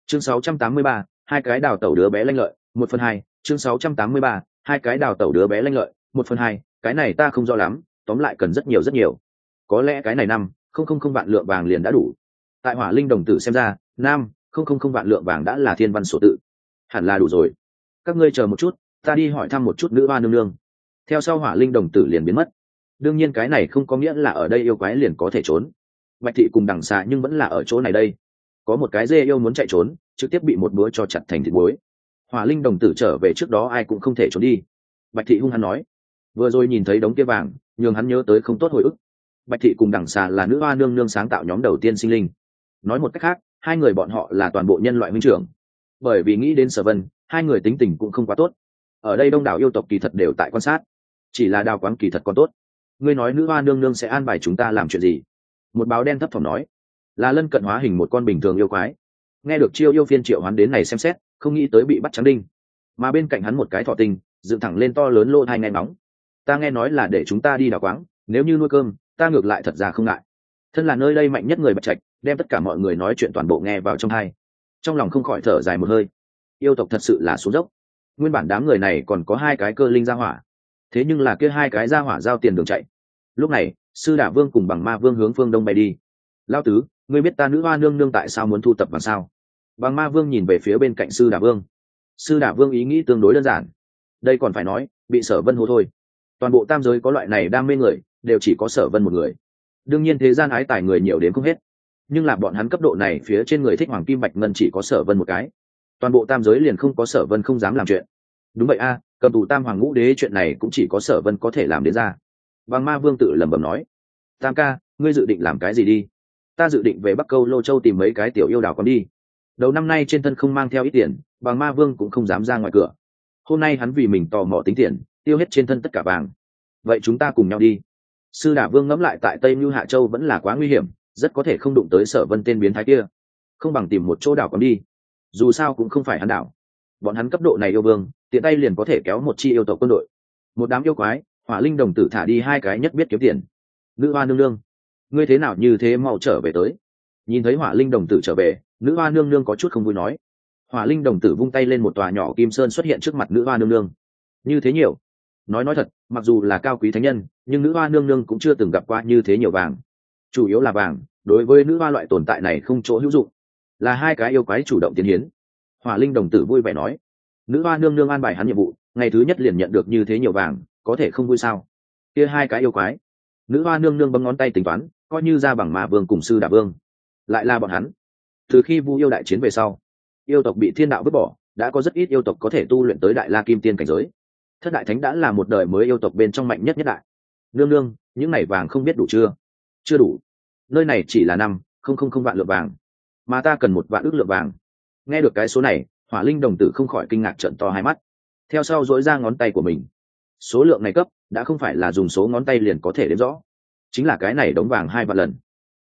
chương 683, hai cái đào tẩu đứa bé lanh lợi 1/2. chương 683, hai cái đào tẩu đứa bé lanh lợi 1/2. Cái này ta không rõ lắm, tóm lại cần rất nhiều, có lẽ cái này năm không vạn lượng vàng liền đã đủ. Tại Hỏa Linh đồng tử xem ra, nam không vạn lượng vàng đã là thiên văn số tự, hẳn là đủ rồi. Các ngươi chờ một chút, ta đi hỏi thăm một chút nữ hoa nương nương. Theo sau Hỏa Linh đồng tử liền biến mất. Đương nhiên cái này không có nghĩa là ở đây yêu quái liền có thể trốn. Bạch thị cùng đằng xà nhưng vẫn là ở chỗ này đây. Có một cái dê yêu muốn chạy trốn, trực tiếp bị một búa cho chặt thành thịt muối. Hỏa Linh đồng tử trở về trước đó ai cũng không thể trốn đi. Bạch thị hung hăng nói, vừa rồi nhìn thấy đống kia vàng, nhường hắn nhớ tới không tốt hồi ức. Bạch thị cùng đằng xà là nữ hoa nương nương sáng tạo nhóm đầu tiên sinh linh. Nói một cách khác, hai người bọn họ là toàn bộ nhân loại huynh trưởng. Bởi vì nghĩ đến Sở Vân, hai người tính tình cũng không quá tốt. Ở đây đông đảo yêu tộc kỳ thật đều tại quan sát, chỉ là Đào Quáng kỳ thật còn tốt. Ngươi nói nữ hoa nương nương sẽ an bài chúng ta làm chuyện gì? Một báo đen thấp thỏm nói, là lân cận hóa hình một con bình thường yêu quái. Nghe được Chiêu yêu phiên triệu hoán đến này xem xét, không nghĩ tới bị bắt trắng đinh. Mà bên cạnh hắn một cái thọ tinh dựng thẳng lên to lớn lô hai ngay nóng. Ta nghe nói là để chúng ta đi đào quáng, nếu như nuôi cơm, ta ngược lại thật ra không ngại. Thân là nơi đây mạnh nhất người Bạch Trạch, đem tất cả mọi người nói chuyện toàn bộ nghe vào trong tai. Trong lòng không khỏi thở dài một hơi. Yêu tộc thật sự là xuống dốc. Nguyên bản đám người này còn có hai cái cơ linh gia hỏa, thế nhưng là kia hai cái gia hỏa giao tiền đường chạy. Lúc này, Sư Đả Vương cùng Bằng Ma Vương hướng phương đông bay đi. Lão tứ, ngươi biết ta nữ hoa nương nương tại sao muốn thu tập vàng sao? Bằng Ma Vương nhìn về phía bên cạnh Sư Đả Vương. Sư Đả Vương ý nghĩ tương đối đơn giản. Đây còn phải nói, bị Sở Vân hô thôi. Toàn bộ tam giới có loại này đam mê người, đều chỉ có Sở Vân một người. Đương nhiên thế gian ái tài người nhiều đến không hết, nhưng là bọn hắn cấp độ này phía trên người thích hoàng kim bạch ngân chỉ có Sở Vân một cái. Toàn bộ tam giới liền không có Sở Vân không dám làm chuyện. Đúng vậy a, cầm tù tam hoàng ngũ đế chuyện này cũng chỉ có Sở Vân có thể làm đến ra. Bằng Ma Vương tự lẩm bẩm nói, tam ca, ngươi dự định làm cái gì đi? Ta dự định về Bắc Câu Lô Châu tìm mấy cái tiểu yêu đào con đi. Đầu năm nay trên thân không mang theo ít tiền, Bằng Ma Vương cũng không dám ra ngoài cửa. Hôm nay hắn vì mình tò mò tính tiền, tiêu hết trên thân tất cả vàng. Vậy chúng ta cùng nhau đi. Sư Đả Vương ngẫm lại tại Tây Nưu Hạ Châu vẫn là quá nguy hiểm, rất có thể không đụng tới Sở Vân tên biến thái kia. Không bằng tìm một chỗ đảo con đi. Dù sao cũng không phải hắn đảo. Bọn hắn cấp độ này yêu vương, tiện tay liền có thể kéo một chi yêu tộc quân đội. Một đám yêu quái, Hỏa Linh đồng tử thả đi hai cái nhất biết kiếm tiền. Nữ hoa nương nương, ngươi thế nào như thế mau trở về tới? Nhìn thấy Hỏa Linh đồng tử trở về, nữ hoa nương nương có chút không vui nói. Hỏa Linh đồng tử vung tay lên một tòa nhỏ kim sơn xuất hiện trước mặt nữ hoa nương nương. Như thế nhiều. Nói thật, mặc dù là cao quý thánh nhân, nhưng nữ hoa nương nương cũng chưa từng gặp qua như thế nhiều vàng. Chủ yếu là vàng, đối với nữ hoa loại tồn tại này không chỗ hữu dụng. Là hai cái yêu quái chủ động tiến hiến. Hỏa Linh đồng tử vui vẻ nói, nữ hoa nương nương an bài hắn nhiệm vụ, ngày thứ nhất liền nhận được như thế nhiều vàng, có thể không vui sao? Kia hai cái yêu quái. Nữ hoa nương nương bấm ngón tay tính toán, coi như ra bằng Ma Vương cùng Sư Đả Vương. Lại là bọn hắn. Từ khi Vu yêu đại chiến về sau, yêu tộc bị thiên đạo vứt bỏ, đã có rất ít yêu tộc có thể tu luyện tới Đại La Kim Tiên cảnh giới. Thất đại thánh đã là một đời mới yêu tộc bên trong mạnh nhất đại. Nương nương, những này vàng không biết đủ chưa? Chưa đủ. Nơi này chỉ là không vạn lượng vàng, mà ta cần 1 vạn ức lượng vàng. Nghe được cái số này, Hỏa Linh đồng tử không khỏi kinh ngạc trợn to hai mắt. Theo sau duỗi ra ngón tay của mình. Số lượng này cấp đã không phải là dùng số ngón tay liền có thể đếm rõ, chính là cái này đống vàng 2 vạn lần.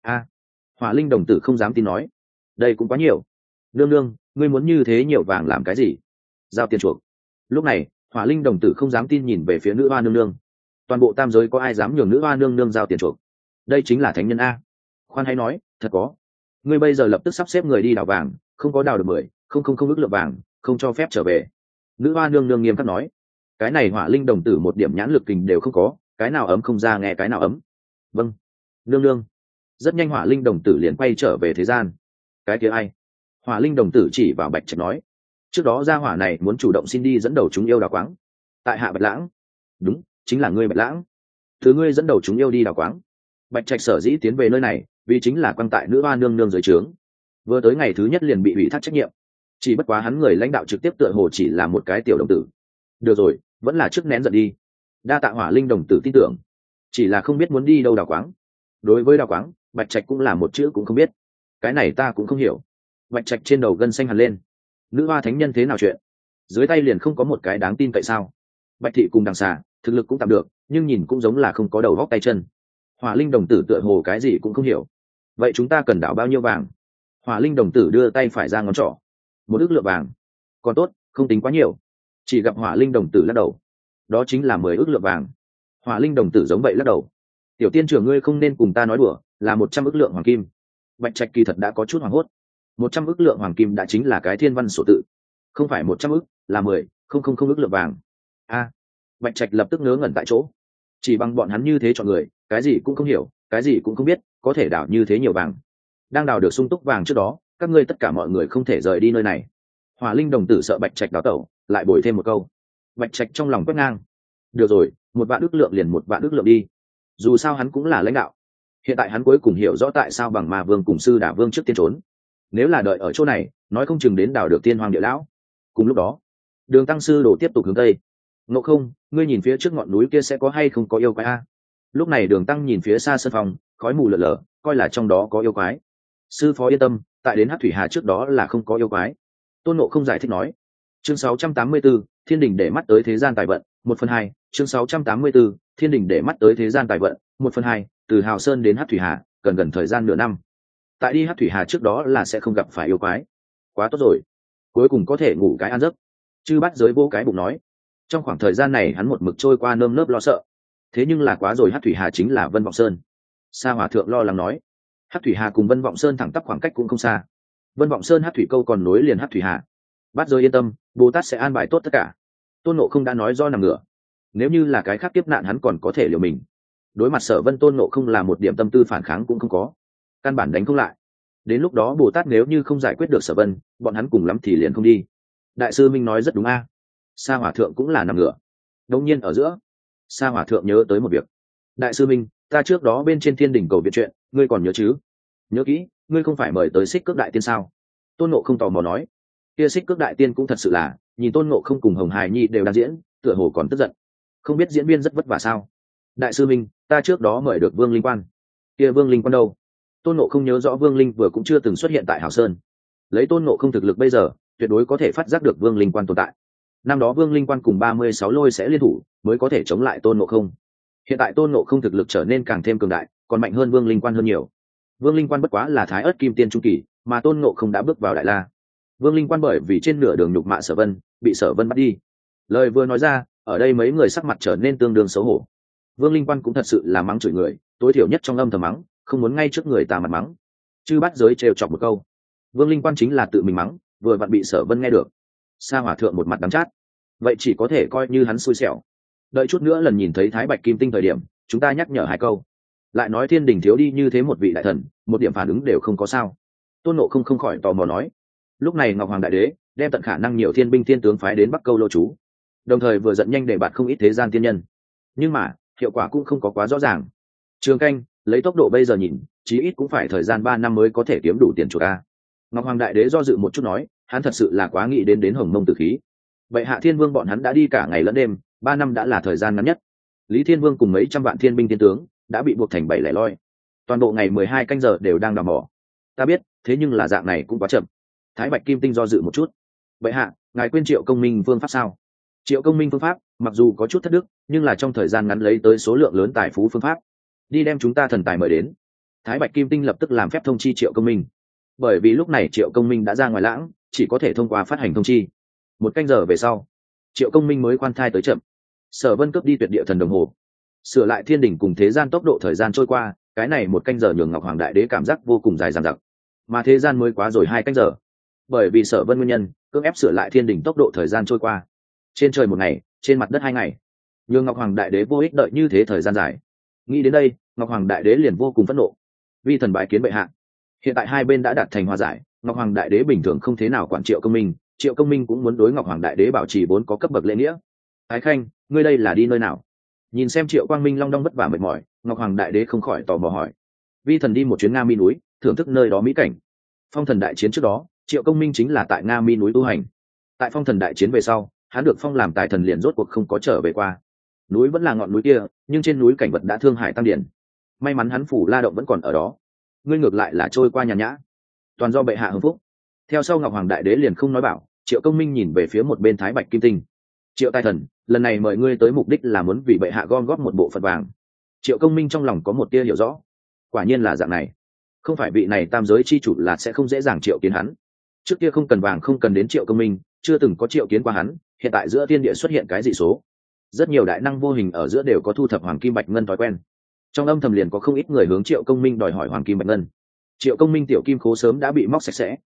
Hỏa Linh đồng tử không dám tin nói, đây cũng quá nhiều. Nương nương, ngươi muốn như thế nhiều vàng làm cái gì? Giao tiền chuộc. Lúc này, Hỏa Linh đồng tử không dám tin nhìn về phía nữ hoa nương nương. Toàn bộ tam giới có ai dám nhường nữ hoa nương nương giao tiền chuộc? Đây chính là thánh nhân a. Khoan hay nói, thật có. Ngươi bây giờ lập tức sắp xếp người đi đào vàng, không có đào được 10 ức lượng vàng, không cho phép trở về. Nữ hoa nương nương nghiêm khắc nói. Cái này Hỏa Linh đồng tử một điểm nhãn lực kình đều không có, cái nào ấm không ra nghe cái nào ấm. Vâng, nương nương. Rất nhanh Hỏa Linh đồng tử liền quay trở về thế gian. Cái kia ai? Hỏa Linh đồng tử chỉ vào Bạch Trạch nói, trước đó gia hỏa này muốn chủ động xin đi dẫn đầu chúng yêu đào quáng. Tại hạ Bạch Lãng. Đúng, chính là ngươi Bạch Lãng. Thứ ngươi dẫn đầu chúng yêu đi đào quáng. Bạch Trạch sở dĩ tiến về nơi này, vì chính là quan tại nữ hoa nương nương dưới trướng. Vừa tới ngày thứ nhất liền bị ủy thác trách nhiệm. Chỉ bất quá hắn người lãnh đạo trực tiếp tựa hồ chỉ là một cái tiểu đồng tử. Được rồi, vẫn là trước nén giận đi. Đa tạ Hỏa Linh đồng tử tin tưởng. Chỉ là không biết muốn đi đâu đào quáng. Đối với đào quáng, Bạch Trạch cũng là một chữ cũng không biết. Cái này ta cũng không hiểu. Bạch Trạch trên đầu gân xanh hẳn lên. Nữ hoa thánh nhân thế nào chuyện? Dưới tay liền không có một cái đáng tin cậy sao? Bạch thị cùng đằng xà, thực lực cũng tạm được, nhưng nhìn cũng giống là không có đầu góc tay chân. Hỏa Linh đồng tử tựa hồ cái gì cũng không hiểu. Vậy chúng ta cần đảo bao nhiêu vàng? Hỏa Linh đồng tử đưa tay phải ra ngón trỏ. 1 ức lượng vàng. Còn tốt, không tính quá nhiều. Chỉ gặp Hỏa Linh đồng tử lắc đầu. Đó chính là 10 ức lượng vàng. Hỏa Linh đồng tử giống vậy lắc đầu. Tiểu tiên trưởng ngươi không nên cùng ta nói đùa, là 100 ức lượng hoàng kim. Bạch Trạch kỳ thật đã có chút hoảng hốt. 100 ức lượng hoàng kim đã chính là cái thiên văn sổ tự, không phải 100 ức, là 10,000 ức lượng vàng. Bạch Trạch lập tức ngớ ngẩn tại chỗ. Chỉ bằng bọn hắn như thế chọn người, cái gì cũng không hiểu, cái gì cũng không biết, có thể đào như thế nhiều vàng. Đang đào được sung túc vàng trước đó, các ngươi tất cả mọi người không thể rời đi nơi này. Hỏa Linh đồng tử sợ Bạch Trạch đào tẩu, lại bồi thêm một câu. Bạch Trạch trong lòng quét ngang. Được rồi, 1 vạn ức lượng liền 1 vạn ức lượng đi. Dù sao hắn cũng là lãnh đạo. Hiện tại hắn cuối cùng hiểu rõ tại sao bằng Ma Vương cùng Sư Đả Vương trước tiên trốn. Nếu là đợi ở chỗ này, nói không chừng đến đào được Tiên Hoàng Địa Lão. Cùng lúc đó, Đường Tăng sư đổ tiếp tục hướng tây. Ngộ Không, ngươi nhìn phía trước ngọn núi kia sẽ có hay không có yêu quái a? Lúc này Đường Tăng nhìn phía xa sơn phòng, khói mù lờ lờ, coi là trong đó có yêu quái. Sư phó yên tâm, tại đến Hắc Thủy Hà trước đó là không có yêu quái. Tôn Ngộ Không giải thích nói. Chương 684, Thiên đình để mắt tới thế gian tài vận, 1/2. Chương 684, Thiên đình để mắt tới thế gian tài vận, 1/2. Từ Hào Sơn đến Hắc Thủy Hà, cần gần thời gian nửa năm. Tại đi Hắc Thủy Hà trước đó là sẽ không gặp phải yêu quái. Quá tốt rồi, cuối cùng có thể ngủ cái an giấc. Chư Bát Giới vô cái bụng nói. Trong khoảng thời gian này hắn một mực trôi qua nơm nớp lo sợ. Thế nhưng là quá rồi, Hắc Thủy Hà chính là Vân Vọng Sơn. Sa Hòa Thượng lo lắng nói. Hắc Thủy Hà cùng Vân Vọng Sơn thẳng tắp khoảng cách cũng không xa. Vân Vọng Sơn Hắc Thủy Câu còn nối liền Hắc Thủy Hà. Bát Giới yên tâm, Bồ Tát sẽ an bài tốt tất cả. Tôn Ngộ Không đã nói do nằm ngửa. Nếu như là cái khác kiếp nạn hắn còn có thể liều mình. Đối mặt Sở Vân, Tôn Ngộ Không là một điểm tâm tư phản kháng cũng không có, căn bản đánh không lại. Đến lúc đó Bồ Tát nếu như không giải quyết được Sở Vân, bọn hắn cùng lắm thì liền không đi. Đại sư Minh nói rất đúng a. Sa Hòa Thượng cũng là nằm ngửa. Đống nhiên ở giữa, Sa Hòa Thượng nhớ tới một việc. Đại sư Minh, ta trước đó bên trên Thiên đỉnh cầu viện chuyện, ngươi còn nhớ chứ? Nhớ kỹ, ngươi không phải mời tới Xích Cước Đại Tiên sao? Tôn Ngộ Không tò mò nói. Kia Xích Cước Đại Tiên cũng thật sự là, nhìn Tôn Ngộ Không cùng Hồng Hải Nhi đều đang diễn, tựa hồ còn tức giận. Không biết diễn viên rất vất vả sao? Đại sư Minh, ta trước đó mời được Vương Linh Quan. Kia Vương Linh Quan đâu? Tôn Ngộ Không nhớ rõ Vương Linh vừa cũng chưa từng xuất hiện tại Hảo Sơn. Lấy Tôn Ngộ Không thực lực bây giờ, tuyệt đối có thể phát giác được Vương Linh Quan tồn tại. Năm đó Vương Linh Quan cùng 36 lôi sẽ liên thủ, mới có thể chống lại Tôn Ngộ Không. Hiện tại Tôn Ngộ Không thực lực trở nên càng thêm cường đại, còn mạnh hơn Vương Linh Quan hơn nhiều. Vương Linh Quan bất quá là Thái Ức Kim Tiên trung kỳ, mà Tôn Ngộ Không đã bước vào Đại La. Vương Linh Quan bởi vì trên nửa đường nhục mạ Sở Vân, bị Sở Vân bắt đi. Lời vừa nói ra, ở đây mấy người sắc mặt trở nên tương đương xấu hổ. Vương Linh Quan cũng thật sự là mắng chửi người, tối thiểu nhất trong âm thầm mắng, không muốn ngay trước người ta mặt mắng. Chư Bát Giới trêu chọc một câu. Vương Linh Quan chính là tự mình mắng, vừa vặn bị Sở Vân nghe được. Sa Hòa Thượng một mặt đắng chát. Vậy chỉ có thể coi như hắn xui xẻo. Đợi chút nữa lần nhìn thấy Thái Bạch Kim Tinh thời điểm, chúng ta nhắc nhở 2 câu. Lại nói Thiên đình thiếu đi như thế một vị đại thần, một điểm phản ứng đều không có sao. Tôn Ngộ Không không khỏi tò mò nói. Lúc này Ngọc Hoàng Đại Đế đem tận khả năng nhiều thiên binh thiên tướng phái đến Bắc Câu Lô trú, đồng thời vừa giận nhanh để bạt không ít thế gian tiên nhân. Nhưng mà hiệu quả cũng không có quá rõ ràng. Trường Canh, lấy tốc độ bây giờ nhìn, chí ít cũng phải thời gian 3 năm mới có thể kiếm đủ tiền chuộc a. Ngọc Hoàng Đại Đế do dự một chút nói, hắn thật sự là quá nghĩ đến Hồng Mông Tử Khí. Vậy Hạ Thiên Vương bọn hắn đã đi cả ngày lẫn đêm, 3 năm đã là thời gian ngắn nhất. Lý Thiên Vương cùng mấy trăm vạn thiên binh thiên tướng đã bị buộc thành 7 lẻ loi. Toàn bộ ngày 12 canh giờ đều đang đào mỏ. Ta biết, thế nhưng là dạng này cũng quá chậm. Thái Bạch Kim Tinh do dự một chút. Vậy Hạ, ngài quên Triệu Công Minh phương pháp sao? Triệu Công Minh phương pháp, mặc dù có chút thất đức, nhưng là trong thời gian ngắn lấy tới số lượng lớn tài phú phương pháp. Đi đem chúng ta thần tài mời đến. Thái Bạch Kim Tinh lập tức làm phép thông chi Triệu Công Minh. Bởi vì lúc này Triệu Công Minh đã ra ngoài lãng, chỉ có thể thông qua phát hành thông chi. 1 canh giờ về sau, Triệu Công Minh mới khoan thai tới chậm. Sở Vân cướp đi tuyệt địa thần đồng hồ, sửa lại thiên đỉnh cùng thế gian tốc độ thời gian trôi qua, cái này 1 canh giờ nhường Ngọc Hoàng Đại Đế cảm giác vô cùng dài dằng dặc, mà thế gian mới quá rồi 2 canh giờ. Bởi vì Sở Vân nguyên nhân, cưỡng ép sửa lại thiên đỉnh tốc độ thời gian trôi qua. Trên trời 1 ngày, trên mặt đất 2 ngày, nhường Ngọc Hoàng Đại Đế vô ích đợi như thế thời gian dài. Nghĩ đến đây, Ngọc Hoàng Đại Đế liền vô cùng phẫn nộ. Vi thần bái kiến bệ hạ. Hiện tại hai bên đã đạt thành hòa giải, Ngọc Hoàng Đại Đế bình thường không thế nào quản Triệu Công Minh, Triệu Công Minh cũng muốn đối Ngọc Hoàng Đại Đế bảo trì vốn có cấp bậc lễ nghĩa. Ái Khanh, ngươi đây là đi nơi nào? Nhìn xem Triệu Quang Minh long đong vất vả mệt mỏi, Ngọc Hoàng Đại Đế không khỏi tò mò hỏi. Vi thần đi một chuyến Nga Mi núi, thưởng thức nơi đó mỹ cảnh. Phong thần đại chiến trước đó, Triệu Công Minh chính là tại Nga Mi núi tu hành. Tại phong thần đại chiến về sau, hắn được phong làm tài thần liền rốt cuộc không có trở về qua. Núi vẫn là ngọn núi kia, nhưng trên núi cảnh vật đã thương hại tăng điển. May mắn hắn phủ La Động vẫn còn ở đó. Ngươi ngược lại là trôi qua nhàn nhã, toàn do bệ hạ hưng phúc. Theo sau Ngọc Hoàng Đại Đế liền không nói bảo, Triệu Công Minh nhìn về phía một bên Thái Bạch Kim Tinh. Triệu tài thần, lần này mời ngươi tới mục đích là muốn vì bệ hạ gom góp một bộ phận vàng. Triệu Công Minh trong lòng có một tia hiểu rõ, quả nhiên là dạng này. Không phải vị này tam giới chi chủ là sẽ không dễ dàng triệu kiến hắn. Trước kia không cần vàng không cần đến Triệu Công Minh, chưa từng có triệu kiến qua hắn. Hiện tại giữa thiên địa xuất hiện cái dị số, rất nhiều đại năng vô hình ở giữa đều có thu thập hoàng kim bạch ngân thói quen. Trong âm thầm liền có không ít người hướng Triệu Công Minh đòi hỏi hoàng kim bạch ngân. Triệu Công Minh tiểu kim khố sớm đã bị móc sạch sẽ,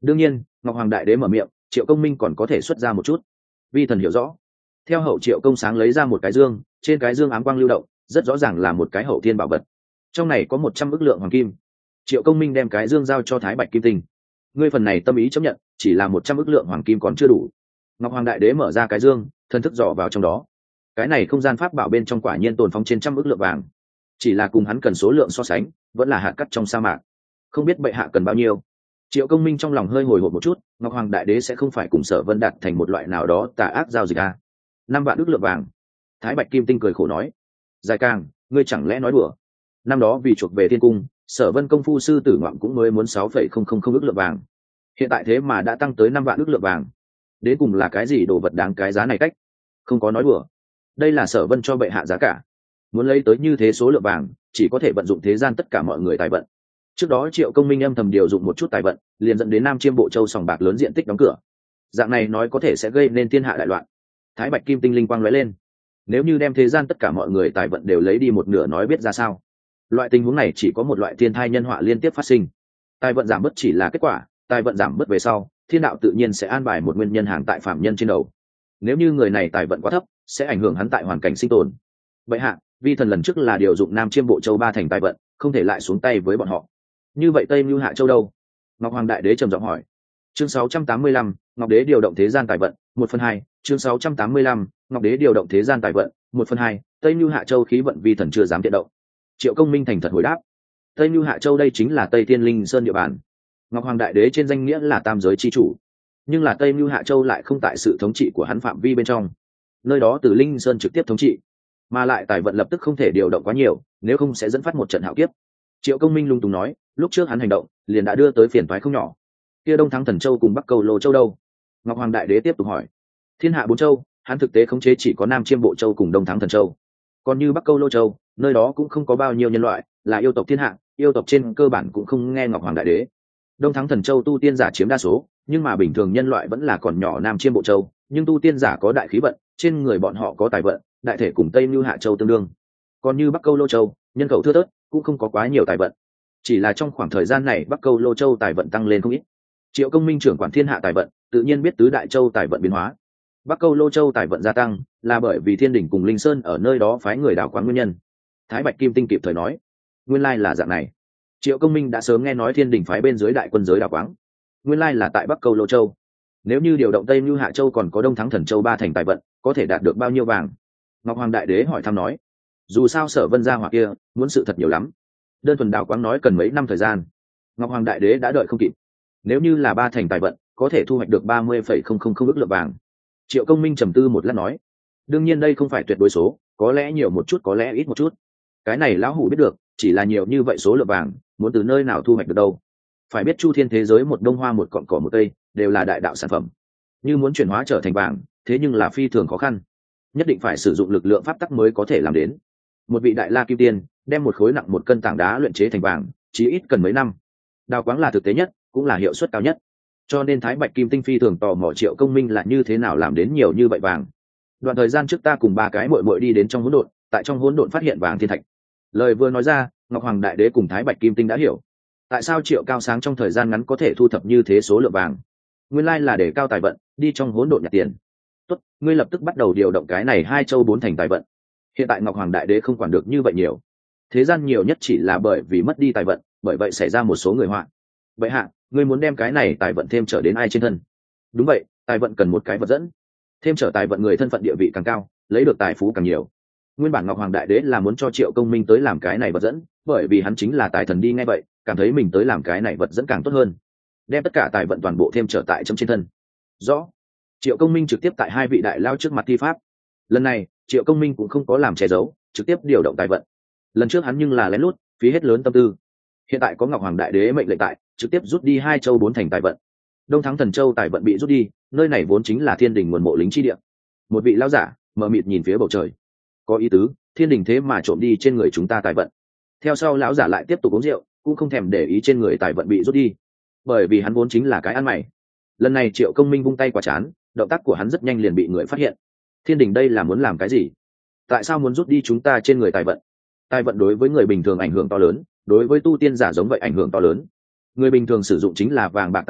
đương nhiên ngọc hoàng đại đế mở miệng, Triệu Công Minh còn có thể xuất ra một chút. Vi thần hiểu rõ. Theo hậu Triệu Công Sáng lấy ra một cái dương, trên cái dương ám quang lưu động, rất rõ ràng là một cái hậu thiên bảo vật. Trong này có 100 ức lượng hoàng kim. Triệu Công Minh đem cái dương giao cho Thái Bạch Kim Tinh. Ngươi phần này tâm ý chấp nhận, chỉ là 100 ức lượng hoàng kim còn chưa đủ. Ngọc hoàng đại đế mở ra cái dương, thần thức dò vào trong đó. Cái này không gian pháp bảo bên trong quả nhiên tồn phóng trên 100 ức lượng vàng. Chỉ là cùng hắn cần số lượng so sánh, vẫn là hạt cát trong sa mạc. Không biết bệ hạ cần bao nhiêu. Triệu Công Minh trong lòng hơi hồi hộp một chút, Ngọc hoàng đại đế sẽ không phải cùng Sở Vân đạt thành một loại nào đó tà ác giao dịch à? 5 vạn ức lượng vàng. Thái Bạch Kim Tinh cười khổ nói, Dài Càng, ngươi chẳng lẽ nói đùa? Năm đó vì chuộc về thiên cung, Sở Vân công phu sư tử ngoạm cũng mới muốn 6,000 ức lượng vàng. Hiện tại thế mà đã tăng tới 5 vạn ức lượng vàng. Đến cùng là cái gì đồ vật đáng cái giá này cách? Không có nói đùa. Đây là Sở Vân cho bệ hạ giá cả. Muốn lấy tới như thế số lượng vàng, chỉ có thể vận dụng thế gian tất cả mọi người tài vận. Trước đó Triệu Công Minh âm thầm điều dụng một chút tài vận, liền dẫn đến Nam Chiêm Bộ Châu sòng bạc lớn diện tích đóng cửa. Dạng này nói có thể sẽ gây nên thiên hạ đại loạn. Thái Bạch Kim Tinh linh quang lóe lên. Nếu như đem thế gian tất cả mọi người tài vận đều lấy đi một nửa nói biết ra sao? Loại tình huống này chỉ có một loại thiên thai nhân họa liên tiếp phát sinh. Tài vận giảm bớt chỉ là kết quả, tài vận giảm bớt về sau, thiên đạo tự nhiên sẽ an bài một nguyên nhân hàng tại phạm nhân trên đầu. Nếu như người này tài vận quá thấp, sẽ ảnh hưởng hắn tại hoàn cảnh sinh tồn. Vậy hạ, vi thần lần trước là điều dụng Nam Chiêm Bộ Châu 3 thành tài vận, không thể lại xuống tay với bọn họ. Như vậy Tây Nưu Hạ Châu đâu? Ngọc hoàng đại đế trầm giọng hỏi. Chương 685, Ngọc đế điều động thế gian tài vận, 1/2. Chương 685, Ngọc đế điều động thế gian tài vận, 1/2. Tây Nưu Hạ Châu khí vận vi thần chưa dám tiện động. Triệu Công Minh thành thật hồi đáp. Tây Nưu Hạ Châu đây chính là Tây Thiên Linh Sơn địa bàn. Ngọc hoàng đại đế trên danh nghĩa là tam giới chi chủ, nhưng là Tây Nưu Hạ Châu lại không tại sự thống trị của hắn phạm vi bên trong. Nơi đó từ Linh Sơn trực tiếp thống trị, mà lại tài vận lập tức không thể điều động quá nhiều, nếu không sẽ dẫn phát một trận hạo kiếp. Triệu Công Minh lung tung nói, lúc trước hắn hành động liền đã đưa tới phiền toái không nhỏ. Kia Đông Thắng Thần Châu cùng Bắc Cầu Lô Châu đâu? Ngọc hoàng đại đế tiếp tục hỏi. Thiên hạ 4 châu, hắn thực tế khống chế chỉ có Nam Chiêm Bộ Châu cùng Đông Thắng Thần Châu. Còn như Bắc Câu Lô Châu, nơi đó cũng không có bao nhiêu nhân loại, là yêu tộc thiên hạ, yêu tộc trên cơ bản cũng không nghe Ngọc hoàng đại đế. Đông Thắng Thần Châu tu tiên giả chiếm đa số, nhưng mà bình thường nhân loại vẫn là còn nhỏ. Nam Chiêm Bộ Châu, nhưng tu tiên giả có đại khí vận, trên người bọn họ có tài vận, đại thể cùng Tây Nưu Hạ Châu tương đương. Còn như Bắc Câu Lô Châu, nhân khẩu thưa thớt, cũng không có quá nhiều tài vận. Chỉ là trong khoảng thời gian này Bắc Câu Lô Châu tài vận tăng lên không ít. Triệu Công Minh trưởng quản thiên hạ tài vận, tự nhiên biết tứ đại châu tài vận biến hóa. Bắc Câu Lô Châu tài vận gia tăng, là bởi vì Thiên Đỉnh cùng Linh Sơn ở nơi đó phái người đào quán nguyên nhân. Thái Bạch Kim Tinh kịp thời nói, nguyên lai là dạng này. Triệu Công Minh đã sớm nghe nói Thiên Đỉnh phái bên dưới đại quân giới đào quáng, nguyên lai là tại Bắc Câu Lô Châu. Nếu như điều động Tây Nưu Hạ Châu còn có Đông Thắng Thần Châu 3 thành tài vận, có thể đạt được bao nhiêu vàng? Ngọc hoàng đại đế hỏi thăm nói. Dù sao Sở Vân gia hỏa kia muốn sự thật nhiều lắm, đơn thuần đào quáng nói cần mấy năm thời gian. Ngọc hoàng đại đế đã đợi không kịp. Nếu như là 3 thành tài vận, có thể thu hoạch được 30,000 ức lượng vàng. Triệu Công Minh trầm tư một lát nói, đương nhiên đây không phải tuyệt đối số, có lẽ nhiều một chút có lẽ ít một chút. Cái này lão hủ biết được, chỉ là nhiều như vậy số lượng vàng, muốn từ nơi nào thu hoạch được đâu? Phải biết chu thiên thế giới một đông hoa một cọn cỏ một cây, đều là đại đạo sản phẩm. Như muốn chuyển hóa trở thành vàng, thế nhưng là phi thường khó khăn. Nhất định phải sử dụng lực lượng pháp tắc mới có thể làm đến. Một vị đại la kim tiên, đem một khối nặng 1 cân tảng đá luyện chế thành vàng, chỉ ít cần mấy năm. Đào quáng là thực tế nhất, cũng là hiệu suất cao nhất. Cho nên Thái Bạch Kim Tinh phi thường tò mò Triệu Công Minh là như thế nào làm đến nhiều như vậy vàng. Đoạn thời gian trước ta cùng 3 cái muội muội đi đến trong hỗn độn, tại trong hỗn độn phát hiện vàng thiên thạch. Lời vừa nói ra, Ngọc hoàng đại đế cùng Thái Bạch Kim Tinh đã hiểu, tại sao Triệu Cao Sáng trong thời gian ngắn có thể thu thập như thế số lượng vàng. Nguyên lai là để cao tài vận, đi trong hỗn độn nhặt tiền. Tốt, ngươi lập tức bắt đầu điều động cái này 2 châu 4 thành tài vận. Hiện tại Ngọc hoàng đại đế không quản được như vậy nhiều. Thế gian nhiều nhất chỉ là bởi vì mất đi tài vận, bởi vậy xảy ra một số người họa. Vậy hạ, ngươi muốn đem cái này tài vận thêm trở đến ai trên thân? Đúng vậy, tài vận cần một cái vật dẫn. Thêm trở tài vận người thân phận địa vị càng cao, lấy được tài phú càng nhiều. Nguyên bản Ngọc hoàng đại đế là muốn cho Triệu Công Minh tới làm cái này vật dẫn, bởi vì hắn chính là tài thần đi ngay vậy, cảm thấy mình tới làm cái này vật dẫn càng tốt hơn. Đem tất cả tài vận toàn bộ thêm trở tại trong trên thân. Rõ. Triệu Công Minh trực tiếp tại 2 vị đại lao trước mặt thi pháp. Lần này Triệu Công Minh cũng không có làm che giấu, trực tiếp điều động tài vận. Lần trước hắn nhưng là lén lút, phí hết lớn tâm tư. Hiện tại có Ngọc hoàng đại đế mệnh lệnh tại, trực tiếp rút đi 2 châu 4 thành tài vận. Đông Thắng Thần Châu tài vận bị rút đi, nơi này vốn chính là Thiên Đình nguồn mộ lính chi địa. Một vị lão giả mờ mịt nhìn phía bầu trời, có ý tứ, Thiên Đình thế mà trộm đi trên người chúng ta tài vận. Theo sau lão giả lại tiếp tục uống rượu, cũng không thèm để ý trên người tài vận bị rút đi, bởi vì hắn vốn chính là cái ăn mày. Lần này Triệu Công Minh vung tay quả chán, động tác của hắn rất nhanh liền bị người phát hiện. Thiên Đình đây là muốn làm cái gì? Tại sao muốn rút đi chúng ta trên người tài vận? Tài vận đối với người bình thường ảnh hưởng to lớn, đối với tu tiên giả giống vậy ảnh hưởng to lớn. Người bình thường sử dụng chính là vàng bạc tài bảo,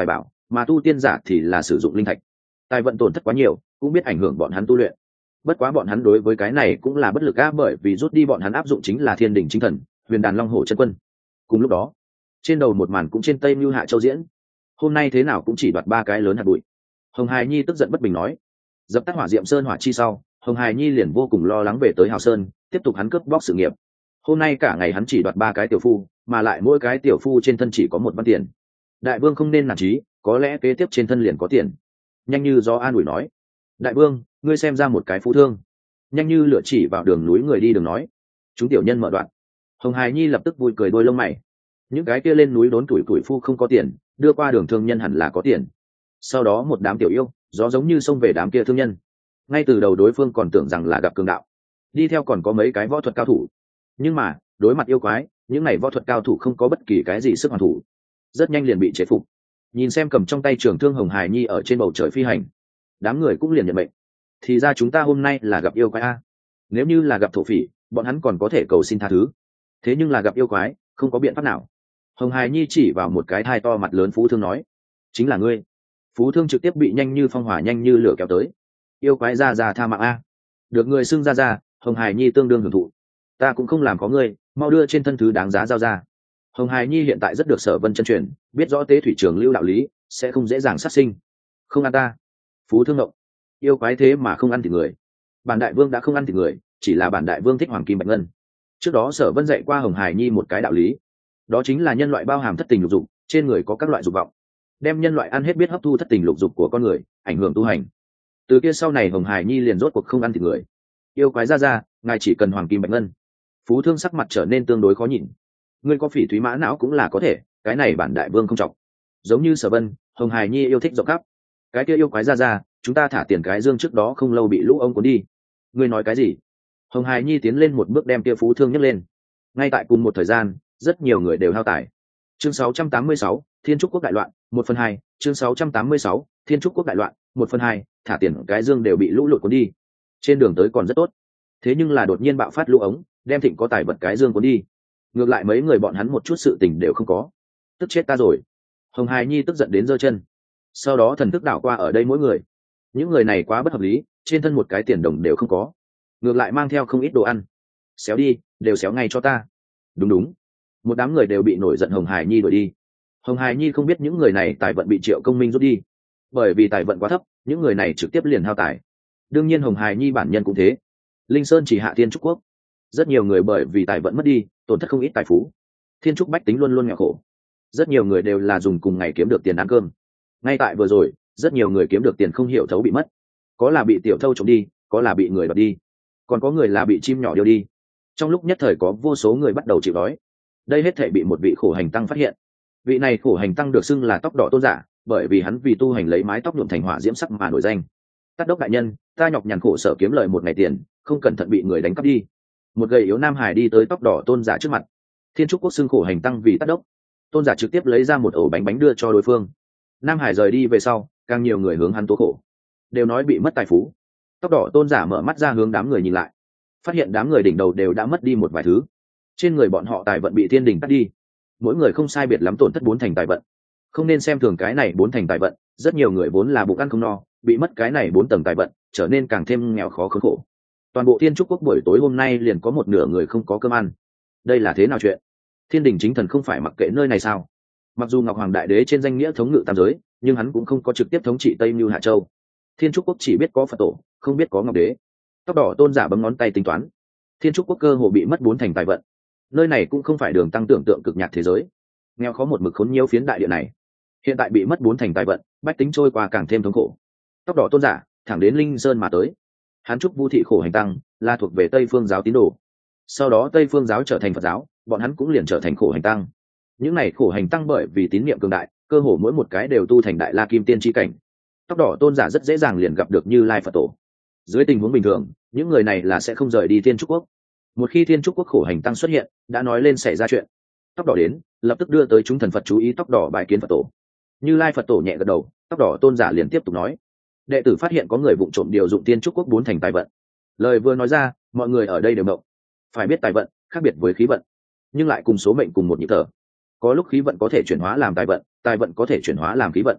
mà tu tiên giả thì là sử dụng linh thạch. Tài vận tổn thất quá nhiều cũng biết ảnh hưởng bọn hắn tu luyện, bất quá bọn hắn đối với cái này cũng là bất lực á, bởi vì rút đi bọn hắn áp dụng chính là thiên đình chính thần huyền đàn long hổ chân quân. Cùng lúc đó trên đầu một màn cũng trên tây mưu hạ châu diễn, hôm nay thế nào cũng chỉ đoạt 3 cái lớn hạt bụi. Hồng Hải Nhi tức giận bất bình nói. Dập tắt hỏa diệm sơn hỏa chi sau, Hồng Hải Nhi liền vô cùng lo lắng về tới Hào Sơn, tiếp tục hắn cướp bóc sự nghiệp. Hôm nay cả ngày hắn chỉ đoạt 3 cái tiểu phu, mà lại mỗi cái tiểu phu trên thân chỉ có 1 văn tiền. Đại vương không nên nản chí, có lẽ kế tiếp trên thân liền có tiền. Nhanh Như do an ủi nói. Đại vương, ngươi xem ra một cái phú thương. Nhanh Như lựa chỉ vào đường núi người đi đường nói. Chúng tiểu nhân mở đoạn. Hồng Hải Nhi lập tức vui cười đôi lông mày. Những cái kia lên núi đốn tuổi phu không có tiền, đưa qua đường thương nhân hẳn là có tiền. Sau đó một đám tiểu yêu gió giống như xông về đám kia thương nhân. Ngay từ đầu đối phương còn tưởng rằng là gặp cường đạo, đi theo còn có mấy cái võ thuật cao thủ, nhưng mà đối mặt yêu quái, những này võ thuật cao thủ không có bất kỳ cái gì sức hoàn thủ, rất nhanh liền bị chế phục. Nhìn xem cầm trong tay trường thương Hồng Hải Nhi ở trên bầu trời phi hành, đám người cũng liền nhận mệnh. Thì ra chúng ta hôm nay là gặp yêu quái a. Nếu như là gặp thổ phỉ, bọn hắn còn có thể cầu xin tha thứ, thế nhưng là gặp yêu quái không có biện pháp nào. Hồng Hải Nhi chỉ vào một cái thai to mặt lớn phú thương nói. Chính là ngươi. Phú thương trực tiếp bị Nhanh Như phong hỏa nhanh như lửa kéo tới. Yêu quái ra tha mạng a. Được người xưng ra, Hồng Hải Nhi tương đương hưởng thụ. Ta cũng không làm có ngươi, mau đưa trên thân thứ đáng giá giao ra. Hồng Hải Nhi hiện tại rất được Sở Vân chân truyền, biết rõ tế thủy trường lưu đạo lý, sẽ không dễ dàng sát sinh. Không ăn ta. Phú thương ngộng. Yêu quái thế mà không ăn thịt người. Bản đại vương đã không ăn thịt người, chỉ là bản đại vương thích hoàng kim bạch ngân. Trước đó Sở Vân dạy qua Hồng Hải Nhi một cái đạo lý, đó chính là nhân loại bao hàm thất tình lục dục, trên người có các loại dục vọng, đem nhân loại ăn hết biết hấp thu thất tình lục dục của con người, ảnh hưởng tu hành. Từ kia sau này Hồng Hải Nhi liền rốt cuộc không ăn thịt người. Yêu quái ra, ngài chỉ cần hoàng kim bạch ngân. Phú thương sắc mặt trở nên tương đối khó nhìn. Ngươi có phỉ thúy mã não cũng là có thể, cái này bản đại vương không trọng. Giống như Sở Vân, Hồng Hải Nhi yêu thích rộng khắp. Cái kia yêu quái ra, chúng ta thả tiền cái dương trước đó không lâu bị lũ ông cuốn đi. Ngươi nói cái gì? Hồng Hải Nhi tiến lên một bước đem kia phú thương nhấc lên. Ngay tại cùng một thời gian, rất nhiều người đều hao tải. Chương 686, Thiên Trúc Quốc đại loạn, 1/2. Chương 686, Thiên Trúc Quốc đại loạn, 1/2. Thả tiền cái dương đều bị lũ lụt cuốn đi. Trên đường tới còn rất tốt, thế nhưng là đột nhiên bạo phát lũ ống, đem thịnh có tài vật cái dương cuốn đi. Ngược lại mấy người bọn hắn một chút sự tình đều không có. Tức chết ta rồi. Hồng Hải Nhi tức giận đến giơ chân. Sau đó thần thức đảo qua ở đây mỗi người. Những người này quá bất hợp lý, trên thân một cái tiền đồng đều không có, ngược lại mang theo không ít đồ ăn. Xéo đi, đều xéo ngay cho ta. Đúng. Một đám người đều bị nổi giận Hồng Hải Nhi đuổi đi. Hồng Hải Nhi không biết những người này tài vận bị Triệu Công Minh rút đi, bởi vì tài vận quá thấp, những người này trực tiếp liền hao tài. Đương nhiên Hồng Hải Nhi bản nhân cũng thế. Linh Sơn chỉ hạ Thiên Trúc Quốc, rất nhiều người bởi vì tài vận mất đi, tổn thất không ít tài phú. Thiên Trúc bách tính luôn luôn nghèo khổ, rất nhiều người đều là dùng cùng ngày kiếm được tiền ăn cơm. Ngay tại vừa rồi, rất nhiều người kiếm được tiền không hiểu thấu bị mất, có là bị tiểu thâu trộm đi, có là bị người đoạt đi, còn có người là bị chim nhỏ điêu đi. Trong lúc nhất thời có vô số người bắt đầu chịu đói. Đây hết thảy bị một vị khổ hành tăng phát hiện. Vị này khổ hành tăng được xưng là tóc đỏ tôn giả, bởi vì hắn vì tu hành lấy mái tóc nhuộm thành hỏa diễm sắc mà nổi danh. Tát đốc đại nhân, ta nhọc nhằn khổ sở kiếm lời một ngày tiền, không cẩn thận bị người đánh cắp đi. Một gầy yếu nam hải đi tới tóc đỏ tôn giả trước mặt. Thiên Trúc Quốc xưng khổ hành tăng vì tát đốc. Tôn giả trực tiếp lấy ra một ổ bánh đưa cho đối phương. Nam hải rời đi về sau, càng nhiều người hướng hắn tố khổ, đều nói bị mất tài phú. Tóc đỏ tôn giả mở mắt ra hướng đám người nhìn lại, phát hiện đám người đỉnh đầu đều đã mất đi một vài thứ. Trên người bọn họ tài vận bị thiên đình cắt đi, mỗi người không sai biệt lắm tổn thất 4 thành tài vận. Không nên xem thường cái này 4 thành tài vận, rất nhiều người vốn là bụng ăn không no, bị mất cái này 4 tầng tài vận, trở nên càng thêm nghèo khó khốn khổ. Toàn bộ Thiên Trúc Quốc buổi tối hôm nay liền có một nửa người không có cơm ăn. Đây là thế nào chuyện? Thiên đình chính thần không phải mặc kệ nơi này sao? Mặc dù Ngọc Hoàng Đại Đế trên danh nghĩa thống ngự tam giới, nhưng hắn cũng không có trực tiếp thống trị Tây Mưu Hạ Châu. Thiên Trúc Quốc chỉ biết có Phật tổ, không biết có Ngọc Đế. Tóc đỏ tôn giả bấm ngón tay tính toán, Thiên Trúc Quốc cơ hồ bị mất 4 thành tài vận. Nơi này cũng không phải đường tăng tưởng tượng cực nhạc thế giới, nghèo khó một mực khốn nhiều phiến đại địa này. Hiện tại bị mất 4 thành tài vận, bách tính trôi qua càng thêm thống khổ. Tóc đỏ tôn giả thẳng đến Linh Sơn mà tới. Hắn chúc Vu thị khổ hành tăng là thuộc về Tây Phương giáo tín đồ. Sau đó Tây Phương giáo trở thành Phật giáo, bọn hắn cũng liền trở thành khổ hành tăng. Những này khổ hành tăng bởi vì tín niệm cường đại, cơ hồ mỗi một cái đều tu thành đại la kim tiên chi cảnh. Tóc đỏ tôn giả rất dễ dàng liền gặp được Như Lai Phật tổ. Dưới tình huống bình thường, những người này là sẽ không rời đi Thiên Trúc Quốc. Một khi Thiên Trúc Quốc khổ hành tăng xuất hiện, đã nói lên xảy ra chuyện. Tóc đỏ đến, lập tức đưa tới chúng thần Phật chú ý tóc đỏ bài kiến Phật tổ. Như Lai Phật tổ nhẹ gật đầu, tóc đỏ tôn giả liền tiếp tục nói: đệ tử phát hiện có người vụng trộm điều dụng Thiên Trúc Quốc 4 thành tài vận. Lời vừa nói ra, mọi người ở đây đều mộng. Phải biết tài vận khác biệt với khí vận, nhưng lại cùng số mệnh cùng một nhịp thở. Có lúc khí vận có thể chuyển hóa làm tài vận có thể chuyển hóa làm khí vận.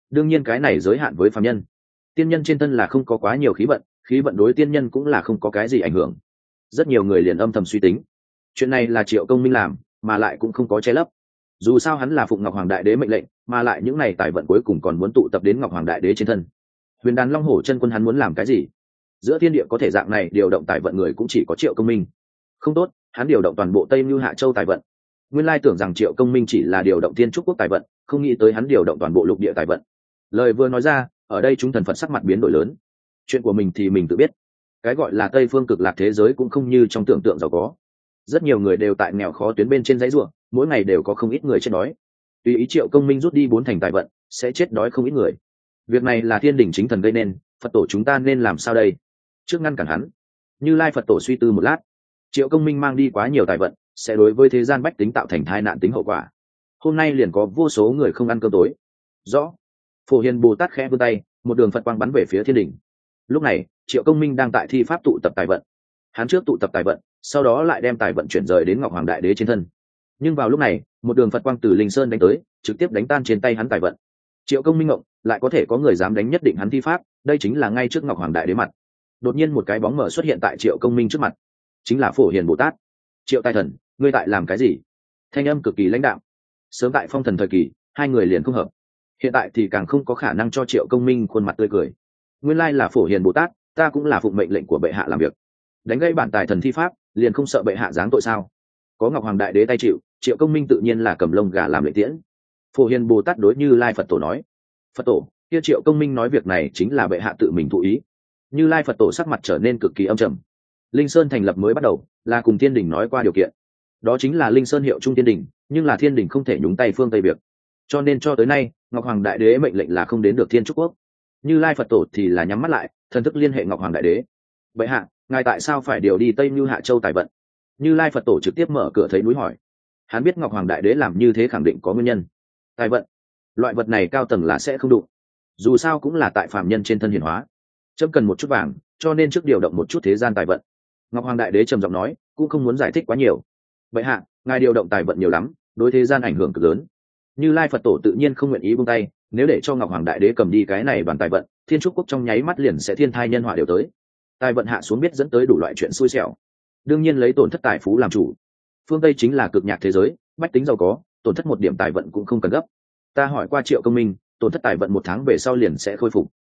đương nhiên cái này giới hạn với phàm nhân. Tiên nhân trên thân là không có quá nhiều khí vận đối tiên nhân cũng là không có cái gì ảnh hưởng. Rất nhiều người liền âm thầm suy tính, chuyện này là Triệu Công Minh làm, mà lại cũng không có che lấp. Dù sao hắn là phụng Ngọc Hoàng Đại Đế mệnh lệnh, mà lại những này tài vận cuối cùng còn muốn tụ tập đến Ngọc Hoàng Đại Đế trên thân. Huyền Đàn Long Hổ chân quân hắn muốn làm cái gì? Giữa thiên địa có thể dạng này điều động tài vận người cũng chỉ có Triệu Công Minh. Không tốt, hắn điều động toàn bộ Tây Nưu Hạ Châu tài vận. Nguyên lai tưởng rằng Triệu Công Minh chỉ là điều động Thiên Trúc Quốc tài vận, không nghĩ tới hắn điều động toàn bộ lục địa tài vận. Lời vừa nói ra, ở đây chúng thần Phật sắc mặt biến đổi lớn. Chuyện của mình thì mình tự biết. Cái gọi là Tây Phương Cực Lạc thế giới cũng không như trong tưởng tượng giàu có. Rất nhiều người đều tại nghèo khó tuyến bên trên dãy ruộng, mỗi ngày đều có không ít người chết đói. Tùy ý Triệu Công Minh rút đi 4 thành tài vận, sẽ chết đói không ít người. Việc này là thiên đỉnh chính thần gây nên, Phật tổ chúng ta nên làm sao đây? Trước ngăn cản hắn, Như Lai Phật tổ suy tư một lát. Triệu Công Minh mang đi quá nhiều tài vận, sẽ đối với thế gian bách tính tạo thành tai nạn tính hậu quả. Hôm nay liền có vô số người không ăn cơm tối. Rõ. Phổ Hiền Bồ Tát khẽ vươn tay, một đường Phật quang bắn về phía thiên đỉnh. Lúc này, Triệu Công Minh đang tại thi pháp tụ tập tài vận. Hắn trước tụ tập tài vận, sau đó lại đem tài vận chuyển rời đến Ngọc Hoàng Đại Đế trên thân. Nhưng vào lúc này, một đường Phật quang từ Linh Sơn đánh tới, trực tiếp đánh tan trên tay hắn tài vận. Triệu Công Minh ngộng, lại có thể có người dám đánh nhất định hắn thi pháp, đây chính là ngay trước Ngọc Hoàng Đại Đế mặt. Đột nhiên một cái bóng mờ xuất hiện tại Triệu Công Minh trước mặt, chính là Phổ Hiền Bồ Tát. Triệu Tài Thần, ngươi tại làm cái gì? Thanh âm cực kỳ lãnh đạm. Sớm tại phong thần thời kỳ, hai người liền không hợp. Hiện tại thì càng không có khả năng cho Triệu Công Minh khuôn mặt tươi cười. Nguyên lai là Phổ Hiền Bồ Tát, ta cũng là phụng mệnh lệnh của bệ hạ làm việc. Đánh gây bản tài thần thi pháp, liền không sợ bệ hạ giáng tội sao? Có Ngọc Hoàng Đại Đế tay chịu, Triệu Công Minh tự nhiên là cầm lông gà làm lệnh tiễn. Phổ Hiền Bồ Tát đối Như Lai Phật tổ nói. Phật tổ, kia Triệu Công Minh nói việc này chính là bệ hạ tự mình thụ ý. Như Lai Phật tổ sắc mặt trở nên cực kỳ âm trầm. Linh Sơn thành lập mới bắt đầu, là cùng Thiên Đình nói qua điều kiện. Đó chính là Linh Sơn hiệu trung Thiên Đình, nhưng là Thiên Đình không thể nhúng tay phương Tây việc. Cho nên cho tới nay, Ngọc Hoàng Đại Đế mệnh lệnh là không đến được Thiên Trúc Quốc. Như Lai Phật tổ thì là nhắm mắt lại, thần thức liên hệ Ngọc Hoàng Đại Đế. Bệ hạ, ngài tại sao phải điều đi Tây Nưu Hạ Châu tài vận? Như Lai Phật tổ trực tiếp mở cửa thấy núi hỏi. Hắn biết Ngọc Hoàng Đại Đế làm như thế khẳng định có nguyên nhân. Tài vận, loại vật này cao tầng là sẽ không đụng. Dù sao cũng là tại phàm nhân trên thân hiển hóa, chấm cần một chút vàng, cho nên trước điều động một chút thế gian tài vận. Ngọc Hoàng Đại Đế trầm giọng nói, cũng không muốn giải thích quá nhiều. Bệ hạ, ngài điều động tài vận nhiều lắm, đối thế gian ảnh hưởng cực lớn. Như Lai Phật tổ tự nhiên không nguyện ý buông tay, nếu để cho Ngọc Hoàng Đại Đế cầm đi cái này đoàn tài vận, Thiên Trúc Quốc trong nháy mắt liền sẽ thiên thai nhân họa đều tới. Tài vận hạ xuống biết dẫn tới đủ loại chuyện xui xẻo. Đương nhiên lấy tổn thất tài phú làm chủ. Phương Tây chính là cực nhạc thế giới, bách tính giàu có, tổn thất một điểm tài vận cũng không cần gấp. Ta hỏi qua Triệu Công Minh, tổn thất tài vận 1 tháng về sau liền sẽ khôi phục.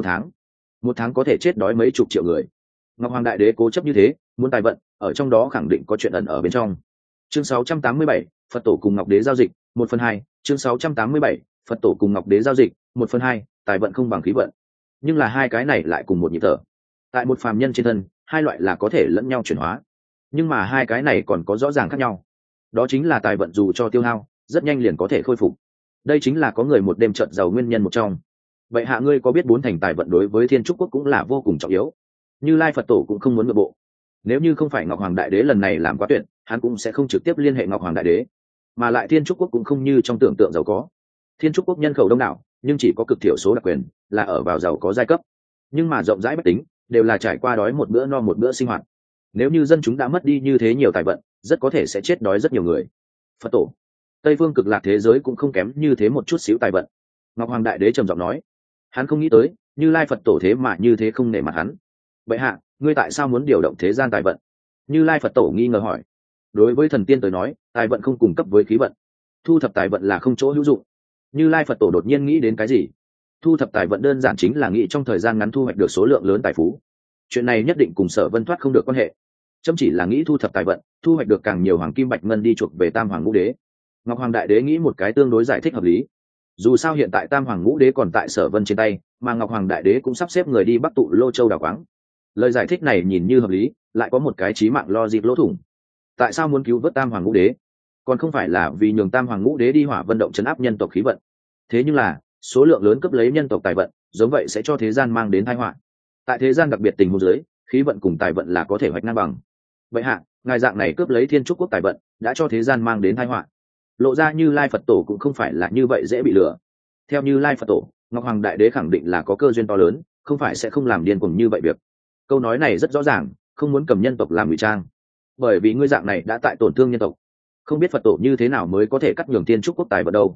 1 tháng có thể chết đói mấy chục triệu người. Ngọc Hoàng Đại Đế cố chấp như thế, muốn tài vận, ở trong đó khẳng định có chuyện ẩn ở bên trong. Chương 687, Phật tổ cùng Ngọc Đế giao dịch, 1/2. Chương 687, Phật tổ cùng Ngọc Đế giao dịch, 1/2. Tài vận không bằng khí vận, nhưng là hai cái này lại cùng một nhịp thở. Tại một phàm nhân trên thân, hai loại là có thể lẫn nhau chuyển hóa, nhưng mà hai cái này còn có rõ ràng khác nhau. Đó chính là tài vận dù cho tiêu hao, rất nhanh liền có thể khôi phục. Đây chính là có người một đêm trợn giàu nguyên nhân một trong. Vậy hạ ngươi có biết 4 thành tài vận đối với Thiên Trúc Quốc cũng là vô cùng trọng yếu. Như Lai Phật tổ cũng không muốn nội bộ. Nếu như không phải Ngọc Hoàng Đại Đế lần này làm quá tuyệt, hắn cũng sẽ không trực tiếp liên hệ Ngọc Hoàng Đại Đế. Mà lại Thiên Trúc Quốc cũng không như trong tưởng tượng giàu có. Thiên Trúc Quốc nhân khẩu đông đảo, nhưng chỉ có cực thiểu số đặc quyền, là ở vào giàu có giai cấp. Nhưng mà rộng rãi bách tính đều là trải qua đói một bữa no một bữa sinh hoạt. Nếu như dân chúng đã mất đi như thế nhiều tài vận, rất có thể sẽ chết đói rất nhiều người. Phật tổ, Tây Phương Cực Lạc thế giới cũng không kém như thế một chút xíu tài vận. Ngọc Hoàng Đại Đế trầm giọng nói. Hắn không nghĩ tới, Như Lai Phật tổ thế mà như thế không nể mặt hắn. Bệ hạ, ngươi tại sao muốn điều động thế gian tài vận? Như Lai Phật tổ nghi ngờ hỏi. Đối với thần tiên tới nói, tài vận không cùng cấp với khí vận, thu thập tài vận là không chỗ hữu dụng. Như Lai Phật tổ đột nhiên nghĩ đến cái gì? Thu thập tài vận đơn giản chính là nghĩ trong thời gian ngắn thu hoạch được số lượng lớn tài phú. Chuyện này nhất định cùng Sở Vân thoát không được quan hệ. Chấm chỉ là nghĩ thu thập tài vận, thu hoạch được càng nhiều hoàng kim bạch ngân đi chuộc về Tam Hoàng Ngũ Đế. Ngọc Hoàng Đại Đế nghĩ một cái tương đối giải thích hợp lý. Dù sao hiện tại Tam Hoàng Ngũ Đế còn tại Sở Vân trên tay, mà Ngọc Hoàng Đại Đế cũng sắp xếp người đi Bắc tụ Lô Châu đào quáng. Lời giải thích này nhìn như hợp lý, lại có một cái chí mạng logic lỗ thủng. Tại sao muốn cứu vớt Tam Hoàng Ngũ Đế? Còn không phải là vì nhường Tam Hoàng Ngũ Đế đi Hỏa Vân động trấn áp nhân tộc khí vận. Thế nhưng là, số lượng lớn cấp lấy nhân tộc tài vận, giống vậy sẽ cho thế gian mang đến tai họa. Tại thế gian đặc biệt tình huống dưới, khí vận cùng tài vận là có thể hoạch ngang bằng. Vậy hạ, ngài dạng này cướp lấy Thiên Trúc Quốc tài vận, đã cho thế gian mang đến tai họa. Lộ ra Như Lai Phật tổ cũng không phải là như vậy dễ bị lừa. Theo Như Lai Phật tổ, Ngọc Hoàng Đại Đế khẳng định là có cơ duyên to lớn, không phải sẽ không làm điên cuồng như vậy việc. Câu nói này rất rõ ràng, không muốn cầm nhân tộc làm ngụy trang. Bởi vì ngươi dạng này đã tại tổn thương nhân tộc. Không biết Phật tổ như thế nào mới có thể cắt nhường Thiên Trúc Quốc tài vận đâu.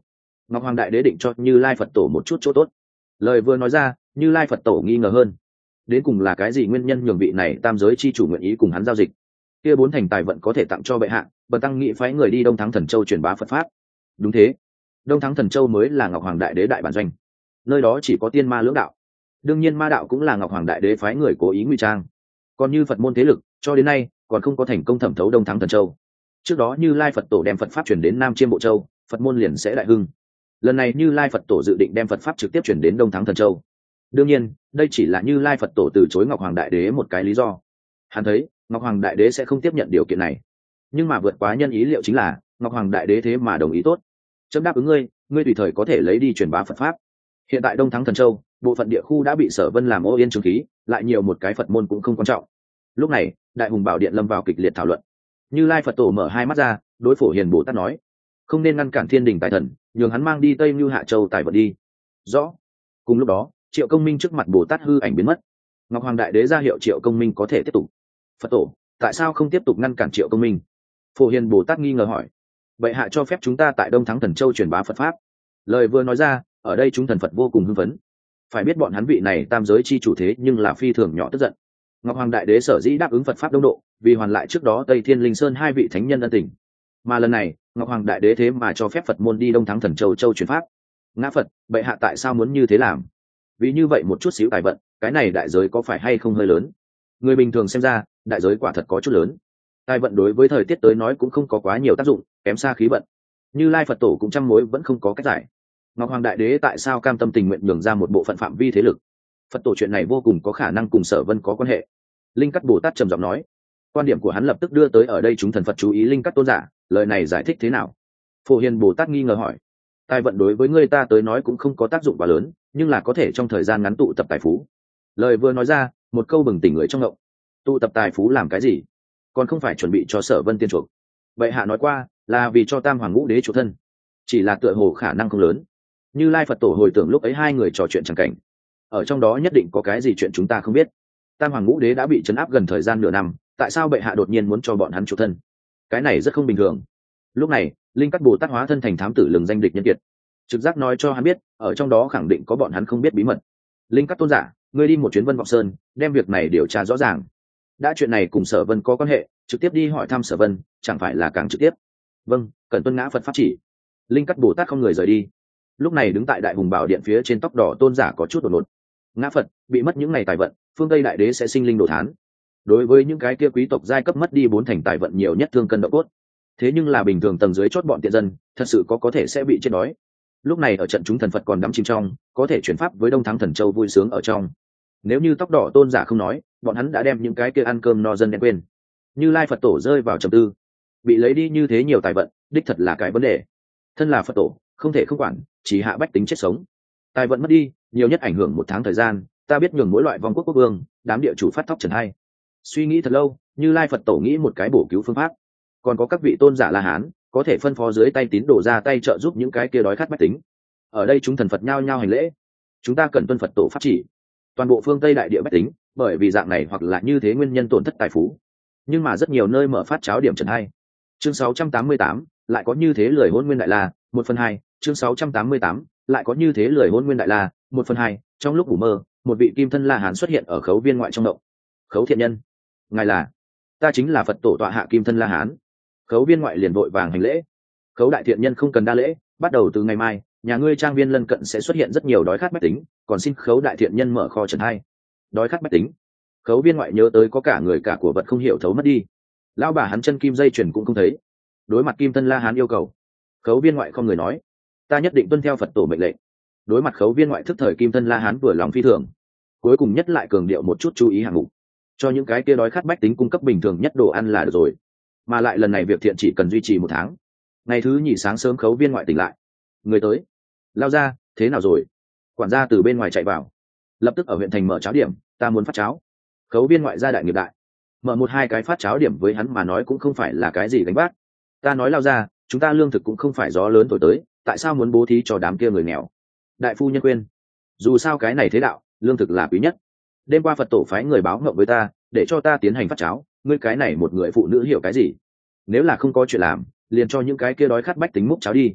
Ngọc Hoàng Đại Đế định cho Như Lai Phật Tổ một chút chỗ tốt. Lời vừa nói ra, Như Lai Phật Tổ nghi ngờ hơn, đến cùng là cái gì nguyên nhân nhường vị này tam giới chi chủ nguyện ý cùng hắn giao dịch? Kia 4 thành tài vận có thể tặng cho bệ hạ, bần tăng nghị phái người đi Đông Thắng Thần Châu truyền bá Phật pháp. Đúng thế, Đông Thắng Thần Châu mới là Ngọc Hoàng Đại Đế đại bản doanh, nơi đó chỉ có tiên ma lưỡng đạo, đương nhiên ma đạo cũng là Ngọc Hoàng Đại Đế phái người cố ý ngụy trang. Còn như Phật môn thế lực, cho đến nay còn không có thành công thẩm thấu Đông Thắng Thần Châu. Trước đó Như Lai Phật Tổ đem Phật pháp truyền đến Nam Chiêm Bộ Châu, Phật môn liền sẽ đại hưng. Lần này Như Lai Phật Tổ dự định đem Phật pháp trực tiếp truyền đến Đông Thắng Thần Châu. Đương nhiên, đây chỉ là Như Lai Phật Tổ từ chối Ngọc Hoàng Đại Đế một cái lý do. Hắn thấy Ngọc Hoàng Đại Đế sẽ không tiếp nhận điều kiện này, nhưng mà vượt quá nhân ý liệu chính là Ngọc Hoàng Đại Đế thế mà đồng ý. Tốt, chấm đáp ứng ngươi, ngươi tùy thời có thể lấy đi truyền bá Phật pháp. Hiện tại Đông Thắng Thần Châu bộ phận địa khu đã bị Sở Vân làm ô yên trường khí, lại nhiều một cái Phật môn cũng không quan trọng. Lúc này Đại Hùng Bảo Điện lâm vào kịch liệt thảo luận. Như Lai Phật Tổ mở hai mắt ra, đối Phổ Hiền Bồ Tát nói, không nên ngăn cản Thiên Đình tài thần, nhường hắn mang đi Tây Như Hạ Châu tài vận đi. Rõ. Cùng lúc đó, Triệu Công Minh trước mặt Bồ Tát hư ảnh biến mất. Ngọc Hoàng Đại Đế ra hiệu Triệu Công Minh có thể tiếp tục. Phật Tổ, tại sao không tiếp tục ngăn cản Triệu Công Minh? Phổ Hiền Bồ Tát nghi ngờ hỏi. Bệ hạ cho phép chúng ta tại Đông Thắng Thần Châu truyền bá Phật pháp. Lời vừa nói ra, ở đây chúng thần Phật vô cùng hưng phấn. Phải biết bọn hắn vị này tam giới chi chủ thế nhưng là phi thường nhỏ tức giận. Ngọc Hoàng Đại Đế sở dĩ đáp ứng Phật pháp đông độ, vì hoàn lại trước đó Tây Thiên Linh Sơn 2 vị thánh nhân ân tình. Mà lần này, Ngọc Hoàng Đại Đế thế mà cho phép Phật môn đi Đông Thắng Thần Châu truyền pháp. Ngã Phật, bệ hạ tại sao muốn như thế làm? Vì như vậy một chút xíu tài vận, cái này đại giới có phải hay không hơi lớn? Người bình thường xem ra, đại giới quả thật có chút lớn. Tài vận đối với thời tiết tới nói cũng không có quá nhiều tác dụng, kém xa khí vận. Như Lai Phật Tổ cũng trăm mối vẫn không có cách giải. Ngọc Hoàng Đại Đế tại sao cam tâm tình nguyện nhường ra một bộ phận phạm vi thế lực? Phật Tổ chuyện này vô cùng có khả năng cùng Sở Vân có quan hệ. Linh Cắt Bồ Tát trầm giọng nói, quan điểm của hắn lập tức đưa tới ở đây chúng thần Phật chú ý. Linh Cắt tôn giả, lời này giải thích thế nào? Phổ Hiền Bồ Tát nghi ngờ hỏi. Tài vận đối với người ta tới nói cũng không có tác dụng quá lớn, nhưng là có thể trong thời gian ngắn tụ tập tài phú. Lời vừa nói ra, một câu bừng tỉnh người trong ngộng. Tụ tập tài phú làm cái gì? Còn không phải chuẩn bị cho Sở Vân tiên chuộc. Vậy hạ nói qua là vì cho Tam Hoàng Ngũ Đế chuộc thân, chỉ là tựa hồ khả năng không lớn. Như Lai Phật Tổ hồi tưởng lúc ấy hai người trò chuyện chẳng cảnh, ở trong đó nhất định có cái gì chuyện chúng ta không biết. Tam Hoàng Ngũ Đế đã bị trấn áp gần thời gian nửa năm, tại sao bệ hạ đột nhiên muốn cho bọn hắn chuộc thân? Cái này rất không bình thường. Lúc này Linh Cắt Bồ Tát hóa thân thành thám tử lừng danh địch nhân kiệt, trực giác nói cho hắn biết ở trong đó khẳng định có bọn hắn không biết bí mật. Linh Cắt tôn giả, ngươi đi một chuyến Vân Vọng Sơn, đem việc này điều tra rõ ràng. Đã chuyện này cùng Sở Vân có quan hệ, trực tiếp đi hỏi thăm Sở Vân chẳng phải là càng trực tiếp? Vâng, cần tuân ngã Phật pháp chỉ. Linh Cắt Bồ Tát không người rời đi. Lúc này đứng tại Đại Hùng Bảo Điện phía trên tóc đỏ tôn giả có chút đột ngột. Ngã Phật bị mất những ngày tài vận, phương Tây Đại Đế sẽ sinh linh đồ thán. Đối với những cái kia quý tộc giai cấp mất đi 4 thành tài vận nhiều nhất thương cân độ cốt. Thế nhưng là bình thường tầng dưới chót bọn tiện dân, thật sự có thể sẽ bị chết đói. Lúc này ở trận chúng thần Phật còn đắm chìm trong, có thể chuyển pháp với Đông Thắng Thần Châu vui sướng ở trong. Nếu như tóc đỏ tôn giả không nói, bọn hắn đã đem những cái kia ăn cơm no dân đen quên. Như Lai Phật Tổ rơi vào trầm tư, bị lấy đi như thế nhiều tài vận, đích thật là cái vấn đề. Thân là Phật Tổ, không thể không quản, chỉ hạ bách tính chết sống. Tài vận mất đi, nhiều nhất ảnh hưởng 1 tháng thời gian, ta biết nhường mỗi loại vong quốc quốc vương, đám địa chủ phát thóc trần hay. Suy nghĩ thật lâu, Như Lai Phật Tổ nghĩ một cái bổ cứu phương pháp. Còn có các vị tôn giả La Hán, có thể phân phó dưới tay tín đồ ra tay trợ giúp những cái kia đói khát bách tính. Ở đây chúng thần Phật nhao nhao hành lễ. Chúng ta cần tuân Phật Tổ pháp chỉ. Toàn bộ phương Tây đại địa bách tính, bởi vì dạng này hoặc là như thế nguyên nhân tổn thất tài phú. Nhưng mà rất nhiều nơi mở phát cháo điểm trần hay. Chương 688, lại có như thế lời hôn nguyên đại la, 1/2. Chương 688, lại có như thế lời hôn nguyên đại la, 1/2. Trong lúc ngủ mơ, một vị kim thân La Hán xuất hiện ở Khấu Viên ngoại trong động. Khấu thiện nhân, ngài là? Ta chính là Phật Tổ tọa hạ kim thân La Hán. Khấu Viên ngoại liền vội vàng hành lễ. Khấu đại thiện nhân không cần đa lễ, bắt đầu từ ngày mai, nhà ngươi trang viên lân cận sẽ xuất hiện rất nhiều đói khát bách tính, còn xin Khấu đại thiện nhân mở kho trần hay. Đói khát bách tính? Khấu Viên ngoại nhớ tới có cả người cả của vật không hiểu thấu mất đi. Lão bà hắn chân kim dây chuyền cũng không thấy. Đối mặt kim thân La Hán yêu cầu, Khấu Viên ngoại không người nói, ta nhất định tuân theo Phật Tổ mệnh lệnh. Đối mặt Khấu Viên ngoại thức thời kim thân La Hán vừa lòng phi thường, cuối cùng nhất lại cường điệu một chút chú ý hạng mục, cho những cái kia đói khát bách tính cung cấp bình thường nhất đồ ăn là được rồi. Mà lại lần này việc thiện chỉ cần duy trì 1 tháng. Ngày thứ nhì sáng sớm Khấu Viên ngoại tỉnh lại, người tới, lao ra, thế nào rồi? Quản gia từ bên ngoài chạy vào, lập tức ở huyện thành mở cháo điểm, ta muốn phát cháo. Khấu Viên ngoại gia đại nghiệp đại, mở 1-2 cái phát cháo điểm với hắn mà nói cũng không phải là cái gì gánh vác. Ta nói lao ra, chúng ta lương thực cũng không phải gió lớn thổi tới, tại sao muốn bố thí cho đám kia người nghèo? Đại phu nhân khuyên, dù sao cái này thế đạo, lương thực là quý nhất. Đêm qua Phật Tổ phái người báo ngộng với ta, để cho ta tiến hành phát cháo, ngươi cái này một người phụ nữ hiểu cái gì? Nếu là không có chuyện làm, liền cho những cái kia đói khát bách tính múc cháo đi.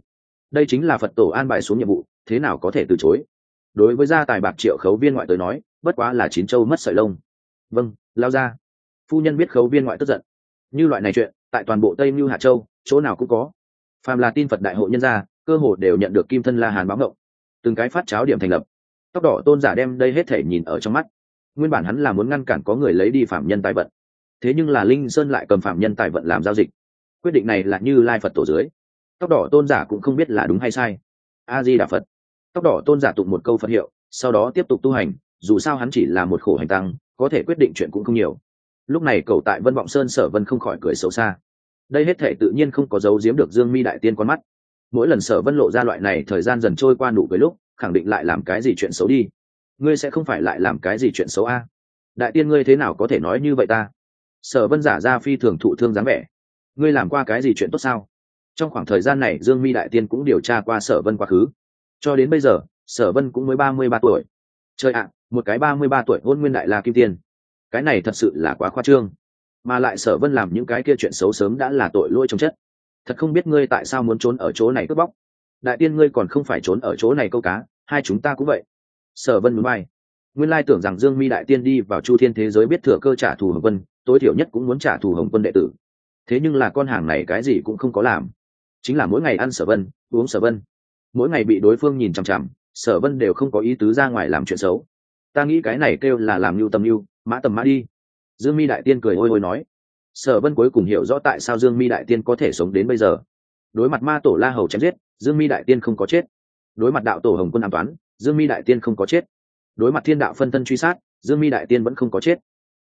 đây chính là Phật tổ an bài xuống nhiệm vụ, thế nào có thể từ chối. Đối với gia tài bạc triệu khấu viên ngoại tới nói, bất quá là chín châu mất sợi lông. Vâng, lao ra. Phu nhân biết khấu viên ngoại tức giận. Như loại này chuyện, tại toàn bộ Tây Mưu Hạ Châu, chỗ nào cũng có. Phàm là tin Phật đại hộ nhân gia, cơ hồ đều nhận được Kim Thân La Hán báo ngộng. Từng cái phát cháo điểm thành lập. Tóc đỏ tôn giả đem đây hết thể nhìn ở trong mắt. Nguyên bản hắn là muốn ngăn cản có người lấy đi phạm nhân tài vận, thế nhưng là Linh Sơn lại cầm phạm nhân tài vận làm giao dịch. Quyết định này là Như Lai Phật tổ dưới. Tóc đỏ tôn giả cũng không biết là đúng hay sai. A Di Đà Phật. Tóc đỏ tôn giả tụng một câu Phật hiệu, sau đó tiếp tục tu hành. Dù sao hắn chỉ là một khổ hành tăng, có thể quyết định chuyện cũng không nhiều. Lúc này cậu tại Vân Vọng Sơn Sở Vân không khỏi cười xấu xa. Đây hết thể tự nhiên không có giấu giếm được Dương Mi đại tiên con mắt. Mỗi lần Sở Vân lộ ra loại này thời gian dần trôi qua nụ cười lúc, khẳng định lại làm cái gì chuyện xấu đi. Ngươi sẽ không phải lại làm cái gì chuyện xấu a? Đại tiên ngươi thế nào có thể nói như vậy ta? Sở Vân giả ra phi thường thụ thương dáng vẻ. Ngươi làm qua cái gì chuyện tốt sao? Trong khoảng thời gian này Dương Mi đại tiên cũng điều tra qua Sở Vân quá khứ. Cho đến bây giờ, Sở Vân cũng mới 33 tuổi. Trời ạ, một cái 33 tuổi Hôn Nguyên Đại La Kim Tiên. Cái này thật sự là quá khoa trương. Mà lại Sở Vân làm những cái kia chuyện xấu sớm đã là tội lỗi trong chất. Thật không biết ngươi tại sao muốn trốn ở chỗ này cướp bóc. Đại tiên ngươi còn không phải trốn ở chỗ này câu cá, hai chúng ta cũng vậy. Sở Vân muốn bay. Nguyên lai tưởng rằng Dương Mi đại tiên đi vào Chu Thiên thế giới biết thừa cơ trả thù Hồng Quân, tối thiểu nhất cũng muốn trả thù Hồng Quân đệ tử. Thế nhưng là con hàng này cái gì cũng không có làm, chính là mỗi ngày ăn Sở Vân, uống Sở Vân, mỗi ngày bị đối phương nhìn chằm chằm, Sở Vân đều không có ý tứ ra ngoài làm chuyện xấu. Ta nghĩ cái này kêu là làm mưu tầm mưu, mã tầm mã đi. Dương Mi đại tiên cười ôi ôi nói. Sở Vân cuối cùng hiểu rõ tại sao Dương Mi đại tiên có thể sống đến bây giờ. Đối mặt ma tổ La Hầu chém giết, Dương Mi đại tiên không có chết. Đối mặt đạo tổ Hồng Quân ám toán, Dương Mi đại tiên không có chết. Đối mặt thiên đạo phân thân truy sát, Dương Mi đại tiên vẫn không có chết.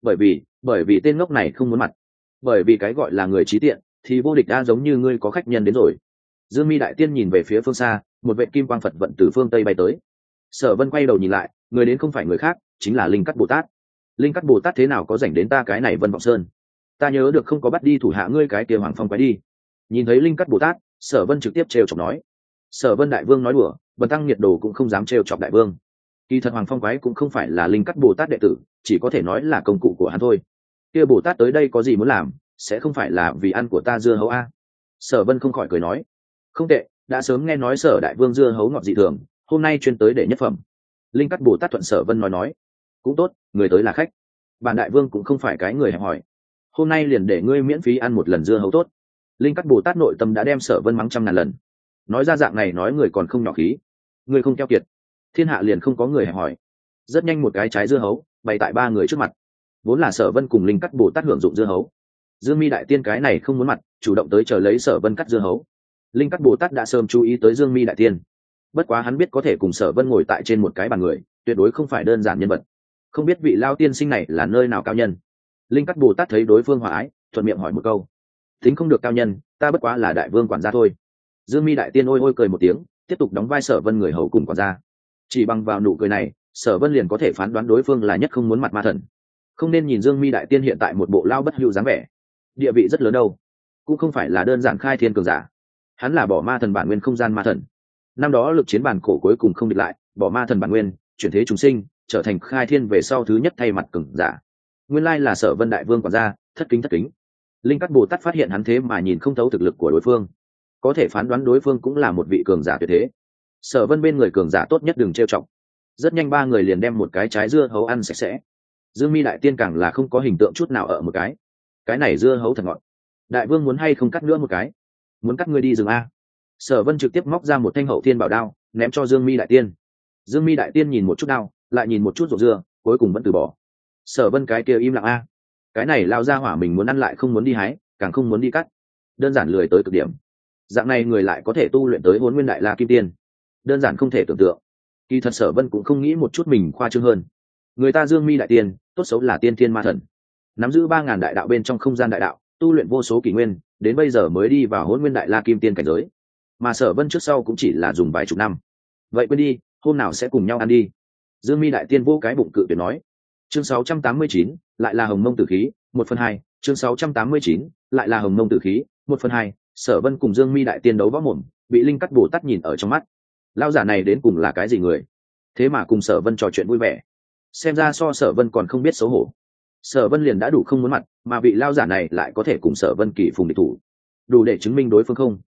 Bởi vì tên ngốc này không muốn mặt. Bởi vì cái gọi là người trí tiện thì vô địch đã giống như ngươi có khách nhân đến rồi. Dương Mi đại tiên nhìn về phía phương xa, một vệ kim quang Phật vận từ phương tây bay tới. Sở Vân quay đầu nhìn lại, người đến không phải người khác, chính là Linh Cắt Bồ Tát. Linh Cắt Bồ Tát thế nào có rảnh đến ta cái này Vân Vọng Sơn? Ta nhớ được không có bắt đi thủ hạ ngươi cái kia Hoàng Phong quái đi. Nhìn thấy Linh Cắt Bồ Tát, Sở Vân trực tiếp trêu chọc nói. Sở Vân đại vương nói đùa, Bần tăng nhiệt đồ cũng không dám trêu chọc đại vương. Kỳ thật Hoàng Phong quái cũng không phải là Linh Cắt Bồ Tát đệ tử, chỉ có thể nói là công cụ của hắn thôi. Kia Bồ Tát tới đây có gì muốn làm, sẽ không phải là vì ăn của ta dưa hấu a? Sở Vân không khỏi cười nói. Không tệ, đã sớm nghe nói Sở đại vương dưa hấu ngọt dị thường, hôm nay chuyên tới để nhất phẩm. Linh Cắt Bồ Tát thuận Sở Vân nói. Cũng tốt, người tới là khách. Bản đại vương cũng không phải cái người hẹp hòi. Hôm nay liền để ngươi miễn phí ăn một lần dưa hấu tốt. Linh Cắt Bồ Tát nội tâm đã đem Sở Vân mắng trăm ngàn lần. Nói ra dạng này nói người còn không nhỏ khí. Ngươi không keo kiệt, thiên hạ liền không có người hẹp hòi. Rất nhanh một cái trái dưa hấu bày tại ba người trước mặt. Vốn là Sở Vân cùng Linh Cắt Bồ Tát hưởng dụng dưa hấu. Dương Mi đại tiên cái này không muốn mặt, chủ động tới chờ lấy Sở Vân cắt dưa hấu. Linh Cắt Bồ Tát đã sớm chú ý tới Dương Mi đại tiên. Bất quá hắn biết có thể cùng Sở Vân ngồi tại trên một cái bàn người, tuyệt đối không phải đơn giản nhân vật. Không biết vị lao tiên sinh này là nơi nào cao nhân. Linh Cắt Bồ Tát thấy đối phương hòa ái, thuận miệng hỏi một câu. Tính không được cao nhân, ta bất quá là đại vương quản gia thôi. Dương Mi đại tiên ôi ôi cười một tiếng, tiếp tục đóng vai Sở Vân người hầu cùng quản gia. Chỉ bằng vào nụ cười này, Sở Vân liền có thể phán đoán đối phương là nhất không muốn mặt ma thần. Không nên nhìn Dương Mi đại tiên hiện tại một bộ lao bất hữu dáng vẻ, địa vị rất lớn đâu, cũng không phải là đơn giản khai thiên cường giả. Hắn là bỏ ma thần bản nguyên không gian ma thần. Năm đó lực chiến bản cổ cuối cùng không địch lại, bỏ ma thần bản nguyên, chuyển thế chúng sinh, trở thành khai thiên về sau thứ nhất thay mặt cường giả. Nguyên lai là Sở Vân đại vương quản gia, thất kính. Linh Cắt Bồ Tát phát hiện hắn thế mà nhìn không thấu thực lực của đối phương, có thể phán đoán đối phương cũng là một vị cường giả tuyệt thế. Sở Vân bên người cường giả tốt nhất đừng trêu chọc. Rất nhanh ba người liền đem một cái trái dưa hấu ăn sạch sẽ. Dương Mi đại tiên càng là không có hình tượng chút nào ở một cái này dưa hấu thật ngọt. Đại vương muốn hay không cắt nữa một cái? Muốn cắt ngươi đi rừng a. Sở Vân trực tiếp móc ra một thanh hậu thiên bảo đao, ném cho Dương Mi đại tiên. Dương Mi đại tiên nhìn một chút đao, lại nhìn một chút rổ dưa, cuối cùng vẫn từ bỏ. Sở Vân cái kia im lặng a. Cái này lao ra hỏa mình muốn ăn lại không muốn đi hái, càng không muốn đi cắt, đơn giản lười tới cực điểm. Dạng này người lại có thể tu luyện tới Hỗn Nguyên Đại La Kim Tiên, đơn giản không thể tưởng tượng. Kỳ thật Sở Vân cũng không nghĩ một chút mình khoa trương hơn. Người ta Dương Mi đại tiên, tốt xấu là tiên thiên ma thần, nắm giữ 3000 đại đạo bên trong không gian đại đạo, tu luyện vô số kỷ nguyên, đến bây giờ mới đi vào Hỗn Nguyên Đại La Kim Tiên cảnh giới. Mà Sở Vân trước sau cũng chỉ là dùng vài chục năm. Vậy quên đi, hôm nào sẽ cùng nhau ăn đi. Dương Mi đại tiên vô cái bụng cự tuyệt nói. Chương 689, lại là Hồng Mông Tử Khí, 1/2, chương 689, lại là Hồng Mông Tử Khí, 1/2. Sở Vân cùng Dương Mi đại tiên đấu võ mồm, bị Linh Cắt Bồ Tát nhìn ở trong mắt. Lão giả này đến cùng là cái gì người? Thế mà cùng Sở Vân trò chuyện vui vẻ. Xem ra so Sở Vân còn không biết xấu hổ. Sở Vân liền đã đủ không muốn mặt, mà vị lão giả này lại có thể cùng Sở Vân kỳ phùng địch thủ, đủ để chứng minh đối phương không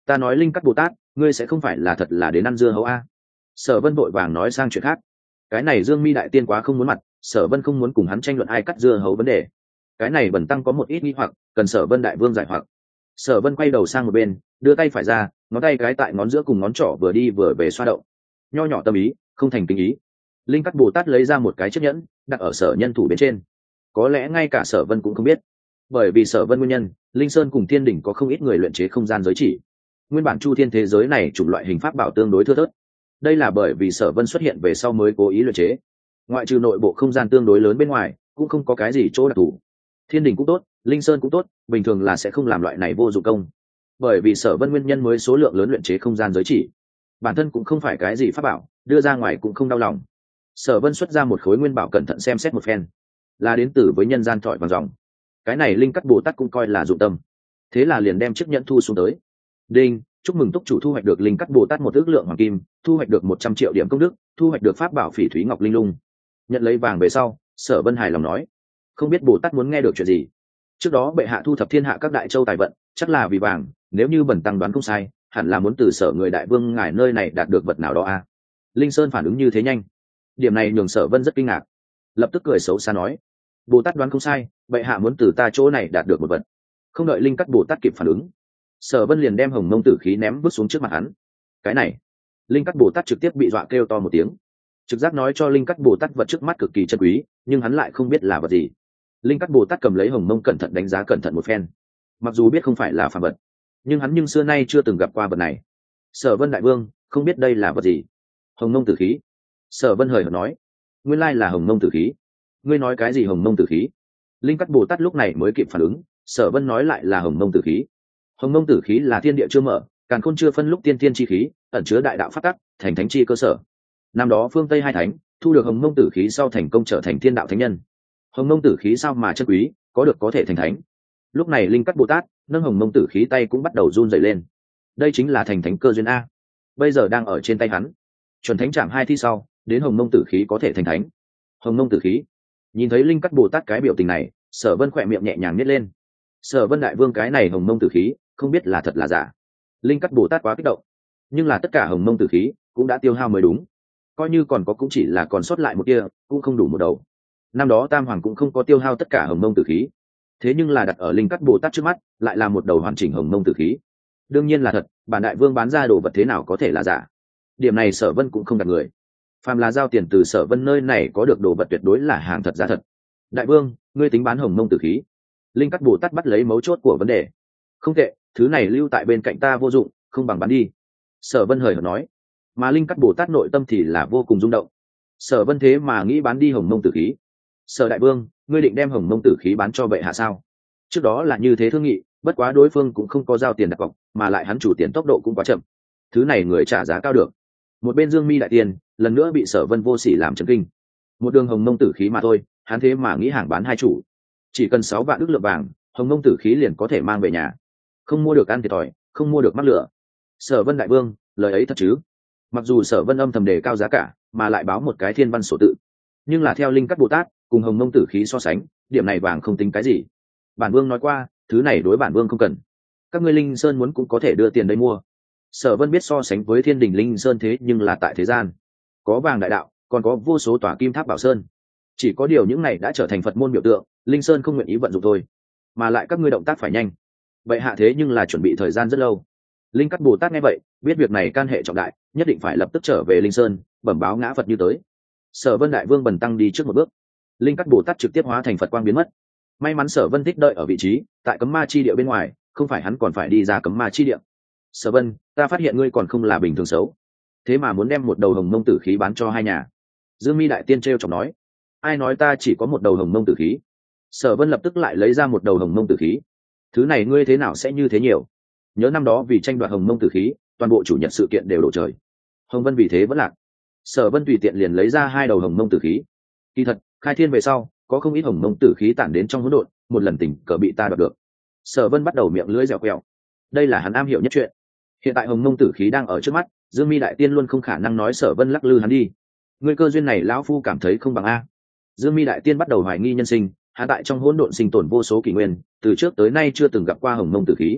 Ta nói linh cắt bồ tát, ngươi sẽ không phải là thật là đến ăn dưa hấu a? Sở Vân vội vàng nói sang chuyện khác. Cái này Dương Mi đại tiên quá không muốn mặt, Sở Vân không muốn cùng hắn tranh luận ai cắt dưa hấu vấn đề. Cái này bẩn tăng có một ít nghi hoặc, cần Sở Vân đại vương giải hoặc. Sở Vân quay đầu sang một bên, đưa tay phải ra, ngón tay cái tại ngón giữa cùng ngón trỏ vừa đi vừa về xoa động. Nho nhỏ tâm ý, không thành kính ý. Linh cắt bồ tát lấy ra một cái chiếc nhẫn, đặt ở Sở Nhân thủ bên trên. Có lẽ ngay cả Sở Vân cũng không biết, bởi vì Sở Vân nguyên nhân, Linh Sơn cùng Thiên đỉnh có không ít người luyện chế không gian giới chỉ. Nguyên bản chu thiên thế giới này chủng loại hình pháp bảo tương đối thưa thớt. Đây là bởi vì Sở Vân xuất hiện về sau mới cố ý luyện chế. Ngoại trừ nội bộ không gian tương đối lớn bên ngoài, cũng không có cái gì chỗ đặc thù. Thiên đỉnh cũng tốt, Linh Sơn cũng tốt, bình thường là sẽ không làm loại này vô dụng công. Bởi vì Sở Vân nguyên nhân mới số lượng lớn luyện chế không gian giới chỉ. Bản thân cũng không phải cái gì pháp bảo, đưa ra ngoài cũng không đau lòng. Sở Vân xuất ra một khối nguyên bảo cẩn thận xem xét một phen, là đến từ với nhân gian thỏi vàng ròng. Cái này Linh Cắt Bồ Tát cũng coi là dụng tâm, thế là liền đem chiếc nhẫn thu xuống tới. Đinh, chúc mừng túc chủ thu hoạch được Linh Cắt Bồ Tát một ước lượng hoàng kim, thu hoạch được 100 triệu điểm công đức, thu hoạch được pháp bảo phỉ thúy ngọc linh lung. Nhận lấy vàng về sau, Sở Vân hài lòng nói, không biết Bồ Tát muốn nghe được chuyện gì. Trước đó bệ hạ thu thập thiên hạ các đại châu tài vận, chắc là vì vàng, nếu như bần tăng đoán không sai, hẳn là muốn từ Sở người đại vương ngài nơi này đạt được vật nào đó a. Linh Sơn phản ứng như thế nhanh, điểm này nhường Sở Vân rất kinh ngạc, lập tức cười xấu xa nói, Bồ Tát đoán không sai, bệ hạ muốn từ ta chỗ này đạt được một vật. Không đợi Linh Cắt Bồ Tát kịp phản ứng, Sở Vân liền đem hồng mông tử khí ném vứt xuống trước mặt hắn. Cái này, Linh Cắt Bồ Tát trực tiếp bị dọa kêu to một tiếng. Trực giác nói cho Linh Cắt Bồ Tát vật trước mắt cực kỳ chân quý, nhưng hắn lại không biết là vật gì. Linh Cắt Bồ Tát cầm lấy hồng mông cẩn thận đánh giá cẩn thận một phen. Mặc dù biết không phải là phàm vật, nhưng hắn xưa nay chưa từng gặp qua vật này. Sở Vân đại vương, không biết đây là vật gì? Hồng mông tử khí. Sở Vân hời hợt nói, nguyên lai là hồng mông tử khí. Ngươi nói cái gì hồng mông tử khí? Linh Cắt Bồ Tát lúc này mới kịp phản ứng, Sở Vân nói lại là hồng mông tử khí. Hồng mông tử khí là thiên địa chưa mở, càn khôn chưa phân lúc tiên tiên chi khí, ẩn chứa đại đạo pháp tắc, thành thánh chi cơ sở. Năm đó phương Tây hai thánh thu được hồng mông tử khí sau thành công trở thành thiên đạo thánh nhân. Hồng mông tử khí sao mà chân quý, có được có thể thành thánh. Lúc này Linh Cắt Bồ Tát nâng hồng mông tử khí tay cũng bắt đầu run rẩy lên. Đây chính là thành thánh cơ duyên a, bây giờ đang ở trên tay hắn. Chuẩn thánh chạm 2 thi sau, đến hồng mông tử khí có thể thành thánh. Hồng mông tử khí. Nhìn thấy Linh Cắt Bồ Tát cái biểu tình này, Sở Vân khỏe miệng nhẹ nhàng nhếch lên. Sở Vân đại vương cái này hồng mông tử khí, không biết là thật là giả. Linh Cắt Bồ Tát quá kích động, nhưng là tất cả hồng mông tử khí cũng đã tiêu hao mới đúng, coi như còn có cũng chỉ là còn sót lại một kia, cũng không đủ một đầu. Năm đó Tam Hoàng cũng không có tiêu hao tất cả hồng mông tử khí, thế nhưng là đặt ở Linh Cắt Bồ Tát trước mắt, lại là một đầu hoàn chỉnh hồng mông tử khí. Đương nhiên là thật, bản đại vương bán ra đồ vật thế nào có thể là giả? Điểm này Sở Vân cũng không đặt người. Phàm là giao tiền từ Sở Vân nơi này có được đồ vật tuyệt đối là hàng thật giá thật. Đại vương, ngươi tính bán hồng mông tử khí? Linh Cắt Bồ Tát bắt lấy mấu chốt của vấn đề. Không tệ, thứ này lưu tại bên cạnh ta vô dụng, không bằng bán đi. Sở Vân hời hợt nói. Mà Linh Cắt Bồ Tát nội tâm thì là vô cùng rung động. Sở Vân thế mà nghĩ bán đi hồng mông tử khí. Sở đại vương, ngươi định đem hồng mông tử khí bán cho bệ hạ sao? Trước đó là như thế thương nghị, bất quá đối phương cũng không có giao tiền đặt cọc, mà lại hắn chủ tiền tốc độ cũng quá chậm. Thứ này người trả giá cao được. Một bên Dương Mi đại tiền lần nữa bị Sở Vân vô sỉ làm chấn kinh. Một đường hồng mông tử khí mà thôi, hắn thế mà nghĩ hàng bán hai chủ. Chỉ cần 6 vạn ức lượng vàng, hồng mông tử khí liền có thể mang về nhà. Không mua được ăn thiệt thòi, không mua được mắc lửa. Sở Vân đại vương, lời ấy thật chứ? Mặc dù Sở Vân âm thầm đề cao giá cả, mà lại báo một cái thiên văn sổ tự, nhưng là theo Linh Cắt Bồ Tát cùng hồng mông tử khí so sánh, điểm này vàng không tính cái gì. Bản vương nói qua, thứ này đối bản vương không cần. Các ngươi Linh Sơn muốn cũng có thể đưa tiền đây mua. Sở Vân biết so sánh với Thiên Đình Linh Sơn thế nhưng là tại thế gian, có vàng đại đạo, còn có vô số tòa kim tháp bảo sơn. Chỉ có điều những này đã trở thành Phật môn biểu tượng, Linh Sơn không nguyện ý vận dụng thôi. Mà lại các ngươi động tác phải nhanh. Vậy hạ thế nhưng là chuẩn bị thời gian rất lâu. Linh Cắt Bồ Tát nghe vậy, biết việc này can hệ trọng đại, nhất định phải lập tức trở về Linh Sơn, bẩm báo ngã Phật như tới. Sở Vân đại vương bần tăng đi trước một bước. Linh Cắt Bồ Tát trực tiếp hóa thành Phật quang biến mất. May mắn Sở Vân thích đợi ở vị trí, tại cấm ma chi địa bên ngoài, không phải hắn còn phải đi ra cấm ma chi địa. Sở Vân, ta phát hiện ngươi còn không là bình thường xấu, thế mà muốn đem một đầu hồng mông tử khí bán cho hai nhà. Dương Mi đại tiên trêu chọc nói, ai nói ta chỉ có một đầu hồng mông tử khí? Sở Vân lập tức lại lấy ra một đầu hồng mông tử khí. Thứ này ngươi thế nào sẽ như thế nhiều? Nhớ năm đó vì tranh đoạt hồng mông tử khí, toàn bộ chủ nhật sự kiện đều đổ trời. Hồng Vân vì thế vẫn lạc. Sở Vân tùy tiện liền lấy ra 2 đầu hồng mông tử khí. Kỳ thật, khai thiên về sau, có không ít hồng mông tử khí tản đến trong hỗn độn, một lần tình cờ bị ta đoạt được. Sở Vân bắt đầu miệng lưỡi dẻo quẹo. Đây là hắn am hiểu nhất chuyện. Hiện tại hồng mông tử khí đang ở trước mắt, Dương Mi đại tiên luôn không khả năng nói Sở Vân lắc lư hắn đi. Ngươi cơ duyên này lão phu cảm thấy không bằng a. Dương Mi đại tiên bắt đầu hoài nghi nhân sinh, hắn tại trong hỗn độn sinh tồn vô số kỷ nguyên, từ trước tới nay chưa từng gặp qua hồng mông tử khí.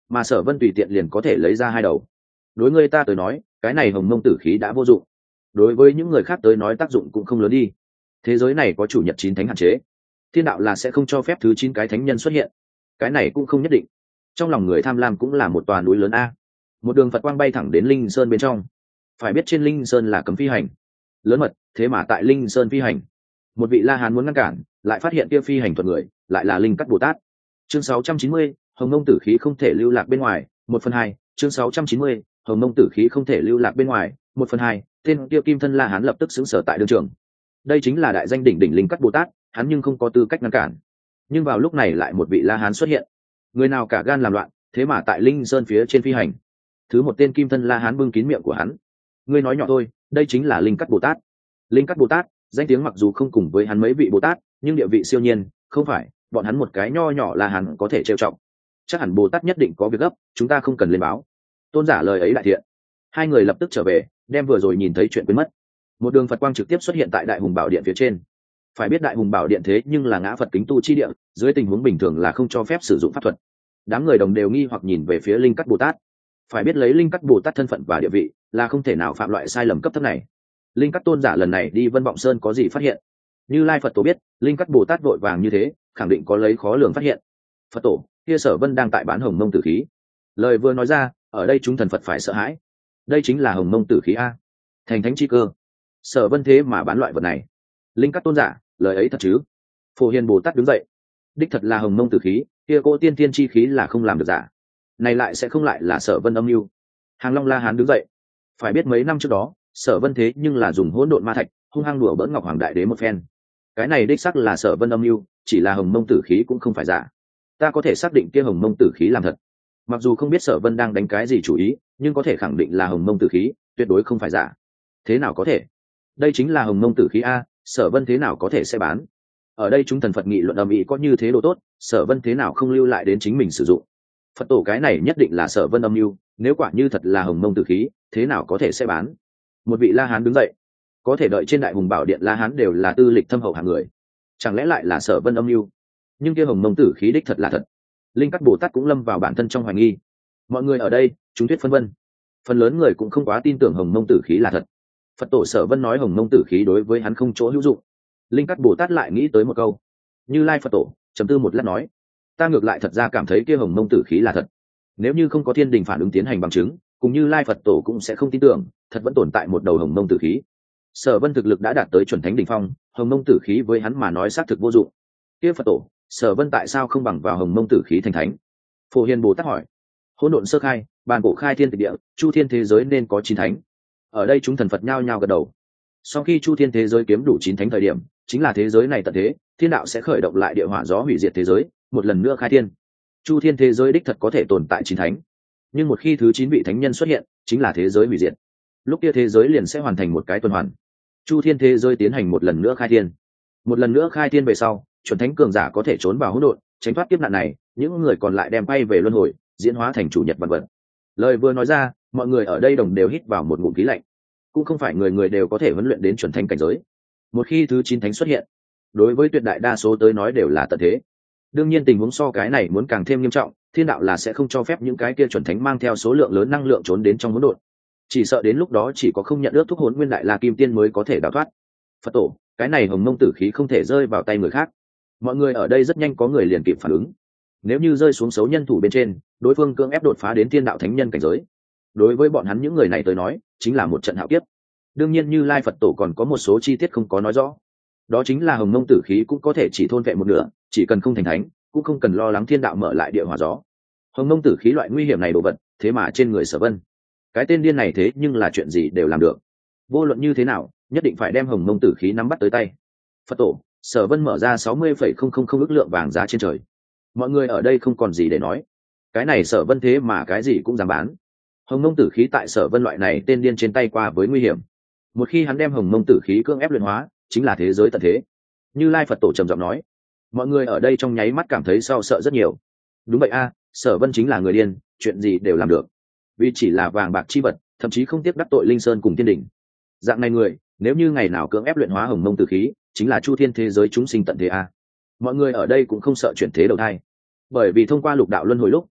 mà Sở Vân tùy tiện liền có thể lấy ra hai đầu. Đối ngươi ta tới nói, cái này hồng mông tử khí đã vô dụng, đối với những người khác tới nói tác dụng cũng không lớn đi. Thế giới này có chủ nhật 9 thánh hạn chế, thiên đạo là sẽ không cho phép thứ 9 cái thánh nhân xuất hiện, cái này cũng không nhất định. Trong lòng người tham lam cũng là một tòa núi lớn a. Một đường Phật quang bay thẳng đến Linh Sơn bên trong. Phải biết trên Linh Sơn là cấm phi hành, lớn mật, thế mà tại Linh Sơn phi hành. Một vị La Hán muốn ngăn cản, lại phát hiện kia phi hành thuật người lại là Linh Cắt Bồ Tát. Chương 690, hồng mông tử khí không thể lưu lạc bên ngoài, 1/2. Chương 690, hồng mông tử khí không thể lưu lạc bên ngoài, 1/2. Tên kia kim thân La Hán lập tức xứng sở tại đường trường. Đây chính là đại danh đỉnh đỉnh Linh Cắt Bồ Tát, hắn nhưng không có tư cách ngăn cản. Nhưng vào lúc này lại một vị La Hán xuất hiện, người nào cả gan làm loạn, thế mà tại Linh Sơn phía trên phi hành. Thứ một tên kim thân La Hán bưng kín miệng của hắn. Ngươi nói nhỏ thôi, đây chính là Linh Cắt Bồ Tát. Linh Cắt Bồ Tát, danh tiếng mặc dù không cùng với hắn mấy vị Bồ Tát, nhưng địa vị siêu nhiên, không phải bọn hắn một cái nho nhỏ La Hán có thể trêu trọng. Chắc hẳn Bồ Tát nhất định có việc gấp, chúng ta không cần lên báo. Tôn giả lời ấy đại thiện. Hai người lập tức trở về, đem vừa rồi nhìn thấy chuyện quên mất. Một đường Phật quang trực tiếp xuất hiện tại Đại Hùng Bảo Điện phía trên. Phải biết Đại Hùng Bảo Điện thế nhưng là ngã Phật kính tu chi địa, dưới tình huống bình thường là không cho phép sử dụng pháp thuật. Đám người đồng đều nghi hoặc nhìn về phía Linh Cắt Bồ Tát. Phải biết lấy Linh Cắt Bồ Tát thân phận và địa vị, là không thể nào phạm loại sai lầm cấp thấp này. Linh Cắt tôn giả lần này đi Vân Vọng Sơn có gì phát hiện? Như Lai Phật tổ biết, Linh Cắt Bồ Tát vội vàng như thế, khẳng định có lấy khó lường phát hiện. Phật tổ, kia Sở Vân đang tại bán hồng mông tử khí. Lời vừa nói ra, ở đây chúng thần Phật phải sợ hãi. Đây chính là hồng mông tử khí a, thành thánh chi cơ. Sở Vân thế mà bán loại vật này. Linh Cắt tôn giả, lời ấy thật chứ? Phổ Hiền Bồ Tát đứng dậy. Đích thật là hồng mông tử khí, kia cỗ tiên tiên chi khí là không làm được giả. Này lại sẽ không lại là Sở Vân âm mưu. Hàng Long La Hán đứng dậy. Phải biết mấy năm trước đó, Sở Vân thế nhưng là dùng hỗn độn ma thạch hung hăng đùa bỡn Ngọc Hoàng Đại Đế một phen. Cái này đích xác là Sở Vân âm mưu, chỉ là hồng mông tử khí cũng không phải giả. Ta có thể xác định kia hồng mông tử khí làm thật. Mặc dù không biết Sở Vân đang đánh cái gì chủ ý, nhưng có thể khẳng định là hồng mông tử khí, tuyệt đối không phải giả. Thế nào có thể? Đây chính là hồng mông tử khí a, Sở Vân thế nào có thể sẽ bán? Ở đây chúng thần Phật nghị luận ầm ĩ có như thế độ tốt, Sở Vân thế nào không lưu lại đến chính mình sử dụng? Phật tổ cái này nhất định là Sở Vân âm mưu, nếu quả như thật là hồng mông tử khí, thế nào có thể sẽ bán? Một vị La Hán đứng dậy. Có thể đợi trên Đại Hùng Bảo Điện La Hán đều là tư lịch thâm hậu hạng người, chẳng lẽ lại là Sở Vân âm mưu? Nhưng kia hồng mông tử khí đích thật là thật. Linh Cắt Bồ Tát cũng lâm vào bản thân trong hoài nghi. Mọi người ở đây chúng thuyết phân vân, phần lớn người cũng không quá tin tưởng hồng mông tử khí là thật. Phật tổ Sở Vân nói hồng mông tử khí đối với hắn không chỗ hữu dụng. Linh Cắt Bồ Tát lại nghĩ tới một câu. Như Lai Phật tổ trầm tư một lát nói, ta ngược lại thật ra cảm thấy kia hồng mông tử khí là thật. Nếu như không có thiên đình phản ứng tiến hành bằng chứng, cùng Như Lai Phật tổ cũng sẽ không tin tưởng, thật vẫn tồn tại một đầu hồng mông tử khí. Sở Vân thực lực đã đạt tới chuẩn thánh đỉnh phong, hồng mông tử khí với hắn mà nói xác thực vô dụng. Kia Phật tổ, Sở Vân tại sao không bằng vào hồng mông tử khí thành thánh? Phổ Hiền Bồ Tát hỏi. Hỗn độn sơ khai, bàn cổ khai thiên tịch địa, chu thiên thế giới nên có 9 thánh. Ở đây chúng thần Phật nhao nhao gật đầu. Sau khi chu thiên thế giới kiếm đủ 9 thánh thời điểm, chính là thế giới này tận thế, thiên đạo sẽ khởi động lại địa hỏa gió hủy diệt thế giới, một lần nữa khai thiên. Chu thiên thế giới đích thật có thể tồn tại 9 thánh, nhưng một khi thứ 9 vị thánh nhân xuất hiện, chính là thế giới hủy diệt. Lúc kia thế giới liền sẽ hoàn thành một cái tuần hoàn. Chu thiên thế giới tiến hành một lần nữa khai thiên. Một lần nữa khai thiên về sau, chuẩn thánh cường giả có thể trốn vào hỗn độn, tránh thoát kiếp nạn này, những người còn lại đem quay về luân hồi, diễn hóa thành chủ nhật vân vân. Lời vừa nói ra, mọi người ở đây đồng đều hít vào một ngụm khí lạnh. Cũng không phải người người đều có thể huấn luyện đến chuẩn thánh cảnh giới. Một khi thứ 9 thánh xuất hiện, đối với tuyệt đại đa số tới nói đều là tận thế. Đương nhiên tình huống so cái này muốn càng thêm nghiêm trọng, thiên đạo là sẽ không cho phép những cái kia chuẩn thánh mang theo số lượng lớn năng lượng trốn đến trong hỗn độn. Chỉ sợ đến lúc đó chỉ có không nhận ước thúc hồn nguyên đại la kim tiên mới có thể đào thoát. Phật tổ, cái này hồng mông tử khí không thể rơi vào tay người khác. Mọi người ở đây rất nhanh có người liền kịp phản ứng. Nếu như rơi xuống xấu nhân thủ bên trên, đối phương cưỡng ép đột phá đến thiên đạo thánh nhân cảnh giới, đối với bọn hắn những người này tới nói chính là một trận hạo kiếp. Đương nhiên Như Lai Phật tổ còn có một số chi tiết không có nói rõ, đó chính là hồng mông tử khí cũng có thể chỉ thôn vệ một nửa, chỉ cần không thành thánh cũng không cần lo lắng thiên đạo mở lại địa hỏa gió. Hồng mông tử khí loại nguy hiểm này đồ vật, thế mà trên người Sở Vân, cái tên điên này thế nhưng là chuyện gì đều làm được. Vô luận như thế nào, nhất định phải đem hồng mông tử khí nắm bắt tới tay. Phật tổ, Sở Vân mở ra 60,000 ức lượng vàng giá trên trời. Mọi người ở đây không còn gì để nói. Cái này Sở Vân thế mà cái gì cũng dám bán. Hồng mông tử khí tại Sở Vân loại này tên điên trên tay qua với nguy hiểm. Một khi hắn đem hồng mông tử khí cưỡng ép luyện hóa, chính là thế giới tận thế. Như Lai Phật tổ trầm giọng nói. Mọi người ở đây trong nháy mắt cảm thấy sợ rất nhiều. Đúng vậy a, Sở Vân chính là người điên, chuyện gì đều làm được. Vì chỉ là vàng bạc chi vật, thậm chí không tiếc đắc tội Linh Sơn cùng Thiên Đình. Dạng này người, nếu như ngày nào cưỡng ép luyện hóa hồng mông tử khí, chính là chu thiên thế giới chúng sinh tận thế a. Mọi người ở đây cũng không sợ chuyển thế đầu thai, bởi vì thông qua lục đạo luân hồi lúc,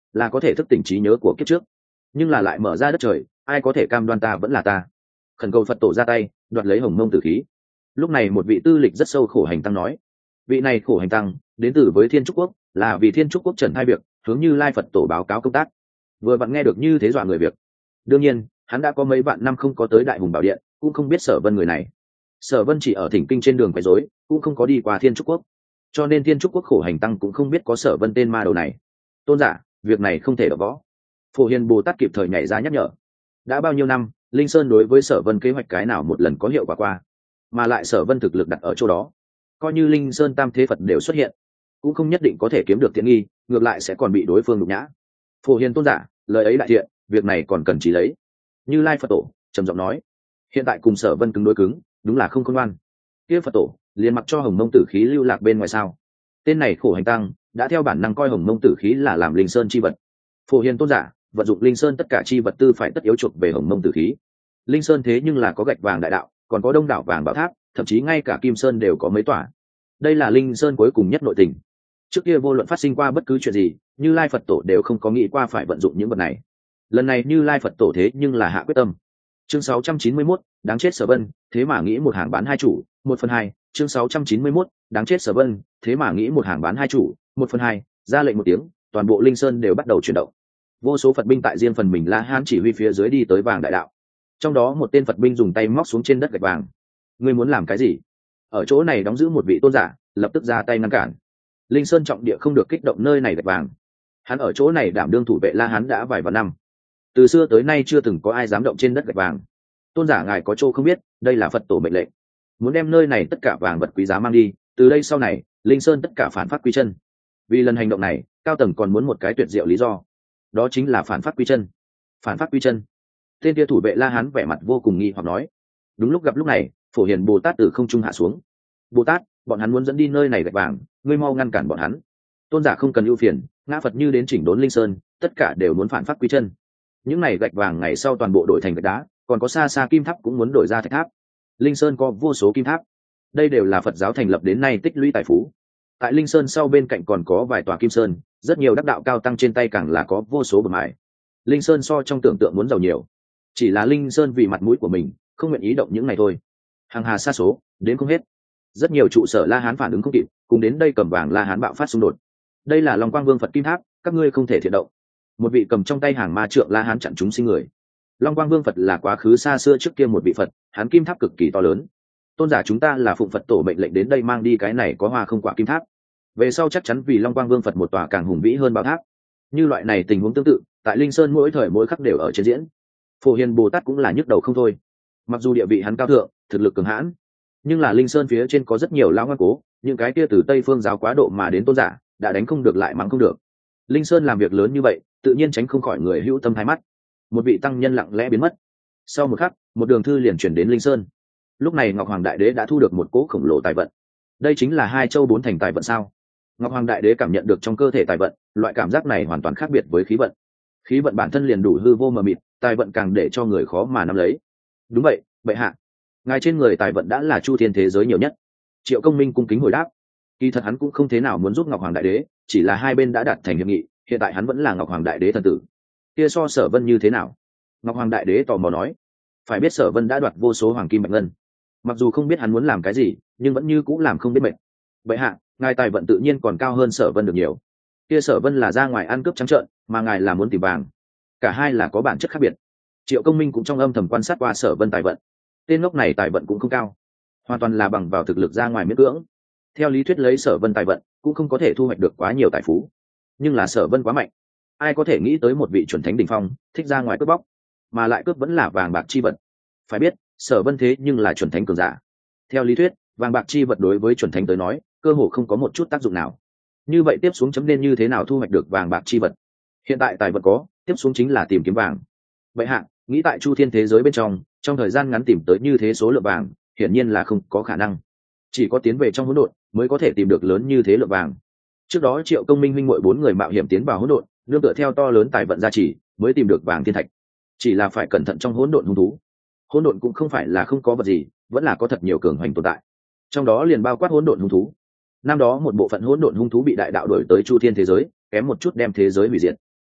là có thể thức tỉnh trí nhớ của kiếp trước, nhưng là lại mở ra đất trời, ai có thể cam đoan ta vẫn là ta. Khẩn cầu Phật tổ ra tay đoạt lấy hồng mông tử khí. Lúc này một vị tư lịch rất sâu khổ hành tăng nói, vị này khổ hành tăng đến từ với Thiên Trúc Quốc, là vì Thiên Trúc Quốc trần hai việc hướng Như Lai Phật tổ báo cáo công tác. Vừa vặn nghe được như thế dọa người việc. Đương nhiên hắn đã có mấy vạn năm không có tới Đại Hùng Bảo Điện, cũng không biết Sở Vân người này. Sở Vân chỉ ở thỉnh kinh trên đường quấy rối, cũng không có đi qua Thiên Trúc Quốc, cho nên Thiên Trúc Quốc khổ hành tăng cũng không biết có Sở Vân tên ma đầu này. Tôn giả, việc này không thể đỡ võ. Phổ Hiền Bồ Tát kịp thời nhảy ra nhắc nhở. Đã bao nhiêu năm, Linh Sơn đối với Sở Vân kế hoạch cái nào một lần có hiệu quả qua, mà lại Sở Vân thực lực đặt ở chỗ đó, coi như Linh Sơn Tam Thế Phật đều xuất hiện, cũng không nhất định có thể kiếm được tiện nghi, ngược lại sẽ còn bị đối phương nhục nhã. Phổ Hiền tôn giả, lời ấy đại thiện, việc này còn cần chỉ lấy. Như Lai Phật tổ trầm giọng nói, hiện tại cùng Sở Vân cứng đối cứng, đúng là không khôn ngoan. Kia Phật tổ liền mặc cho hồng mông tử khí lưu lạc bên ngoài sao? Tên này khổ hành tăng đã theo bản năng coi hồng mông tử khí là làm Linh Sơn chi vật. Phổ Hiền tôn giả, vận dụng Linh Sơn tất cả chi vật tư phải tất yếu chuộc về hồng mông tử khí. Linh Sơn thế nhưng là có gạch vàng đại đạo, còn có đông đảo vàng bảo tháp, thậm chí ngay cả Kim Sơn đều có mấy tòa. Đây là Linh Sơn cuối cùng nhất nội tình. Trước kia vô luận phát sinh qua bất cứ chuyện gì, Như Lai Phật tổ đều không có nghĩ qua phải vận dụng những vật này. Lần này Như Lai Phật tổ thế nhưng là hạ quyết tâm. Chương 691, đáng chết Sở Vân, thế mà nghĩ một hàng bán hai chủ, 1/2. Chương 691, đáng chết Sở Vân, thế mà nghĩ một hàng bán hai chủ, 1/2. Ra lệnh một tiếng, toàn bộ Linh Sơn đều bắt đầu chuyển động. Vô số Phật binh tại riêng phần mình La Hán chỉ huy phía dưới đi tới vàng đại đạo. Trong đó một tên Phật binh dùng tay móc xuống trên đất gạch vàng. Ngươi muốn làm cái gì? Ở chỗ này đóng giữ một vị tôn giả, lập tức ra tay ngăn cản. Linh Sơn trọng địa không được kích động nơi này gạch vàng. Hắn ở chỗ này đảm đương thủ vệ La Hán đã vài vạn năm, từ xưa tới nay chưa từng có ai dám động trên đất gạch vàng. Tôn giả ngài có chỗ không biết, đây là Phật tổ mệnh lệnh, muốn đem nơi này tất cả vàng vật quý giá mang đi, từ đây sau này Linh Sơn tất cả phản pháp quy chân. Vì lần hành động này, cao tầng còn muốn một cái tuyệt diệu lý do, đó chính là phản pháp quy chân. Phản pháp quy chân? Tên kia thủ vệ La Hán vẻ mặt vô cùng nghi hoặc nói. Đúng lúc gặp lúc này, Phổ Hiền Bồ Tát từ không trung hạ xuống. Bồ Tát, bọn hắn muốn dẫn đi nơi này gạch vàng, ngươi mau ngăn cản bọn hắn. Tôn giả không cần ưu phiền, ngã Phật như đến chỉnh đốn Linh Sơn, tất cả đều muốn phản pháp quy chân. Những này gạch vàng ngày sau toàn bộ đổi thành gạch đá, còn có xa xa kim tháp cũng muốn đổi ra thạch tháp. Linh Sơn có vô số kim tháp, đây đều là Phật giáo thành lập đến nay tích lũy tài phú. Tại Linh Sơn sau bên cạnh còn có vài tòa kim sơn, rất nhiều đắc đạo cao tăng trên tay càng là có vô số bậc mài. Linh Sơn so trong tưởng tượng muốn giàu nhiều, chỉ là Linh Sơn vì mặt mũi của mình không nguyện ý động những này thôi. Hàng hà sa số đến không hết, rất nhiều trụ sở La Hán phản ứng không kịp, cùng đến đây cầm vàng La Hán bạo phát xung đột. Đây là Long Quang Vương Phật kim tháp, các ngươi không thể thiện động. Một vị cầm trong tay hàng ma trượng La Hán chặn chúng sinh người. Long Quang Vương Phật là quá khứ xa xưa trước kia một vị Phật, hắn kim tháp cực kỳ to lớn. Tôn giả chúng ta là phụng Phật tổ mệnh lệnh đến đây mang đi cái này có hoa không quả kim tháp, về sau chắc chắn vì Long Quang Vương Phật một tòa càng hùng vĩ hơn bảo tháp. Như loại này tình huống tương tự tại Linh Sơn mỗi thời mỗi khắc đều ở trên diễn. Phổ Hiền Bồ Tát cũng là nhức đầu không thôi. Mặc dù địa vị hắn cao thượng, thực lực cường hãn, nhưng là Linh Sơn phía trên có rất nhiều lão ngoan cố, những cái kia từ Tây phương giáo quá độ mà đến tôn giả đã đánh không được lại mắng không được. Linh Sơn làm việc lớn như vậy, tự nhiên tránh không khỏi người hữu tâm thái mắt. Một vị tăng nhân lặng lẽ biến mất. Sau một khắc, một đường thư liền chuyển đến Linh Sơn. Lúc này Ngọc Hoàng Đại Đế đã thu được một cỗ khổng lồ tài vận. Đây chính là 2 châu 4 thành tài vận sao? Ngọc Hoàng Đại Đế cảm nhận được trong cơ thể tài vận, loại cảm giác này hoàn toàn khác biệt với khí vận. Khí vận bản thân liền đủ hư vô mờ mịt, tài vận càng để cho người khó mà nắm lấy. Đúng vậy, bệ hạ, ngài trên người tài vận đã là chu thiên thế giới nhiều nhất. Triệu Công Minh cung kính hồi đáp. Kỳ thật hắn cũng không thế nào muốn giúp Ngọc Hoàng Đại Đế, chỉ là hai bên đã đạt thành hiệp nghị, hiện tại hắn vẫn là Ngọc Hoàng Đại Đế thần tử. Kia so Sở Vân như thế nào? Ngọc Hoàng Đại Đế tò mò nói. Phải biết Sở Vân đã đoạt vô số hoàng kim bạch ngân, mặc dù không biết hắn muốn làm cái gì, nhưng vẫn như cũng làm không biết mệt. Bệ hạ, ngài tài vận tự nhiên còn cao hơn Sở Vân được nhiều. Kia Sở Vân là ra ngoài ăn cướp trắng trợn, mà ngài là muốn tìm vàng, cả hai là có bản chất khác biệt. Triệu Công Minh cũng trong âm thầm quan sát qua Sở Vân tài vận. Tên ngốc này tài vận cũng không cao, hoàn toàn là bằng vào thực lực ra ngoài miễn cưỡng. Theo lý thuyết lấy Sở Vân tài vận cũng không có thể thu hoạch được quá nhiều tài phú, nhưng là Sở Vân quá mạnh, ai có thể nghĩ tới một vị chuẩn thánh đỉnh phong thích ra ngoài cướp bóc, mà lại cướp vẫn là vàng bạc chi vật. Phải biết Sở Vân thế nhưng là chuẩn thánh cường giả. Theo lý thuyết vàng bạc chi vật đối với chuẩn thánh tới nói cơ hồ không có một chút tác dụng nào. Như vậy tiếp xuống chấm nên như thế nào thu hoạch được vàng bạc chi vật? Hiện tại tài vật có, tiếp xuống chính là tìm kiếm vàng. Vậy hạ nghĩ tại chu thiên thế giới bên trong thời gian ngắn tìm tới như thế số lượng vàng hiển nhiên là không có khả năng, chỉ có tiến về trong hỗn độn mới có thể tìm được lớn như thế lượng vàng. Trước đó Triệu Công Minh huynh muội 4 người mạo hiểm tiến vào hỗn độn, nương tựa theo to lớn tài vận gia trì mới tìm được vàng thiên thạch. Chỉ là phải cẩn thận trong hỗn độn hung thú. Hỗn độn cũng không phải là không có vật gì, vẫn là có thật nhiều cường hành tồn tại. Trong đó liền bao quát hỗn độn hung thú. Năm đó một bộ phận hỗn độn hung thú bị đại đạo đuổi tới chu thiên thế giới, kém một chút đem thế giới hủy diệt.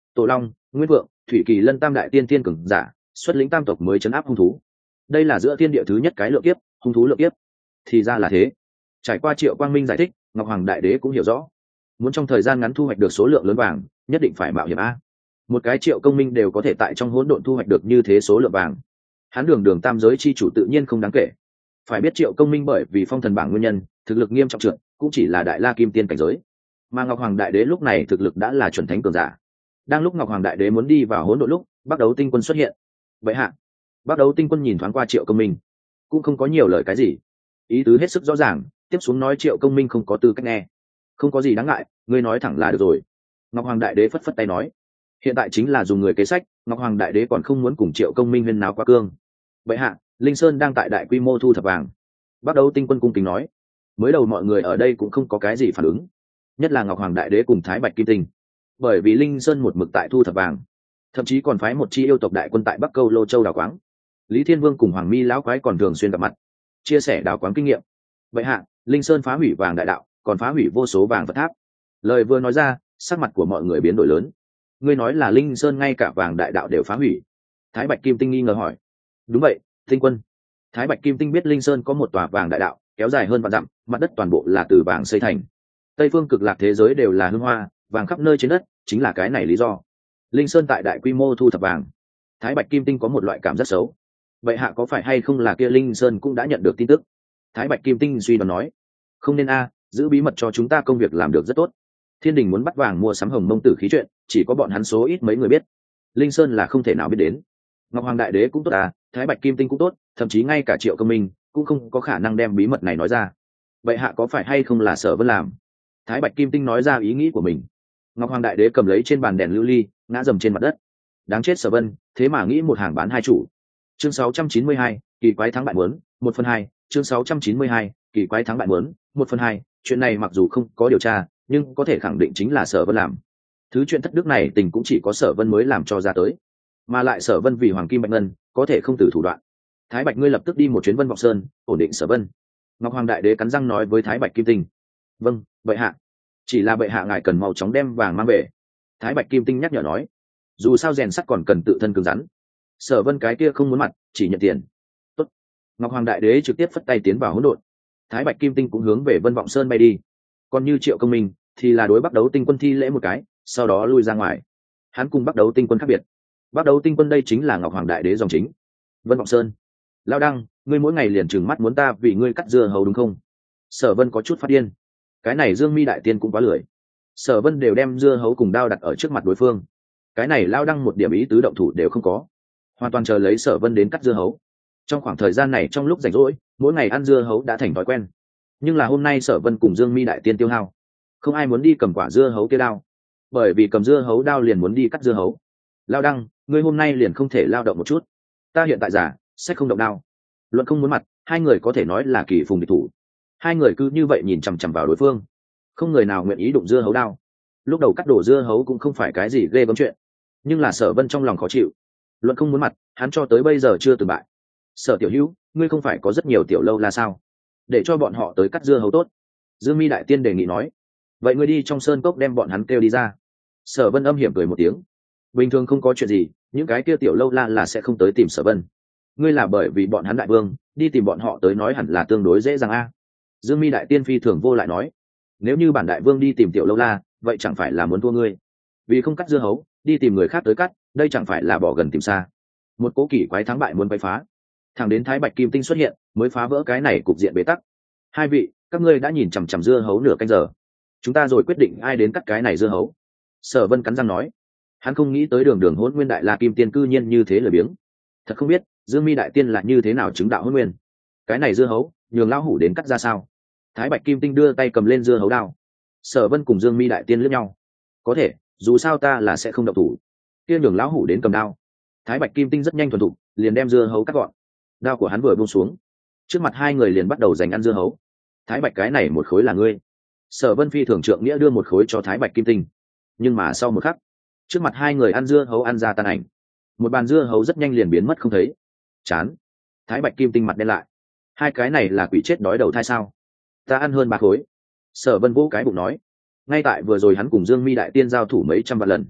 Tổ Long, Nguyên Vượng, Thủy Kỳ Lân tam đại tiên thiên cường giả xuất lĩnh tam tộc mới chấn áp hung thú. Đây là giữa thiên địa thứ nhất cái lượng kiếp, hung thú lượng kiếp. Thì ra là thế. Trải qua Triệu Quang Minh giải thích, Ngọc Hoàng Đại Đế cũng hiểu rõ. Muốn trong thời gian ngắn thu hoạch được số lượng lớn vàng, nhất định phải mạo hiểm a. Một cái Triệu Công Minh đều có thể tại trong hỗn độn thu hoạch được như thế số lượng vàng. Hắn đường tam giới chi chủ tự nhiên không đáng kể. Phải biết Triệu Công Minh bởi vì phong thần bảng nguyên nhân, thực lực nghiêm trọng trượt, cũng chỉ là đại la kim tiên cảnh giới. Mà Ngọc Hoàng Đại Đế lúc này thực lực đã là chuẩn thánh cường giả. Đang lúc Ngọc Hoàng Đại Đế muốn đi vào hỗn độn lúc, Bắc Đấu Tinh Quân xuất hiện. Vậy hạ, Bắc Đấu Tinh Quân nhìn thoáng qua Triệu Công Minh, cũng không có nhiều lời cái gì, ý tứ hết sức rõ ràng, tiếp xuống nói Triệu Công Minh không có tư cách nghe. Không có gì đáng ngại, ngươi nói thẳng là được rồi. Ngọc Hoàng Đại Đế phất phất tay nói, hiện tại chính là dùng người kế sách, Ngọc Hoàng Đại Đế còn không muốn cùng Triệu Công Minh huyên náo quá cương. Vậy hạ, Linh Sơn đang tại đại quy mô thu thập vàng. Bắc Đấu Tinh Quân cung kính nói. Mới đầu mọi người ở đây cũng không có cái gì phản ứng, nhất là Ngọc Hoàng Đại Đế cùng Thái Bạch Kim Tinh, bởi vì Linh Sơn một mực tại thu thập vàng, thậm chí còn phái một chi yêu tộc đại quân tại Bắc Câu Lô Châu đào quáng. Lý Thiên Vương cùng Hoàng Mi lão quái còn thường xuyên gặp mặt, chia sẻ đào quáng kinh nghiệm. Vậy hạ, Linh Sơn phá hủy vàng đại đạo, còn phá hủy vô số vàng Phật tháp. Lời vừa nói ra, sắc mặt của mọi người biến đổi lớn. Ngươi nói là Linh Sơn ngay cả vàng đại đạo đều phá hủy? Thái Bạch Kim Tinh nghi ngờ hỏi. Đúng vậy, Tinh Quân. Thái Bạch Kim Tinh biết Linh Sơn có một tòa vàng đại đạo, kéo dài hơn vạn dặm, mặt đất toàn bộ là từ vàng xây thành. Tây phương cực lạc thế giới đều là hương hoa, vàng khắp nơi trên đất, chính là cái này lý do. Linh Sơn tại đại quy mô thu thập vàng. Thái Bạch Kim Tinh có một loại cảm giác xấu. Vậy hạ có phải hay không là kia Linh Sơn cũng đã nhận được tin tức? Thái Bạch Kim Tinh suy đoán nói. Không nên a, giữ bí mật cho chúng ta công việc làm được rất tốt. Thiên Đình muốn bắt vàng mua sắm Hồng Mông Tử khí chuyện, chỉ có bọn hắn số ít mấy người biết. Linh Sơn là không thể nào biết đến. Ngọc Hoàng Đại Đế cũng tốt à, Thái Bạch Kim Tinh cũng tốt, thậm chí ngay cả Triệu Công Minh cũng không có khả năng đem bí mật này nói ra. Vậy hạ có phải hay không là Sở Vân làm? Thái Bạch Kim Tinh nói ra ý nghĩ của mình. Ngọc Hoàng Đại Đế cầm lấy trên bàn đèn lưu ly, ngã dầm trên mặt đất. Đáng chết Sở Vân, thế mà nghĩ một hàng bán hai chủ. Chương 692, kỳ quái thắng bại muốn, 1/2, chương 692, kỳ quái thắng bại muốn, 1/2, chuyện này mặc dù không có điều tra, nhưng có thể khẳng định chính là Sở Vân làm. Thứ chuyện thất đức này tình cũng chỉ có Sở Vân mới làm cho ra tới. Mà lại Sở Vân vì Hoàng Kim Bạch Ngân, có thể không từ thủ đoạn. Thái Bạch ngươi lập tức đi một chuyến Vân Vọng Sơn, ổn định Sở Vân. Ngọc Hoàng Đại Đế cắn răng nói với Thái Bạch Kim Tinh. Vâng, bệ hạ. Chỉ là bệ hạ ngài cần mau chóng đem vàng mang về. Thái Bạch Kim Tinh nhắc nhở nói. Dù sao rèn sắt còn cần tự thân cứng rắn. Sở Vân cái kia không muốn mặt, chỉ nhận tiền. Tốt. Ngọc Hoàng Đại Đế trực tiếp phất tay tiến vào hỗn độn. Thái Bạch Kim Tinh cũng hướng về Vân Vọng Sơn bay đi. Còn như Triệu Công Minh thì là đối Bắc Đấu Tinh Quân thi lễ một cái, sau đó lui ra ngoài. Hắn cùng Bắc Đấu Tinh Quân khác biệt. Bắc Đấu Tinh Quân đây chính là Ngọc Hoàng Đại Đế dòng chính. Vân Vọng Sơn, Lão Đăng, ngươi mỗi ngày liền trừng mắt muốn ta vì ngươi cắt dưa hấu đúng không? Sở Vân có chút phát điên. Cái này Dương Mi đại tiên cũng quá lười. Sở Vân đều đem dưa hấu cùng đao đặt ở trước mặt đối phương, cái này Lão Đăng một điểm ý tứ động thủ đều không có, hoàn toàn chờ lấy Sở Vân đến cắt dưa hấu. Trong khoảng thời gian này trong lúc rảnh rỗi, mỗi ngày ăn dưa hấu đã thành thói quen. Nhưng là hôm nay Sở Vân cùng Dương Mi đại tiên tiêu hao, không ai muốn đi cầm quả dưa hấu kia đao, bởi vì cầm dưa hấu đao liền muốn đi cắt dưa hấu. Lão Đăng, ngươi hôm nay liền không thể lao động một chút? Ta hiện tại giả, sẽ không động đao. Luận không muốn mặt, hai người có thể nói là kỳ phùng địch thủ. Hai người cứ như vậy nhìn chằm chằm vào đối phương, không người nào nguyện ý đụng dưa hấu đao. Lúc đầu cắt đổ dưa hấu cũng không phải cái gì ghê gớm chuyện, nhưng là Sở Vân trong lòng khó chịu. Luận không muốn mặt, hắn cho tới bây giờ chưa từng bại. Sở tiểu hữu, ngươi không phải có rất nhiều tiểu lâu là sao? Để cho bọn họ tới cắt dưa hấu tốt. Dương Mi đại tiên đề nghị nói. Vậy ngươi đi trong sơn cốc đem bọn hắn kêu đi ra. Sở Vân âm hiểm cười một tiếng. Bình thường không có chuyện gì, những cái kia tiểu lâu la là sẽ không tới tìm Sở Vân. Ngươi là bởi vì bọn hắn đại vương đi tìm bọn họ tới nói hẳn là tương đối dễ dàng a. Dương Mi đại tiên phi thường vô lại nói. Nếu như bản đại vương đi tìm tiểu lâu la, vậy chẳng phải là muốn thua ngươi? Vì không cắt dưa hấu, đi tìm người khác tới cắt, đây chẳng phải là bỏ gần tìm xa. Một cố kỳ quái thắng bại muốn quấy phá. Thẳng đến Thái Bạch Kim Tinh xuất hiện, mới phá vỡ cái này cục diện bế tắc. Hai vị, các ngươi đã nhìn chằm chằm dưa hấu nửa canh giờ, chúng ta rồi quyết định ai đến cắt cái này dưa hấu. Sở Vân cắn răng nói. Hắn không nghĩ tới đường Hỗn Nguyên đại la kim tiên cư nhiên như thế lười biếng. Thật không biết Dương Mi đại tiên là như thế nào chứng đạo Hỗn Nguyên. Cái này dưa hấu, nhường lão hủ đến cắt ra sao? Thái Bạch Kim Tinh đưa tay cầm lên dưa hấu đao. Sở Vân cùng Dương Mi đại tiên liếc nhau. Có thể, dù sao ta là sẽ không động thủ. Kia nhường lão hủ đến cầm đao. Thái Bạch Kim Tinh rất nhanh thuần thục, liền đem dưa hấu cắt gọn. Đao của hắn vừa buông xuống, trước mặt hai người liền bắt đầu giành ăn dưa hấu. Thái Bạch cái này một khối là ngươi. Sở Vân phi thường trượng nghĩa đưa một khối cho Thái Bạch Kim Tinh. Nhưng mà sau một khắc, trước mặt hai người ăn dưa hấu ăn ra tan ảnh. Một bàn dưa hấu rất nhanh liền biến mất không thấy. Chán. Thái Bạch Kim Tinh mặt đen lại. Hai cái này là quỷ chết đói đầu thai sao? Ta ăn hơn 3 khối. Sở Vân vỗ cái bụng nói. Ngay tại vừa rồi hắn cùng Dương Mi đại tiên giao thủ mấy trăm vạn lần,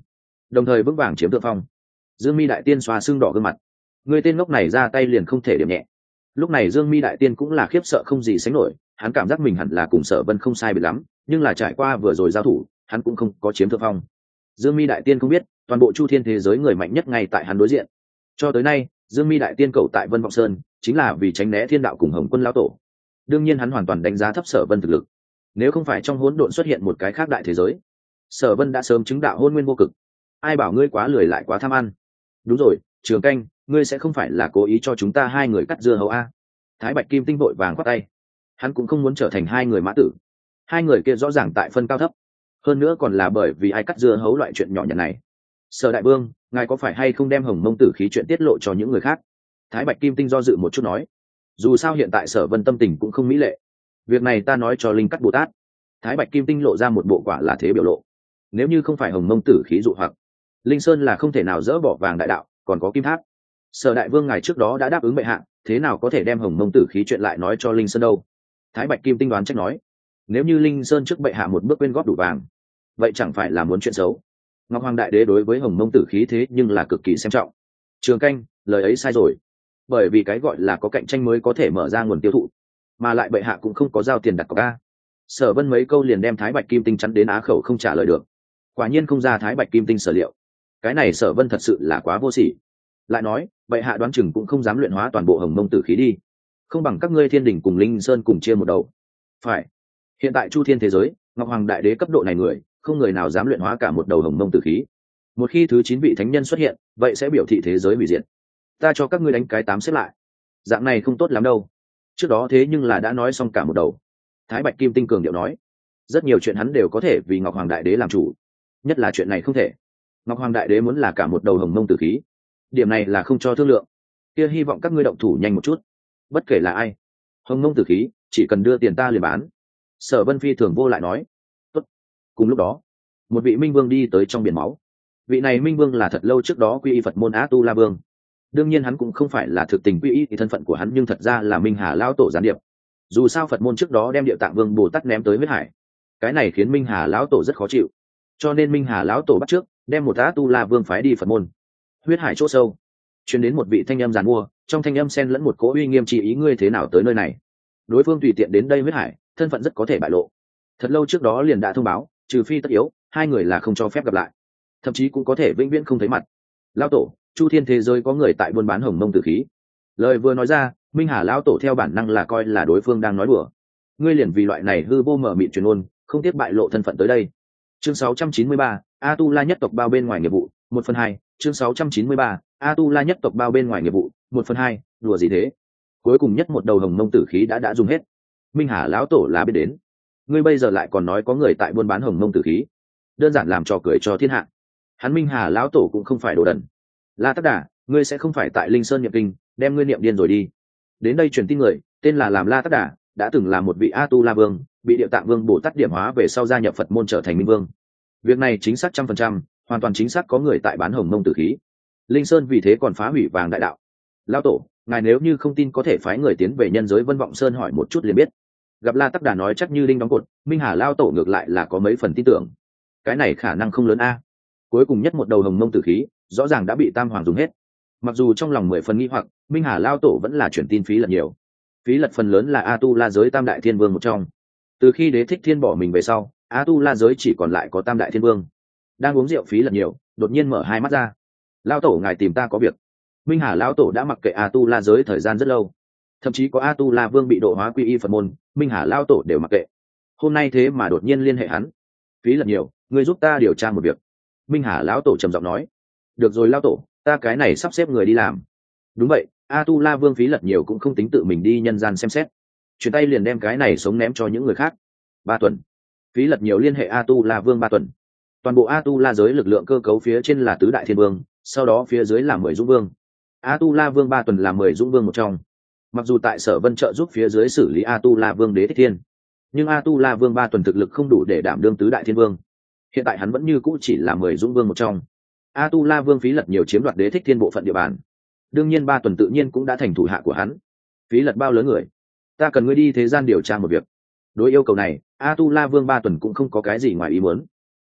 đồng thời vững vàng chiếm thượng phong. Dương Mi đại tiên xoa xương đỏ gương mặt, người tên ngốc này ra tay liền không thể điểm nhẹ. Lúc này Dương Mi đại tiên cũng là khiếp sợ không gì sánh nổi, hắn cảm giác mình hẳn là cùng Sở Vân không sai biệt lắm, nhưng là trải qua vừa rồi giao thủ, hắn cũng không có chiếm thượng phong. Dương Mi đại tiên không biết, toàn bộ Chu Thiên thế giới người mạnh nhất ngay tại hắn đối diện. Cho tới nay, Dương Mi đại tiên cậu tại Vân Vọng Sơn, chính là vì tránh né Thiên đạo cùng Hồng Quân lão tổ. Đương nhiên hắn hoàn toàn đánh giá thấp Sở Vân thực lực. Nếu không phải trong hỗn độn xuất hiện một cái khác đại thế giới, Sở Vân đã sớm chứng đạo hôn nguyên vô cực. Ai bảo ngươi quá lười lại quá tham ăn. Đúng rồi, Trường Canh, ngươi sẽ không phải là cố ý cho chúng ta hai người cắt dưa hấu a? Thái Bạch Kim Tinh vội vàng khoát tay. Hắn cũng không muốn trở thành hai người mã tử. Hai người kia rõ ràng tại phân cao thấp, hơn nữa còn là bởi vì ai cắt dưa hấu loại chuyện nhỏ nhặt này. Sở đại vương, ngài có phải hay không đem Hồng Mông tử khí chuyện tiết lộ cho những người khác? Thái Bạch Kim Tinh do dự một chút nói. Dù sao hiện tại Sở Vân tâm tình cũng không mỹ lệ, việc này ta nói cho Linh Cắt Bồ Tát. Thái Bạch Kim Tinh lộ ra một bộ quả là thế biểu lộ. Nếu như không phải Hồng Mông tử khí dụ hoặc, Linh Sơn là không thể nào dỡ bỏ vàng đại đạo, còn có kim tháp. Sở đại vương ngài trước đó đã đáp ứng bệ hạ, thế nào có thể đem Hồng Mông tử khí chuyện lại nói cho Linh Sơn đâu? Thái Bạch Kim Tinh đoán trách nói. Nếu như Linh Sơn trước bệ hạ một bước quên góp đủ vàng, vậy chẳng phải là muốn chuyện xấu. Ngọc Hoàng đại đế đối với Hồng Mông tử khí thế nhưng là cực kỳ xem trọng. Trường Canh, lời ấy sai rồi. Bởi vì cái gọi là có cạnh tranh mới có thể mở ra nguồn tiêu thụ, mà lại bệ hạ cũng không có giao tiền đặt cọc a. Sở Vân mấy câu liền đem Thái Bạch Kim Tinh chắn đến á khẩu không trả lời được. Quả nhiên không ra Thái Bạch Kim Tinh sở liệu. Cái này Sở Vân thật sự là quá vô sỉ. Lại nói, bệ hạ đoán chừng cũng không dám luyện hóa toàn bộ Hồng Mông tử khí đi, không bằng các ngươi Thiên Đình cùng Linh Sơn cùng chia một đầu. Phải, hiện tại Chu Thiên thế giới, Ngọc Hoàng đại đế cấp độ này người, không người nào dám luyện hóa cả một đầu Hồng Mông tử khí. Một khi thứ 9 vị thánh nhân xuất hiện, vậy sẽ biểu thị thế giới hủy diệt. Ta cho các ngươi đánh cái 8 xếp lại. Dạng này không tốt lắm đâu. Trước đó thế nhưng là đã nói xong cả một đầu. Thái Bạch Kim Tinh cường điệu nói, rất nhiều chuyện hắn đều có thể vì Ngọc Hoàng đại đế làm chủ, nhất là chuyện này không thể. Ngọc Hoàng đại đế muốn là cả một đầu Hồng Mông tử khí, điểm này là không cho thương lượng. Kia hy vọng các ngươi động thủ nhanh một chút. Bất kể là ai, Hồng Mông tử khí chỉ cần đưa tiền ta liền bán. Sở Vân phi thường vô lại nói. Tốt. Cùng lúc đó, một vị minh vương đi tới trong biển máu. Vị này minh vương là thật lâu trước đó quy y Phật môn Á Tu La Vương. Đương nhiên hắn cũng không phải là thực tình quy y, thì thân phận của hắn nhưng thật ra là Minh Hà lão tổ gián điệp. Dù sao Phật môn trước đó đem Địa Tạng Vương Bồ Tát ném tới huyết hải, cái này khiến Minh Hà lão tổ rất khó chịu, cho nên Minh Hà lão tổ bắt trước đem một Á Tu La Vương phái đi Phật môn. Huyết hải chỗ sâu truyền đến một vị thanh âm giàn mua, trong thanh âm xen lẫn một cỗ uy nghiêm chỉ ý, ngươi thế nào tới nơi này? Đối phương tùy tiện đến đây huyết hải, thân phận rất có thể bại lộ. Thật lâu trước đó liền đã thông báo, trừ phi tất yếu, hai người là không cho phép gặp lại, thậm chí cũng có thể vĩnh viễn không thấy mặt. Lão tổ, Chu Thiên thế giới có người tại buôn bán Hồng Mông tử khí. Lời vừa nói ra, Minh Hà lão tổ theo bản năng là coi là đối phương đang nói đùa. Ngươi liền vì loại này hư vô mở mịt truyền ngôn, không tiếc bại lộ thân phận tới đây. Chương 693, A Tu La nhất tộc bao bên ngoài nghiệp vụ, 1/2. Chương 693, A Tu La nhất tộc bao bên ngoài nghiệp vụ, 1/2. Đùa gì thế? Cuối cùng nhất một đầu Hồng Mông tử khí đã dùng hết. Minh Hà lão tổ là biết đến. Ngươi bây giờ lại còn nói có người tại buôn bán Hồng Mông tử khí, đơn giản làm trò cười cho thiên hạ. Hắn Minh Hà lão tổ cũng không phải đồ đần. La Tắc Đà, ngươi sẽ không phải tại Linh Sơn niệm kinh, đem ngươi niệm điên rồi đi. Đến đây truyền tin người, tên là làm La Tắc Đà, đã từng là một vị A Tu La Vương, bị Địa Tạng Vương Bồ Tát điểm hóa về sau gia nhập Phật môn trở thành Minh Vương. Việc này chính xác 100%, hoàn toàn chính xác có người tại bán Hồng Mông tử khí. Linh Sơn vì thế còn phá hủy vàng đại đạo. Lão tổ, ngài nếu như không tin có thể phái người tiến về nhân giới Vân Vọng Sơn hỏi một chút liền biết. Gặp La Tắc Đà nói chắc như đinh đóng cột, Minh Hà lão tổ ngược lại là có mấy phần tin tưởng. Cái này khả năng không lớn a. Cuối cùng nhất một đầu Hồng Mông tử khí, rõ ràng đã bị Tam Hoàng dùng hết. Mặc dù trong lòng 10 phần nghi hoặc, Minh Hà lão tổ vẫn là chuyển tin phí lật nhiều. Phí lật phần lớn là A Tu La giới Tam đại thiên vương một trong. Từ khi Đế Thích Thiên bỏ mình về sau, A Tu La giới chỉ còn lại có Tam đại thiên vương. Đang uống rượu phí lật nhiều, đột nhiên mở hai mắt ra. Lão tổ ngài tìm ta có việc. Minh Hà lão tổ đã mặc kệ A Tu La giới thời gian rất lâu, thậm chí có A Tu La Vương bị độ hóa quy y Phật môn, Minh Hà lão tổ đều mặc kệ. Hôm nay thế mà đột nhiên liên hệ hắn. Phí lật nhiều, ngươi giúp ta điều tra một việc. Minh Hà lão tổ trầm giọng nói. Được rồi lão tổ, ta cái này sắp xếp người đi làm. Đúng vậy, A Tu La Vương phí lật nhiều cũng không tính tự mình đi nhân gian xem xét, chuyển tay liền đem cái này sống ném cho những người khác. 3 tuần. Phí lật nhiều liên hệ A Tu La Vương 3 tuần. Toàn bộ A Tu La giới lực lượng cơ cấu phía trên là tứ đại thiên vương, sau đó phía dưới là 10 dũng vương. A Tu La Vương 3 tuần là 10 dũng vương một trong. Mặc dù tại Sở Vân trợ giúp phía dưới xử lý A Tu La Vương Đế Thích Thiên, nhưng A Tu La Vương 3 tuần thực lực không đủ để đảm đương tứ đại thiên vương. Hiện tại hắn vẫn như cũ chỉ là 10 dũng vương một trong. A Tu La Vương phí lật nhiều chiếm đoạt Đế Thích Thiên bộ phận địa bàn, đương nhiên 3 tuần tự nhiên cũng đã thành thủ hạ của hắn. Phí lật bao lớn người, ta cần ngươi đi thế gian điều tra một việc. Đối yêu cầu này, A Tu La Vương 3 tuần cũng không có cái gì ngoài ý muốn.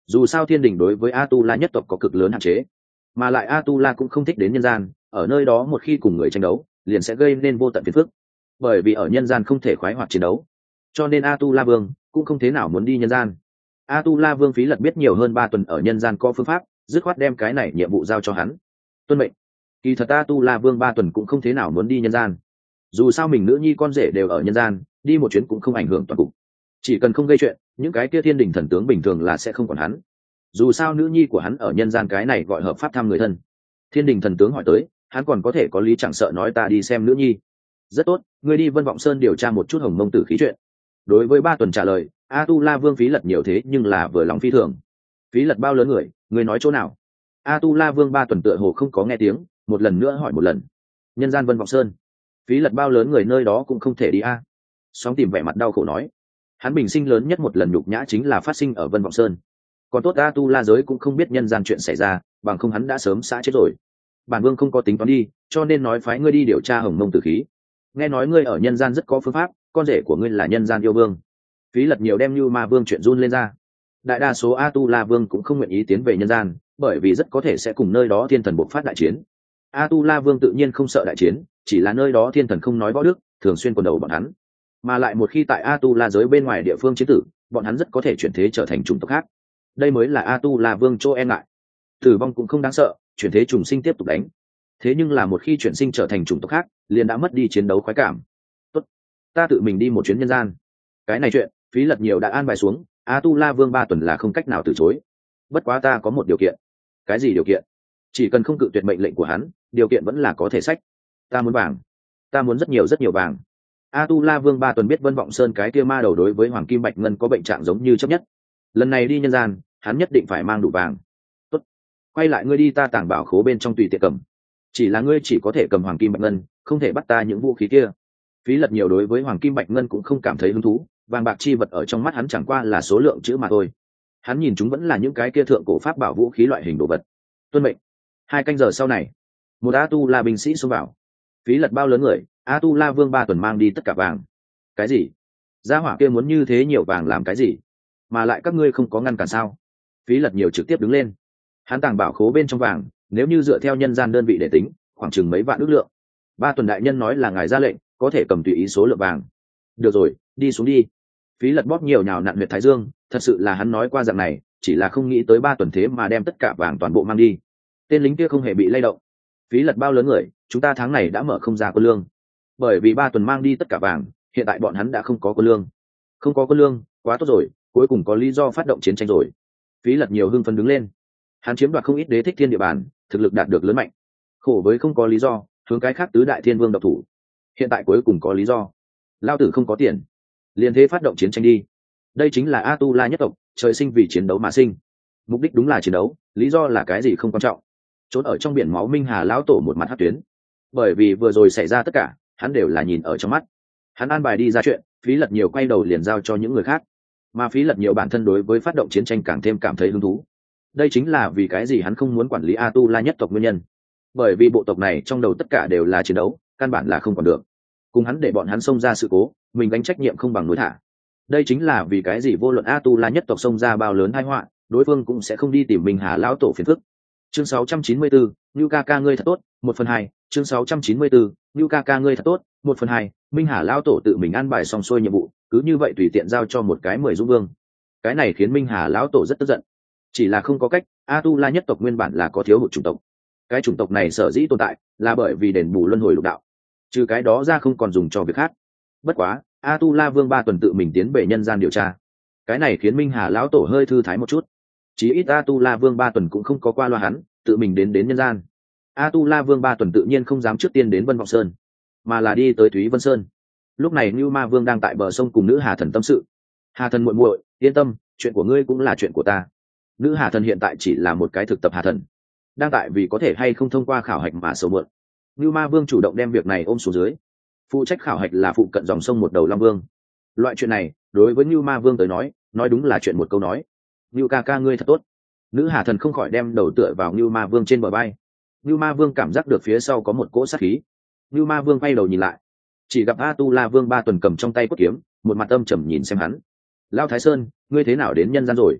dù sao thiên đình đối với Atula nhất tộc có cực lớn hạn chế, mà lại Atula cũng không thích đến nhân gian, ở nơi đó một khi cùng người tranh đấu liền sẽ gây nên vô tận phiền phức, bởi vì ở nhân gian không thể khoái hoạt chiến đấu, cho nên Atula vương cũng không thế nào muốn đi nhân gian. Atula vương Phí Lật biết nhiều hơn 3 tuần ở nhân gian có phương pháp, dứt khoát đem cái này nhiệm vụ giao cho hắn. Tuân mệnh. Kỳ thật Atula vương 3 tuần cũng không thế nào muốn đi nhân gian, dù sao mình nữ nhi con rể đều ở nhân gian, đi một chuyến cũng không ảnh hưởng toàn cục, chỉ cần không gây chuyện, những cái kia thiên đình thần tướng bình thường là sẽ không còn hắn. Dù sao nữ nhi của hắn ở nhân gian, cái này gọi hợp pháp thăm người thân. Thiên đình thần tướng hỏi tới, hắn còn có thể có lý chẳng sợ nói ta đi xem nữ nhi. Rất tốt, ngươi đi Vân Vọng Sơn điều tra một chút Hồng Mông Tử khí chuyện. Đối với 3 tuần trả lời, Atula vương Phí Lật nhiều thế nhưng là vừa lòng phi thường. Phí Lật bao lớn người, ngươi nói chỗ nào? Atula vương 3 tuần tựa hồ không có nghe tiếng, một lần nữa hỏi một lần. Nhân gian Vân Vọng Sơn. Phí Lật bao lớn người nơi đó cũng không thể đi a. Sóng tìm vẻ mặt đau khổ nói, hắn bình sinh lớn nhất một lần nhục nhã chính là phát sinh ở Vân Vọng Sơn. Còn tốt Atula giới cũng không biết nhân gian chuyện xảy ra, bằng không hắn đã sớm xã chết rồi. Bản vương không có tính toán đi, cho nên nói phái ngươi đi điều tra Hồng Mông Tử khí. Nghe nói ngươi ở nhân gian rất có phương pháp, con rể của ngươi là nhân gian yêu vương. Phí Lật nhiều đem Như Ma vương chuyện run lên ra. Đại đa số Atula vương cũng không nguyện ý tiến về nhân gian, bởi vì rất có thể sẽ cùng nơi đó thiên thần bộc phát đại chiến. Atula vương tự nhiên không sợ đại chiến, chỉ là nơi đó thiên thần không nói võ đức, thường xuyên quần đầu bọn hắn. Mà lại một khi tại Atula giới bên ngoài địa phương chiến tử, bọn hắn rất có thể chuyển thế trở thành chủng tộc khác. Đây mới là Atula vương chỗ e ngại. Tử vong cũng không đáng sợ, chuyển thế trùng sinh tiếp tục đánh. Thế nhưng là một khi chuyển sinh trở thành chủng tộc khác, liền đã mất đi chiến đấu khoái cảm. Tốt, ta tự mình đi một chuyến nhân gian. Cái này chuyện, Phí Lật nhiều đã an bài xuống, Atula vương 3 tuần là không cách nào từ chối. Bất quá ta có một điều kiện. Cái gì điều kiện? Chỉ cần không cự tuyệt mệnh lệnh của hắn, điều kiện vẫn là có thể sách. Ta muốn vàng. Ta muốn rất nhiều vàng. Atula vương 3 tuần biết Vân Vọng Sơn cái kia ma đầu đối với Hoàng Kim Bạch Ngân có bệnh trạng giống như chấp nhất. Lần này đi nhân gian, hắn nhất định phải mang đủ vàng. Tốt, quay lại ngươi đi ta tàng bảo khố bên trong tùy tiện cầm. Chỉ là ngươi chỉ có thể cầm Hoàng Kim Bạch Ngân, không thể bắt ta những vũ khí kia. Phí Lật nhiều đối với Hoàng Kim Bạch Ngân cũng không cảm thấy hứng thú, vàng bạc chi vật ở trong mắt hắn chẳng qua là số lượng chữ mà thôi. Hắn nhìn chúng vẫn là những cái kia thượng cổ pháp bảo vũ khí loại hình đồ vật. Tuân mệnh. 2 canh giờ sau này, một Atula binh sĩ xông vào. Phí Lật bao lớn người, Atula vương 3 tuần mang đi tất cả vàng. Cái gì? Gia hỏa kia muốn như thế nhiều vàng làm cái gì? Mà lại các ngươi không có ngăn cản sao? Phí Lật nhiều trực tiếp đứng lên. Hắn tàng bảo khố bên trong vàng, nếu như dựa theo nhân gian đơn vị để tính, khoảng chừng mấy vạn ước lượng. 3 tuần đại nhân nói là ngài ra lệnh, có thể cầm tùy ý số lượng vàng. Được rồi, đi xuống đi. Phí Lật bóp nhiều nhào nặn huyệt thái dương, thật sự là hắn nói qua dạng này, chỉ là không nghĩ tới 3 tuần thế mà đem tất cả vàng toàn bộ mang đi. Tên lính kia không hề bị lay động. Phí Lật bao lớn người, chúng ta tháng này đã mở không ra quân lương, bởi vì 3 tuần mang đi tất cả vàng, hiện tại bọn hắn đã không có quân lương. Không có quân lương, quá tốt rồi, cuối cùng có lý do phát động chiến tranh rồi. Phí Lật nhiều hưng phấn đứng lên. Hắn chiếm đoạt không ít đế thích thiên địa bàn, thực lực đạt được lớn mạnh. Khổ với không có lý do, hướng cái khác tứ đại thiên vương độc thủ. Hiện tại cuối cùng có lý do. Lao tử không có tiền, liền thế phát động chiến tranh đi. Đây chính là Atula nhất tộc, trời sinh vì chiến đấu mà sinh. Mục đích đúng là chiến đấu, lý do là cái gì không quan trọng. Trốn ở trong biển máu Minh Hà lão tổ một mặt hất tuyến, bởi vì vừa rồi xảy ra tất cả, hắn đều là nhìn ở trong mắt. Hắn an bài đi ra chuyện, Phí Lật nhiều quay đầu liền giao cho những người khác, mà Phí Lật nhiều bản thân đối với phát động chiến tranh càng thêm cảm thấy hứng thú. Đây chính là vì cái gì hắn không muốn quản lý Atula nhất tộc nguyên nhân, bởi vì bộ tộc này trong đầu tất cả đều là chiến đấu, căn bản là không còn được. Cùng hắn để bọn hắn xông ra sự cố, mình gánh trách nhiệm không bằng núi thả. Đây chính là vì cái gì vô luận Atula nhất tộc xông ra bao lớn tai họa, đối phương cũng sẽ không đi tìm Minh Hà lão tổ phiền phức. Chương 694, Nưu ca ca ngươi thật tốt, 1/2. Chương 694, Nưu ca ca ngươi thật tốt, 1/2. Minh Hà lão tổ tự mình an bài xong xuôi nhiệm vụ, cứ như vậy tùy tiện giao cho một cái 10 dũng vương. Cái này khiến Minh Hà lão tổ rất tức giận. Chỉ là không có cách, Atula nhất tộc nguyên bản là có thiếu hụt chủng tộc. Cái chủng tộc này sở dĩ tồn tại, là bởi vì đền bù luân hồi lục đạo. Trừ cái đó ra không còn dùng cho việc khác. Bất quá, Atula vương 3 tuần tự mình tiến về nhân gian điều tra. Cái này khiến Minh Hà lão tổ hơi thư thái một chút. Chí ít Atula vương 3 tuần cũng không có qua loa hắn, tự mình đến nhân gian. Atula vương 3 tuần tự nhiên không dám trước tiên đến Vân Vọng Sơn, mà là đi tới Thúy Vân Sơn. Lúc này Nưu Ma vương đang tại bờ sông cùng nữ Hà thần tâm sự. Hà thần muội muội, yên tâm, chuyện của ngươi cũng là chuyện của ta. Nữ Hà thần hiện tại chỉ là một cái thực tập Hà thần, đang tại vì có thể hay không thông qua khảo hạch mà sầu muộn. Nưu Ma vương chủ động đem việc này ôm xuống dưới. Phụ trách khảo hạch là phụ cận dòng sông một đầu Long Vương. Loại chuyện này đối với Nưu Ma vương tới nói đúng là chuyện một câu nói. Nưu ca ca ngươi thật tốt. Nữ Hà thần không khỏi đem đầu tựa vào Nưu Ma vương trên bờ vai. Nưu Ma vương cảm giác được phía sau có một cỗ sát khí. Nưu Ma vương quay đầu nhìn lại, chỉ gặp Atula vương 3 tuần cầm trong tay cốt kiếm, một mặt âm trầm nhìn xem hắn. Lão Thái Sơn, ngươi thế nào đến nhân gian rồi?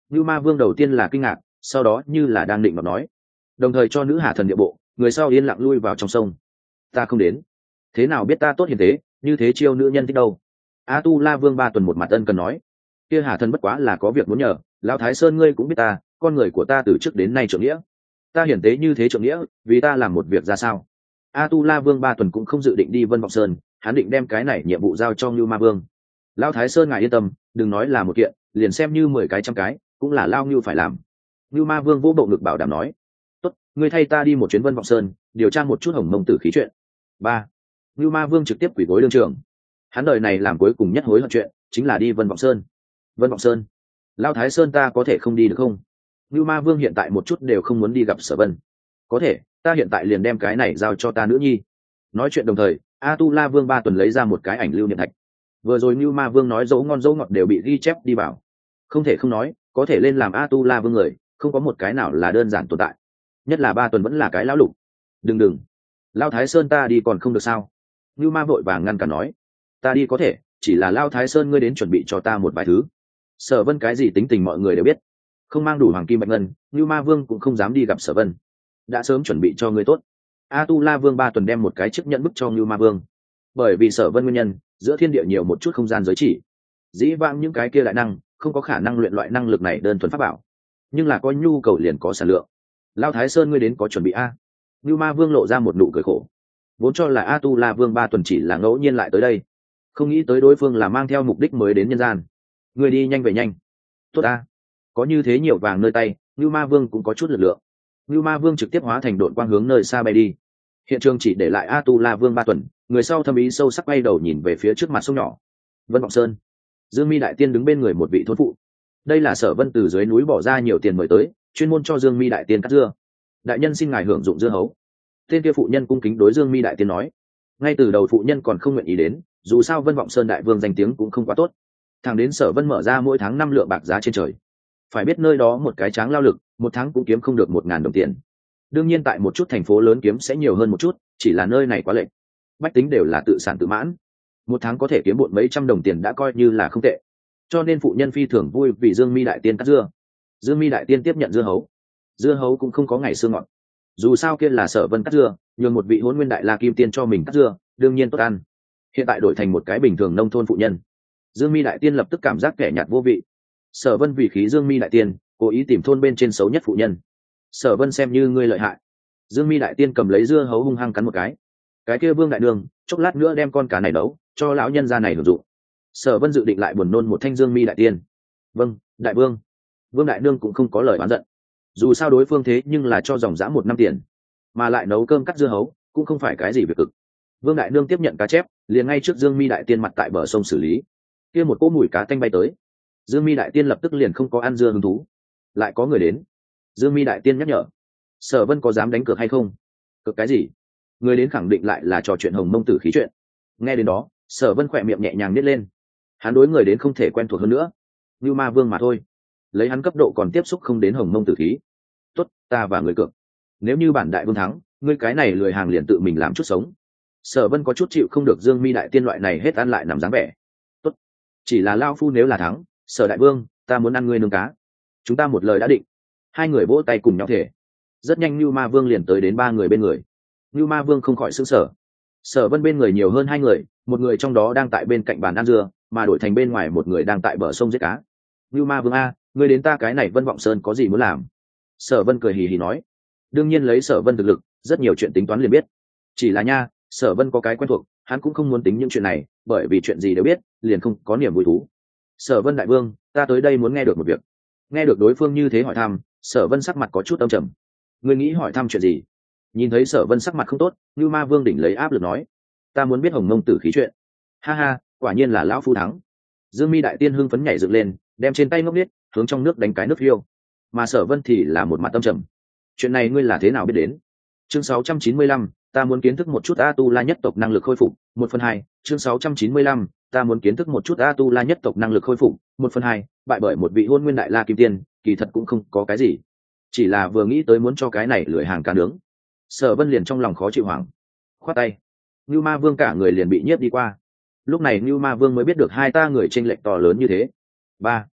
Như Ma Vương đầu tiên là kinh ngạc, sau đó như là đang định mà nói, đồng thời cho nữ Hà Thần địa bộ, người sau yên lặng lui vào trong sông. Ta không đến, thế nào biết ta tốt hiền thế, như thế chiêu nữ nhân thích đâu? A Tu La Vương Ba Tuần một mặt ân cần nói, kia Hà Thần bất quá là có việc muốn nhờ, lão Thái Sơn ngươi cũng biết ta, con người của ta từ trước đến nay trượng nghĩa, ta hiển tế như thế trượng nghĩa, vì ta làm một việc ra sao? A Tu La Vương Ba Tuần cũng không dự định đi Vân Vọng Sơn, hắn định đem cái này nhiệm vụ giao cho Như Ma Vương. Lão Thái Sơn ngài yên tâm, đừng nói là một kiện, liền xem như 10 cái trăm cái, cũng là lao Như phải làm. Như Ma Vương vỗ bộ ngực bảo đảm nói, tốt, ngươi thay ta đi một chuyến Vân Vọng Sơn, điều tra một chút Hồng Mông Tử khí chuyện. 3. Như Ma Vương trực tiếp quỳ gối đương trường. Hắn đời này làm cuối cùng nhất hối hận chuyện, chính là đi Vân Vọng Sơn. Vân Vọng Sơn, Lão Thái Sơn ta có thể không đi được không? Như Ma Vương hiện tại một chút đều không muốn đi gặp Sở Vân. Có thể, ta hiện tại liền đem cái này giao cho ta nữ nhi. Nói chuyện đồng thời, A Tu La Vương Ba Tuần lấy ra một cái ảnh lưu niệm thạch. Vừa rồi Như Ma Vương nói dấu ngon dấu ngọt đều bị ghi chép đi vào. Không thể không nói, có thể lên làm A Tu La Vương người, không có một cái nào là đơn giản tồn tại. Nhất là Ba Tuần vẫn là cái lão lục. Đừng, Lão Thái Sơn ta đi còn không được sao? Như Ma vội vàng ngăn cản nói, ta đi có thể, chỉ là Lão Thái Sơn ngươi đến chuẩn bị cho ta một vài thứ. Sở Vân cái gì tính tình mọi người đều biết, không mang đủ hoàng kim bạch ngân, Như Ma Vương cũng không dám đi gặp Sở Vân. Đã sớm chuẩn bị cho ngươi tốt. A Tu La Vương Ba Tuần đem một cái chiếc nhẫn bức cho Như Ma Vương. Bởi vì Sở Vân nguyên nhân, giữa thiên địa nhiều một chút không gian giới chỉ. Dĩ vãng những cái kia lại năng, không có khả năng luyện loại năng lực này đơn thuần pháp bảo, nhưng là có nhu cầu liền có sản lượng. Lão Thái Sơn ngươi đến có chuẩn bị a? Như Ma Vương lộ ra một nụ cười khổ. Vốn cho là A Tu La Vương Ba Tuần chỉ là ngẫu nhiên lại tới đây, không nghĩ tới đối phương là mang theo mục đích mới đến nhân gian. Ngươi đi nhanh về nhanh. Tốt a. Có như thế nhiều vàng nơi tay, Như Ma Vương cũng có chút lực lượng. Như Ma Vương trực tiếp hóa thành đội quang hướng nơi xa bay đi. Hiện trường chỉ để lại A Tu La Vương Ba Tuần, người sau thâm ý sâu sắc bay đầu nhìn về phía trước mặt sông nhỏ. Vân Vọng Sơn. Dương Mi đại tiên đứng bên người một vị thôn phụ. Đây là Sở Vân từ dưới núi bỏ ra nhiều tiền mời tới, chuyên môn cho Dương Mi đại tiên cắt dưa. Đại nhân xin ngài hưởng dụng dưa hấu. Tên kia phụ nhân cung kính đối Dương Mi đại tiên nói. Ngay từ đầu phụ nhân còn không nguyện ý đến, dù sao Vân Vọng Sơn đại vương danh tiếng cũng không quá tốt. Thẳng đến Sở Vân mở ra mỗi tháng 5 lượng bạc giá trên trời. Phải biết nơi đó một cái tráng lao lực, một tháng cũng kiếm không được 1.000 đồng tiền. Đương nhiên tại một chút thành phố lớn kiếm sẽ nhiều hơn một chút, chỉ là nơi này quá lệch. Bách tính đều là tự sản tự mãn, một tháng có thể kiếm bộn mấy trăm đồng tiền đã coi như là không tệ. Cho nên phụ nhân phi thường vui vì Dương Mi đại tiên cắt dưa. Dương Mi đại tiên tiếp nhận dưa hấu. Dưa hấu cũng không có ngày xưa ngọt. Dù sao kia là Sở Vân cắt dưa, nhường một vị Hỗn Nguyên đại la kim tiên cho mình cắt dưa, đương nhiên tốt ăn. Hiện tại đổi thành một cái bình thường nông thôn phụ nhân, Dương Mi đại tiên lập tức cảm giác kẻ nhạt vô vị. Sở Vân vì khí Dương Mi đại tiên, cố ý tìm thôn bên trên xấu nhất phụ nhân. Sở Vân xem như ngươi lợi hại. Dương Mi đại tiên cầm lấy dưa hấu hung hăng cắn một cái kia Vương đại đường chốc lát nữa đem con cá này nấu cho lão nhân gia này hưởng dụng. Sở Vân dự định lại buồn nôn một thanh Dương Mi đại tiên. Vâng, đại vương. Vương đại nương cũng không có lời oán giận, dù sao đối phương thế nhưng là cho dòng dã 1 năm tiền, mà lại nấu cơm cắt dưa hấu cũng không phải cái gì việc cực. Vương đại nương tiếp nhận cá chép, liền ngay trước Dương Mi đại tiên mặt tại bờ sông xử lý. Kia một cỗ mùi cá tanh bay tới, Dương Mi đại tiên lập tức liền không có ăn dưa hứng thú. Lại có người đến. Dương Mi đại tiên nhắc nhở. Sở Vân có dám đánh cược hay không? Cược cái gì? Người đến khẳng định lại là trò chuyện Hồng Mông Tử khí chuyện. Nghe đến đó, Sở Vân khỏe miệng nhẹ nhàng nhếch lên. Hắn đối người đến không thể quen thuộc hơn nữa, Như Ma Vương mà thôi. Lấy hắn cấp độ còn tiếp xúc không đến Hồng Mông Tử khí. Tốt, ta và người cược. Nếu như bản đại vương thắng, ngươi cái này lười hàng liền tự mình làm chút sống. Sở Vân có chút chịu không được Dương Mi đại tiên loại này hết ăn lại nằm dáng vẻ. Tốt, chỉ là lao phu nếu là thắng, Sở đại vương, ta muốn ăn ngươi nướng cá. Chúng ta một lời đã định. Hai người vỗ tay cùng nhau thể. Rất nhanh Như Ma Vương liền tới đến 3 người bên người. Như Ma Vương không khỏi sửng sở. Sở Vân bên người nhiều hơn 2 người, một người trong đó đang tại bên cạnh bàn ăn dưa, mà đổi thành bên ngoài một người đang tại bờ sông giết cá. Như Ma Vương a, ngươi đến ta cái này Vân Vọng Sơn có gì muốn làm? Sở Vân cười hì hì nói. Đương nhiên lấy Sở Vân thực lực, rất nhiều chuyện tính toán liền biết. Chỉ là nha, Sở Vân có cái quen thuộc, hắn cũng không muốn tính những chuyện này, bởi vì chuyện gì đều biết, liền không có niềm vui thú. Sở Vân đại vương, ta tới đây muốn nghe được một việc. Nghe được đối phương như thế hỏi thăm, Sở Vân sắc mặt có chút âm trầm. Ngươi nghĩ hỏi thăm chuyện gì? Nhìn thấy Sở Vân sắc mặt không tốt, Như Ma Vương đỉnh lấy áp lực nói, ta muốn biết Hồng Mông Tử khí chuyện. Ha ha, quả nhiên là lão phu thắng. Dương Mi đại tiên hưng phấn nhảy dựng lên, đem trên tay ngốc nghếch hướng trong nước đánh cái nước phiêu. Mà Sở Vân thì là một mặt âm trầm. Chuyện này ngươi là thế nào biết đến? Chương 695, ta muốn kiến thức một chút A Tu La nhất tộc năng lực khôi phục, 1/2. Chương 695, ta muốn kiến thức một chút A Tu La nhất tộc năng lực khôi phục, 1/2. Bại bởi một vị Hôn Nguyên đại la kim tiên, kỳ thật cũng không có cái gì, chỉ là vừa nghĩ tới muốn cho cái này lười hàng cá nướng, Sở Vân liền trong lòng khó chịu hoảng, khoát tay. Nưu Ma Vương cả người liền bị nhiếp đi qua. Lúc này Nưu Ma Vương mới biết được hai ta người chênh lệch to lớn như thế. 3.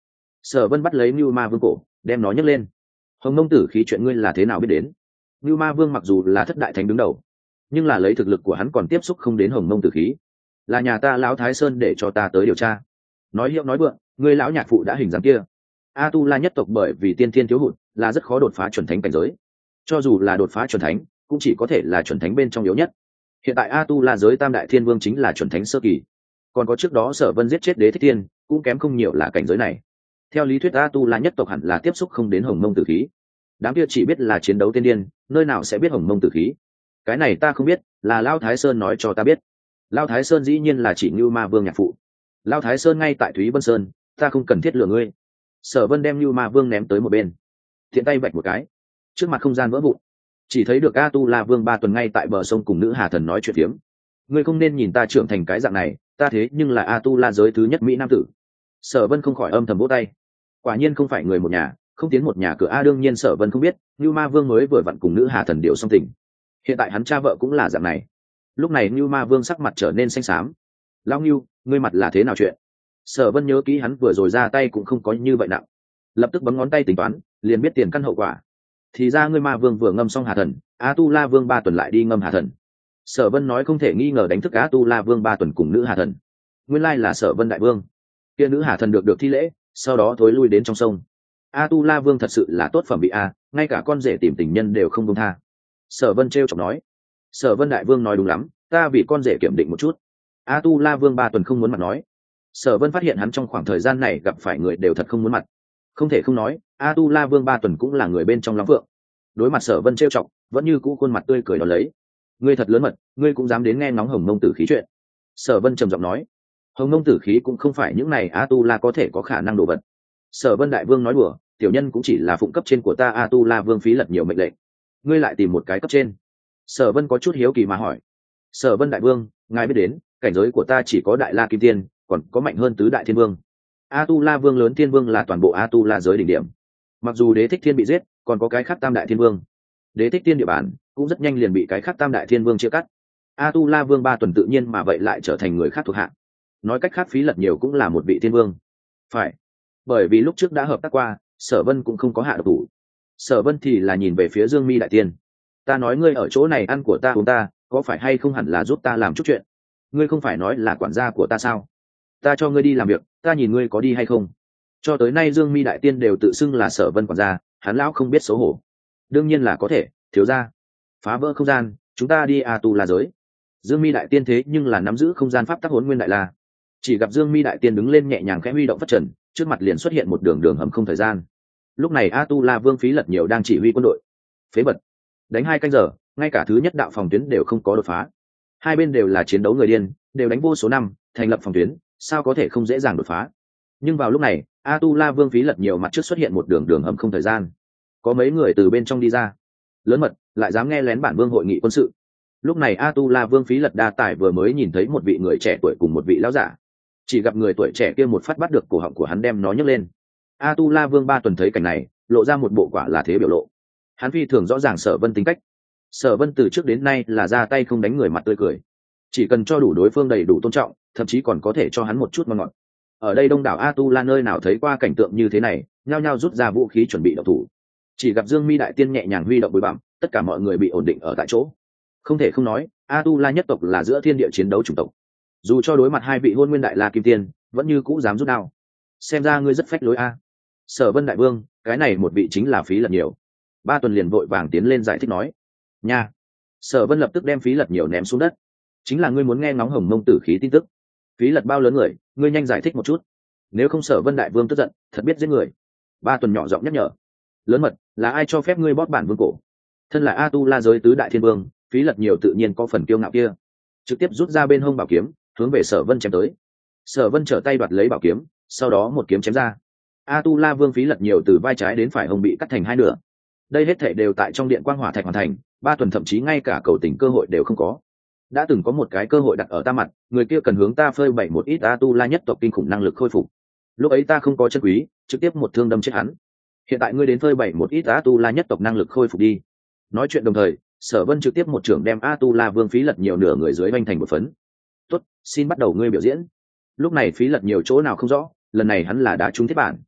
Sở Vân bắt lấy Nưu Ma Vương cổ, đem nó nhấc lên. Hồng Mông Tử khí chuyện ngươi là thế nào biết đến? Nưu Ma Vương mặc dù là thất đại thánh đứng đầu, nhưng là lấy thực lực của hắn còn tiếp xúc không đến Hồng Mông Tử khí. Là nhà ta lão Thái Sơn để cho ta tới điều tra. Nói hiệu nói vượng, ngươi lão nhạc phụ đã hình dáng kia. A Tu La nhất tộc bởi vì tiên thiên thiếu hụt, là rất khó đột phá chuẩn thánh cảnh giới. Cho dù là đột phá chuẩn thánh, cũng chỉ có thể là chuẩn thánh bên trong yếu nhất. Hiện tại A Tu La giới Tam Đại Thiên Vương chính là chuẩn thánh sơ kỳ. Còn có trước đó Sở Vân giết chết Đế Thích Thiên, cũng kém không nhiều là cảnh giới này. Theo lý thuyết A Tu La nhất tộc hẳn là tiếp xúc không đến Hồng Mông Tử khí. Đám kia chỉ biết là chiến đấu tiên điên, nơi nào sẽ biết Hồng Mông Tử khí? Cái này ta không biết, là Lão Thái Sơn nói cho ta biết. Lão Thái Sơn dĩ nhiên là chỉ Nưu Ma Vương nhạc phụ. Lão Thái Sơn ngay tại Thúy Vân Sơn, ta không cần thiết lừa ngươi. Sở Vân đem Nưu Ma Vương ném tới một bên, thiện tay vạch một cái, trước mặt không gian vỡ vụn, chỉ thấy được A Tu La Vương Ba Tuần ngay tại bờ sông cùng nữ Hà Thần nói chuyện phiếm. Ngươi không nên nhìn ta trưởng thành cái dạng này, ta thế nhưng là A Tu La giới thứ nhất mỹ nam tử. Sở Vân không khỏi âm thầm vỗ tay. Quả nhiên không phải người một nhà, không tiến một nhà cửa a. Đương nhiên Sở Vân không biết, Nưu Ma Vương mới vừa vặn cùng nữ Hà Thần điều xong tình. Hiện tại hắn cha vợ cũng là dạng này. Lúc này Nưu Ma Vương sắc mặt trở nên xanh xám. Lão Nưu, ngươi mặt là thế nào chuyện? Sở Vân nhớ kỹ hắn vừa rồi ra tay cũng không có như vậy nặng, lập tức bấm ngón tay tính toán, liền biết tiền căn hậu quả. Thì ra ngươi Ma Vương vừa ngâm xong Hà Thần, A Tu La Vương Ba Tuần lại đi ngâm Hà Thần. Sở Vân nói không thể nghi ngờ đánh thức A Tu La Vương Ba Tuần cùng nữ Hà Thần. Nguyên lai là Sở Vân đại vương. Kia nữ Hà Thần được thi lễ, sau đó thối lui đến trong sông. A Tu La Vương thật sự là tốt phẩm vị a, ngay cả con rể tìm tình nhân đều không buông tha. Sở Vân trêu chọc nói. Sở Vân đại vương nói đúng lắm, ta vì con rể kiểm định một chút. A Tu La Vương Ba Tuần không muốn mặt nói. Sở Vân phát hiện hắn trong khoảng thời gian này gặp phải người đều thật không muốn mặt. Không thể không nói, A Tu La Vương Ba Tuần cũng là người bên trong lắm vượng. Đối mặt Sở Vân trêu chọc, vẫn như cũ khuôn mặt tươi cười đón lấy. Ngươi thật lớn mật, ngươi cũng dám đến nghe ngóng Hồng Mông Tử khí chuyện. Sở Vân trầm giọng nói. Hồng Mông Tử khí cũng không phải những này A Tu La có thể có khả năng đổ vật. Sở Vân đại vương nói đùa, tiểu nhân cũng chỉ là phụng cấp trên của ta A Tu La Vương phí lật nhiều mệnh lệnh. Ngươi lại tìm một cái cấp trên. Sở Vân có chút hiếu kỳ mà hỏi. Sở Vân đại vương, ngài biết đến, cảnh giới của ta chỉ có Đại La Kim Tiên, còn có mạnh hơn tứ Đại Thiên Vương. A Tu La Vương lớn Thiên Vương là toàn bộ A Tu La giới đỉnh điểm. Mặc dù Đế Thích Thiên bị giết, còn có cái khác Tam Đại Thiên Vương. Đế Thích Thiên địa bàn cũng rất nhanh liền bị cái khác Tam Đại Thiên Vương chia cắt. A Tu La Vương Ba Tuần tự nhiên mà vậy lại trở thành người khác thuộc hạ. Nói cách khác phí lật nhiều cũng là một vị Thiên Vương. Phải, bởi vì lúc trước đã hợp tác qua, Sở Vân cũng không có hạ độc thủ. Sở Vân thì là nhìn về phía Dương Mi đại tiên. Ta nói ngươi ở chỗ này ăn của ta uống ta, có phải hay không hẳn là giúp ta làm chút chuyện? Ngươi không phải nói là quản gia của ta sao? Ta cho ngươi đi làm việc, ta nhìn ngươi có đi hay không? Cho tới nay Dương Mi đại tiên đều tự xưng là Sở Vân quản gia, hắn lão không biết xấu hổ. Đương nhiên là có thể, thiếu gia. Phá vỡ không gian, chúng ta đi A Tu La giới. Dương Mi đại tiên thế nhưng là nắm giữ không gian pháp tắc Hỗn Nguyên Đại La. Chỉ gặp Dương Mi đại tiên đứng lên nhẹ nhàng khẽ huy động phất trần, trước mặt liền xuất hiện một đường đường hầm không thời gian. Lúc này A Tu La Vương phí lật nhiều đang chỉ huy quân đội. Phế bật, đánh 2 canh giờ, ngay cả thứ nhất đạo phòng tuyến đều không có đột phá. Hai bên đều là chiến đấu người điên, đều đánh vô số năm, thành lập phòng tuyến, sao có thể không dễ dàng đột phá? Nhưng vào lúc này, A Tu La Vương phí lật nhiều mặt trước xuất hiện một đường đường hầm không thời gian. Có mấy người từ bên trong đi ra, lớn mật, lại dám nghe lén bản vương hội nghị quân sự. Lúc này A Tu La Vương phí lật đa tài vừa mới nhìn thấy một vị người trẻ tuổi cùng một vị lão giả. Chỉ gặp người tuổi trẻ kia một phát bắt được cổ họng của hắn đem nó nhấc lên. A Tu La Vương Ba Tuần thấy cảnh này, lộ ra một bộ quả là thế biểu lộ. Hắn phi thường rõ ràng Sở Vân tính cách. Sở Vân từ trước đến nay là ra tay không đánh người mặt tươi cười, chỉ cần cho đủ đối phương đầy đủ tôn trọng, thậm chí còn có thể cho hắn một chút ngon ngọt. Ở đây đông đảo A Tu La nơi nào thấy qua cảnh tượng như thế này, nhao nhao rút ra vũ khí chuẩn bị động thủ. Chỉ gặp Dương Mi đại tiên nhẹ nhàng huy động bụi bặm, tất cả mọi người bị ổn định ở tại chỗ. Không thể không nói, A Tu La nhất tộc là giữa thiên địa chiến đấu chủng tộc. Dù cho đối mặt hai vị Hôn Nguyên Đại La Kim Tiên, vẫn như cũ dám rút đao. Xem ra ngươi rất phách lối a. Sở Vân đại vương, cái này một vị chính là phí lật nhiều. Ba Tuần liền vội vàng tiến lên giải thích nói. Nha. Sở Vân lập tức đem phí lật nhiều ném xuống đất. Chính là ngươi muốn nghe ngóng Hồng Mông Tử khí tin tức. Phí lật bao lớn người, ngươi nhanh giải thích một chút. Nếu không Sở Vân đại vương tức giận, thật biết giết người. Ba Tuần nhỏ giọng nhắc nhở. Lớn mật, là ai cho phép ngươi bóp bản vương cổ? Thân là A Tu La giới tứ đại thiên vương, phí lật nhiều tự nhiên có phần kiêu ngạo kia. Trực tiếp rút ra bên hông bảo kiếm, hướng về Sở Vân chém tới. Sở Vân trở tay đoạt lấy bảo kiếm, sau đó một kiếm chém ra. A Tu La Vương phí lật nhiều từ vai trái đến phải hông bị cắt thành hai nửa. Đây hết thảy đều tại trong điện quang hỏa thạch hoàn thành, Ba Tuần thậm chí ngay cả cầu tình cơ hội đều không có. Đã từng có một cái cơ hội đặt ở ta mặt, người kia cần hướng ta phơi bày một ít A Tu La nhất tộc kinh khủng năng lực khôi phục. Lúc ấy ta không có chân quý, trực tiếp một thương đâm chết hắn. Hiện tại ngươi đến phơi bày một ít A Tu La nhất tộc năng lực khôi phục đi. Nói chuyện đồng thời, Sở Vân trực tiếp một trưởng đem A Tu La Vương phí lật nhiều nửa người dưới vành thành một phấn. Tốt, xin bắt đầu ngươi biểu diễn. Lúc này phí lật nhiều chỗ nào không rõ, lần này hắn là đã trúng thiết bản.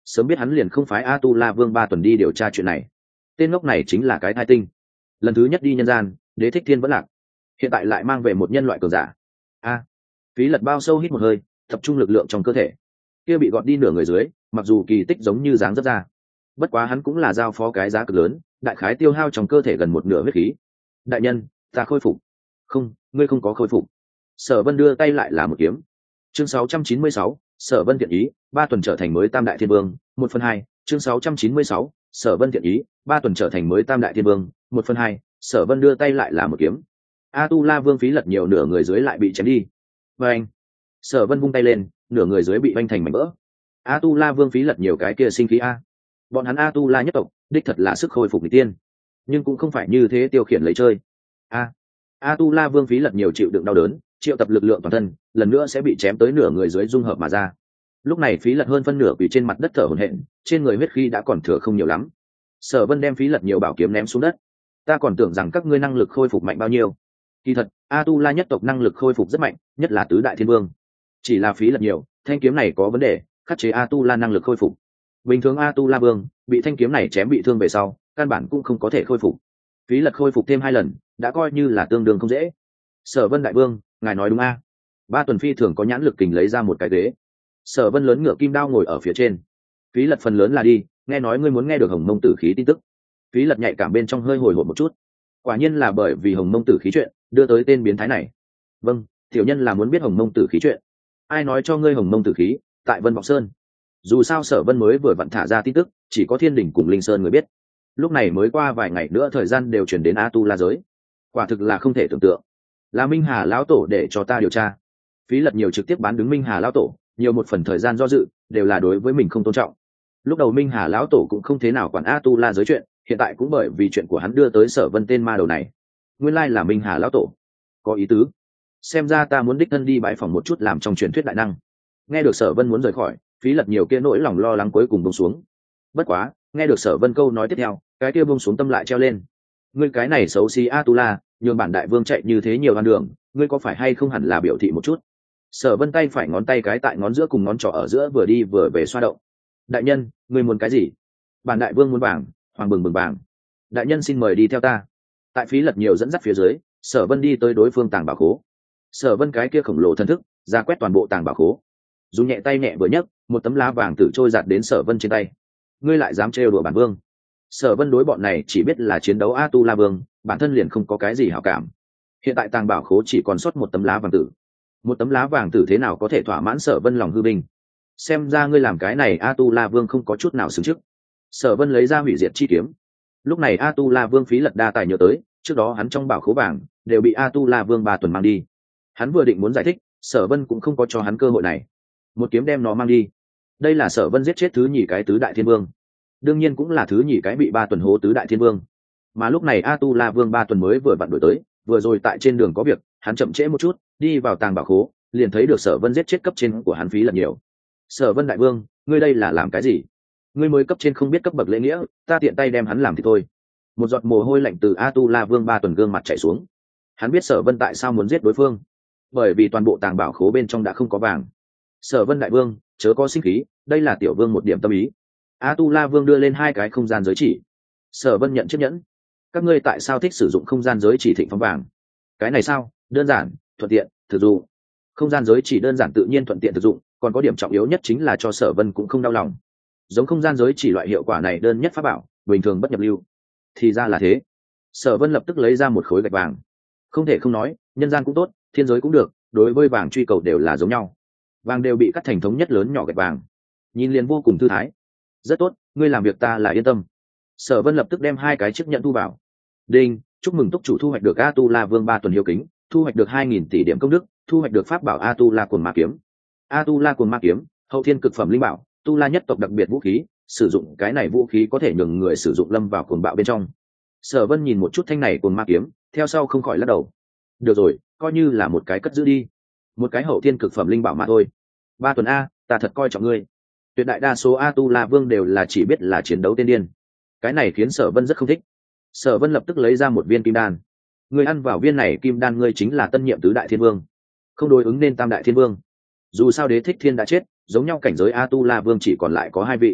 sớm biết hắn liền không phái A Tu La Vương ba tuần đi điều tra chuyện này. Tên ngốc này chính là cái thai tinh, lần thứ nhất đi nhân gian đế thích thiên vẫn lạc, hiện tại lại mang về một nhân loại cường giả. Phí Lật bao sâu hít một hơi, tập trung lực lượng trong cơ thể, kia bị gọt đi nửa người dưới mặc dù kỳ tích giống như dáng dấp ra, bất quá hắn cũng là giao phó cái giá cực lớn, đại khái tiêu hao trong cơ thể gần một nửa huyết khí. Đại nhân, ta khôi phục. Không, ngươi không có khôi phục. Sở Vân đưa tay lại là một kiếm. Chương 696, Sở Vân thiện ý, 3 tuần trở thành mới Tam Đại Thiên Vương, 1/2. Chương 696, Sở Vân thiện ý, 3 tuần trở thành mới Tam Đại Thiên Vương, 1/2. Sở Vân đưa tay lại là một kiếm. A Tu La Vương Phí Lật nhiều nửa người dưới lại bị chém đi. Và anh, Sở Vân vung tay lên, nửa người dưới bị vanh thành mảnh vỡ. A Tu La Vương Phí Lật nhiều cái kia sinh khí a. Bọn hắn A Tu La nhất tộc, đích thật là sức khôi phục nghịch tiên, nhưng cũng không phải như thế tiêu khiển lấy chơi. A Tu La Vương Phí Lật nhiều chịu đựng đau đớn, triệu tập lực lượng toàn thân, lần nữa sẽ bị chém tới nửa người dưới dung hợp mà ra. Lúc này Phí Lật hơn phân nửa quỳ trên mặt đất thở hổn hển, trên người huyết khí đã còn thừa không nhiều lắm. Sở Vân đem Phí Lật nhiều bảo kiếm ném xuống đất. Ta còn tưởng rằng các ngươi năng lực khôi phục mạnh bao nhiêu. Kỳ thật, A Tu La nhất tộc năng lực khôi phục rất mạnh, nhất là tứ đại thiên vương. Chỉ là Phí Lật nhiều, thanh kiếm này có vấn đề, khắc chế A Tu La năng lực khôi phục. Bình thường A Tu La Vương bị thanh kiếm này chém bị thương về sau, căn bản cũng không có thể khôi phục. Phí Lật khôi phục thêm 2 lần, đã coi như là tương đương không dễ. Sở Vân đại vương, ngài nói đúng a? 3 tuần phi thường có nhãn lực kình lấy ra một cái ghế. Sở Vân lớn ngựa kim đao ngồi ở phía trên. Phí Lật phần lớn là đi, nghe nói ngươi muốn nghe được Hồng Mông Tử khí tin tức. Phí Lật nhạy cảm bên trong hơi hồi hộp một chút. Quả nhiên là bởi vì Hồng Mông Tử khí chuyện, đưa tới tên biến thái này. Vâng, tiểu nhân là muốn biết Hồng Mông Tử khí chuyện. Ai nói cho ngươi Hồng Mông Tử khí? Tại Vân Vọng Sơn. Dù sao Sở Vân mới vừa vặn thả ra tin tức, chỉ có Thiên Đỉnh cùng Linh Sơn người biết. Lúc này mới qua vài ngày nữa thời gian đều chuyển đến A Tu La giới, quả thực là không thể tưởng tượng. Là Minh Hà lão tổ để cho ta điều tra. Phí Lật nhiều trực tiếp bán đứng Minh Hà lão tổ, nhiều một phần thời gian do dự, đều là đối với mình không tôn trọng. Lúc đầu Minh Hà lão tổ cũng không thế nào quản A Tu La giới chuyện, hiện tại cũng bởi vì chuyện của hắn đưa tới Sở Vân tên ma đầu này. Nguyên lai là Minh Hà lão tổ, có ý tứ. Xem ra ta muốn đích thân đi bãi phòng một chút làm trong truyền thuyết đại năng. Nghe được Sở Vân muốn rời khỏi, Phí Lật nhiều kia nỗi lòng lo lắng cuối cùng buông xuống. Bất quá, nghe được Sở Vân câu nói tiếp theo, cái kia buông xuống tâm lại treo lên. Ngươi cái này xấu xí A Tu La, nhường bản đại vương chạy như thế nhiều ăn đường, ngươi có phải hay không hẳn là biểu thị một chút. Sở Vân tay phải ngón tay cái tại ngón giữa cùng ngón trỏ ở giữa vừa đi vừa về xoa động. Đại nhân, ngươi muốn cái gì? Bản đại vương muốn vàng, hoàng bừng bừng vàng. Đại nhân xin mời đi theo ta. Tại Phí Lật nhiều dẫn dắt phía dưới, Sở Vân đi tới đối phương tàng bảo khố. Sở Vân cái kia khổng lồ thân thức ra quét toàn bộ tàng bảo khố, dùng nhẹ tay nhẹ vừa nhấc, một tấm lá vàng tự trôi giạt đến Sở Vân trên tay. Ngươi lại dám trêu đùa bản vương? Sở Vân đối bọn này chỉ biết là chiến đấu A Tu La Vương, bản thân liền không có cái gì hảo cảm. Hiện tại tàng bảo khố chỉ còn sót một tấm lá vàng tử. Một tấm lá vàng tử thế nào có thể thỏa mãn Sở Vân lòng hư binh? Xem ra ngươi làm cái này A Tu La Vương không có chút nào xứng trước. Sở Vân lấy ra hủy diệt chi kiếm. Lúc này A Tu La Vương Phí Lật đa tài nhớ tới, trước đó hắn trong bảo khố vàng đều bị A Tu La Vương 3 tuần mang đi. Hắn vừa định muốn giải thích, Sở Vân cũng không có cho hắn cơ hội này. Một kiếm đem nó mang đi. Đây là Sở Vân giết chết thứ nhì cái tứ đại thiên vương, đương nhiên cũng là thứ nhì cái bị 3 tuần hố tứ đại thiên vương. Mà lúc này A Tu La Vương 3 tuần mới vừa vặn đuổi tới, vừa rồi tại trên đường có việc, hắn chậm trễ một chút, đi vào tàng bảo khố, liền thấy được Sở Vân giết chết cấp trên của hắn Phí Lật nhiều. Sở Vân đại vương, ngươi đây là làm cái gì? Ngươi mới cấp trên không biết cấp bậc lễ nghĩa, ta tiện tay đem hắn làm thì thôi. Một giọt mồ hôi lạnh từ A Tu La Vương 3 tuần gương mặt chảy xuống. Hắn biết Sở Vân tại sao muốn giết đối phương, bởi vì toàn bộ tàng bảo khố bên trong đã không có vàng. Sở Vân đại vương, chớ có sinh khí, đây là tiểu vương một điểm tâm ý. A Tu La Vương đưa lên 2 cái không gian giới chỉ. Sở Vân nhận chiếc nhẫn. Các ngươi tại sao thích sử dụng không gian giới chỉ thịnh phóng vàng? Cái này sao? Đơn giản, thuận tiện, thực dụng. Không gian giới chỉ đơn giản tự nhiên thuận tiện thực dụng, còn có điểm trọng yếu nhất chính là cho Sở Vân cũng không đau lòng. Giống không gian giới chỉ loại hiệu quả này đơn nhất pháp bảo, bình thường bất nhập lưu. Thì ra là thế. Sở Vân lập tức lấy ra một khối gạch vàng. Không thể không nói, nhân gian cũng tốt, thiên giới cũng được, đối với vàng truy cầu đều là giống nhau. Vàng đều bị cắt thành thống nhất lớn nhỏ gạch vàng, nhìn liền vô cùng thư thái. Rất tốt, ngươi làm việc ta là yên tâm. Sở Vân lập tức đem 2 cái chiếc nhận thu vào. Đinh, chúc mừng túc chủ thu hoạch được A Tu La Vương 3 tuần hiếu kính, thu hoạch được 2000 tỷ điểm công đức, thu hoạch được pháp bảo A Tu La Cuồng Ma kiếm. A Tu La Cuồng Ma kiếm, hậu thiên cực phẩm linh bảo, Tu La nhất tộc đặc biệt vũ khí, sử dụng cái này vũ khí có thể nhường người sử dụng lâm vào cuồng bạo bên trong. Sở Vân nhìn một chút thanh này Cuồng Ma kiếm, theo sau không khỏi lắc đầu. Được rồi, coi như là một cái cất giữ đi, một cái hậu thiên cực phẩm linh bảo mà thôi. 3 tuần a, ta thật coi trọng ngươi. Tuyệt đại đa số A Tu La Vương đều là chỉ biết là chiến đấu tiên điên, cái này khiến Sở Vân rất không thích. Sở Vân lập tức lấy ra một viên kim đan. Ngươi ăn vào viên này kim đan, ngươi chính là tân nhiệm tứ đại thiên vương, không đối ứng nên tam đại thiên vương. Dù sao Đế Thích Thiên đã chết, giống nhau cảnh giới A Tu La Vương chỉ còn lại có 2 vị.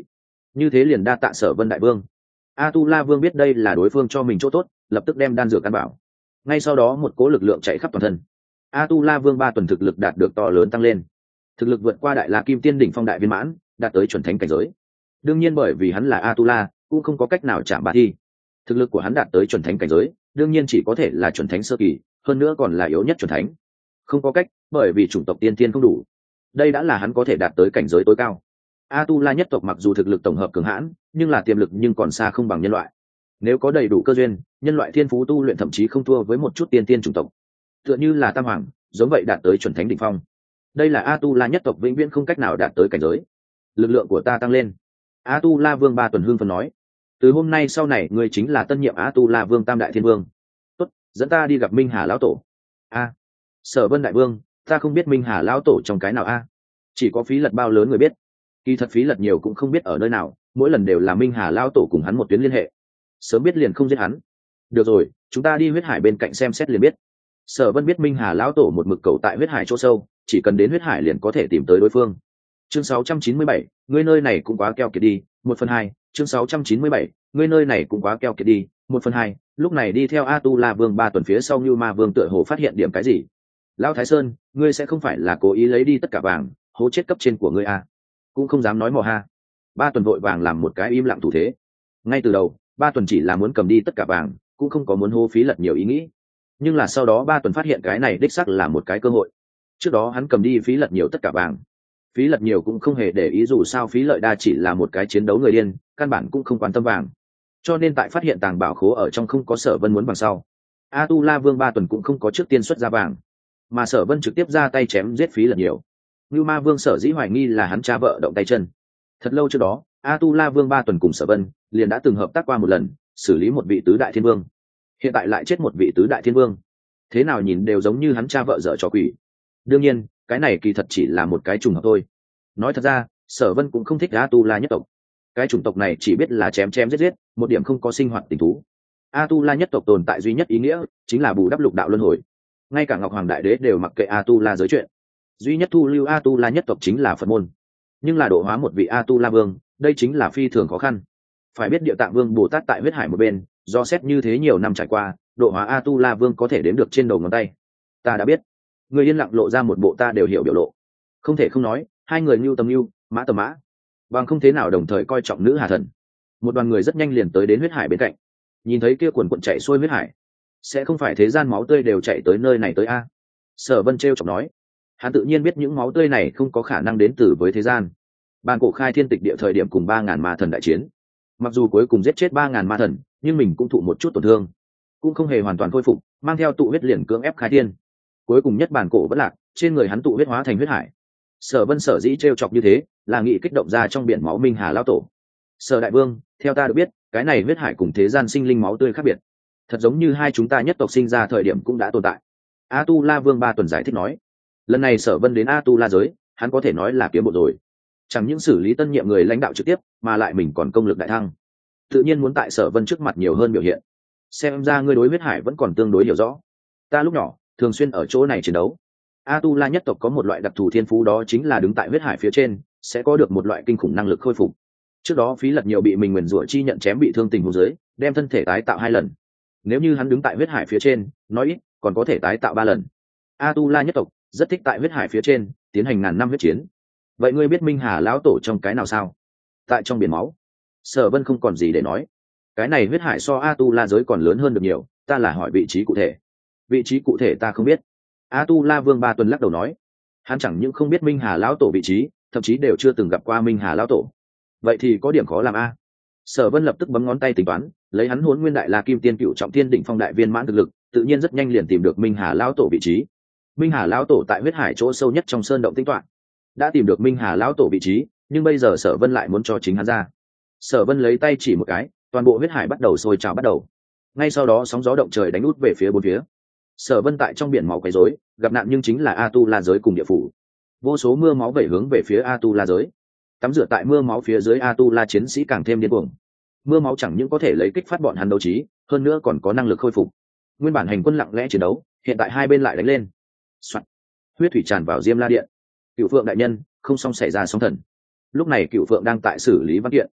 như thế liền đa tạ Sở Vân đại vương. A Tu La Vương biết đây là đối phương cho mình chỗ tốt, lập tức đem đan dược căn bảo. Ngay sau đó một cỗ lực lượng chạy khắp toàn thân. A Tu La Vương 3 tuần thực lực đạt được to lớn tăng lên, thực lực vượt qua đại La Kim Tiên đỉnh phong đại viên mãn, đạt tới chuẩn thánh cảnh giới. Đương nhiên bởi vì hắn là A Tu La, cũng không có cách nào chạm bá thi. Thực lực của hắn đạt tới chuẩn thánh cảnh giới, đương nhiên chỉ có thể là chuẩn thánh sơ kỳ, hơn nữa còn là yếu nhất chuẩn thánh. Không có cách, bởi vì chủng tộc tiên tiên không đủ. Đây đã là hắn có thể đạt tới cảnh giới tối cao. A Tu La nhất tộc mặc dù thực lực tổng hợp cường hãn, nhưng là tiềm lực nhưng còn xa không bằng nhân loại. Nếu có đầy đủ cơ duyên, nhân loại thiên phú tu luyện thậm chí không thua với một chút tiên tiên chủng tộc. Tựa như là Tam Hoàng, giống vậy đạt tới chuẩn thánh đỉnh phong. Đây là A Tu La nhất tộc vĩnh viễn không cách nào đạt tới cảnh giới. Lực lượng của ta tăng lên. A Tu La Vương 3 tuần hương phân nói, từ hôm nay sau này ngươi chính là tân nhiệm A Tu La Vương Tam Đại Thiên Vương. Tốt, dẫn ta đi gặp Minh Hà lão tổ. A, Sở Vân đại vương, ta không biết Minh Hà lão tổ trong cái nào a? Chỉ có Phí Lật bao lớn người biết. Kỳ thật Phí Lật nhiều cũng không biết ở nơi nào, mỗi lần đều là Minh Hà lão tổ cùng hắn một tuyến liên hệ. Sớm biết liền không giết hắn. Được rồi, chúng ta đi huyết hải bên cạnh xem xét liền biết. Sở Vân biết Minh Hà lão tổ một mực cầu tại huyết hải chỗ sâu, chỉ cần đến huyết hải liền có thể tìm tới đối phương. Chương 697, ngươi nơi này cũng quá keo kiệt đi, 1/2. Chương 697, ngươi nơi này cũng quá keo kiệt đi, 1/2. Lúc này đi theo A Tu La Vương 3 tuần phía sau Như Ma Vương tựa hồ phát hiện điểm cái gì. Lão Thái Sơn, ngươi sẽ không phải là cố ý lấy đi tất cả vàng, hố chết cấp trên của ngươi à? Cũng không dám nói mò ha. 3 tuần vội vàng làm một cái im lặng thủ thế. Ngay từ đầu, 3 tuần chỉ là muốn cầm đi tất cả vàng, cũng không có muốn hô Phí Lật nhiều ý nghĩ. Nhưng là sau đó 3 tuần phát hiện cái này đích xác là một cái cơ hội. Trước đó hắn cầm đi Phí Lật nhiều tất cả vàng. Phí Lật nhiều cũng không hề để ý, dù sao Phí Lợi Đa chỉ là một cái chiến đấu người điên, căn bản cũng không quan tâm vàng. Cho nên tại phát hiện tàng bảo khố ở trong không có Sở Vân muốn bằng sau, A Tu La Vương 3 tuần cũng không có trước tiên xuất ra vàng, mà Sở Vân trực tiếp ra tay chém giết Phí Lật nhiều. Như Ma Vương sở dĩ hoài nghi là hắn cha vợ động tay chân. Thật lâu trước đó, A Tu La Vương 3 tuần cùng Sở Vân liền đã từng hợp tác qua một lần, xử lý một vị tứ đại thiên vương. Hiện tại lại chết một vị tứ đại thiên vương, thế nào nhìn đều giống như hắn cha vợ dở trò quỷ. Đương nhiên, cái này kỳ thật chỉ là một cái trùng hợp thôi. Nói thật ra, Sở Vân cũng không thích A Tu La nhất tộc. Cái chủng tộc này chỉ biết là chém chém giết giết, một điểm không có sinh hoạt tình thú. A Tu La nhất tộc tồn tại duy nhất ý nghĩa chính là bù đắp lục đạo luân hồi. Ngay cả Ngọc Hoàng Đại Đế đều mặc kệ A Tu La giới chuyện. Duy nhất thu lưu A Tu La nhất tộc chính là Phật môn. Nhưng là độ hóa một vị A Tu La Vương, đây chính là phi thường khó khăn. Phải biết Địa Tạng Vương Bồ Tát tại huyết hải một bên, do xét như thế nhiều năm trải qua, độ hóa A Tu La Vương có thể đếm được trên đầu ngón tay. Ta đã biết. Người yên lặng lộ ra một bộ ta đều hiểu biểu lộ. Không thể không nói, hai người Nưu tầm Nưu, Mã tầm Mã, bằng không thế nào đồng thời coi trọng nữ Hà Thần. Một đoàn người rất nhanh liền tới đến huyết hải bên cạnh. Nhìn thấy kia quần quần chạy xuôi huyết hải, sẽ không phải thế gian máu tươi đều chạy tới nơi này tới a? Sở Vân trêu chọc nói. Hắn tự nhiên biết những máu tươi này không có khả năng đến từ với thế gian. Bàn cổ khai thiên tịch địa thời điểm cùng 3000 ma thần đại chiến, mặc dù cuối cùng giết chết 3000 ma thần, nhưng mình cũng thụ một chút tổn thương, cũng không hề hoàn toàn khôi phục, mang theo tụ huyết liền cưỡng ép khai thiên. Cuối cùng nhất bản cổ vẫn lạc, trên người hắn tụ huyết hóa thành huyết hải. Sở Vân sở dĩ trêu chọc như thế, là nghị kích động ra trong biển máu Minh Hà lão tổ. Sở đại vương, theo ta được biết, cái này huyết hải cùng thế gian sinh linh máu tươi khác biệt, thật giống như hai chúng ta nhất tộc sinh ra thời điểm cũng đã tồn tại. A Tu La Vương 3 tuần giải thích nói. Lần này Sở Vân đến A Tu La giới, hắn có thể nói là kiếm bộ rồi. Chẳng những xử lý tân nhiệm người lãnh đạo trực tiếp, mà lại mình còn công lực đại thăng. Tự nhiên muốn tại Sở Vân trước mặt nhiều hơn biểu hiện. Xem ra ngươi đối huyết hải vẫn còn tương đối hiểu rõ. Ta lúc nhỏ thường xuyên ở chỗ này chiến đấu. A Tu La nhất tộc có một loại đặc thù thiên phú, đó chính là đứng tại huyết hải phía trên sẽ có được một loại kinh khủng năng lực khôi phục. Trước đó Phí Lật nhiều bị mình nguyền rủa chi nhận chém bị thương tình huống dưới, đem thân thể tái tạo 2 lần. Nếu như hắn đứng tại huyết hải phía trên, nói ít còn có thể tái tạo 3 lần. A Tu La nhất tộc rất thích tại huyết hải phía trên tiến hành ngàn năm huyết chiến. Vậy ngươi biết Minh Hà lão tổ trong cái nào sao? Tại trong biển máu. Sở Vân không còn gì để nói. Cái này huyết hải so A Tu La giới còn lớn hơn được nhiều, ta là hỏi vị trí cụ thể. Vị trí cụ thể ta không biết. A Tu La Vương 3 tuần lắc đầu nói. Hắn chẳng những không biết Minh Hà lão tổ vị trí, thậm chí đều chưa từng gặp qua Minh Hà lão tổ. Vậy thì có điểm khó làm a. Sở Vân lập tức bấm ngón tay tính toán, lấy hắn Hỗn Nguyên Đại La Kim Tiên Cựu Trọng Thiên Đỉnh Phong đại viên mãn thực lực, tự nhiên rất nhanh liền tìm được Minh Hà lão tổ vị trí. Minh Hà lão tổ tại huyết hải chỗ sâu nhất trong sơn động tinh toán. Đã tìm được Minh Hà lão tổ vị trí, nhưng bây giờ Sở Vân lại muốn cho chính hắn ra. Sở Vân lấy tay chỉ một cái, toàn bộ huyết hải bắt đầu sôi trào bắt đầu. Ngay sau đó sóng gió động trời đánh út về phía bốn phía. Sở Vân tại trong biển máu quấy rối, gặp nạn nhưng chính là A Tu La giới cùng địa phủ. Vô số mưa máu vẩy hướng về phía A Tu La giới. Tắm rửa tại mưa máu phía dưới A Tu La chiến sĩ càng thêm điên cuồng. Mưa máu chẳng những có thể lấy kích phát bọn hắn đấu trí, hơn nữa còn có năng lực khôi phục. Nguyên bản hành quân lặng lẽ chiến đấu, hiện tại hai bên lại đánh lên. Soạn. Huyết thủy tràn vào Diêm La điện. Cửu Phượng đại nhân, không xong xảy ra sóng thần. Lúc này Cửu Phượng đang tại xử lý văn kiện.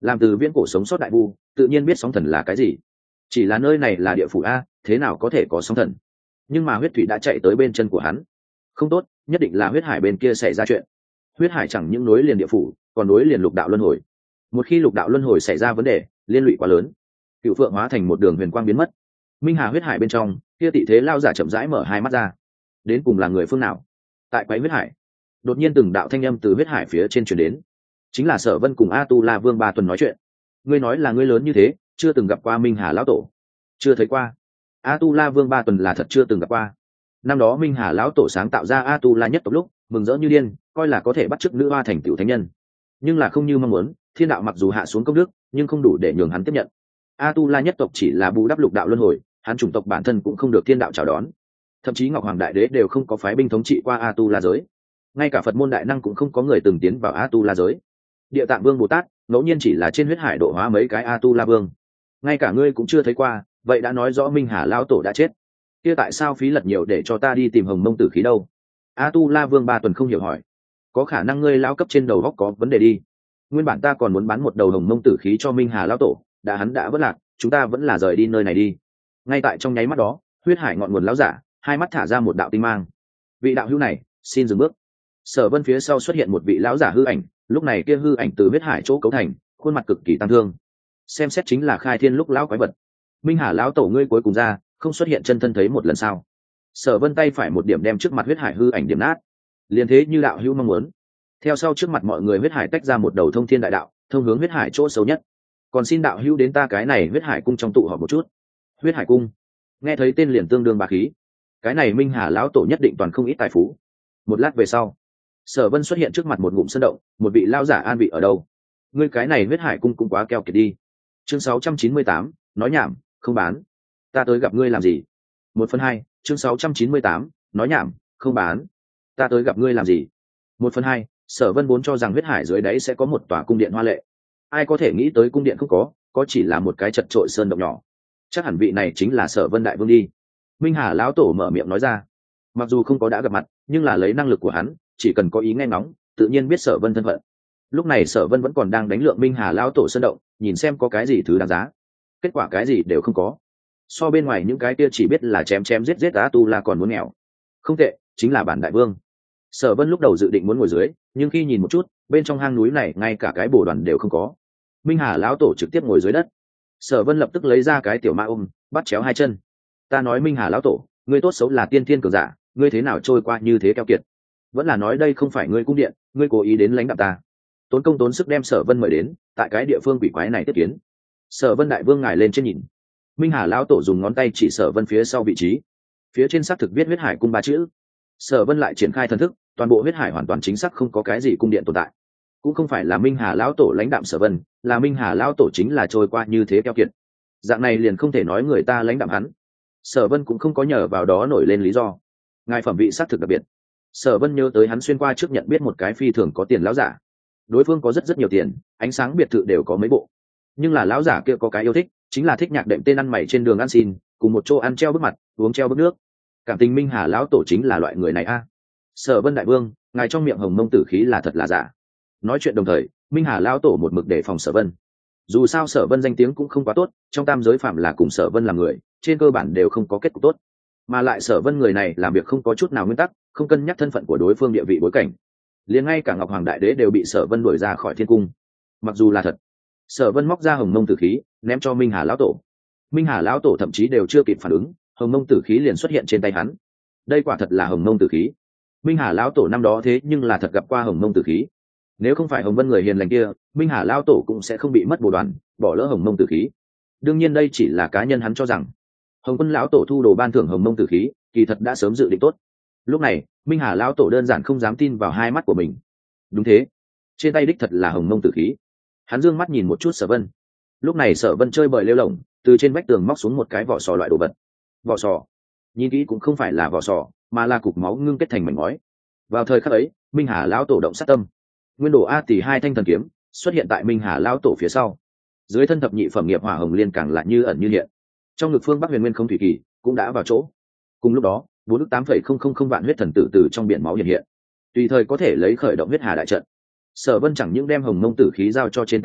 làm từ viễn cổ sống sót đại vu tự nhiên biết sóng thần là cái gì. Chỉ là nơi này là địa phủ a, thế nào có thể có sóng thần? Nhưng mà huyết thủy đã chạy tới bên chân của hắn. Không tốt, nhất định là huyết hải bên kia xảy ra chuyện. Huyết hải chẳng những nối liền địa phủ, còn nối liền lục đạo luân hồi. Một khi lục đạo luân hồi xảy ra vấn đề, liên lụy quá lớn. Cựu phượng hóa thành một đường huyền quang biến mất. Minh hà huyết hải bên trong, kia tị thế lao giả chậm rãi mở hai mắt ra. Đến cùng là người phương nào? Tại quái huyết hải, đột nhiên từng đạo thanh âm từ huyết hải phía trên truyền đến. Chính là Sở Vân cùng A Tu La Vương Ba Tuần nói chuyện. Ngươi nói là ngươi lớn như thế, chưa từng gặp qua Minh Hà lão tổ? Chưa thấy qua. A Tu La Vương Ba Tuần là thật chưa từng gặp qua. Năm đó Minh Hà lão tổ sáng tạo ra A Tu La nhất tộc lúc, mừng rỡ như điên, coi là có thể bắt chước nữ hoa thành tựu thánh nhân. Nhưng là không như mong muốn, thiên đạo mặc dù hạ xuống công đức, nhưng không đủ để nhường hắn tiếp nhận. A Tu La nhất tộc chỉ là bù đắp lục đạo luân hồi, hắn chủng tộc bản thân cũng không được thiên đạo chào đón. Thậm chí Ngọc Hoàng Đại Đế đều không có phái binh thống trị qua A Tu La giới. Ngay cả Phật môn đại năng cũng không có người từng tiến vào A Tu La giới. Địa Tạng Vương Bồ Tát ngẫu nhiên chỉ là trên huyết hải độ hóa mấy cái A Tu La Vương. Ngay cả ngươi cũng chưa thấy qua, vậy đã nói rõ Minh Hà lão tổ đã chết. Kia tại sao phí lật nhiều để cho ta đi tìm Hồng Mông Tử khí đâu? A Tu La Vương Ba Tuần không hiểu hỏi. Có khả năng ngươi lão cấp trên đầu góc có vấn đề đi. Nguyên bản ta còn muốn bán một đầu Hồng Mông Tử khí cho Minh Hà lão tổ, đã hắn đã vất lạc, chúng ta vẫn là rời đi nơi này đi. Ngay tại trong nháy mắt đó, huyết hải ngọn nguồn lão giả, hai mắt thả ra một đạo tinh mang. Vị đạo hữu này, xin dừng bước. Sở Vân phía sau xuất hiện một vị lão giả hư ảnh, lúc này kia hư ảnh từ huyết hải chỗ cấu thành, khuôn mặt cực kỳ tăng thương. Xem xét chính là khai thiên lúc lão quái vật. Minh Hà lão tổ ngươi cuối cùng ra, không xuất hiện chân thân thấy một lần sao? Sở Vân tay phải một điểm đem trước mặt huyết hải hư ảnh điểm nát. Liên thế như đạo hữu mong muốn. Theo sau trước mặt mọi người huyết hải tách ra một đầu thông thiên đại đạo, thông hướng huyết hải chỗ sâu nhất. Còn xin đạo hữu đến ta cái này huyết hải cung trong tụ họp một chút. Huyết hải cung. Nghe thấy tên liền tương đương bá khí. Cái này Minh Hà lão tổ nhất định toàn không ít tài phú. Một lát về sau, Sở Vân xuất hiện trước mặt một ngụm sơn động, một vị lão giả an vị ở đâu? Ngươi cái này huyết hải cung cũng quá keo kiệt đi. Chương 698, nói nhảm, không bán. Ta tới gặp ngươi làm gì? 1/2, chương 698, nói nhảm, không bán. Ta tới gặp ngươi làm gì? 1/2, Sở Vân vốn cho rằng huyết hải dưới đáy sẽ có một tòa cung điện hoa lệ. Ai có thể nghĩ tới cung điện không có chỉ là một cái chật trội sơn động nhỏ. Chắc hẳn vị này chính là Sở Vân đại vương đi. Minh Hà lão tổ mở miệng nói ra. Mặc dù không có đã gặp mặt, nhưng là lấy năng lực của hắn, chỉ cần có ý nghe ngóng, tự nhiên biết Sở Vân thân phận. Lúc này Sở Vân vẫn còn đang đánh lượng Minh Hà lão tổ sơn động, nhìn xem có cái gì thứ đáng giá. Kết quả cái gì đều không có. So bên ngoài những cái kia chỉ biết là chém chém giết giết A Tu La còn muốn nghèo. Không tệ, chính là bản đại vương. Sở Vân lúc đầu dự định muốn ngồi dưới, nhưng khi nhìn một chút, bên trong hang núi này ngay cả cái bồ đoàn đều không có. Minh Hà lão tổ trực tiếp ngồi dưới đất. Sở Vân lập tức lấy ra cái tiểu ma ôm, bắt chéo hai chân. Ta nói Minh Hà lão tổ, ngươi tốt xấu là tiên thiên cường giả, ngươi thế nào trôi qua như thế keo kiệt? Vẫn là nói đây không phải ngươi cung điện, ngươi cố ý đến lãnh đạo ta. Tốn công tốn sức đem Sở Vân mời đến, tại cái địa phương quỷ quái này tiếp kiến. Sở Vân đại vương ngài lên trên nhìn. Minh Hà lão tổ dùng ngón tay chỉ Sở Vân phía sau vị trí. Phía trên xác thực viết huyết hải cung ba chữ. Sở Vân lại triển khai thần thức, toàn bộ huyết hải hoàn toàn chính xác không có cái gì cung điện tồn tại. Cũng không phải là Minh Hà lão tổ lãnh đạm Sở Vân, là Minh Hà lão tổ chính là trôi qua như thế keo kiệt. Dạng này liền không thể nói người ta lãnh đạm hắn. Sở Vân cũng không có nhờ vào đó nổi lên lý do. Ngài phẩm vị xác thực đặc biệt. Sở Vân nhớ tới hắn xuyên qua trước nhận biết một cái phi thường có tiền lão giả. Đối phương có rất nhiều tiền, ánh sáng biệt thự đều có mấy bộ. Nhưng là lão giả kia có cái yêu thích, chính là thích nhạc đệm tên ăn mày trên đường ăn xin, cùng một chỗ ăn treo bước mặt, uống treo bước nước. Cảm tình Minh Hà lão tổ chính là loại người này a. Sở Vân đại vương, ngài trong miệng Hồng Mông Tử khí là thật là giả? Nói chuyện đồng thời, Minh Hà lão tổ một mực đề phòng Sở Vân. Dù sao Sở Vân danh tiếng cũng không quá tốt, trong tam giới phạm là cùng Sở Vân làm người, trên cơ bản đều không có kết cục tốt. Mà lại Sở Vân người này làm việc không có chút nào nguyên tắc, không cân nhắc thân phận của đối phương địa vị bối cảnh. Liền ngay cả Ngọc Hoàng Đại Đế đều bị Sở Vân đuổi ra khỏi thiên cung. Mặc dù là thật, Sở Vân móc ra Hồng Mông Tử khí, ném cho Minh Hà lão tổ. Minh Hà lão tổ thậm chí đều chưa kịp phản ứng, Hồng Mông Tử khí liền xuất hiện trên tay hắn. Đây quả thật là Hồng Mông Tử khí. Minh Hà lão tổ năm đó thế nhưng là thật gặp qua Hồng Mông Tử khí. Nếu không phải Hồng Vân người hiền lành kia, Minh Hà lão tổ cũng sẽ không bị mất bồ đoàn, bỏ lỡ Hồng Mông Tử khí. Đương nhiên đây chỉ là cá nhân hắn cho rằng. Hồng Vân lão tổ thu đồ ban thưởng Hồng Mông Tử khí, kỳ thật đã sớm dự định tốt. Lúc này, Minh Hà lão tổ đơn giản không dám tin vào hai mắt của mình. Đúng thế, trên tay đích thật là Hồng Mông Tử khí. Hắn dương mắt nhìn một chút Sở Vân. Lúc này Sở Vân chơi bời lêu lổng, từ trên vách tường móc xuống một cái vỏ sò loại đồ vật. Vỏ sò, nhìn kỹ cũng không phải là vỏ sò, mà là cục máu ngưng kết thành mảnh ngói. Vào thời khắc ấy, Minh Hà lão tổ động sát tâm. Nguyên đồ A Tỷ hai thanh thần kiếm xuất hiện tại Minh Hà lão tổ phía sau. Dưới thân thập nhị phẩm nghiệp hỏa hồng liên càng lại như ẩn như hiện. Trong ngực phương Bắc Huyền Nguyên không thủy kỳ cũng đã vào chỗ. Cùng lúc đó, 4.8,000 vạn huyết thần tử từ trong biển máu hiện hiện, tùy thời có thể lấy khởi động huyết hà đại trận. Sở Vân chẳng những đem Hồng Mông Tử khí giao cho trên tay hắn,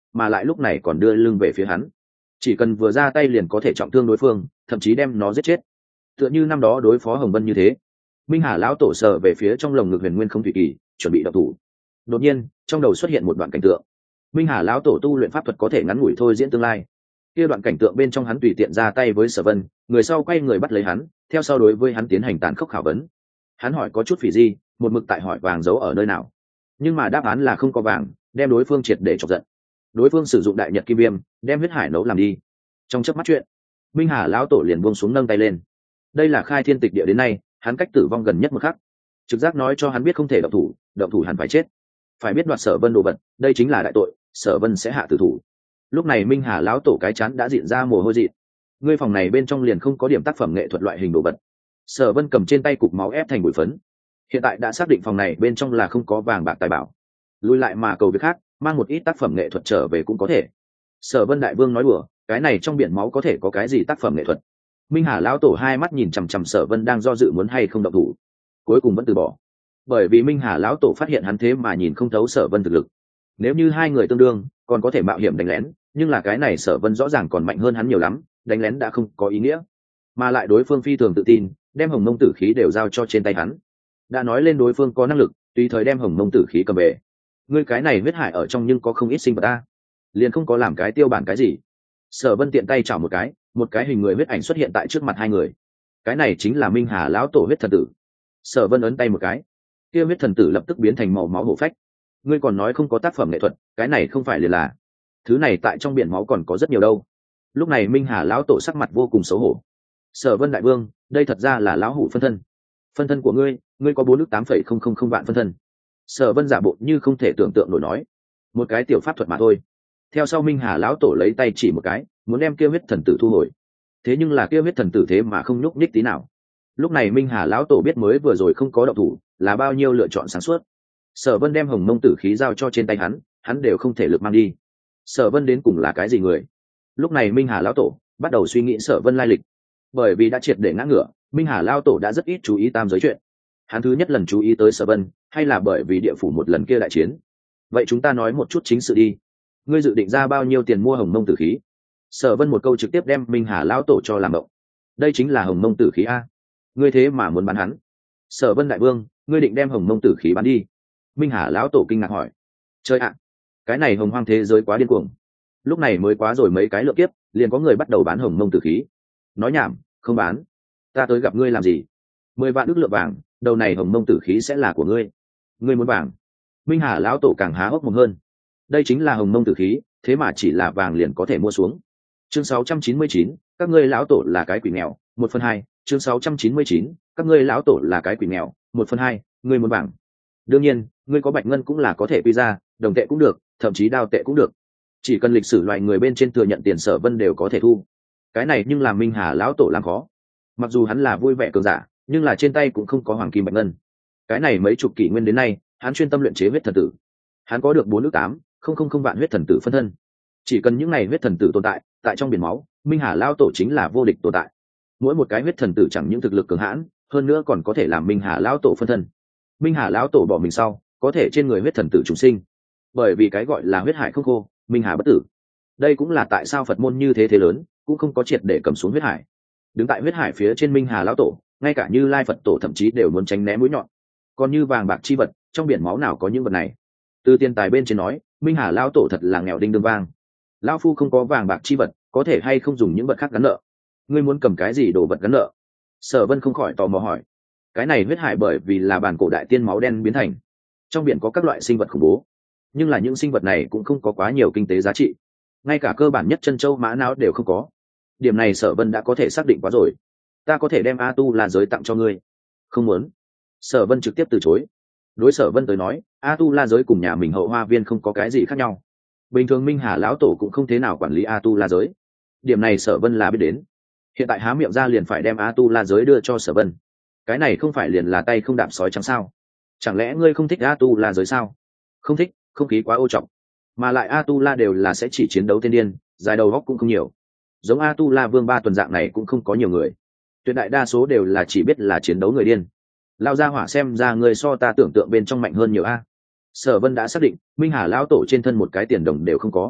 mà lại lúc này còn đưa lưng về phía hắn, chỉ cần vừa ra tay liền có thể trọng thương đối phương, thậm chí đem nó giết chết, tựa như năm đó đối phó Hồng Vân như thế. Minh Hà lão tổ sờ về phía trong lồng ngực Huyền Nguyên không thủy kỳ, chuẩn bị động thủ. Đột nhiên trong đầu xuất hiện một đoạn cảnh tượng. Minh Hà lão tổ tu luyện pháp thuật có thể ngắn ngủi thôi diễn tương lai. Kia đoạn cảnh tượng bên trong hắn tùy tiện ra tay với Sở Vân, người sau quay người bắt lấy hắn, theo sau đối với hắn tiến hành tàn khốc khảo vấn. Hắn hỏi có chút phỉ di, một mực tại hỏi vàng giấu ở nơi nào, nhưng mà đáp án là không có vàng, đem đối phương triệt để chọc giận. Đối phương sử dụng đại nhật kim viêm, đem huyết hải nấu làm đi. Trong chớp mắt chuyện, Minh Hà lão tổ liền buông xuống nâng tay lên. Đây là khai thiên tịch địa đến nay, hắn cách tử vong gần nhất một khắc. Trực giác nói cho hắn biết không thể động thủ hẳn phải chết. Phải biết đoạt Sở Vân đồ vật, đây chính là đại tội, Sở Vân sẽ hạ tử thủ. Lúc này Minh Hà lão tổ cái chán đã diện ra mồ hôi dị. Ngươi phòng này bên trong liền không có điểm tác phẩm nghệ thuật loại hình đồ vật. Sở Vân cầm trên tay cục máu ép thành bụi phấn. Hiện tại đã xác định phòng này bên trong là không có vàng bạc tài bảo. Lùi lại mà cầu việc khác, mang một ít tác phẩm nghệ thuật trở về cũng có thể. Sở Vân đại vương nói đùa, cái này trong biển máu có thể có cái gì tác phẩm nghệ thuật? Minh Hà lão tổ hai mắt nhìn chằm chằm Sở Vân đang do dự muốn hay không động thủ, cuối cùng vẫn từ bỏ, bởi vì Minh Hà lão tổ phát hiện hắn thế mà nhìn không thấu Sở Vân thực lực. Nếu như hai người tương đương, còn có thể mạo hiểm đánh lén, nhưng là cái này Sở Vân rõ ràng còn mạnh hơn hắn nhiều lắm, đánh lén đã không có ý nghĩa. Mà lại đối phương phi thường tự tin, đem Hồng Mông Tử khí đều giao cho trên tay hắn. Đã nói lên đối phương có năng lực, tùy thời đem Hồng Mông Tử khí cầm về. Ngươi cái này huyết hải ở trong nhưng có không ít sinh vật ta, liền không có làm cái tiêu bản cái gì. Sở Vân tiện tay chảo một cái hình người huyết ảnh xuất hiện tại trước mặt hai người. Cái này chính là Minh Hà lão tổ huyết thần tử. Sở Vân ấn tay một cái, kia huyết thần tử lập tức biến thành màu máu hổ phách. Ngươi còn nói không có tác phẩm nghệ thuật, cái này không phải liền là thứ này tại trong biển máu còn có rất nhiều đâu. Lúc này Minh Hà lão tổ sắc mặt vô cùng xấu hổ. Sở Vân đại vương, đây thật ra là lão hủ phân thân. Phân thân của ngươi có 4.8.000 vạn phân thân. Sở Vân giả bộ như không thể tưởng tượng nổi nói, một cái tiểu pháp thuật mà thôi. Theo sau Minh Hà lão tổ lấy tay chỉ một cái, muốn đem kia huyết thần tử thu hồi. Thế nhưng là kia huyết thần tử thế mà không nhúc nhích tí nào. Lúc này Minh Hà lão tổ biết mới vừa rồi không có động thủ, là bao nhiêu lựa chọn sáng suốt. Sở Vân đem Hồng Mông Tử khí giao cho trên tay hắn đều không thể lực mang đi. Sở Vân đến cùng là cái gì người? Lúc này Minh Hà lão tổ bắt đầu suy nghĩ Sở Vân lai lịch. Bởi vì đã triệt để ngã ngửa, Minh Hà lão tổ đã rất ít chú ý tam giới chuyện. Hắn thứ nhất lần chú ý tới Sở Vân, hay là bởi vì địa phủ một lần kia đại chiến. Vậy chúng ta nói một chút chính sự đi. Ngươi dự định ra bao nhiêu tiền mua Hồng Mông Tử khí? Sở Vân một câu trực tiếp đem Minh Hà lão tổ cho làm động. Đây chính là Hồng Mông Tử khí a. Ngươi thế mà muốn bán hắn? Sở Vân đại vương, ngươi định đem Hồng Mông Tử khí bán đi? Minh Hà lão tổ kinh ngạc hỏi. Chơi ạ, cái này hồng hoang thế giới quá điên cuồng. Lúc này mới quá rồi mấy cái lượng kiếp, liền có người bắt đầu bán Hồng Mông Tử khí. Nói nhảm, không bán. Ta tới gặp ngươi làm gì? 10 vạn ức lượng vàng, đầu này Hồng Mông Tử khí sẽ là của ngươi. Ngươi muốn vàng? Minh Hà lão tổ càng há hốc mồm hơn. Đây chính là Hồng Mông Tử khí, thế mà chỉ là vàng liền có thể mua xuống. Chương 699, các ngươi lão tổ là cái quỷ nghèo, 1/2. Chương 699, các ngươi lão tổ là cái quỷ nghèo, 1/2. Ngươi muốn vàng? Đương nhiên, ngươi có bạch ngân cũng là có thể quy ra, đồng tệ cũng được, thậm chí đao tệ cũng được. Chỉ cần lịch sử loài người bên trên thừa nhận tiền Sở Vân đều có thể thu. Cái này nhưng làm Minh Hà lão tổ làm khó. Mặc dù hắn là vui vẻ cường giả, nhưng là trên tay cũng không có hoàng kim bạch ngân. Cái này mấy chục kỷ nguyên đến nay, hắn chuyên tâm luyện chế huyết thần tử. Hắn có được 4.800.000 vạn huyết thần tử phân thân. Chỉ cần những này huyết thần tử tồn tại, tại trong biển máu, Minh Hà lão tổ chính là vô địch tồn tại. Mỗi một cái huyết thần tử chẳng những thực lực cường hãn, hơn nữa còn có thể làm Minh Hà lão tổ phân thân. Minh Hà lão tổ bỏ mình sau, có thể trên người huyết thần tử trùng sinh. Bởi vì cái gọi là huyết hải không khô, Minh Hà bất tử. Đây cũng là tại sao Phật môn như thế lớn, cũng không có triệt để cầm xuống huyết hải. Đứng tại huyết hải phía trên Minh Hà lão tổ, ngay cả Như Lai Phật tổ thậm chí đều muốn tránh né mũi nhọn. Còn như vàng bạc chi vật, trong biển máu nào có những vật này? Từ tiền tài bên trên nói, Minh Hà lão tổ thật là nghèo đinh đương vang. Lão phu không có vàng bạc chi vật, có thể hay không dùng những vật khác gắn nợ? Ngươi muốn cầm cái gì đồ vật gắn nợ? Sở Vân không khỏi tò mò hỏi. Cái này huyết hải bởi vì là bản cổ đại tiên máu đen biến thành, trong biển có các loại sinh vật khủng bố, nhưng là những sinh vật này cũng không có quá nhiều kinh tế giá trị, ngay cả cơ bản nhất chân châu mã não đều không có. Điểm này Sở Vân đã có thể xác định quá rồi. Ta có thể đem A Tu La giới tặng cho ngươi. Không muốn. Sở Vân trực tiếp từ chối. Đối Sở Vân tới nói, A Tu La giới cùng nhà mình Hậu Hoa Viên không có cái gì khác nhau. Bình thường Minh Hà lão tổ cũng không thế nào quản lý A Tu La giới. Điểm này Sở Vân là biết đến. Hiện tại há miệng ra liền phải đem A Tu La giới đưa cho Sở Vân. Cái này không phải liền là tay không đạp sói trắng sao? Chẳng lẽ ngươi không thích A Tu La giới sao? Không thích, không khí quá ô trọng. Mà lại A Tu La đều là sẽ chỉ chiến đấu tiên điên, dài đầu góc cũng không nhiều. Giống A Tu La Vương Ba Tuần dạng này cũng không có nhiều người. Tuyệt đại đa số đều là chỉ biết là chiến đấu người điên. Lao ra hỏa xem ra người so ta tưởng tượng bên trong mạnh hơn nhiều a. Sở Vân đã xác định, Minh Hà lão tổ trên thân một cái tiền đồng đều không có.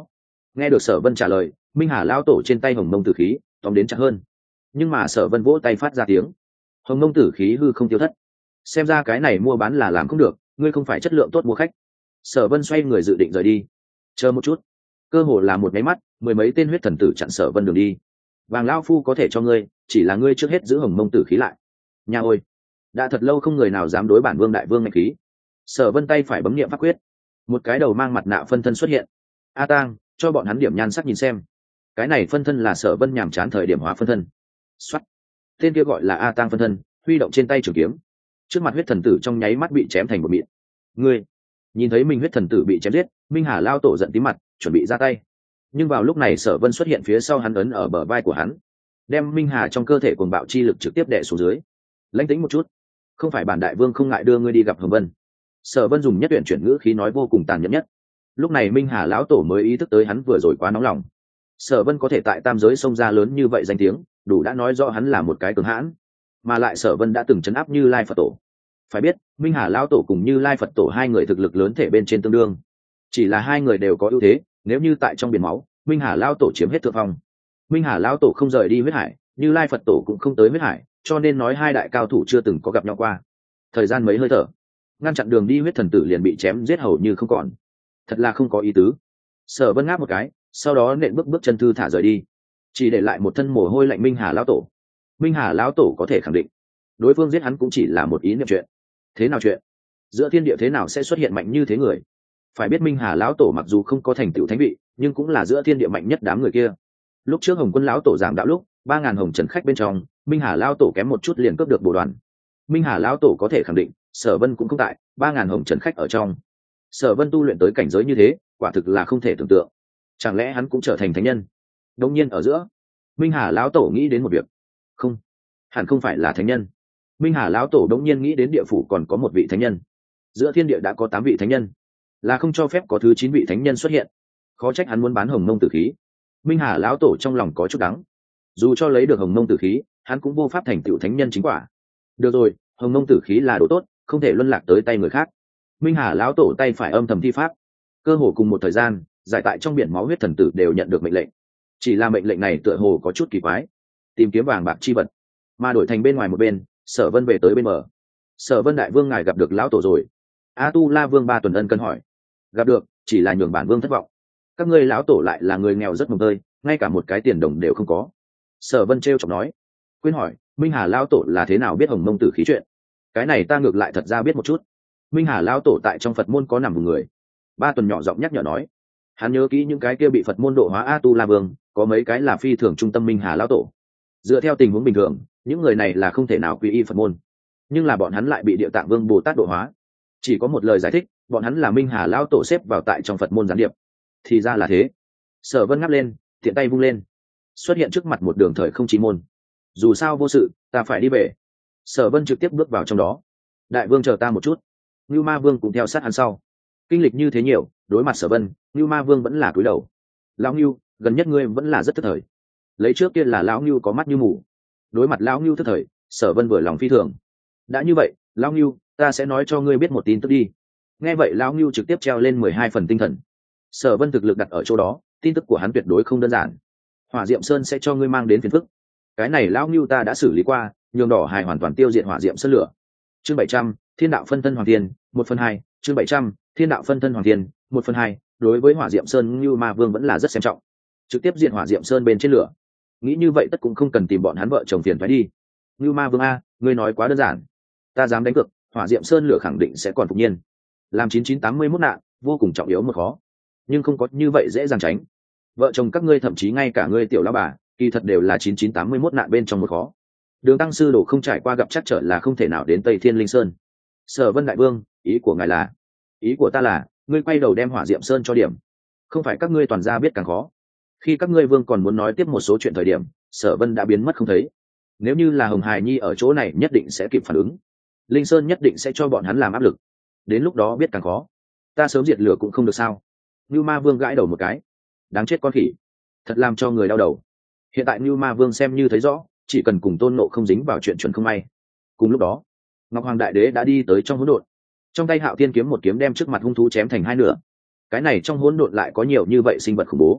Nghe được Sở Vân trả lời, Minh Hà lão tổ trên tay hồng mông tử khí tóm đến chặt hơn, nhưng mà Sở Vân vỗ tay phát ra tiếng, hồng mông tử khí hư không tiêu thất. Xem ra cái này mua bán là làm không được, ngươi không phải chất lượng tốt mua khách. Sở Vân xoay người dự định rời đi. Chờ một chút, cơ hồ là một máy mắt, mười mấy tên huyết thần tử chặn Sở Vân đường đi. Vàng lão phu có thể cho ngươi, chỉ là ngươi trước hết giữ hồng mông tử khí lại. Nha ôi, đã thật lâu không người nào dám đối bản vương đại vương ngạch khí. Sở Vân tay phải bấm niệm pháp quyết, một cái đầu mang mặt nạ phân thân xuất hiện. A Tang, cho bọn hắn điểm nhan sắc nhìn xem. Cái này phân thân là Sở Vân nhàm chán thời điểm hóa phân thân. Soát. Tên kia gọi là A Tang phân thân, huy động trên tay trường kiếm. Trước mặt huyết thần tử trong nháy mắt bị chém thành một mịn. Ngươi, nhìn thấy mình huyết thần tử bị chém giết, Minh Hà lao tổ giận tím mặt, chuẩn bị ra tay. Nhưng vào lúc này Sở Vân xuất hiện phía sau hắn, ấn ở bờ vai của hắn, đem Minh Hà trong cơ thể cuồng bạo chi lực trực tiếp đè xuống dưới. Lãnh tĩnh một chút, không phải bản đại vương không ngại đưa ngươi đi gặp Hồng Vân. Sở Vân dùng nhất tuyển chuyển ngữ khí nói vô cùng tàn nhẫn nhất. Lúc này Minh Hà lão tổ mới ý thức tới hắn vừa rồi quá nóng lòng. Sở Vân có thể tại tam giới xông ra lớn như vậy danh tiếng, đủ đã nói rõ hắn là một cái cường hãn, mà lại Sở Vân đã từng trấn áp Như Lai Phật tổ. Phải biết, Minh Hà lão tổ cùng Như Lai Phật tổ hai người thực lực lớn thể bên trên tương đương, chỉ là hai người đều có ưu thế, nếu như tại trong biển máu, Minh Hà lão tổ chiếm hết thượng phong. Minh Hà lão tổ không rời đi huyết hải, Như Lai Phật tổ cũng không tới huyết hải, cho nên nói hai đại cao thủ chưa từng có gặp nhau qua. Thời gian mấy hơi thở, ngăn chặn đường đi huyết thần tử liền bị chém giết hầu như không còn. Thật là không có ý tứ. Sở Vân ngáp một cái, sau đó nện bước chân thư thả rời đi, chỉ để lại một thân mồ hôi lạnh Minh Hà lão tổ. Minh Hà lão tổ có thể khẳng định, đối phương giết hắn cũng chỉ là một ý niệm chuyện. Thế nào chuyện? Giữa thiên địa thế nào sẽ xuất hiện mạnh như thế người? Phải biết Minh Hà lão tổ mặc dù không có thành tựu thánh vị, nhưng cũng là giữa thiên địa mạnh nhất đám người kia. Lúc trước Hồng Quân lão tổ giảng đạo lúc, 3000 hồng trần khách bên trong, Minh Hà lão tổ kém một chút liền cướp được bổ đoàn. Minh Hà lão tổ có thể khẳng định, Sở Vân cũng không tại 3000 hồng trần khách ở trong. Sở Vân tu luyện tới cảnh giới như thế, quả thực là không thể tưởng tượng. Chẳng lẽ hắn cũng trở thành thánh nhân? Đương nhiên ở giữa, Minh Hà lão tổ nghĩ đến một việc. Không, hẳn không phải là thánh nhân. Minh Hà lão tổ đống nhiên nghĩ đến địa phủ còn có một vị thánh nhân. Giữa thiên địa đã có 8 vị thánh nhân, là không cho phép có thứ 9 vị thánh nhân xuất hiện. Khó trách hắn muốn bán hồng mông tử khí. Minh Hà lão tổ trong lòng có chút đắng. Dù cho lấy được hồng mông tử khí, hắn cũng vô pháp thành tựu thánh nhân chính quả. Được rồi, hồng mông tử khí là đồ tốt, không thể luân lạc tới tay người khác. Minh Hà lão tổ tay phải âm thầm thi pháp. Cơ hồ cùng một thời gian, giải tại trong biển máu huyết thần tử đều nhận được mệnh lệnh. Chỉ là mệnh lệnh này tựa hồ có chút kỳ quái. Tìm kiếm vàng bạc chi vật, mà đổi thành bên ngoài một bên, Sở Vân về tới bên bờ. Sở Vân đại vương ngài gặp được lão tổ rồi? A Tu La Vương Ba Tuần Ân cân hỏi. Gặp được, chỉ là nhường bản vương thất vọng. Các ngươi lão tổ lại là người nghèo rất mồng tơi, ngay cả một cái tiền đồng đều không có. Sở Vân trêu chọc nói. Quên hỏi, Minh Hà lão tổ là thế nào biết hồng mông tử khí chuyện? Cái này ta ngược lại thật ra biết một chút. Minh Hà lão tổ tại trong Phật môn có nằm một người. Ba Tuần nhỏ giọng nhắc nhở nói. Hắn nhớ kỹ những cái kia bị Phật môn độ hóa A Tu La Vương, có mấy cái là phi thường trung tâm Minh Hà lão tổ. Dựa theo tình huống bình thường, những người này là không thể nào quy y Phật môn, nhưng là bọn hắn lại bị Địa Tạng Vương Bồ Tát độ hóa. Chỉ có một lời giải thích, bọn hắn là Minh Hà lão tổ xếp vào tại trong Phật môn gián điệp. Thì ra là thế. Sở Vân ngáp lên, tiện tay vung lên, xuất hiện trước mặt một đường thời không chi môn. Dù sao vô sự, ta phải đi về. Sở Vân trực tiếp bước vào trong đó. Đại vương chờ ta một chút. Nưu Ma Vương cũng theo sát hắn sau. Kinh lịch như thế nhiều, đối mặt Sở Vân, Nưu Ma Vương vẫn là cúi đầu. Lão Nưu, gần nhất ngươi vẫn là rất thất thời. Lấy trước kia là lão Nưu có mắt như mù. Đối mặt lão Nưu thất thời, Sở Vân vừa lòng phi thường. Đã như vậy, lão Nưu, ta sẽ nói cho ngươi biết một tin tức đi. Nghe vậy lão Nưu trực tiếp treo lên 12 phần tinh thần. Sở Vân thực lực đặt ở chỗ đó, tin tức của hắn tuyệt đối không đơn giản. Hỏa Diệm Sơn sẽ cho ngươi mang đến phiền phức. Cái này lão Nưu ta đã xử lý qua, nhường đỏ hài hoàn toàn tiêu diệt Hỏa Diệm Sơn lửa. Chương 700, Thiên đạo phân thân Hoàng Thiên, 1/2, chương 700, Thiên đạo phân thân Hoàng Thiên, 1/2, đối với Hỏa Diệm Sơn Nưu Ma Vương vẫn là rất xem trọng. Trực tiếp diệt Hỏa Diệm Sơn bên trên lửa. Nghĩ như vậy tất cũng không cần tìm bọn hắn vợ chồng phiền toái đi. Nưu Ma Vương a, ngươi nói quá đơn giản. Ta dám đánh cược, Hỏa Diệm Sơn lửa khẳng định sẽ còn phục nhiên. Làm 9981 nạn, vô cùng trọng yếu một khó, nhưng không có như vậy dễ dàng tránh. Vợ chồng các ngươi thậm chí ngay cả ngươi tiểu lão bà, kỳ thật đều là 9981 nạn bên trong một khó. Đường tăng sư đồ không trải qua gặp chắc trở là không thể nào đến Tây Thiên Linh Sơn. Sở Vân đại vương, ý của ngài là? Ý của ta là, ngươi quay đầu đem Hỏa Diệm Sơn cho điểm. Không phải các ngươi toàn ra biết càng khó. Khi các ngươi vương còn muốn nói tiếp một số chuyện thời điểm, Sở Vân đã biến mất không thấy. Nếu như là Hồng Hải Nhi ở chỗ này nhất định sẽ kịp phản ứng. Linh Sơn nhất định sẽ cho bọn hắn làm áp lực. Đến lúc đó biết càng khó. Ta sớm diệt lửa cũng không được sao? Nưu Ma Vương gãi đầu một cái. Đáng chết con khỉ. Thật làm cho người đau đầu. Hiện tại Nưu Ma Vương xem như thấy rõ, chỉ cần cùng Tôn Ngộ không dính vào chuyện chuẩn không may. Cùng lúc đó, Ngọc Hoàng Đại Đế đã đi tới trong hỗn độn. Trong tay Hạo Thiên kiếm một kiếm đem trước mặt hung thú chém thành hai nửa. Cái này trong hỗn độn lại có nhiều như vậy sinh vật khủng bố.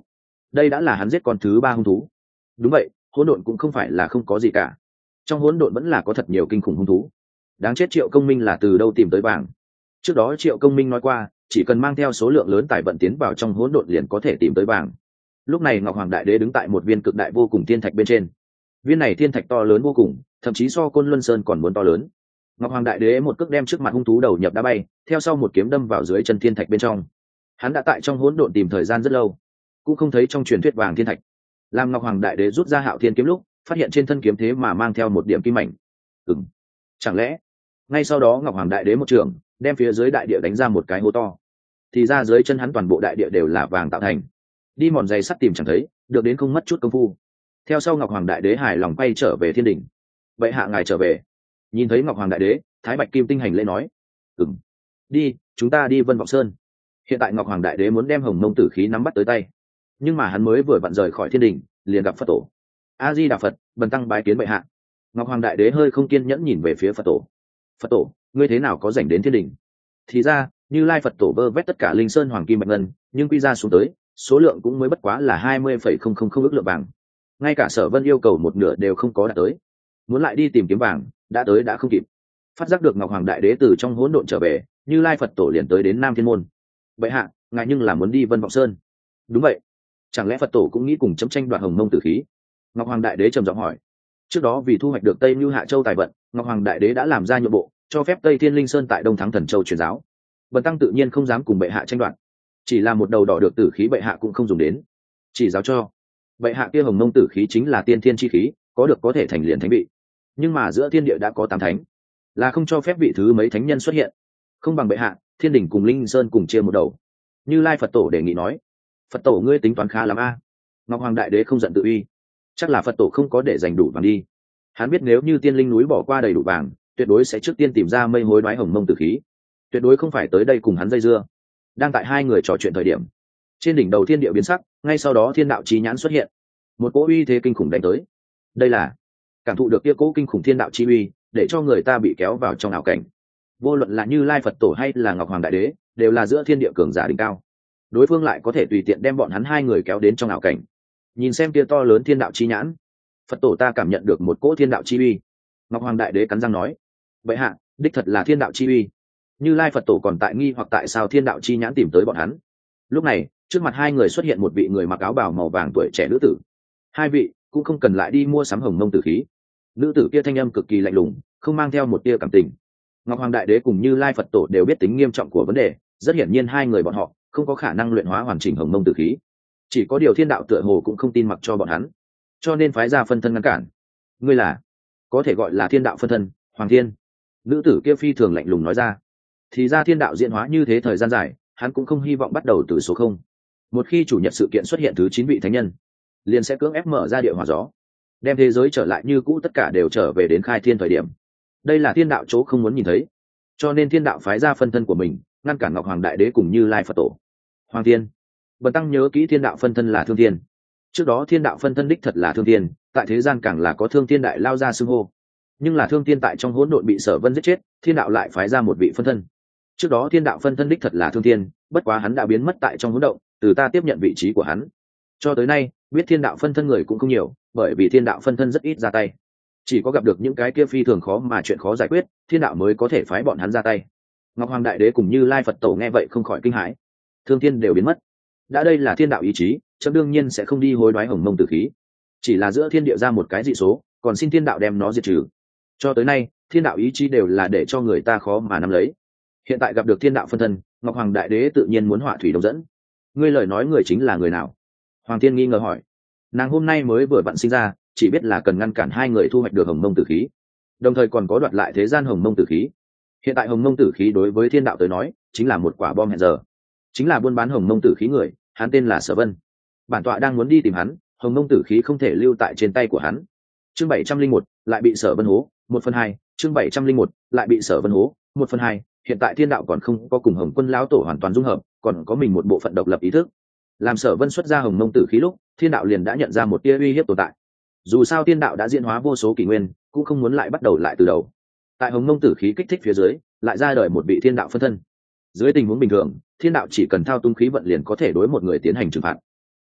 đây đã là hắn giết con thứ 3 hung thú. Đúng vậy, hỗn độn cũng không phải là không có gì cả, trong hỗn độn vẫn là có thật nhiều kinh khủng hung thú. Đáng chết, Triệu Công Minh là từ đâu tìm tới vàng? Trước đó Triệu Công Minh nói qua, chỉ cần mang theo số lượng lớn tài vận tiến vào trong hỗn độn liền có thể tìm tới vàng. Lúc này Ngọc Hoàng Đại Đế đứng tại một viên cực đại vô cùng thiên thạch bên trên. Viên này thiên thạch to lớn vô cùng, thậm chí so Côn Luân Sơn còn muốn to lớn. Ngọc Hoàng Đại Đế một cước đem trước mặt hung thú đầu nhập đá bay, theo sau một kiếm đâm vào dưới chân thiên thạch bên trong. Hắn đã tại trong hỗn độn tìm thời gian rất lâu, cũng không thấy trong truyền thuyết vàng thiên thạch. Làm Ngọc Hoàng Đại Đế rút ra Hạo Thiên kiếm lúc, phát hiện trên thân kiếm thế mà mang theo một điểm kim mảnh. Chẳng lẽ? Ngay sau đó Ngọc Hoàng Đại Đế một trường, đem phía dưới đại địa đánh ra một cái hố to. Thì ra dưới chân hắn toàn bộ đại địa đều là vàng tạo thành. Đi mòn giày sắt tìm chẳng thấy, được đến không mất chút công phu. Theo sau Ngọc Hoàng Đại Đế hài lòng quay trở về thiên đình. Vậy hạ ngài trở về. Nhìn thấy Ngọc Hoàng Đại Đế, Thái Bạch Kim Tinh hành lễ nói: Đi, chúng ta đi Vân Vọng Sơn. Hiện tại Ngọc Hoàng Đại Đế muốn đem Hồng Mông Tử khí nắm bắt tới tay, nhưng mà hắn mới vừa vặn rời khỏi thiên đình, liền gặp Phật tổ. A Di Đà Phật, bần tăng bái kiến bệ hạ. Ngọc Hoàng Đại Đế hơi không kiên nhẫn nhìn về phía Phật tổ. Phật tổ, ngươi thế nào có rảnh đến thiên đình? Thì ra, Như Lai Phật tổ vơ vét tất cả linh sơn hoàng kim bạch ngân, nhưng quy ra xuống tới, số lượng cũng mới bất quá là 20,000 ức lượng vàng. Ngay cả Sở Vân yêu cầu một nửa đều không có đạt tới. Muốn lại đi tìm kiếm vàng, đã tới đã không kịp. Phát giác được Ngọc Hoàng Đại Đế từ trong hỗn độn trở về, Như Lai Phật tổ liền tới đến Nam Thiên môn. Bệ hạ, ngài nhưng là muốn đi Vân Vọng Sơn? Đúng vậy. Chẳng lẽ Phật tổ cũng nghĩ cùng chấm tranh đoạt Hồng Mông Tử khí? Ngọc Hoàng Đại Đế trầm giọng hỏi. Trước đó vì thu hoạch được Tây Nưu Hạ Châu tài vận, Ngọc Hoàng Đại Đế đã làm ra nhượng bộ, cho phép Tây Thiên Linh Sơn tại Đông Thắng Thần Châu truyền giáo. Bần tăng tự nhiên không dám cùng bệ hạ tranh đoạt, chỉ là một đầu đỏ được tử khí bệ hạ cũng không dùng đến, chỉ giáo cho. Bệ hạ kia Hồng Mông Tử khí chính là tiên thiên chi khí, có được có thể thành liền thánh vị, nhưng mà giữa thiên địa đã có 8 thánh, là không cho phép vị thứ mấy thánh nhân xuất hiện, không bằng bệ hạ, Thiên Đình cùng Linh Sơn cùng chia một đầu. Như Lai Phật tổ đề nghị nói. Phật tổ ngươi tính toán khá lắm a. Ngọc Hoàng Đại Đế không giận tự uy, chắc là Phật tổ không có để dành đủ vàng đi. Hắn biết nếu như Tiên Linh núi bỏ qua đầy đủ vàng, tuyệt đối sẽ trước tiên tìm ra mây hối đoái Hồng Mông Tử khí, tuyệt đối không phải tới đây cùng hắn dây dưa. Đang tại hai người trò chuyện thời điểm, trên đỉnh đầu thiên địa biến sắc, ngay sau đó thiên đạo chí nhãn xuất hiện, một cỗ uy thế kinh khủng đánh tới. Đây là cảm thụ được kia cỗ kinh khủng thiên đạo chi uy, để cho người ta bị kéo vào trong ảo cảnh. Vô luận là Như Lai Phật tổ hay là Ngọc Hoàng Đại Đế, đều là giữa thiên địa cường giả đỉnh cao, đối phương lại có thể tùy tiện đem bọn hắn hai người kéo đến trong ảo cảnh. Nhìn xem kia to lớn thiên đạo chi nhãn, Phật tổ ta cảm nhận được một cỗ thiên đạo chi uy. Ngọc Hoàng Đại Đế cắn răng nói. Vậy hạ, đích thật là thiên đạo chi uy. Như Lai Phật tổ còn tại nghi hoặc tại sao thiên đạo chi nhãn tìm tới bọn hắn. Lúc này trước mặt hai người xuất hiện một vị người mặc áo bào màu vàng tuổi trẻ nữ tử. Hai vị cũng không cần lại đi mua sắm Hồng Mông Tử khí. Nữ tử kia thanh âm cực kỳ lạnh lùng, không mang theo một tia cảm tình. Ngọc Hoàng Đại Đế cùng Như Lai Phật tổ đều biết tính nghiêm trọng của vấn đề, rất hiển nhiên hai người bọn họ không có khả năng luyện hóa hoàn chỉnh Hồng Mông Tử khí. Chỉ có điều thiên đạo tựa hồ cũng không tin mặc cho bọn hắn, cho nên phái ra phân thân ngăn cản. Ngươi là, có thể gọi là thiên đạo phân thân, Hoàng Thiên. Nữ tử kia phi thường lạnh lùng nói ra. Thì ra thiên đạo diễn hóa như thế thời gian dài, hắn cũng không hy vọng bắt đầu từ số 0. Một khi chủ nhật sự kiện xuất hiện thứ 9 vị thánh nhân, liền sẽ cưỡng ép mở ra địa hỏa gió, đem thế giới trở lại như cũ, tất cả đều trở về đến khai thiên thời điểm. Đây là thiên đạo chỗ không muốn nhìn thấy, cho nên thiên đạo phái ra phân thân của mình ngăn cản Ngọc Hoàng Đại Đế cùng Như Lai Phật tổ. Hoàng Thiên, bần tăng nhớ kỹ thiên đạo phân thân là Thương Thiên. Trước đó thiên đạo phân thân đích thật là Thương Thiên, tại thế gian càng là có Thương Thiên đại lao ra xưng hô. Nhưng là Thương Thiên tại trong hỗn độn bị Sở Vân giết chết, thiên đạo lại phái ra một vị phân thân. Trước đó thiên đạo phân thân đích thật là Thương Thiên, bất quá hắn đã biến mất tại trong hỗn độn, từ ta tiếp nhận vị trí của hắn. Cho tới nay biết thiên đạo phân thân người cũng không nhiều, bởi vì thiên đạo phân thân rất ít ra tay, chỉ có gặp được những cái kia phi thường khó mà chuyện khó giải quyết, thiên đạo mới có thể phái bọn hắn ra tay. Ngọc Hoàng Đại Đế cùng Như Lai Phật tổ nghe vậy không khỏi kinh hãi. Thương Thiên đều biến mất, đã đây là thiên đạo ý chí, chấm đương nhiên sẽ không đi hối đoái Hồng Mông Tử khí, chỉ là giữa thiên địa ra một cái dị số, còn xin thiên đạo đem nó diệt trừ. Cho tới nay thiên đạo ý chí đều là để cho người ta khó mà nắm lấy, hiện tại gặp được thiên đạo phân thân, Ngọc Hoàng Đại Đế tự nhiên muốn hỏa thủy đồng dẫn. Ngươi lời nói người chính là người nào? Hoàng Thiên nghi ngờ hỏi. Nàng hôm nay mới vừa vặn sinh ra, chỉ biết là cần ngăn cản hai người thu hoạch được Hồng Mông Tử khí, đồng thời còn có đoạt lại thế gian Hồng Mông Tử khí. Hiện tại Hồng Mông Tử khí đối với thiên đạo tới nói chính là một quả bom hẹn giờ, chính là buôn bán Hồng Mông Tử khí người, hắn tên là Sở Vân. Bản tọa đang muốn đi tìm hắn, Hồng Mông Tử khí không thể lưu tại trên tay của hắn. Chương 701 lại bị Sở Vân hố, 1/2. Chương 701 lại bị Sở Vân hố, 1/2. Hiện tại thiên đạo còn không có cùng Hồng Quân lão tổ hoàn toàn dung hợp, còn có mình một bộ phận độc lập ý thức. Làm Sở Vân xuất ra Hồng Mông Tử khí lúc, thiên đạo liền đã nhận ra một tia uy hiếp tồn tại. Dù sao thiên đạo đã diễn hóa vô số kỷ nguyên, cũng không muốn lại bắt đầu lại từ đầu. Tại Hồng Mông Tử khí kích thích phía dưới, lại ra đời một vị thiên đạo phân thân. Dưới tình huống bình thường, thiên đạo chỉ cần thao túng khí vận liền có thể đối một người tiến hành trừng phạt.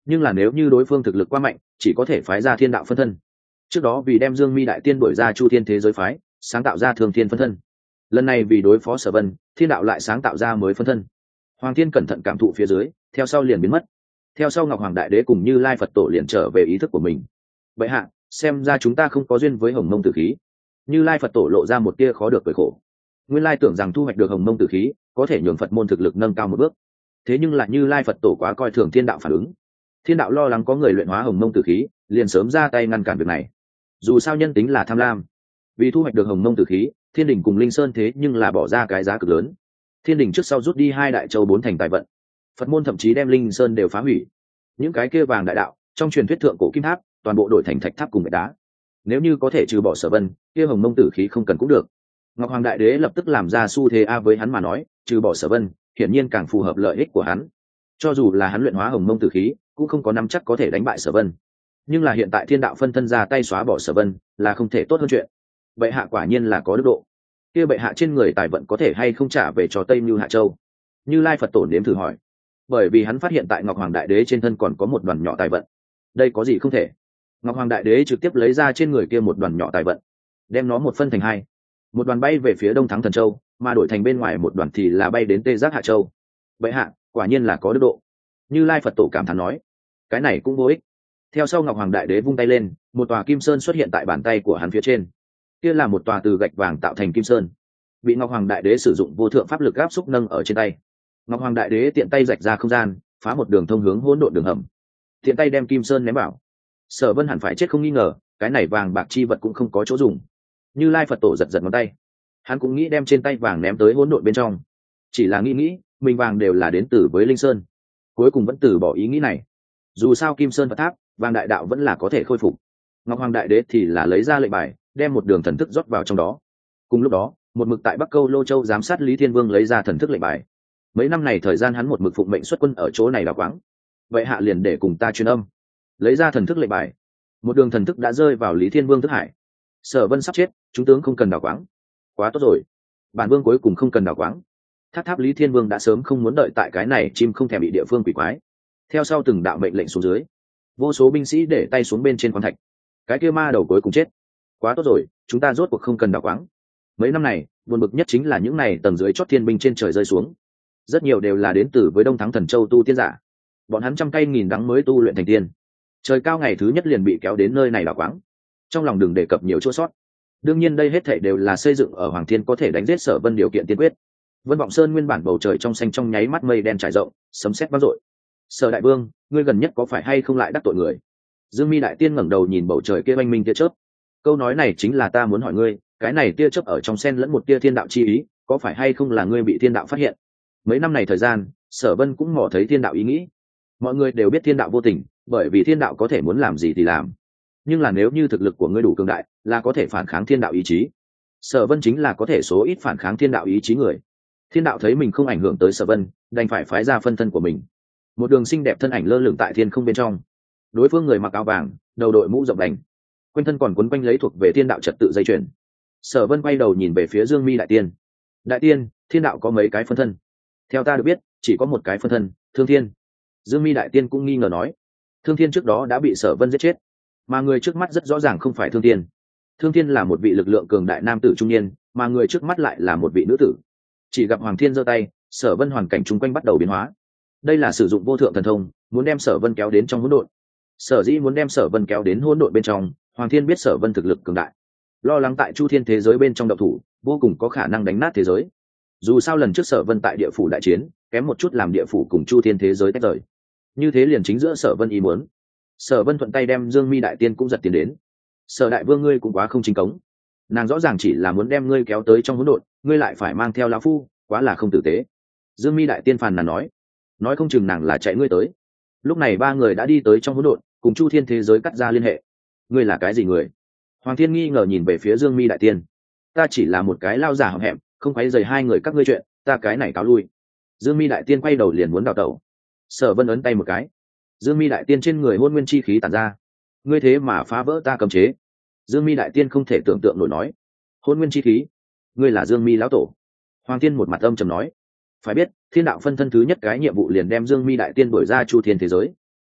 nhưng là nếu như đối phương thực lực quá mạnh chỉ có thể phái ra thiên đạo phân thân. Trước đó vì đem Dương Mi đại tiên đuổi ra chu thiên thế giới phái sáng tạo ra thường thiên phân thân, lần này vì đối phó Sở Vân, thiên đạo lại sáng tạo ra mới phân thân. Hoàng thiên cẩn thận cảm thụ phía dưới, theo sau liền biến mất. Theo sau Ngọc Hoàng đại đế cùng Như Lai Phật tổ liền trở về ý thức của mình. Vậy hạ, xem ra chúng ta không có duyên với hồng mông tử khí. Như Lai Phật tổ lộ ra một tia khó được cười khổ. Nguyên lai tưởng rằng thu hoạch được hồng mông tử khí có thể nhường Phật môn thực lực nâng cao một bước, thế nhưng lại Như Lai Phật tổ quá coi thường thiên đạo phản ứng. Thiên đạo lo lắng có người luyện hóa hồng mông tử khí, liền sớm ra tay ngăn cản việc này. Dù sao nhân tính là tham lam, vì thu hoạch được hồng mông tử khí, Thiên Đình cùng Linh Sơn thế nhưng là bỏ ra cái giá cực lớn. Thiên Đình trước sau rút đi 2 đại châu 4 thành tài vận, Phật môn thậm chí đem Linh Sơn đều phá hủy. Những cái kia vàng đại đạo trong truyền thuyết thượng cổ kim tháp toàn bộ đổi thành thạch tháp cùng gạch đá. Nếu như có thể trừ bỏ Sở Vân, kia hồng mông tử khí không cần cũng được. Ngọc Hoàng đại đế lập tức làm ra xu thế a với hắn mà nói, trừ bỏ Sở Vân hiển nhiên càng phù hợp lợi ích của hắn. Cho dù là hắn luyện hóa hồng mông tử khí cũng không có nắm chắc có thể đánh bại Sở Vân, nhưng là hiện tại thiên đạo phân thân ra tay xóa bỏ Sở Vân là không thể tốt hơn chuyện. Bệ hạ quả nhiên là có đức độ. Kia bệ hạ trên người tài vận có thể hay không trả về cho Tây Như Hạ Châu? Như Lai Phật tổ nếm thử hỏi. Bởi vì hắn phát hiện tại Ngọc Hoàng đại đế trên thân còn có một đoàn nhỏ tài vận. Đây có gì không thể? Ngọc Hoàng đại đế trực tiếp lấy ra trên người kia một đoàn nhỏ tài vận, đem nó một phân thành 2. Một đoàn bay về phía Đông Thắng Thần Châu, mà đổi thành bên ngoài một đoàn thì là bay đến Tê Giác Hạ Châu. Bệ hạ quả nhiên là có đức độ. Như Lai Phật tổ cảm thán nói. Cái này cũng vô ích. Theo sau Ngọc Hoàng đại đế vung tay lên, một tòa kim sơn xuất hiện tại bàn tay của hắn phía trên. Kia là một tòa từ gạch vàng tạo thành kim sơn, bị Ngọc Hoàng đại đế sử dụng vô thượng pháp lực áp xúc nâng ở trên tay. Ngọc Hoàng đại đế tiện tay rạch ra không gian, phá một đường thông hướng hỗn độn đường hầm, tiện tay đem kim sơn ném vào. Sở Vân hẳn phải chết không nghi ngờ, cái này vàng bạc chi vật cũng không có chỗ dùng. Như Lai Phật tổ giật giật ngón tay, hắn cũng nghĩ đem trên tay vàng ném tới hỗn độn bên trong, chỉ là nghĩ mình vàng đều là đến từ với Linh Sơn, cuối cùng vẫn từ bỏ ý nghĩ này. Dù sao kim sơn Phật tháp, vàng đại đạo vẫn là có thể khôi phục. Ngọc Hoàng đại đế thì là lấy ra lệnh bài, đem một đường thần thức rót vào trong đó. Cùng lúc đó, một mực tại Bắc Câu Lô Châu giám sát Lý Thiên Vương lấy ra thần thức lệnh bài. Mấy năm này thời gian hắn một mực phụng mệnh xuất quân ở chỗ này là quáng. Vậy hạ liền để cùng ta truyền âm. Lấy ra thần thức lệnh bài, một đường thần thức đã rơi vào Lý Thiên Vương thức hải. Sở Vân sắp chết, chúng tướng không cần đào quáng. Quá tốt rồi, bản vương cuối cùng không cần đào quáng. Tháp tháp Lý Thiên Vương đã sớm không muốn đợi tại cái này chim không thèm bị địa phương quỷ quái. Theo sau từng đạo mệnh lệnh xuống dưới, vô số binh sĩ để tay xuống bên trên khoáng thạch. Cái kia ma đầu cuối cùng chết. Quá tốt rồi, chúng ta rốt cuộc không cần đào quáng. Mấy năm này buồn bực nhất chính là những này tầng dưới chót thiên binh trên trời rơi xuống, rất nhiều đều là đến từ với Đông Thắng Thần Châu tu tiên giả. Bọn hắn trăm cây nghìn đắng mới tu luyện thành tiên, trời cao ngày thứ nhất liền bị kéo đến nơi này đào quáng, trong lòng đừng đề cập nhiều chỗ sót. Đương nhiên đây hết thảy đều là xây dựng ở Hoàng Thiên có thể đánh giết Sở Vân điều kiện tiên quyết. Vân Vọng Sơn nguyên bản bầu trời trong xanh trong nháy mắt mây đen trải rộng, sấm sét vang dội. Sở đại vương, ngươi gần nhất có phải hay không lại đắc tội người? Dương Mi đại tiên ngẩng đầu nhìn bầu trời kia oanh minh tia chớp. Câu nói này chính là ta muốn hỏi ngươi, cái này tia chớp ở trong xen lẫn một tia thiên đạo chi ý, có phải hay không là ngươi bị thiên đạo phát hiện? Mấy năm này thời gian, Sở Vân cũng mò thấy thiên đạo ý nghĩ. Mọi người đều biết thiên đạo vô tình, bởi vì thiên đạo có thể muốn làm gì thì làm. Nhưng là nếu như thực lực của ngươi đủ cường đại, là có thể phản kháng thiên đạo ý chí. Sở Vân chính là có thể số ít phản kháng thiên đạo ý chí người. Thiên đạo thấy mình không ảnh hưởng tới Sở Vân, đành phải phái ra phân thân của mình. Một đường xinh đẹp thân ảnh lơ lửng tại thiên không bên trong. Đối phương người mặc áo vàng, đầu đội mũ rộng đành, quanh thân còn quấn quanh lấy thuộc về thiên đạo trật tự dây chuyền. Sở Vân quay đầu nhìn về phía Dương Mi đại tiên. Đại tiên, thiên đạo có mấy cái phân thân? Theo ta được biết, chỉ có một cái phân thân, Thương Thiên. Dương Mi đại tiên cũng nghi ngờ nói. Thương Thiên trước đó đã bị Sở Vân giết chết, mà người trước mắt rất rõ ràng không phải Thương Thiên. Thương Thiên là một vị lực lượng cường đại nam tử trung niên, mà người trước mắt lại là một vị nữ tử. Chỉ gặp Hoàng Thiên giơ tay, Sở Vân hoàn cảnh chung quanh bắt đầu biến hóa. Đây là sử dụng vô thượng thần thông, muốn đem Sở Vân kéo đến trong hỗn độn. Sở dĩ muốn đem Sở Vân kéo đến hỗn độn bên trong, Hoàng Thiên biết Sở Vân thực lực cường đại, lo lắng tại Chu Thiên thế giới bên trong động thủ, vô cùng có khả năng đánh nát thế giới. Dù sao lần trước Sở Vân tại địa phủ đại chiến, kém một chút làm địa phủ cùng Chu Thiên thế giới tách rời. Như thế liền chính giữa Sở Vân ý muốn. Sở Vân thuận tay đem Dương Mi đại tiên cũng giật tiền đến. Sở đại vương ngươi cũng quá không chính cống. Nàng rõ ràng chỉ là muốn đem ngươi kéo tới trong hỗn độn, ngươi lại phải mang theo lão phu, quá là không tử tế. Dương Mi đại tiên phàn nàn nói không chừng nàng là chạy ngươi tới. Lúc này ba người đã đi tới trong hỗn độn, cùng Chu Thiên thế giới cắt ra liên hệ. Ngươi là cái gì người? Hoàng Thiên nghi ngờ nhìn về phía Dương Mi đại tiên. Ta chỉ là một cái lao giả hậm hẹm, không quấy rầy hai người các ngươi chuyện, ta cái này cáo lui. Dương Mi đại tiên quay đầu liền muốn đào tẩu. Sở Vân ấn tay một cái, Dương Mi đại tiên trên người hôn nguyên chi khí tản ra. Ngươi thế mà phá vỡ ta cấm chế. Dương Mi đại tiên không thể tưởng tượng nổi nói. Hôn nguyên chi khí? Ngươi là Dương Mi lão tổ? Hoàng Thiên một mặt âm trầm nói. Phải biết, thiên đạo phân thân thứ nhất cái nhiệm vụ liền đem Dương Mi đại tiên đuổi ra Chu Thiên thế giới.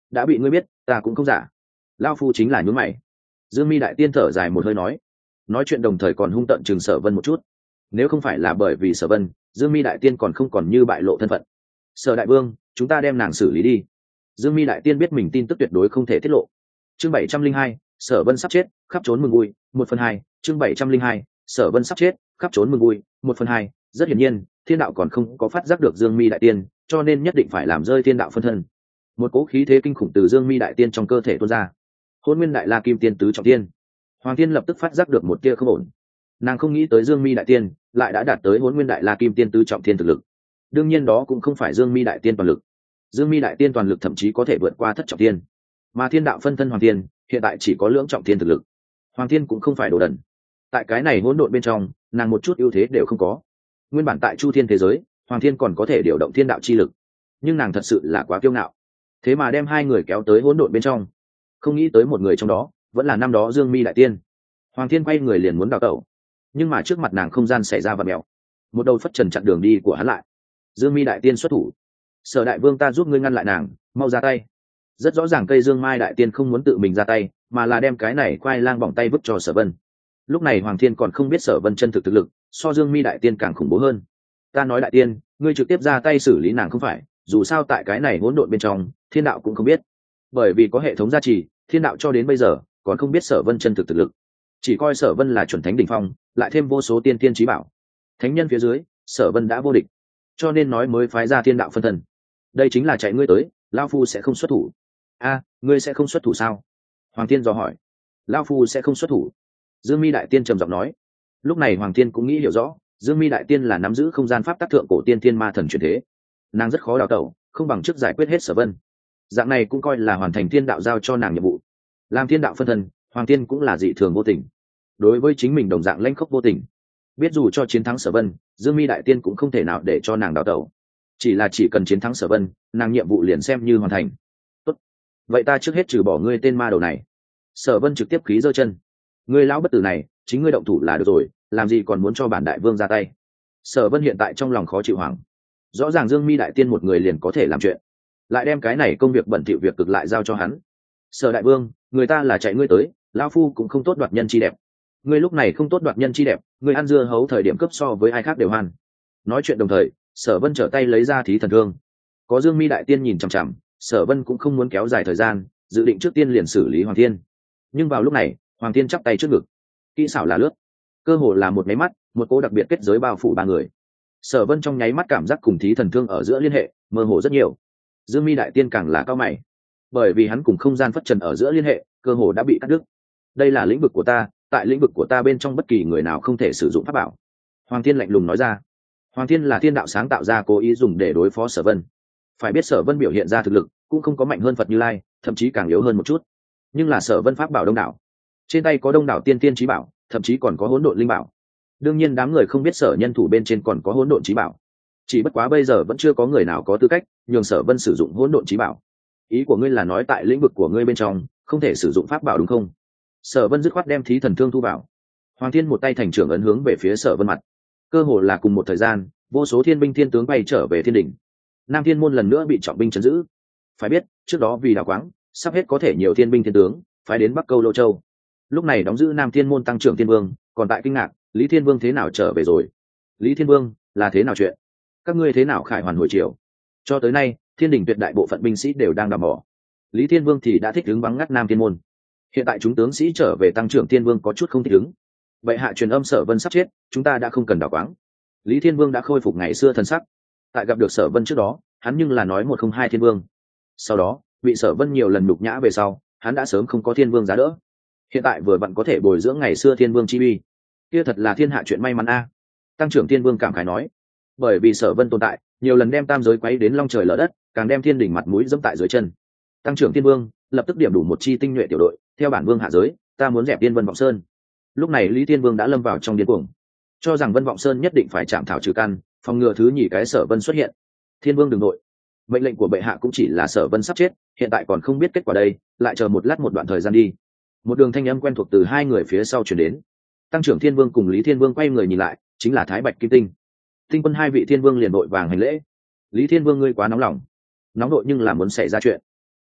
đã bị ngươi biết ta cũng không giả. Lao phu chính là nhún mày. Dương Mi đại tiên thở dài một hơi nói chuyện đồng thời còn hung tợn chừng Sở Vân một chút. Nếu không phải là bởi vì Sở Vân, Dương Mi đại tiên còn không còn như bại lộ thân phận. Sở đại vương, chúng ta đem nàng xử lý đi. Dương Mi đại tiên biết mình tin tức tuyệt đối không thể tiết lộ. Chương 702, Sở Vân sắp chết, khắp trốn mừng vui, 1/2. Chương 702, Sở Vân sắp chết, khắp trốn mừng vui, 1/2. Rất hiển nhiên, thiên đạo còn không có phát giác được Dương Mi đại tiên, cho nên nhất định phải làm rơi thiên đạo phân thân. Một cỗ khí thế kinh khủng từ Dương Mi đại tiên trong cơ thể tuôn ra. Hôn Nguyên Đại La Kim Tiên tứ trọng tiên. Hoàng Tiên lập tức phát giác được một tia không ổn. Nàng không nghĩ tới Dương Mi đại tiên lại đã đạt tới Hôn Nguyên Đại La Kim Tiên tứ trọng tiên thực lực. Đương nhiên đó cũng không phải Dương Mi đại tiên toàn lực. Dương Mi đại tiên toàn lực thậm chí có thể vượt qua thất trọng tiên. Mà thiên đạo phân thân Hoàng Tiên hiện tại chỉ có lưỡng trọng tiên thực lực. Hoàng Tiên cũng không phải đồ đần. Tại cái này hỗn độn bên trong, nàng một chút ưu thế đều không có. Nguyên bản tại Chu Thiên thế giới, Hoàng Thiên còn có thể điều động thiên đạo chi lực, nhưng nàng thật sự là quá kiêu ngạo, thế mà đem hai người kéo tới hỗn độn bên trong. Không nghĩ tới một người trong đó vẫn là năm đó Dương Mi đại tiên. Hoàng Thiên quay người liền muốn đào tẩu, nhưng mà trước mặt nàng không gian xảy ra vật mèo, một đầu phất trần chặn đường đi của hắn lại. Dương Mi đại tiên xuất thủ. Sở đại vương, ta giúp ngươi ngăn lại nàng, mau ra tay. Rất rõ ràng cây Dương Mai đại tiên không muốn tự mình ra tay, mà là đem cái này khoai lang bỏng tay vứt cho Sở Vân. Lúc này Hoàng Thiên còn không biết Sở Vân chân thực thực lực so Dương Mi đại tiên càng khủng bố hơn. Ta nói đại tiên, ngươi trực tiếp ra tay xử lý nàng không phải, dù sao tại cái này hỗn độn bên trong, thiên đạo cũng không biết. Bởi vì có hệ thống gia trì, thiên đạo cho đến bây giờ còn không biết Sở Vân chân thực thực lực, chỉ coi Sở Vân là chuẩn thánh đỉnh phong, lại thêm vô số tiên tiên chí bảo, thánh nhân phía dưới, Sở Vân đã vô địch, cho nên nói mới phái ra thiên đạo phân thân. Đây chính là chạy ngươi tới, lão phu sẽ không xuất thủ. A, ngươi sẽ không xuất thủ sao? Hoàng Thiên dò hỏi. Lão phu sẽ không xuất thủ. Dương Mi đại tiên trầm giọng nói. Lúc này Hoàng Thiên cũng nghĩ hiểu rõ, Dương Mi đại tiên là nắm giữ không gian pháp tác thượng cổ tiên thiên ma thần truyền thế, nàng rất khó đào tẩu, không bằng trước giải quyết hết Sở Vân. Dạng này cũng coi là hoàn thành thiên đạo giao cho nàng nhiệm vụ. Làm thiên đạo phân thân, Hoàng Thiên cũng là dị thường vô tình, đối với chính mình đồng dạng lãnh khốc vô tình. Biết dù cho chiến thắng Sở Vân, Dương Mi đại tiên cũng không thể nào để cho nàng đào tẩu. Chỉ cần chiến thắng Sở Vân, nàng nhiệm vụ liền xem như hoàn thành. Tốt, vậy ta trước hết trừ bỏ ngươi tên ma đầu này. Sở Vân trực tiếp khí giơ chân. Ngươi lão bất tử này, chính ngươi động thủ là được rồi, làm gì còn muốn cho bản đại vương ra tay. Sở Vân hiện tại trong lòng khó chịu hoảng. Rõ ràng Dương Mi đại tiên một người liền có thể làm chuyện, lại đem cái này công việc bẩn thỉu việc cực lại giao cho hắn. Sở đại vương, người ta là chạy ngươi tới, lão phu cũng không tốt đoạt nhân chi đẹp. Ngươi lúc này không tốt đoạt nhân chi đẹp, ngươi ăn dưa hấu thời điểm cấp so với ai khác đều hoan. Nói chuyện đồng thời, Sở Vân trở tay lấy ra thí thần thương. Có Dương Mi đại tiên nhìn chằm chằm, Sở Vân cũng không muốn kéo dài thời gian, dự định trước tiên liền xử lý Hoàng Thiên. Nhưng vào lúc này, Hoàng Thiên chắp tay trước ngực, kỹ xảo là lướt, cơ hồ là một máy mắt, một cỗ đặc biệt kết giới bao phủ ba người. Sở Vân trong nháy mắt cảm giác cùng thí thần thương ở giữa liên hệ mơ hồ rất nhiều. Dương Mi đại tiên càng là cao mày, bởi vì hắn cùng không gian phất trần ở giữa liên hệ cơ hồ đã bị cắt đứt. Đây là lĩnh vực của ta, tại lĩnh vực của ta bên trong bất kỳ người nào không thể sử dụng pháp bảo. Hoàng Thiên lạnh lùng nói ra. Hoàng Thiên là thiên đạo sáng tạo ra, cố ý dùng để đối phó Sở Vân. Phải biết Sở Vân biểu hiện ra thực lực cũng không có mạnh hơn Phật Như Lai, thậm chí càng yếu hơn một chút. Nhưng là Sở Vân pháp bảo đông đảo, trên tay có đông đảo tiên tiên chí bảo, thậm chí còn có hỗn độn linh bảo. Đương nhiên đám người không biết Sở nhân thủ bên trên còn có hỗn độn chí bảo. Chỉ bất quá bây giờ vẫn chưa có người nào có tư cách nhường Sở Vân sử dụng hỗn độn chí bảo. Ý của ngươi là nói tại lĩnh vực của ngươi bên trong không thể sử dụng pháp bảo đúng không? Sở Vân dứt khoát đem thí thần thương thu vào. Hoàng Thiên một tay thành trưởng ấn hướng về phía Sở Vân mặt. Cơ hồ là cùng một thời gian, vô số thiên binh thiên tướng bay trở về thiên đỉnh. Nam Thiên môn lần nữa bị trọng binh trấn giữ. Phải biết, trước đó vì đào quáng, sắp hết có thể nhiều thiên binh thiên tướng phái đến Bắc Câu Lô Châu. Lúc này đóng giữ Nam Thiên môn tăng trưởng Thiên Vương, còn tại kinh ngạc, Lý Thiên Vương thế nào trở về rồi? Lý Thiên Vương, là thế nào chuyện? Các ngươi thế nào khải hoàn hồi chiều? Cho tới nay, thiên đình tuyệt đại bộ phận binh sĩ đều đang đào mỏ. Lý Thiên Vương thì đã thích ứng vắng ngắt Nam Thiên môn. Hiện tại chúng tướng sĩ trở về tăng trưởng Thiên Vương có chút không thích ứng. Vậy hạ truyền âm Sở Vân sắp chết, chúng ta đã không cần đào quáng. Lý Thiên Vương đã khôi phục ngày xưa thần sắc. Tại gặp được Sở Vân trước đó, hắn nhưng là nói 102 Thiên Vương. Sau đó, bị Sở Vân nhiều lần nhục nhã về sau, hắn đã sớm không có Thiên Vương giá đỡ. Hiện tại vừa vặn có thể bồi dưỡng ngày xưa Thiên Vương chi uy. Kia thật là thiên hạ chuyện may mắn a. Tăng trưởng Thiên Vương cảm khái nói. Bởi vì Sở Vân tồn tại, nhiều lần đem tam giới quấy đến long trời lở đất, càng đem thiên đỉnh mặt mũi dẫm tại dưới chân. Tăng trưởng Thiên Vương lập tức điểm đủ một chi tinh nhuệ tiểu đội, theo bản vương hạ giới, ta muốn dẹp Tiên Vân Vọng Sơn. Lúc này Lý Thiên Vương đã lâm vào trong điên cuồng, cho rằng Vân Vọng Sơn nhất định phải chạm thảo trừ căn, phòng ngừa thứ nhì cái Sở Vân xuất hiện. Thiên Vương đừng nội, mệnh lệnh của bệ hạ cũng chỉ là Sở Vân sắp chết, hiện tại còn không biết kết quả đây, lại chờ một lát một đoạn thời gian đi. Một đường thanh âm quen thuộc từ hai người phía sau truyền đến. Tăng trưởng Thiên Vương cùng Lý Thiên Vương quay người nhìn lại, chính là Thái Bạch Kim Tinh. Tinh Quân hai vị Thiên Vương liền đội vàng hành lễ. Lý Thiên Vương, ngươi quá nóng lòng. Nóng đội nhưng là muốn xảy ra chuyện.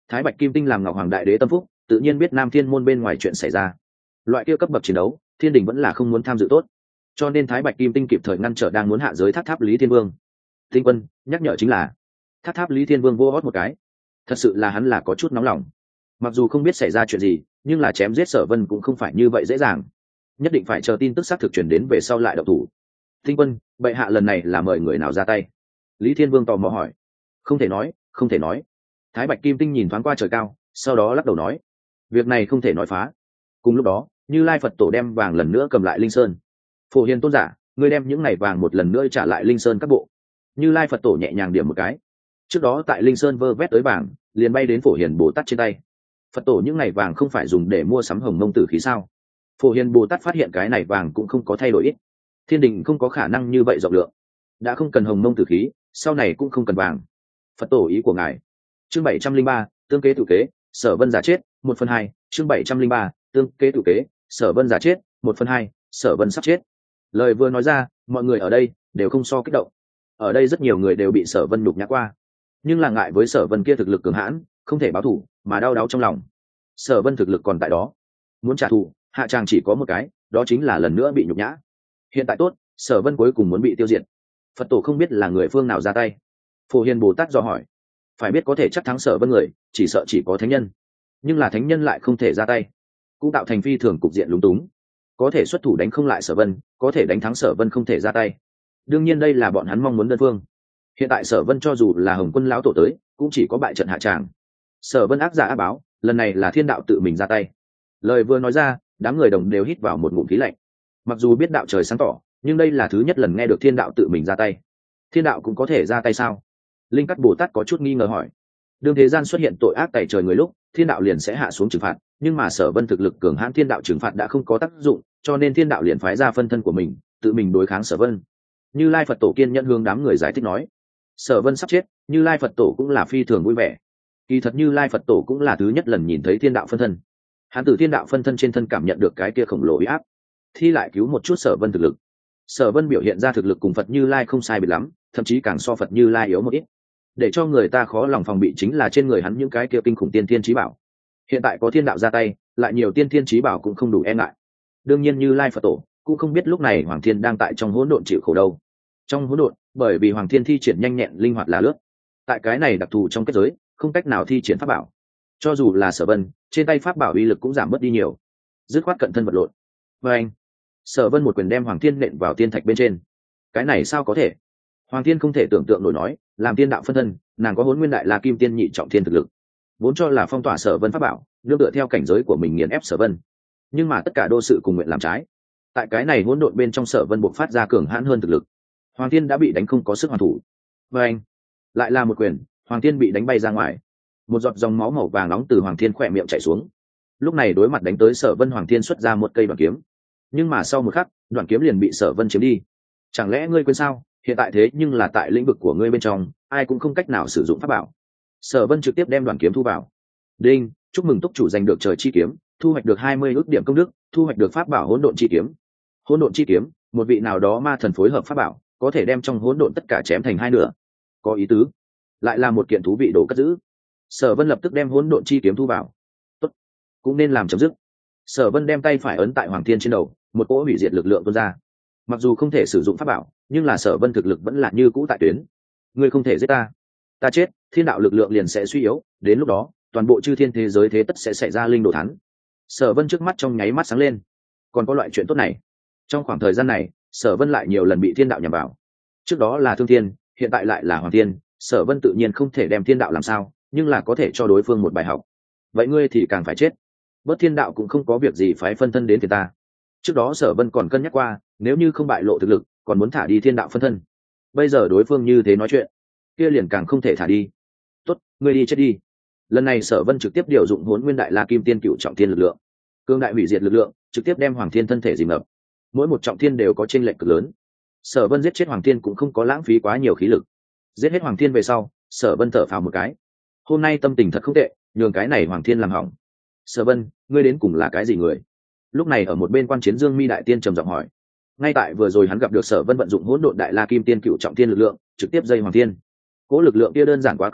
Thái Bạch Kim Tinh làm Ngọc Hoàng Đại Đế tâm phúc, tự nhiên biết Nam Thiên môn bên ngoài chuyện xảy ra. Loại kia cấp bậc chiến đấu, Thiên Đình vẫn là không muốn tham dự tốt, cho nên Thái Bạch Kim Tinh kịp thời ngăn trở đang muốn hạ giới tháp Lý Thiên Vương. Tinh Quân nhắc nhở chính là tháp Lý Thiên Vương vô hót một cái, thật sự là hắn là có chút nóng lòng. Mặc dù không biết xảy ra chuyện gì, nhưng là chém giết Sở Vân cũng không phải như vậy dễ dàng, nhất định phải chờ tin tức xác thực truyền đến về sau lại động thủ. Tinh Quân, bệ hạ lần này là mời người nào ra tay? Lý Thiên Vương tò mò hỏi. Không thể nói, không thể nói. Thái Bạch Kim Tinh nhìn thoáng qua trời cao, sau đó lắc đầu nói, việc này không thể nói phá. Cùng lúc đó, Như Lai Phật Tổ đem vàng lần nữa cầm lại Linh Sơn. Phổ Hiền tôn giả, ngươi đem những ngày vàng một lần nữa trả lại Linh Sơn các bộ. Như Lai Phật Tổ nhẹ nhàng điểm một cái. Trước đó tại Linh Sơn vơ vét tới vàng, liền bay đến Phổ Hiền Bồ Tát trên tay. Phật Tổ những ngày vàng không phải dùng để mua sắm hồng mông tử khí sao? Phổ Hiền Bồ Tát phát hiện cái này vàng cũng không có thay đổi ít. Thiên Đình không có khả năng như vậy rộng lượng, đã không cần hồng mông tử khí, sau này cũng không cần vàng. Phật Tổ ý của ngài. Chương 703, tương kế tự kế, Sở Vân giả chết, 1/2. Chương 703, tương kế tự kế, Sở Vân giả chết, 1/2. Sở Vân sắp chết. Lời vừa nói ra, mọi người ở đây đều không so kích động. Ở đây rất nhiều người đều bị Sở Vân nhục nhã qua, nhưng là ngại với Sở Vân kia thực lực cường hãn, không thể báo thù, mà đau đáu trong lòng. Sở Vân thực lực còn tại đó, muốn trả thù, hạ tràng chỉ có một cái, đó chính là lần nữa bị nhục nhã. Hiện tại tốt, Sở Vân cuối cùng muốn bị tiêu diệt. Phật Tổ không biết là người phương nào ra tay. Phổ Hiền Bồ Tát dò hỏi, phải biết có thể chắc thắng Sở Vân người, chỉ sợ chỉ có thánh nhân, nhưng là thánh nhân lại không thể ra tay, cũng tạo thành phi thường cục diện lúng túng. Có thể xuất thủ đánh không lại Sở Vân, có thể đánh thắng Sở Vân không thể ra tay. Đương nhiên đây là bọn hắn mong muốn đơn phương. Hiện tại Sở Vân cho dù là Hồng Quân lão tổ tới, cũng chỉ có bại trận hạ tràng. Sở Vân ác giả ác báo, lần này là thiên đạo tự mình ra tay. Lời vừa nói ra, đám người đồng đều hít vào một ngụm khí lạnh. Mặc dù biết đạo trời sáng tỏ, nhưng đây là thứ nhất lần nghe được thiên đạo tự mình ra tay. Thiên đạo cũng có thể ra tay sao? Linh Cắt Bồ Tát có chút nghi ngờ hỏi. Đương thế gian xuất hiện tội ác tày trời người lúc, thiên đạo liền sẽ hạ xuống trừng phạt, nhưng mà Sở Vân thực lực cường hãn, thiên đạo trừng phạt đã không có tác dụng, cho nên thiên đạo liền phái ra phân thân của mình, tự mình đối kháng Sở Vân. Như Lai Phật Tổ kiên nhẫn hướng đám người giải thích nói, Sở Vân sắp chết, Như Lai Phật Tổ cũng là phi thường vui vẻ. Kỳ thật Như Lai Phật Tổ cũng là thứ nhất lần nhìn thấy thiên đạo phân thân. Hắn từ thiên đạo phân thân trên thân cảm nhận được cái kia khổng lồ uy áp, thi lại cứu một chút Sở Vân thực lực. Sở Vân biểu hiện ra thực lực cùng Phật Như Lai không sai biệt lắm, thậm chí càng so Phật Như Lai yếu một ít. Để cho người ta khó lòng phòng bị chính là trên người hắn những cái kia kinh khủng tiên thiên chí bảo. Hiện tại có thiên đạo ra tay, lại nhiều tiên thiên chí bảo cũng không đủ e ngại. Đương nhiên Như Lai Phật Tổ cũng không biết lúc này Hoàng Thiên đang tại trong hỗn độn chịu khổ đâu. Trong hỗn độn, bởi vì Hoàng Thiên thi triển nhanh nhẹn linh hoạt là lướt, tại cái này đặc thù trong kết giới, không cách nào thi triển pháp bảo. Cho dù là Sở Vân, trên tay pháp bảo uy lực cũng giảm bớt đi nhiều, dứt khoát cận thân vật lộn. Và anh, Sở Vân một quyền đem Hoàng Thiên nện vào tiên thạch bên trên. Cái này sao có thể? Hoàng Thiên không thể tưởng tượng nổi nói, làm tiên đạo phân thân, nàng có Hỗn Nguyên Đại La Kim Tiên nhị trọng thiên thực lực, vốn cho là phong tỏa Sở Vân pháp bảo, nương tựa theo cảnh giới của mình nghiền ép Sở Vân. Nhưng mà tất cả đô sự cùng nguyện làm trái. Tại cái này hỗn độn bên trong, Sở Vân buộc phát ra cường hãn hơn thực lực. Hoàng Thiên đã bị đánh không có sức hoàn thủ. Và anh, lại là một quyền, Hoàng Thiên bị đánh bay ra ngoài. Một giọt dòng máu màu vàng nóng từ Hoàng Thiên khỏe miệng chảy xuống. Lúc này đối mặt đánh tới Sở Vân, Hoàng Thiên xuất ra một cây đoạn kiếm. Nhưng mà sau một khắc, đoạn kiếm liền bị Sở Vân chiếm đi. Chẳng lẽ ngươi quên sao? Hiện tại thế nhưng là tại lĩnh vực của ngươi bên trong, ai cũng không cách nào sử dụng pháp bảo. Sở Vân trực tiếp đem đoạn kiếm thu vào. Đinh, chúc mừng túc chủ giành được trời chi kiếm, thu hoạch được 20 ước điểm công đức, thu hoạch được pháp bảo hỗn độn chi kiếm. Hỗn độn chi kiếm, một vị nào đó ma thần phối hợp pháp bảo, có thể đem trong hỗn độn tất cả chém thành hai nửa. Có ý tứ. Lại là một kiện thú vị đồ cất giữ. Sở Vân lập tức đem hỗn độn chi kiếm thu vào. Tốt, cũng nên làm chấm dứt. Sở Vân đem tay phải ấn tại Hoàng Thiên trên đầu, một cỗ hủy diệt lực lượng tuôn ra. Mặc dù không thể sử dụng pháp bảo, nhưng là Sở Vân thực lực vẫn là như cũ tại tuyến. Ngươi không thể giết ta, ta chết, thiên đạo lực lượng liền sẽ suy yếu, đến lúc đó, toàn bộ chư thiên thế giới thế tất sẽ xảy ra linh đồ thắng. Sở Vân trước mắt trong nháy mắt sáng lên. Còn có loại chuyện tốt này. Trong khoảng thời gian này, Sở Vân lại nhiều lần bị thiên đạo nhằm vào. Trước đó là Thương Thiên, hiện tại lại là Hoàng Thiên, Sở Vân tự nhiên không thể đem thiên đạo làm sao, nhưng là có thể cho đối phương một bài học. Vậy ngươi thì càng phải chết. Bất thiên đạo cũng không có việc gì phải phân thân đến thì ta. Trước đó Sở Vân còn cân nhắc qua, nếu như không bại lộ thực lực, còn muốn thả đi thiên đạo phân thân. Bây giờ đối phương như thế nói chuyện, kia liền càng không thể thả đi. Tốt, ngươi đi chết đi. Lần này Sở Vân trực tiếp điều dụng Hỗn Nguyên Đại La Kim Tiên cựu trọng thiên lực lượng, cương đại hủy diệt lực lượng, trực tiếp đem Hoàng Thiên thân thể dìm ngập. Mỗi một trọng thiên đều có chênh lệch cực lớn. Sở Vân giết chết Hoàng Thiên cũng không có lãng phí quá nhiều khí lực. Giết hết Hoàng Thiên về sau, Sở Vân thở phào một cái. Hôm nay tâm tình thật không tệ, nhường cái này Hoàng Thiên làm hỏng. Sở Vân, ngươi đến cùng là cái gì người? Lúc này ở một bên quan chiến Dương Mi đại tiên trầm giọng hỏi. Ngay tại vừa rồi hắn gặp được Sở Vân vận dụng Hỗn Độn Đại La Kim Tiên cựu trọng thiên lực lượng, trực tiếp dây Hoàng Thiên. Cố lực lượng kia đơn giản quá cường đại,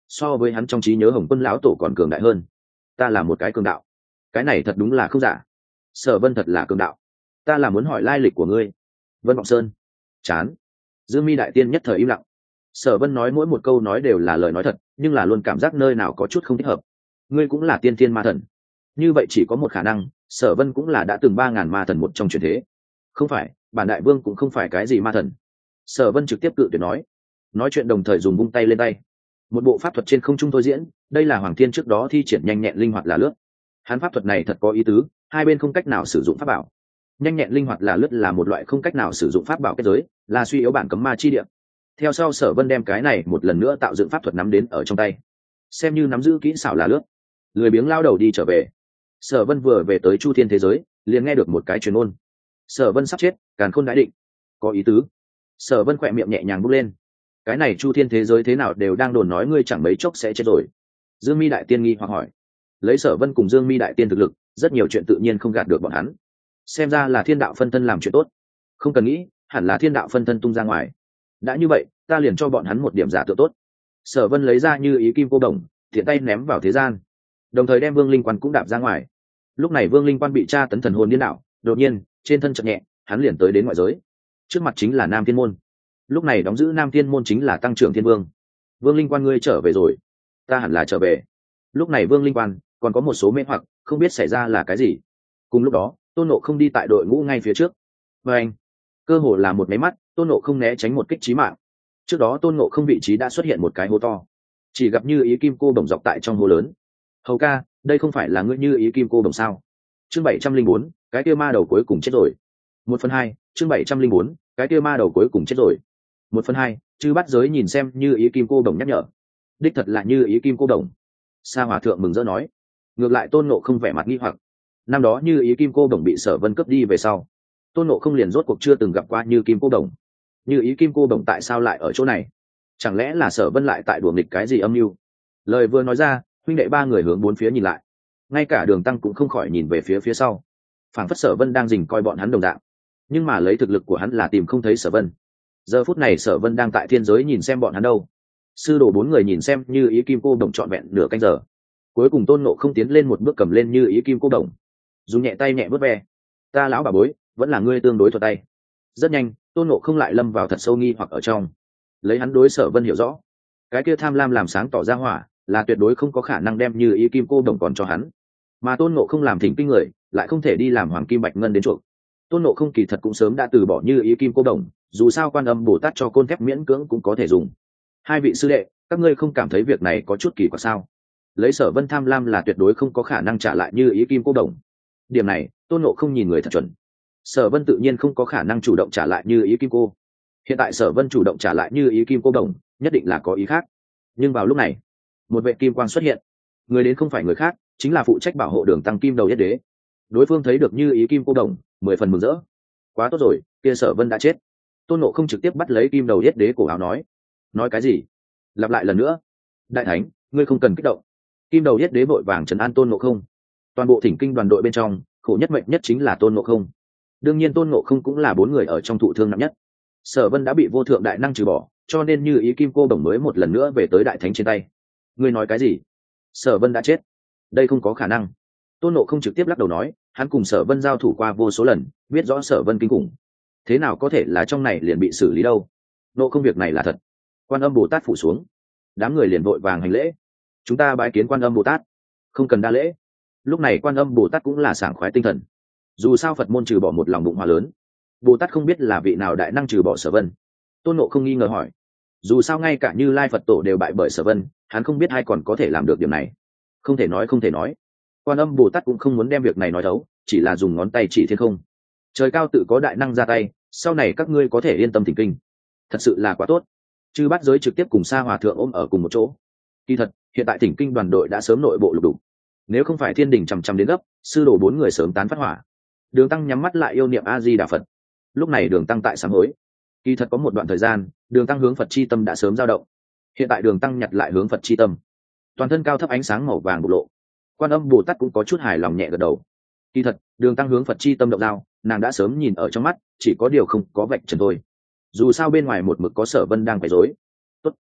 so với hắn trong trí nhớ Hồng Quân lão tổ còn cường đại hơn. Ta là một cái cường đạo, cái này thật đúng là không giả. Sở Vân thật là cường đạo. Ta là muốn hỏi lai lịch của ngươi. Vân Vọng Sơn. Chán. Dương Mi đại tiên nhất thời im lặng. Sở Vân nói mỗi một câu nói đều là lời nói thật, nhưng là luôn cảm giác nơi nào có chút không thích hợp. Ngươi cũng là tiên thiên ma thần, như vậy chỉ có một khả năng, Sở Vân cũng là đã từng 3.000 ma thần một trong truyền thế. Không phải, bản đại vương cũng không phải cái gì ma thần. Sở Vân trực tiếp cự tuyệt nói chuyện đồng thời dùng vung tay lên tay, một bộ pháp thuật trên không trung thôi diễn. Đây là Hoàng Thiên trước đó thi triển nhanh nhẹn linh hoạt là lướt. Hắn pháp thuật này thật có ý tứ, hai bên không cách nào sử dụng pháp bảo. Nhanh nhẹn linh hoạt là lướt là một loại không cách nào sử dụng pháp bảo kết giới, là suy yếu bản cấm ma chi địa. Theo sau Sở Vân đem cái này một lần nữa tạo dựng pháp thuật nắm đến ở trong tay, xem như nắm giữ kỹ xảo là lướt. Lười biếng lao đầu đi trở về. Sở Vân vừa về tới Chu Thiên thế giới, liền nghe được một cái truyền ngôn. Sở Vân sắp chết, càn khôn đại định. Có ý tứ. Sở Vân khỏe miệng nhẹ nhàng bút lên. Cái này Chu Thiên thế giới thế nào đều đang đồn nói ngươi chẳng mấy chốc sẽ chết rồi. Dương Mi đại tiên nghi hoặc hỏi. Lấy Sở Vân cùng Dương Mi đại tiên thực lực, rất nhiều chuyện tự nhiên không gạt được bọn hắn. Xem ra là thiên đạo phân thân làm chuyện tốt. Không cần nghĩ, hẳn là thiên đạo phân thân tung ra ngoài. Đã như vậy, ta liền cho bọn hắn một điểm giả tượng tốt. Sở Vân lấy ra như ý kim cô đồng, thiện tay ném vào thế gian, đồng thời đem Vương Linh Quan cũng đạp ra ngoài. Lúc này Vương Linh Quan bị tra tấn thần hồn điên đảo, đột nhiên trên thân chợt nhẹ, hắn liền tới đến ngoại giới. Trước mặt chính là Nam Thiên môn. Lúc này đóng giữ Nam Thiên môn chính là Tăng trưởng Thiên Vương. Vương Linh Quan ngươi trở về rồi. Ta hẳn là trở về. Lúc này Vương Linh Quan còn có một số mê hoặc, không biết xảy ra là cái gì. Cùng lúc đó, Tôn Ngộ không đi tại đội ngũ ngay phía trước. Và anh, cơ hồ là một máy mắt, Tôn Ngộ không né tránh một kích chí mạng. Trước đó Tôn Ngộ không vị trí đã xuất hiện một cái hố to, chỉ gặp như ý kim cô đồng dọc tại trong hố lớn. Hầu ca, đây không phải là ngươi như ý kim cô đồng sao? Chương 704, cái kia ma đầu cuối cùng chết rồi. 1/2, chương 704, cái kia ma đầu cuối cùng chết rồi. 1/2, chư bắt giới nhìn xem như ý kim cô đồng nhắc nhở. Đích thật là như ý kim cô đồng. Sa Hòa thượng mừng rỡ nói. Ngược lại Tôn Ngộ không vẻ mặt nghi hoặc. Năm đó như ý kim cô đồng bị Sở Vân cướp đi về sau, Tôn Ngộ không liền rốt cuộc chưa từng gặp qua như kim cô đồng. Như ý kim cô đồng tại sao lại ở chỗ này? Chẳng lẽ là Sở Vân lại tại đùa nghịch cái gì âm mưu? Lời vừa nói ra, huynh đệ ba người hướng bốn phía nhìn lại, ngay cả Đường Tăng cũng không khỏi nhìn về phía sau, phảng phất Sở Vân đang rình coi bọn hắn đồng dạng. Nhưng mà lấy thực lực của hắn là tìm không thấy Sở Vân. Giờ phút này Sở Vân đang tại thiên giới nhìn xem bọn hắn đâu. Sư đồ bốn người nhìn xem như ý kim cô đồng trọn vẹn nửa canh giờ, cuối cùng Tôn Ngộ không tiến lên một bước cầm lên như ý kim cô đồng, dùng nhẹ tay nhẹ vớt ve. Ta lão bà bối, vẫn là ngươi tương đối thuật tay. Rất nhanh, Tôn Ngộ không lại lâm vào thật sâu nghi hoặc ở trong. Lấy hắn đối Sở Vân hiểu rõ, cái kia tham lam làm sáng tỏ ra hỏa là tuyệt đối không có khả năng đem như ý kim cô đồng còn cho hắn, mà Tôn Ngộ không làm thỉnh kinh người lại không thể đi làm hoàng kim bạch ngân đến chuộc. Tôn Ngộ không kỳ thật cũng sớm đã từ bỏ như ý kim cô đồng, dù sao Quan Âm Bồ Tát cho côn thép miễn cưỡng cũng có thể dùng. Hai vị sư đệ, các ngươi không cảm thấy việc này có chút kỳ quặc sao? Lấy Sở Vân tham lam là tuyệt đối không có khả năng trả lại như ý kim cô đồng. Điểm này Tôn Ngộ không nhìn người thật chuẩn. Sở Vân tự nhiên không có khả năng chủ động trả lại như ý kim cô. Hiện tại Sở Vân chủ động trả lại như ý kim cô đồng, nhất định là có ý khác. Nhưng vào lúc này, một vệ kim quang xuất hiện. Người đến không phải người khác, chính là phụ trách bảo hộ Đường Tăng Kim Đầu Yết Đế. Đối phương thấy được như ý kim cô đồng, 10 phần mừng rỡ. Quá tốt rồi, kia Sở Vân đã chết. Tôn Ngộ không trực tiếp bắt lấy Kim Đầu Yết Đế cổ áo nói cái gì? Lặp lại lần nữa. Đại thánh, ngươi không cần kích động. Kim Đầu Yết Đế vội vàng trấn an Tôn Ngộ không. Toàn bộ thỉnh kinh đoàn đội bên trong, khổ nhất mệnh nhất chính là Tôn Ngộ không. Đương nhiên Tôn Ngộ không cũng là 4 người ở trong thụ thương nặng nhất. Sở Vân đã bị vô thượng đại năng trừ bỏ, cho nên như ý kim cô đồng mới một lần nữa về tới đại thánh trên tay. Ngươi nói cái gì? Sở Vân đã chết? Đây không có khả năng. Tôn Ngộ không trực tiếp lắc đầu nói, hắn cùng Sở Vân giao thủ qua vô số lần, biết rõ Sở Vân kinh khủng. Thế nào có thể là trong này liền bị xử lý đâu? Ngộ không việc này là thật. Quan Âm Bồ Tát phủ xuống, đám người liền vội vàng hành lễ. Chúng ta bái kiến Quan Âm Bồ Tát. Không cần đa lễ. Lúc này Quan Âm Bồ Tát cũng là sảng khoái tinh thần. Dù sao Phật môn trừ bỏ một lòng bụng hòa lớn, Bồ Tát không biết là vị nào đại năng trừ bỏ Sở Vân. Tôn Ngộ không nghi ngờ hỏi. Dù sao ngay cả Như Lai Phật Tổ đều bại bởi Sở Vân, hắn không biết ai còn có thể làm được điểm này. Không thể nói. Quan Âm Bồ Tát cũng không muốn đem việc này nói thấu, chỉ là dùng ngón tay chỉ thiên không. Trời cao tự có đại năng ra tay, sau này các ngươi có thể yên tâm thỉnh kinh. Thật sự là quá tốt. Chư bát giới trực tiếp cùng Sa Hòa thượng ôm ở cùng một chỗ. Kỳ thật, hiện tại thỉnh kinh đoàn đội đã sớm nội bộ lục đục. Nếu không phải thiên đình chằm chằm đến gấp, sư đồ 4 người sớm tán phát hỏa. Đường Tăng nhắm mắt lại yêu niệm A Di Đà Phật. Lúc này Đường Tăng tại sám hối. Kỳ thật có một đoạn thời gian, Đường Tăng hướng Phật chi tâm đã sớm dao động. Hiện tại Đường Tăng nhặt lại hướng Phật chi tâm, toàn thân cao thấp ánh sáng màu vàng bộc lộ. Quan Âm Bồ Tát cũng có chút hài lòng nhẹ gật đầu. Kỳ thật, Đường Tăng hướng Phật chi tâm động dao, nàng đã sớm nhìn ở trong mắt, chỉ có điều không có vạch trần thôi. Dù sao bên ngoài một mực có Sở Vân đang quấy rối. Tốt,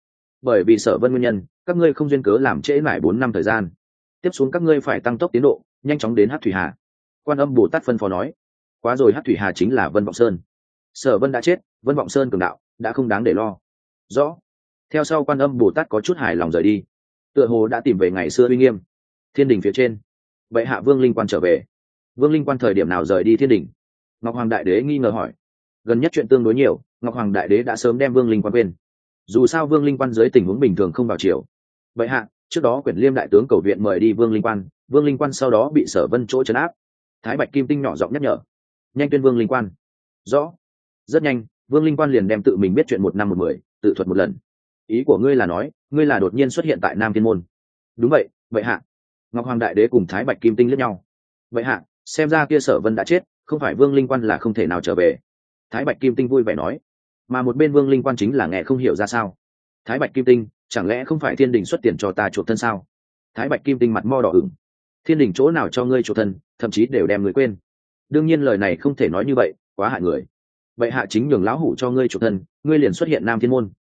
bởi vì Sở Vân nguyên nhân, các ngươi không duyên cớ làm trễ mãi 4 năm thời gian. Tiếp xuống các ngươi phải tăng tốc tiến độ, nhanh chóng đến Hắc Thủy Hà. Quan Âm Bồ Tát phân phó nói. Quá rồi, Hắc Thủy Hà chính là Vân Vọng Sơn. Sở Vân đã chết, Vân Vọng Sơn cường đạo đã không đáng để lo. Rõ. Theo sau Quan Âm Bồ Tát có chút hài lòng rời đi, tựa hồ đã tìm về ngày xưa uy nghiêm. Thiên đình phía trên, vậy hạ Vương Linh Quan trở về. Vương Linh Quan thời điểm nào rời đi thiên đình? Ngọc Hoàng Đại Đế nghi ngờ hỏi. Gần nhất chuyện tương đối nhiều, Ngọc Hoàng Đại Đế đã sớm đem Vương Linh Quan quên. Dù sao Vương Linh Quan dưới tình huống bình thường không vào chiều. Vậy hạ, trước đó Quyển Liêm đại tướng cầu viện mời đi Vương Linh Quan, Vương Linh Quan sau đó bị Sở Vân chỗ trấn áp. Thái Bạch Kim Tinh nhỏ giọng nhắc nhở. Nhanh tuyên Vương Linh Quan. Rõ. Rất nhanh, Vương Linh Quan liền đem tự mình biết chuyện 1 năm 10, tự thuật một lần. Ý của ngươi là nói, ngươi là đột nhiên xuất hiện tại Nam Thiên môn? Đúng vậy, vậy hạ. Ngọc Hoàng Đại Đế cùng Thái Bạch Kim Tinh liếc nhau. Vậy hạ, xem ra kia Sở Vân đã chết, không phải Vương Linh Quan là không thể nào trở về. Thái Bạch Kim Tinh vui vẻ nói. Mà một bên Vương Linh Quan chính là nghe không hiểu ra sao. Thái Bạch Kim Tinh, chẳng lẽ không phải thiên đình xuất tiền cho ta chuộc thân sao? Thái Bạch Kim Tinh mặt mo đỏ ửng. Thiên đình chỗ nào cho ngươi chuộc thân, thậm chí đều đem ngươi quên. Đương nhiên lời này không thể nói như vậy, quá hại người. Vậy hạ chính nhường lão hủ cho ngươi chuộc thân, ngươi liền xuất hiện Nam Thiên môn.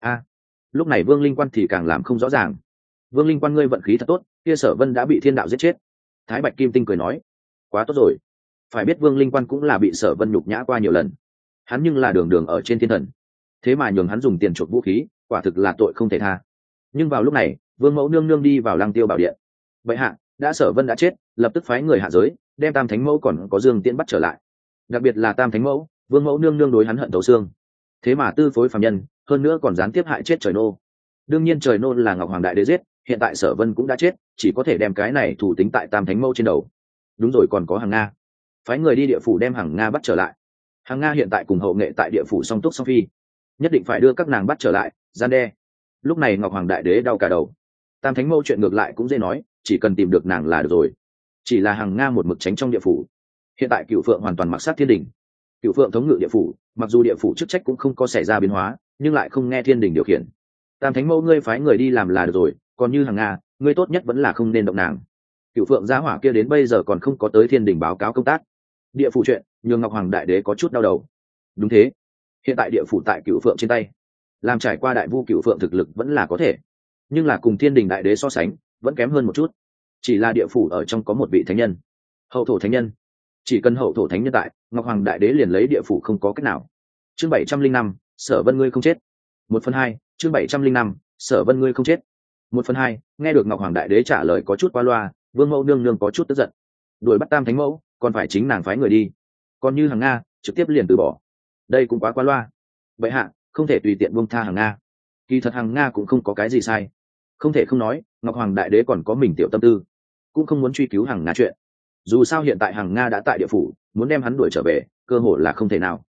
Lúc này Vương Linh Quan thì càng làm không rõ ràng. Vương Linh Quan, ngươi vận khí thật tốt, kia Sở Vân đã bị thiên đạo giết chết. Thái Bạch Kim Tinh cười nói. Quá tốt rồi. Phải biết Vương Linh Quan cũng là bị Sở Vân nhục nhã qua nhiều lần, hắn nhưng là đường đường ở trên thiên thần, thế mà nhường hắn dùng tiền chuộc vũ khí, quả thực là tội không thể tha. Nhưng vào lúc này, Vương Mẫu nương nương đi vào Lăng Tiêu bảo điện. Vậy hạ, đã Sở Vân đã chết, lập tức phái người hạ giới đem Tam Thánh Mẫu còn có Dương Tiễn bắt trở lại. Đặc biệt là Tam Thánh Mẫu, Vương Mẫu nương nương đối hắn hận thấu xương, thế mà tư phối phàm nhân, hơn nữa còn gián tiếp hại chết trời nô. Đương nhiên trời nô là Ngọc Hoàng Đại Đế giết, hiện tại Sở Vân cũng đã chết, chỉ có thể đem cái này thủ tính tại Tam Thánh Mẫu trên đầu. Đúng rồi, còn có Hằng Nga, phái người đi địa phủ đem Hằng Nga bắt trở lại. Hằng Nga hiện tại cùng hậu nghệ tại địa phủ song túc song phi, nhất định phải đưa các nàng bắt trở lại, gian đe. Lúc này Ngọc Hoàng Đại Đế đau cả đầu. Tam Thánh Mẫu chuyện ngược lại cũng dễ nói, chỉ cần tìm được nàng là được rồi. Chỉ là Hằng Nga một mực tránh trong địa phủ. Hiện tại Cửu Phượng hoàn toàn mặc sát thiên đình, Cửu Phượng thống ngự địa phủ, mặc dù địa phủ chức trách cũng không có xảy ra biến hóa, nhưng lại không nghe thiên đình điều khiển. Tam Thánh Mẫu, ngươi phái người đi làm là được rồi, còn như Hằng Nga, ngươi tốt nhất vẫn là không nên động nàng. Cửu Phượng gia hỏa kia đến bây giờ còn không có tới thiên đình báo cáo công tác. Địa phủ chuyện nhường Ngọc Hoàng Đại Đế có chút đau đầu. Đúng thế, hiện tại địa phủ tại Cửu Phượng trên tay, làm trải qua đại vu Cửu Phượng thực lực vẫn là có thể, nhưng là cùng thiên đình đại đế so sánh vẫn kém hơn một chút. Chỉ là địa phủ ở trong có một vị thánh nhân, hậu thổ thánh nhân, chỉ cần hậu thổ thánh nhân tại, Ngọc Hoàng Đại Đế liền lấy địa phủ không có cách nào. Chương 705, Sở Vân ngươi không chết. 1/2, chương 705, Sở Vân ngươi không chết. 1/2, nghe được Ngọc Hoàng Đại Đế trả lời có chút qua loa, Vương Mẫu nương nương có chút tức giận. Đuổi bắt Tam Thánh Mẫu, còn phải chính nàng phái người đi. Còn như Hằng Nga, trực tiếp liền từ bỏ. Đây cũng quá qua loa. Vậy hạ, không thể tùy tiện buông tha Hằng Nga. Kỳ thật Hằng Nga cũng không có cái gì sai. Không thể không nói, Ngọc Hoàng Đại Đế còn có mình tiểu tâm tư, cũng không muốn truy cứu Hằng Nga chuyện. Dù sao hiện tại Hằng Nga đã tại địa phủ, muốn đem hắn đuổi trở về, cơ hội là không thể nào.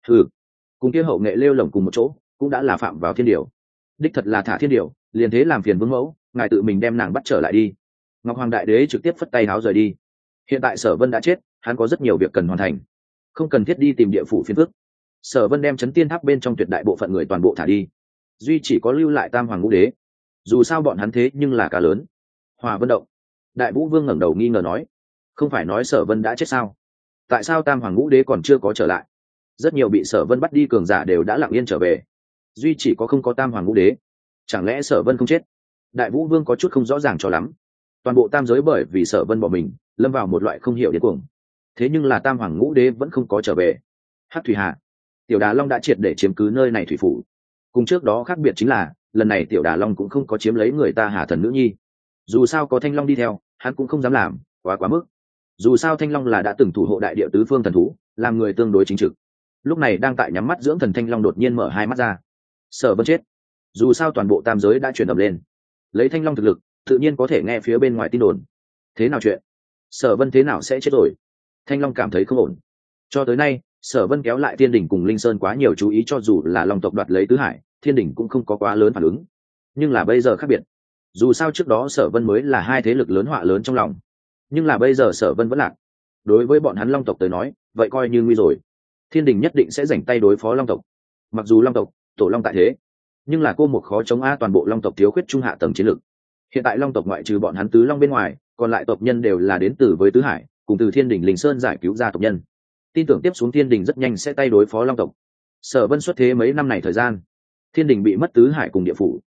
Cùng kia hậu nghệ lêu lổng cùng một chỗ, cũng đã là phạm vào thiên điều. Đích thật là thả thiên điều, liền thế làm phiền Vương Mẫu, ngài tự mình đem nàng bắt trở lại đi. Ngọc Hoàng Đại Đế trực tiếp phất tay háo rời đi. Hiện tại Sở Vân đã chết, hắn có rất nhiều việc cần hoàn thành, không cần thiết đi tìm địa phủ phiền phức. Sở Vân đem chấn tiên tháp bên trong tuyệt đại bộ phận người toàn bộ thả đi, duy chỉ có lưu lại Tam Hoàng Ngũ Đế. Dù sao bọn hắn thế nhưng là cá lớn. Hòa Vân động, Đại Vũ Vương ngẩng đầu nghi ngờ nói, không phải nói Sở Vân đã chết sao? Tại sao Tam Hoàng Ngũ Đế còn chưa có trở lại? Rất nhiều bị Sở Vân bắt đi cường giả đều đã lặng yên trở về, duy chỉ có không có Tam Hoàng Ngũ Đế. Chẳng lẽ Sở Vân không chết? Đại Vũ Vương có chút không rõ ràng cho lắm. Toàn bộ tam giới bởi vì Sở Vân bỏ mình, lâm vào một loại không hiểu điên cuồng. Thế nhưng là Tam Hoàng Ngũ Đế vẫn không có trở về. Hắc Thủy Hà, Tiểu Đà Long đã triệt để chiếm cứ nơi này thủy phủ. Cùng trước đó khác biệt chính là, lần này Tiểu Đà Long cũng không có chiếm lấy người ta Hà thần nữ nhi. Dù sao có Thanh Long đi theo, hắn cũng không dám làm quá mức. Dù sao Thanh Long là đã từng thủ hộ đại địa tứ phương thần thú, làm người tương đối chính trực. Lúc này đang tại nhắm mắt dưỡng thần Thanh Long đột nhiên mở hai mắt ra. Sở Vân chết. Dù sao toàn bộ tam giới đã chuyển ầm lên, lấy Thanh Long thực lực, tự nhiên có thể nghe phía bên ngoài tin đồn. Thế nào chuyện? Sở Vân thế nào sẽ chết rồi? Thanh Long cảm thấy không ổn. Cho tới nay, Sở Vân kéo lại Thiên Đình cùng Linh Sơn quá nhiều chú ý, cho dù là Long tộc đoạt lấy tứ hải, Thiên Đình cũng không có quá lớn phản ứng. Nhưng là bây giờ khác biệt. Dù sao trước đó Sở Vân mới là hai thế lực lớn họa lớn trong lòng, nhưng là bây giờ Sở Vân vẫn lạc. Đối với bọn hắn Long tộc tới nói, vậy coi như nguy rồi. Thiên Đình nhất định sẽ rảnh tay đối phó Long tộc. Mặc dù Long tộc, tổ Long tại thế, nhưng là cô một khó chống a, toàn bộ Long tộc thiếu khuyết trung hạ tầng chiến lực. Hiện tại Long tộc ngoại trừ bọn hắn tứ long bên ngoài, còn lại tộc nhân đều là đến từ với tứ hải, cùng từ Thiên Đình Linh Sơn giải cứu ra tộc nhân. Tin tưởng tiếp xuống Thiên Đình rất nhanh sẽ tay đối phó Long tộc. Sở Vân xuất thế mấy năm này thời gian, Thiên Đình bị mất tứ hải cùng địa phủ,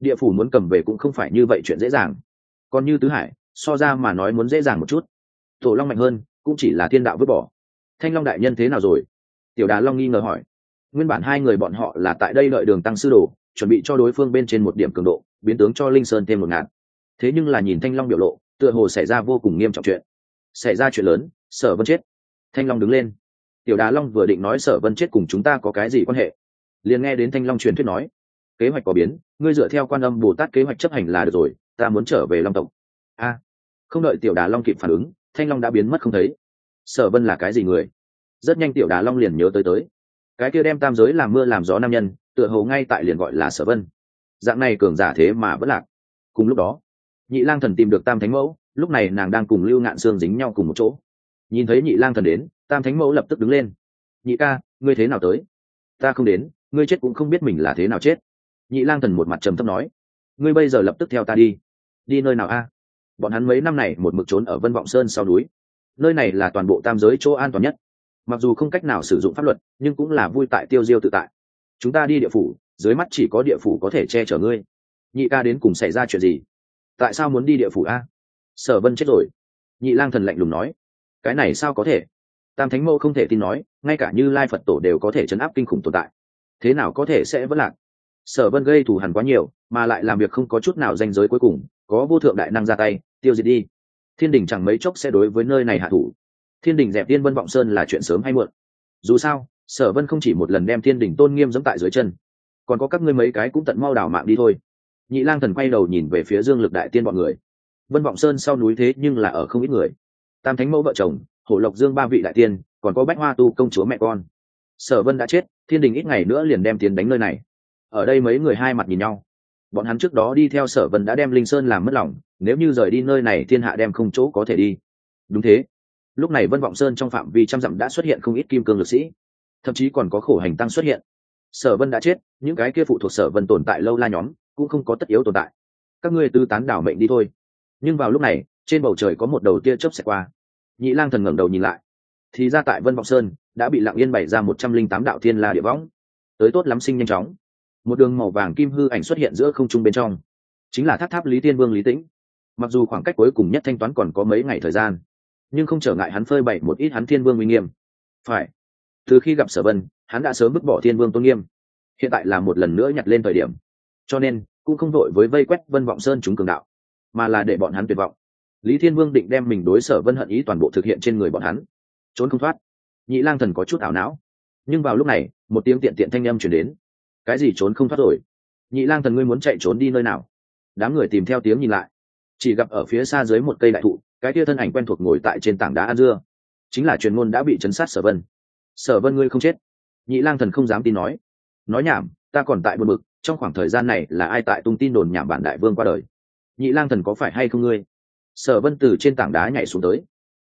địa phủ muốn cầm về cũng không phải như vậy chuyện dễ dàng. Còn như tứ hải so ra mà nói muốn dễ dàng một chút. Tổ long mạnh hơn cũng chỉ là thiên đạo vứt bỏ. Thanh Long đại nhân thế nào rồi? Tiểu Đà Long nghi ngờ hỏi. Nguyên bản hai người bọn họ là tại đây đợi Đường Tăng sư đồ, chuẩn bị cho đối phương bên trên một điểm cường độ, biến tướng cho Linh Sơn thêm một ngạt. Thế nhưng là nhìn Thanh Long biểu lộ, tựa hồ xảy ra vô cùng nghiêm trọng chuyện. Xảy ra chuyện lớn, Sở Vân chết. Thanh Long đứng lên. Tiểu Đà Long vừa định nói Sở Vân chết cùng chúng ta có cái gì quan hệ, liền nghe đến Thanh Long truyền thuyết nói, kế hoạch có biến, ngươi dựa theo Quan Âm Bồ Tát kế hoạch chấp hành là được rồi, ta muốn trở về Long tộc. A, không đợi Tiểu Đà Long kịp phản ứng, Thanh Long đã biến mất không thấy. Sở Vân là cái gì người? Rất nhanh Tiểu Đà Long liền nhớ tới cái kia đem tam giới làm mưa làm gió nam nhân, tựa hồ ngay tại liền gọi là Sở Vân. Dạng này cường giả thế mà vẫn lạc. Cùng lúc đó, Nhị Lang Thần tìm được Tam Thánh Mẫu, lúc này nàng đang cùng Lưu Ngạn Sương dính nhau cùng một chỗ. Nhìn thấy Nhị Lang Thần đến, Tam Thánh Mẫu lập tức đứng lên. Nhị ca, ngươi thế nào tới? Ta không đến, ngươi chết cũng không biết mình là thế nào chết. Nhị Lang Thần một mặt trầm thấp nói, ngươi bây giờ lập tức theo ta đi. Đi nơi nào a? Bọn hắn mấy năm này một mực trốn ở Vân Vọng Sơn sau núi, nơi này là toàn bộ tam giới chỗ an toàn nhất, mặc dù không cách nào sử dụng pháp luật nhưng cũng là vui tại tiêu diêu tự tại. Chúng ta đi địa phủ, dưới mắt chỉ có địa phủ có thể che chở ngươi. Nhị ca đến cùng xảy ra chuyện gì? Tại sao muốn đi địa phủ a? Sở Vân chết rồi. Nhị Lang Thần lạnh lùng nói, cái này sao có thể? Tam Thánh Mẫu không thể tin nói, ngay cả Như Lai Phật Tổ đều có thể chấn áp kinh khủng tồn tại, thế nào có thể sẽ vẫn lạc? Sở Vân gây thù hằn quá nhiều, mà lại làm việc không có chút nào ranh giới cuối cùng, có vô thượng đại năng ra tay tiêu diệt đi, thiên đình chẳng mấy chốc sẽ đối với nơi này hạ thủ. Thiên đình dẹp Tiên Vân Vọng Sơn là chuyện sớm hay muộn. Dù sao Sở Vân không chỉ một lần đem thiên đình tôn nghiêm giẫm tại dưới chân, còn có các ngươi mấy cái cũng tận mau đảo mạng đi thôi. Nhị Lang Thần quay đầu nhìn về phía Dương Lực đại tiên bọn người. Vân Vọng Sơn sau núi thế nhưng là ở không ít người, Tam Thánh Mẫu vợ chồng, Hổ Lộc Dương ba vị đại tiên, còn có Bách Hoa Tu công chúa mẹ con. Sở Vân đã chết, thiên đình ít ngày nữa liền đem tiến đánh nơi này. Ở đây mấy người hai mặt nhìn nhau. Bọn hắn trước đó đi theo Sở Vân đã đem Linh Sơn làm mất lòng, nếu như rời đi nơi này thiên hạ đem không chỗ có thể đi. Đúng thế. Lúc này Vân Vọng Sơn trong phạm vi trăm dặm đã xuất hiện không ít kim cương lực sĩ, thậm chí còn có khổ hành tăng xuất hiện. Sở Vân đã chết, những cái kia phụ thuộc Sở Vân tồn tại lâu la nhóm cũng không có tất yếu tồn tại. Các ngươi tứ tán đảo mệnh đi thôi. Nhưng vào lúc này, trên bầu trời có một đầu tia chớp xẹt qua. Nhị Lang Thần ngẩng đầu nhìn lại, thì ra tại Vân Vọng Sơn đã bị Lặng Yên bày ra 108 đạo thiên la địa võng. Tới tốt lắm sinh nhanh chóng. Một đường màu vàng kim hư ảnh xuất hiện giữa không trung bên trong, chính là tháp tháp Lý Thiên Vương Lý Tĩnh. Mặc dù khoảng cách cuối cùng nhất thanh toán còn có mấy ngày thời gian, nhưng không trở ngại hắn phơi bày một ít hắn Thiên Vương uy nghiêm. Phải, từ khi gặp Sở Vân, hắn đã sớm vứt bỏ Thiên Vương tôn nghiêm, hiện tại là một lần nữa nhặt lên thời điểm, cho nên cũng không đội với vây quét Vân Vọng Sơn chúng cường đạo, mà là để bọn hắn tuyệt vọng. Lý Thiên Vương định đem mình đối Sở Vân hận ý toàn bộ thực hiện trên người bọn hắn, trốn không thoát. Nhị Lang Thần có chút ảo não, nhưng vào lúc này một tiếng tiện tiện thanh âm truyền đến. Cái gì trốn không thoát rồi? Nhị Lang Thần ngươi muốn chạy trốn đi nơi nào? Đám người tìm theo tiếng nhìn lại, chỉ gặp ở phía xa dưới một cây đại thụ, cái kia thân ảnh quen thuộc ngồi tại trên tảng đá ăn dưa, chính là truyền ngôn đã bị chấn sát Sở Vân. Sở Vân ngươi không chết? Nhị Lang Thần không dám tin nói nhảm, ta còn tại buồn bực, trong khoảng thời gian này là ai tại tung tin đồn nhảm bản đại vương qua đời? Nhị Lang Thần có phải hay không ngươi? Sở Vân từ trên tảng đá nhảy xuống tới.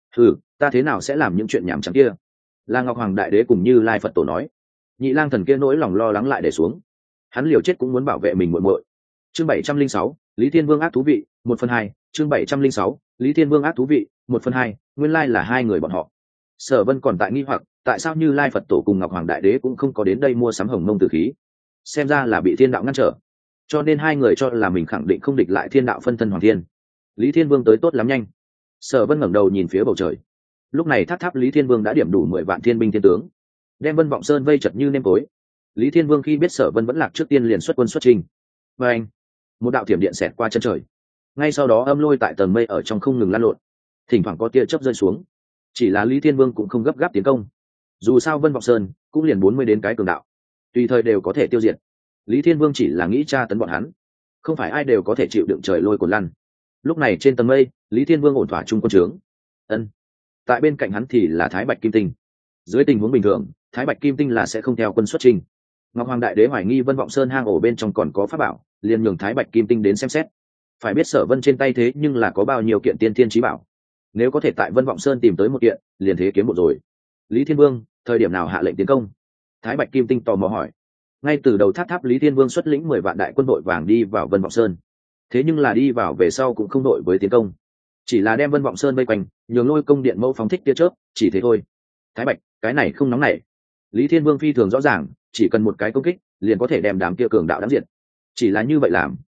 Ta thế nào sẽ làm những chuyện nhảm chán kia? Là Ngọc Hoàng Đại Đế cùng Như Lai Phật Tổ nói. Nhị Lang Thần kia nỗi lòng lo lắng lại để xuống, hắn liều chết cũng muốn bảo vệ mình muội muội. Chương 706, Lý Thiên Vương ác thú vị, 1/2. Chương 706, Lý Thiên Vương ác thú vị, 1/2. Nguyên lai là hai người bọn họ. Sở Vân còn tại nghi hoặc, tại sao Như Lai Phật Tổ cùng Ngọc Hoàng Đại Đế cũng không có đến đây mua sắm Hồng Mông Tử khí? Xem ra là bị thiên đạo ngăn trở, cho nên hai người cho là mình khẳng định không địch lại thiên đạo phân thân Hoàng Thiên. Lý Thiên Vương tới tốt lắm nhanh. Sở Vân ngẩng đầu nhìn phía bầu trời. Lúc này tháp tháp Lý Thiên Vương đã điểm đủ 10 vạn thiên binh thiên tướng, đem Vân Vọng Sơn vây chật như nêm tối. Lý Thiên Vương khi biết Sở Vân vẫn lạc trước tiên liền xuất quân xuất trình. Và anh, một đạo thiểm điện xẹt qua chân trời. Ngay sau đó âm lôi tại tầng mây ở trong không ngừng lan lộn, thỉnh thoảng có tia chớp rơi xuống. Chỉ là Lý Thiên Vương cũng không gấp gáp tiến công. Dù sao Vân Vọng Sơn cũng liền 40 đến cái cường đạo, tùy thời đều có thể tiêu diệt. Lý Thiên Vương chỉ là nghĩ tra tấn bọn hắn, không phải ai đều có thể chịu đựng trời lôi cuồn lăn. Lúc này trên tầng mây, Lý Thiên Vương ổn thỏa trung quân trướng. Tại bên cạnh hắn thì là Thái Bạch Kim Tinh. Dưới tình huống bình thường, Thái Bạch Kim Tinh là sẽ không theo quân xuất trình. Ngọc Hoàng Đại Đế hoài nghi Vân Vọng Sơn hang ổ bên trong còn có pháp bảo, liền nhường Thái Bạch Kim Tinh đến xem xét. Phải biết Sở Vân trên tay thế nhưng là có bao nhiêu kiện tiên thiên chí bảo, nếu có thể tại Vân Vọng Sơn tìm tới một kiện, liền thế kiếm một rồi. Lý Thiên Vương, thời điểm nào hạ lệnh tiến công? Thái Bạch Kim Tinh tò mò hỏi. Ngay từ đầu tháp tháp Lý Thiên Vương xuất lĩnh 10 vạn đại quân đội vàng đi vào Vân Vọng Sơn, thế nhưng là đi vào về sau cũng không đội với tiến công, chỉ là đem Vân Vọng Sơn vây quanh, nhường Lôi Công Điện mẫu phóng thích tia chớp, chỉ thế thôi. Thái Bạch, cái này không nóng nảy. Lý Thiên Vương phi thường rõ ràng, chỉ cần một cái công kích liền có thể đem đám kia cường đạo đánh diệt. Chỉ là như vậy làm,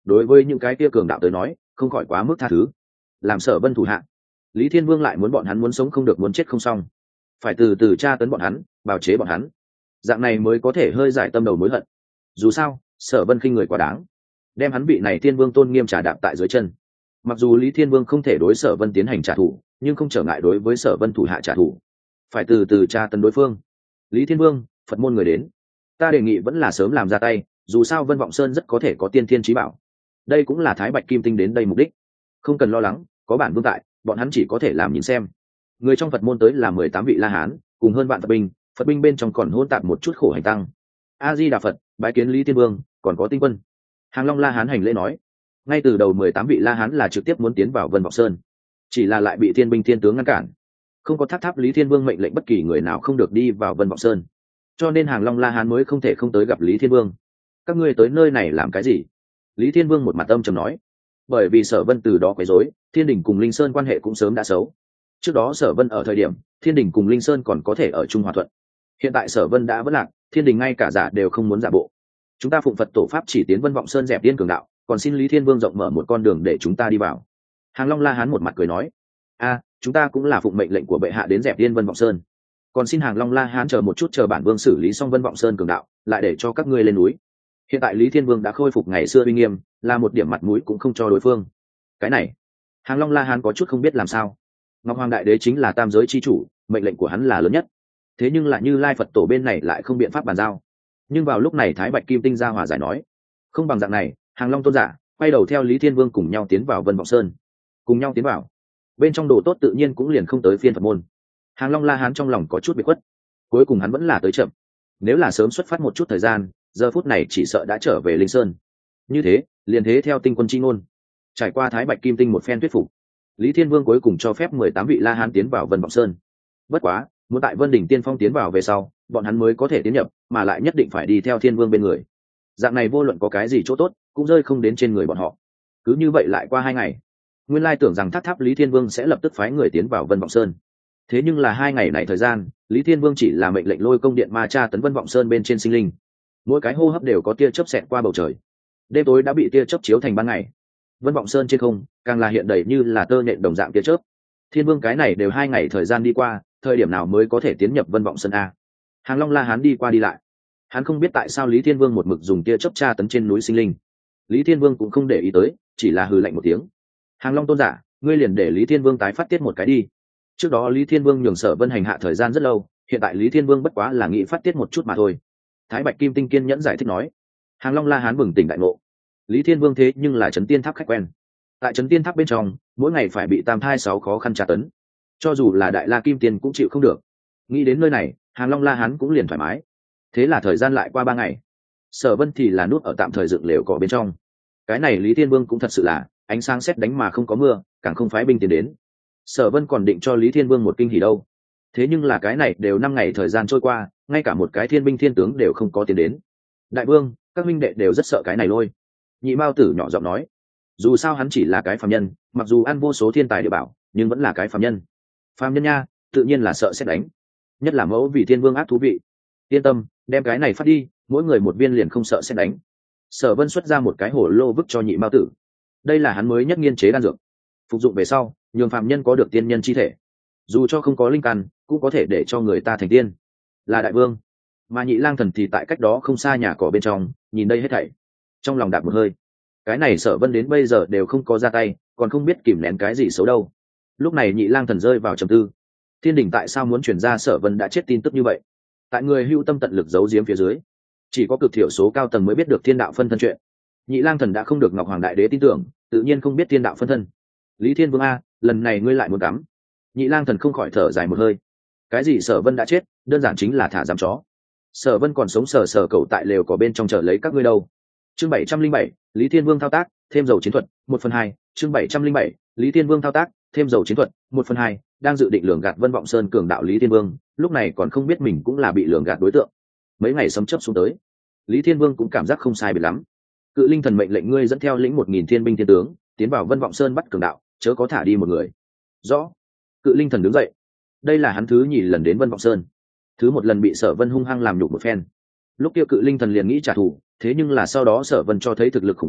đối với những cái kia cường đạo tới nói không khỏi quá mức tha thứ. Làm Sở Vân thủ hạ, Lý Thiên Vương lại muốn bọn hắn muốn sống không được, muốn chết không xong, phải từ từ tra tấn bọn hắn, bào chế bọn hắn, dạng này mới có thể hơi giải tâm đầu mối hận. Dù sao Sở Vân khinh người quá đáng, đem hắn vị này Thiên Vương tôn nghiêm trả đạp tại dưới chân. Mặc dù Lý Thiên Vương không thể đối Sở Vân tiến hành trả thù, nhưng không trở ngại đối với Sở Vân thủ hạ trả thù, phải từ từ tra tấn đối phương. Lý Thiên Vương, Phật môn người đến, ta đề nghị vẫn là sớm làm ra tay, dù sao Vân Vọng Sơn rất có thể có tiên thiên chí bảo, đây cũng là Thái Bạch Kim Tinh đến đây mục đích. Không cần lo lắng, có bản vương tại, bọn hắn chỉ có thể làm nhìn xem. Người trong Phật môn tới là 18 vị La Hán, cùng hơn vạn Phật binh bên trong còn hỗn tạp một chút khổ hành tăng. A Di Đà Phật, bái kiến Lý Thiên Vương, còn có Tinh Quân. Hàng Long La Hán hành lễ nói. Ngay từ đầu 18 vị La Hán là trực tiếp muốn tiến vào Vân Vọng Sơn, chỉ là lại bị Thiên binh thiên tướng ngăn cản, không có tháp Lý Thiên Vương mệnh lệnh bất kỳ người nào không được đi vào Vân Vọng Sơn, cho nên Hàng Long La Hán mới không thể không tới gặp Lý Thiên Vương. Các ngươi tới nơi này làm cái gì? Lý Thiên Vương một mặt âm trầm nói. Bởi vì Sở Vân từ đó quấy rối, Thiên Đình cùng Linh Sơn quan hệ cũng sớm đã xấu. Trước đó Sở Vân ở thời điểm Thiên Đình cùng Linh Sơn còn có thể ở chung hòa thuận, hiện tại Sở Vân đã vỡ lạc, Thiên Đình ngay cả giả đều không muốn giả bộ. Chúng ta phụng Phật tổ pháp chỉ tiến Vân Vọng Sơn dẹp điên cường đạo, còn xin Lý Thiên Vương rộng mở một con đường để chúng ta đi vào. Hàng Long La Hán một mặt cười nói. Chúng ta cũng là phụng mệnh lệnh của bệ hạ đến dẹp điên Vân Vọng Sơn, còn xin Hàng Long La Hán chờ một chút, chờ bản vương xử lý xong Vân Vọng Sơn cường đạo, lại để cho các ngươi lên núi. Hiện tại Lý Thiên Vương đã khôi phục ngày xưa uy nghiêm, là một điểm mặt mũi cũng không cho đối phương. Cái này, Hàng Long La Hán có chút không biết làm sao. Ngọc Hoàng Đại Đế chính là tam giới chi chủ, mệnh lệnh của hắn là lớn nhất. Thế nhưng lại Như Lai Phật tổ bên này lại không biện pháp bàn giao. Nhưng vào lúc này Thái Bạch Kim Tinh ra hòa giải nói, không bằng dạng này, Hàng Long tôn giả quay đầu theo Lý Thiên Vương cùng nhau tiến vào Vân Vọng Sơn. Cùng nhau tiến vào, bên trong đồ tốt tự nhiên cũng liền không tới phiên Phật môn. Hàng Long La Hán trong lòng có chút bị khuất, cuối cùng hắn vẫn là tới chậm. Nếu là sớm xuất phát một chút thời gian, giờ phút này chỉ sợ đã trở về Linh Sơn. Như thế, liền thế theo Tinh Quân chi ngôn, trải qua Thái Bạch Kim Tinh một phen thuyết phục, Lý Thiên Vương cuối cùng cho phép 18 vị La Hán tiến vào Vân Vọng Sơn. Bất quá, muốn tại Vân Đỉnh Tiên Phong tiến vào về sau, bọn hắn mới có thể tiến nhập, mà lại nhất định phải đi theo Thiên Vương bên người. Dạng này vô luận có cái gì chỗ tốt, cũng rơi không đến trên người bọn họ. Cứ như vậy lại qua 2 ngày. Nguyên lai tưởng rằng tháp Lý Thiên Vương sẽ lập tức phái người tiến vào Vân Vọng Sơn. Thế nhưng là 2 ngày này thời gian, Lý Thiên Vương chỉ là mệnh lệnh lôi công điện ma tra tấn Vân Vọng Sơn bên trên sinh linh. Mỗi cái hô hấp đều có tia chớp xẹt qua bầu trời. Đêm tối đã bị tia chớp chiếu thành ban ngày. Vân Vọng Sơn trên không càng là hiện đầy như là tơ nhện đồng dạng tia chớp. Thiên Vương cái này đều 2 ngày thời gian đi qua, thời điểm nào mới có thể tiến nhập Vân Vọng Sơn a? Hàng Long La Hán đi qua đi lại, hắn không biết tại sao Lý Thiên Vương một mực dùng tia chớp tra tấn trên núi sinh linh. Lý Thiên Vương cũng không để ý tới, chỉ là hừ lạnh một tiếng. Hàng Long tôn giả, ngươi liền để Lý Thiên Vương tái phát tiết một cái đi. Trước đó Lý Thiên Vương nhường Sở Vân hành hạ thời gian rất lâu, hiện tại Lý Thiên Vương bất quá là nghĩ phát tiết một chút mà thôi. Thái Bạch Kim Tinh kiên nhẫn giải thích nói. Hàng Long La Hán bừng tỉnh đại ngộ. Lý Thiên Vương thế nhưng là Trấn Tiên Tháp khách quen. Tại Trấn Tiên Tháp bên trong, mỗi ngày phải bị tam thai 6 khó khăn tra tấn, cho dù là Đại La Kim Tiên cũng chịu không được. Nghĩ đến nơi này, Hàng Long La Hán cũng liền thoải mái. Thế là thời gian lại qua 3 ngày. Sở Vân thì là nút ở tạm thời dựng lều cỏ bên trong. Cái này Lý Thiên Vương cũng thật sự là ánh sáng sét đánh mà không có mưa, càng không phái binh tiến đến. Sở Vân còn định cho Lý Thiên Vương một kinh hỉ đâu. Thế nhưng là cái này đều 5 ngày thời gian trôi qua, ngay cả một cái thiên binh thiên tướng đều không có tiến đến. Đại vương, các huynh đệ đều rất sợ cái này lôi. Nhị Mao Tử nhỏ giọng nói. Dù sao hắn chỉ là cái phàm nhân, mặc dù ăn vô số thiên tài địa bảo, nhưng vẫn là cái phàm nhân. Phàm nhân nha, tự nhiên là sợ sét đánh. Nhất là mẫu vị thiên vương ác thú vị. Yên tâm, đem cái này phát đi, mỗi người một viên liền không sợ sét đánh. Sở Vân xuất ra một cái hổ lô vứt cho Nhị Mao Tử. Đây là hắn mới nhất nghiên chế đan dược, phục dụng về sau, nhường phàm nhân có được tiên nhân chi thể, dù cho không có linh căn, cũng có thể để cho người ta thành tiên. Là đại vương. Mà Nhị Lang Thần thì tại cách đó không xa nhà cỏ bên trong, nhìn đây hết thảy, trong lòng đạp một hơi. Cái này Sở Vân đến bây giờ đều không có ra tay, còn không biết kìm nén cái gì xấu đâu. Lúc này Nhị Lang Thần rơi vào trầm tư. Thiên Đình tại sao muốn truyền ra Sở Vân đã chết tin tức như vậy? Tại người hưu tâm tận lực giấu giếm phía dưới, chỉ có cực thiểu số cao tầng mới biết được thiên đạo phân thân chuyện. Nhị Lang Thần đã không được Ngọc Hoàng Đại Đế tin tưởng, tự nhiên không biết thiên đạo phân thân. Lý Thiên Vương a, lần này ngươi lại muốn cắm. Nhị Lang Thần không khỏi thở dài một hơi. Cái gì Sở Vân đã chết, đơn giản chính là thả giam chó. Sở Vân còn sống sờ cẩu tại lều có bên trong chờ lấy các ngươi đâu. Chương 707, Lý Thiên Vương thao tác, thêm dầu chiến thuật, 1/2. Chương 707, Lý Thiên Vương thao tác, thêm dầu chiến thuật, 1/2. Đang dự định lường gạt Vân Vọng Sơn cường đạo Lý Thiên Vương, lúc này còn không biết mình cũng là bị lường gạt đối tượng. Mấy ngày sấm chớp xuống tới, Lý Thiên Vương cũng cảm giác không sai biệt lắm. Cự Linh Thần mệnh lệnh ngươi dẫn theo lĩnh 1000 thiên binh thiên tướng, tiến vào Vân Vọng Sơn bắt cường đạo, chớ có thả đi một người. Rõ. Cự Linh Thần đứng dậy. Đây là hắn thứ nhì lần đến Vân Vọng Sơn. Thứ một lần bị Sở Vân hung hăng làm nhục một phen. Lúc kia Cự Linh Thần liền nghĩ trả thù, thế nhưng là sau đó Sở Vân cho thấy thực lực khủng bố,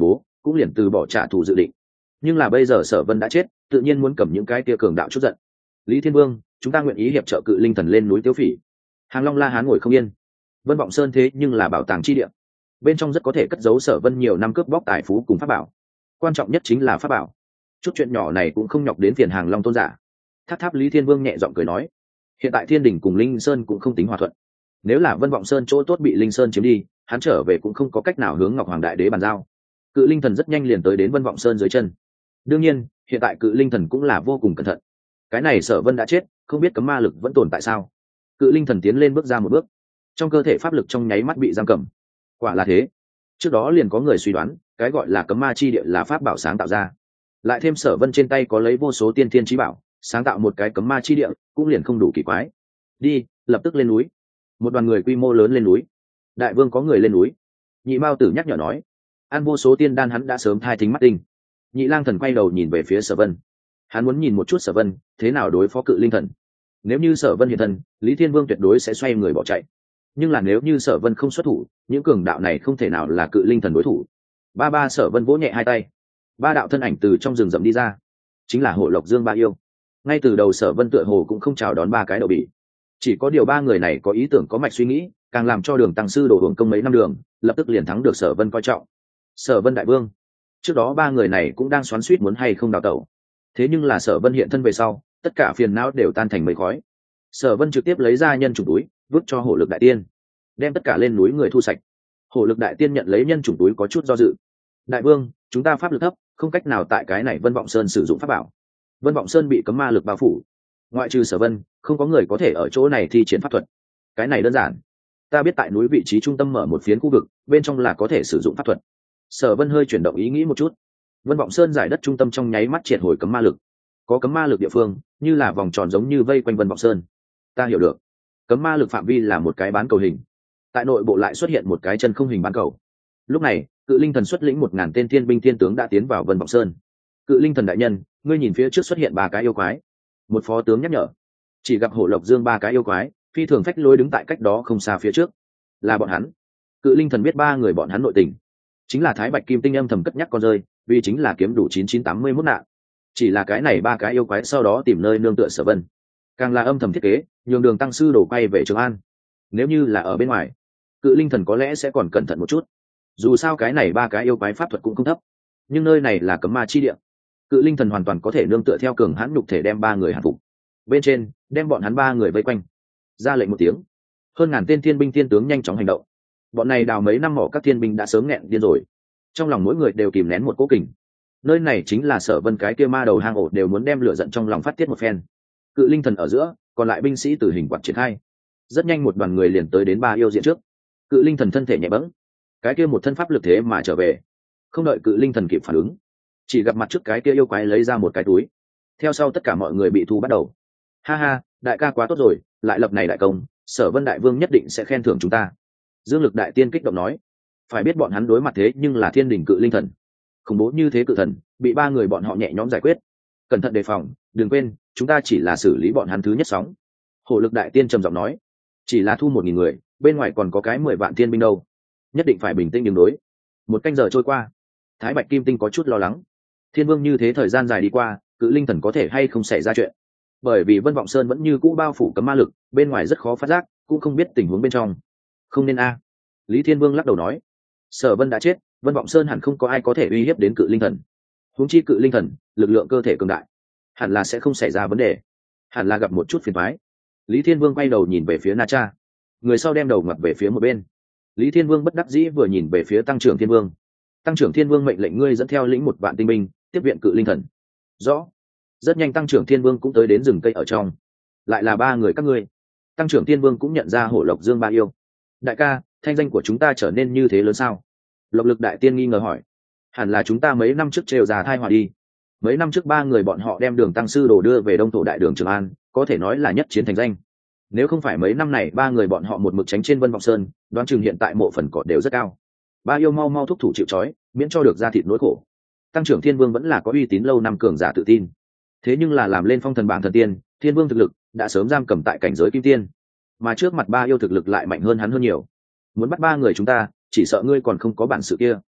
cũng liền từ bỏ trả thù dự định. Nhưng là bây giờ Sở Vân đã chết, tự nhiên muốn cầm những cái tia cường đạo chút giận. Lý Thiên Vương, chúng ta nguyện ý hiệp trợ Cự Linh Thần lên núi Tiếu Phỉ. Hàng Long La Hán ngồi không yên. Vân Vọng Sơn thế nhưng là bảo tàng chi địa, bên trong rất có thể cất giấu Sở Vân nhiều năm cướp bóc tài phú cùng pháp bảo. Quan trọng nhất chính là pháp bảo. Chút chuyện nhỏ này cũng không nhọc đến phiền Hàng Long tôn giả. Tháp Tháp Lý Thiên Vương nhẹ giọng cười nói, hiện tại Thiên Đình cùng Linh Sơn cũng không tính hòa thuận. Nếu là Vân Vọng Sơn chỗ tốt bị Linh Sơn chiếm đi, hắn trở về cũng không có cách nào hướng Ngọc Hoàng Đại Đế bàn giao. Cự Linh Thần rất nhanh liền tới đến Vân Vọng Sơn dưới chân. Đương nhiên, hiện tại Cự Linh Thần cũng là vô cùng cẩn thận. Cái này Sở Vân đã chết, không biết cấm ma lực vẫn tồn tại sao? Cự Linh Thần tiến lên bước ra một bước, trong cơ thể pháp lực trong nháy mắt bị giam cầm. Quả là thế. Trước đó liền có người suy đoán, cái gọi là cấm ma chi địa là pháp bảo sáng tạo ra. Lại thêm Sở Vân trên tay có lấy vô số tiên thiên chí bảo, sáng tạo một cái cấm ma chi địa, cũng liền không đủ kỳ quái. Đi, lập tức lên núi. Một đoàn người quy mô lớn lên núi. Đại vương có người lên núi. Nhị Mao Tử nhắc nhở nói, ăn vô số tiên đan hắn đã sớm thai thính mắt tinh. Nhị Lang Thần quay đầu nhìn về phía Sở Vân. Hắn muốn nhìn một chút Sở Vân thế nào đối phó Cự Linh Thần. Nếu như Sở Vân hiện thân, Lý Thiên Vương tuyệt đối sẽ xoay người bỏ chạy. Nhưng là nếu như Sở Vân không xuất thủ, những cường đạo này không thể nào là Cự Linh Thần đối thủ. Ba Sở Vân vỗ nhẹ hai tay, ba đạo thân ảnh từ trong rừng rậm đi ra, chính là Hộ Lộc Dương ba yêu. Ngay từ đầu Sở Vân tựa hồ cũng không chào đón ba cái đậu bỉ, chỉ có điều ba người này có ý tưởng có mạch suy nghĩ, càng làm cho Đường Tăng sư đổ hưởng công mấy năm đường, lập tức liền thắng được Sở Vân coi trọng. Sở Vân đại vương, trước đó ba người này cũng đang xoắn xuýt muốn hay không đào tẩu, thế nhưng là Sở Vân hiện thân về sau, tất cả phiền não đều tan thành mây khói. Sở Vân trực tiếp lấy ra nhân chủng túi, vứt cho Hổ Lực đại tiên, đem tất cả lên núi người thu sạch. Hổ Lực đại tiên nhận lấy nhân chủng túi có chút do dự. Đại vương, chúng ta pháp lực thấp, không cách nào tại cái này Vân Vọng Sơn sử dụng pháp bảo. Vân Vọng Sơn bị cấm ma lực bao phủ, ngoại trừ Sở Vân, không có người có thể ở chỗ này thi triển pháp thuật. Cái này đơn giản, ta biết tại núi vị trí trung tâm mở một phiến khu vực, bên trong là có thể sử dụng pháp thuật. Sở Vân hơi chuyển động ý nghĩ một chút. Vân Vọng Sơn giải đất trung tâm trong nháy mắt triệt hồi cấm ma lực. Có cấm ma lực địa phương, như là vòng tròn giống như vây quanh Vân Vọng Sơn. Ta hiểu được. Cấm ma lực phạm vi là một cái bán cầu hình. Tại nội bộ lại xuất hiện một cái chân không hình bán cầu. Lúc này, Cự Linh Thần xuất lĩnh 1000 tên thiên binh thiên tướng đã tiến vào Vân Vọng Sơn. Cự Linh Thần đại nhân, ngươi nhìn phía trước xuất hiện ba cái yêu quái. Một phó tướng nhắc nhở. Chỉ gặp Hổ Lộc Dương ba cái yêu quái, phi thường phách lối đứng tại cách đó không xa phía trước. Là bọn hắn. Cự Linh Thần biết ba người bọn hắn nội tình, chính là Thái Bạch Kim Tinh âm thầm cất nhắc con rơi, vì chính là kiếm đủ 9981 nạn. Chỉ là cái này ba cái yêu quái sau đó tìm nơi nương tựa Sở Vân, càng là âm thầm thiết kế, nhường Đường Tăng sư đổ quay về Trường An. Nếu như là ở bên ngoài, Cự Linh Thần có lẽ sẽ còn cẩn thận một chút. Dù sao cái này ba cái yêu quái pháp thuật cũng không thấp, nhưng nơi này là cấm ma chi địa, Cự Linh Thần hoàn toàn có thể nương tựa theo cường hãn nhục thể đem ba người hạ phục. Bên trên, đem bọn hắn ba người vây quanh. Ra lệnh một tiếng, hơn ngàn tên thiên binh thiên tướng nhanh chóng hành động. Bọn này đào mấy năm mỏ các thiên binh đã sớm nghẹn điên rồi, trong lòng mỗi người đều kìm nén một cố kình. Nơi này chính là Sở Vân cái kia ma đầu hang ổ, đều muốn đem lửa giận trong lòng phát tiết một phen. Cự Linh Thần ở giữa, còn lại binh sĩ tử hình quạt triển khai. Rất nhanh một đoàn người liền tới đến ba yêu diện trước. Cự Linh Thần thân thể nhẹ bẫng, cái kia một thân pháp lực thế mà trở về. Không đợi Cự Linh Thần kịp phản ứng, chỉ gặp mặt trước cái kia yêu quái lấy ra một cái túi. Theo sau tất cả mọi người bị thu bắt đầu. Ha ha, đại ca quá tốt rồi, lại lập này đại công, Sở Vân đại vương nhất định sẽ khen thưởng chúng ta. Dương Lực đại tiên kích động nói. Phải biết bọn hắn đối mặt thế nhưng là Thiên Đình Cự Linh Thần, khủng bố như thế cự thần, bị ba người bọn họ nhẹ nhõm giải quyết. Cẩn thận đề phòng, đừng quên, chúng ta chỉ là xử lý bọn hắn thứ nhất sóng. Hổ Lực đại tiên trầm giọng nói. Chỉ là thu 1000 người, bên ngoài còn có cái 10 vạn thiên binh đâu, nhất định phải bình tĩnh ứng đối. Một canh giờ trôi qua, Thái Bạch Kim Tinh có chút lo lắng. Thiên Vương như thế thời gian dài đi qua, Cự Linh Thần có thể hay không xảy ra chuyện? Bởi vì Vân Vọng Sơn vẫn như cũ bao phủ cấm ma lực, bên ngoài rất khó phát giác, cũng không biết tình huống bên trong. Không nên a. Lý Thiên Vương lắc đầu nói. Sở Vân đã chết, Vân Vọng Sơn hẳn không có ai có thể uy hiếp đến Cự Linh Thần. Huống chi Cự Linh Thần, lực lượng cơ thể cường đại, hẳn là sẽ không xảy ra vấn đề, hẳn là gặp một chút phiền toái. Lý Thiên Vương quay đầu nhìn về phía Na Cha, người sau đem đầu ngặt về phía một bên. Lý Thiên Vương bất đắc dĩ vừa nhìn về phía Tăng trưởng Thiên Vương. Tăng trưởng Thiên Vương mệnh lệnh ngươi dẫn theo lĩnh 1 vạn tinh binh, tiếp viện Cự Linh Thần. Rõ. Rất nhanh Tăng trưởng Thiên Vương cũng tới đến rừng cây ở trong. Lại là ba người các ngươi. Tăng trưởng Thiên Vương cũng nhận ra Hổ Lộc Dương ba yêu. Đại ca, thanh danh của chúng ta trở nên như thế lớn sao? Lộc Lực đại tiên nghi ngờ hỏi. Hẳn là chúng ta mấy năm trước trêu già thai họa đi. Mấy năm trước ba người bọn họ đem Đường Tăng sư đồ đưa về Đông Thổ đại đường Trường An, có thể nói là nhất chiến thành danh. Nếu không phải mấy năm này ba người bọn họ một mực tránh trên Vân Vọng Sơn, đoán chừng hiện tại mộ phần cỏ đều rất cao. Ba yêu mau mau thúc thủ chịu trói, miễn cho được ra thịt nỗi khổ. Tăng trưởng Thiên Vương vẫn là có uy tín lâu năm cường giả tự tin. Thế nhưng là làm lên phong thần bảng thần tiên, Thiên Vương thực lực đã sớm giam cầm tại cảnh giới kim tiên, mà trước mặt ba yêu thực lực lại mạnh hơn hắn hơn nhiều. Muốn bắt ba người chúng ta, chỉ sợ ngươi còn không có bản sự kia.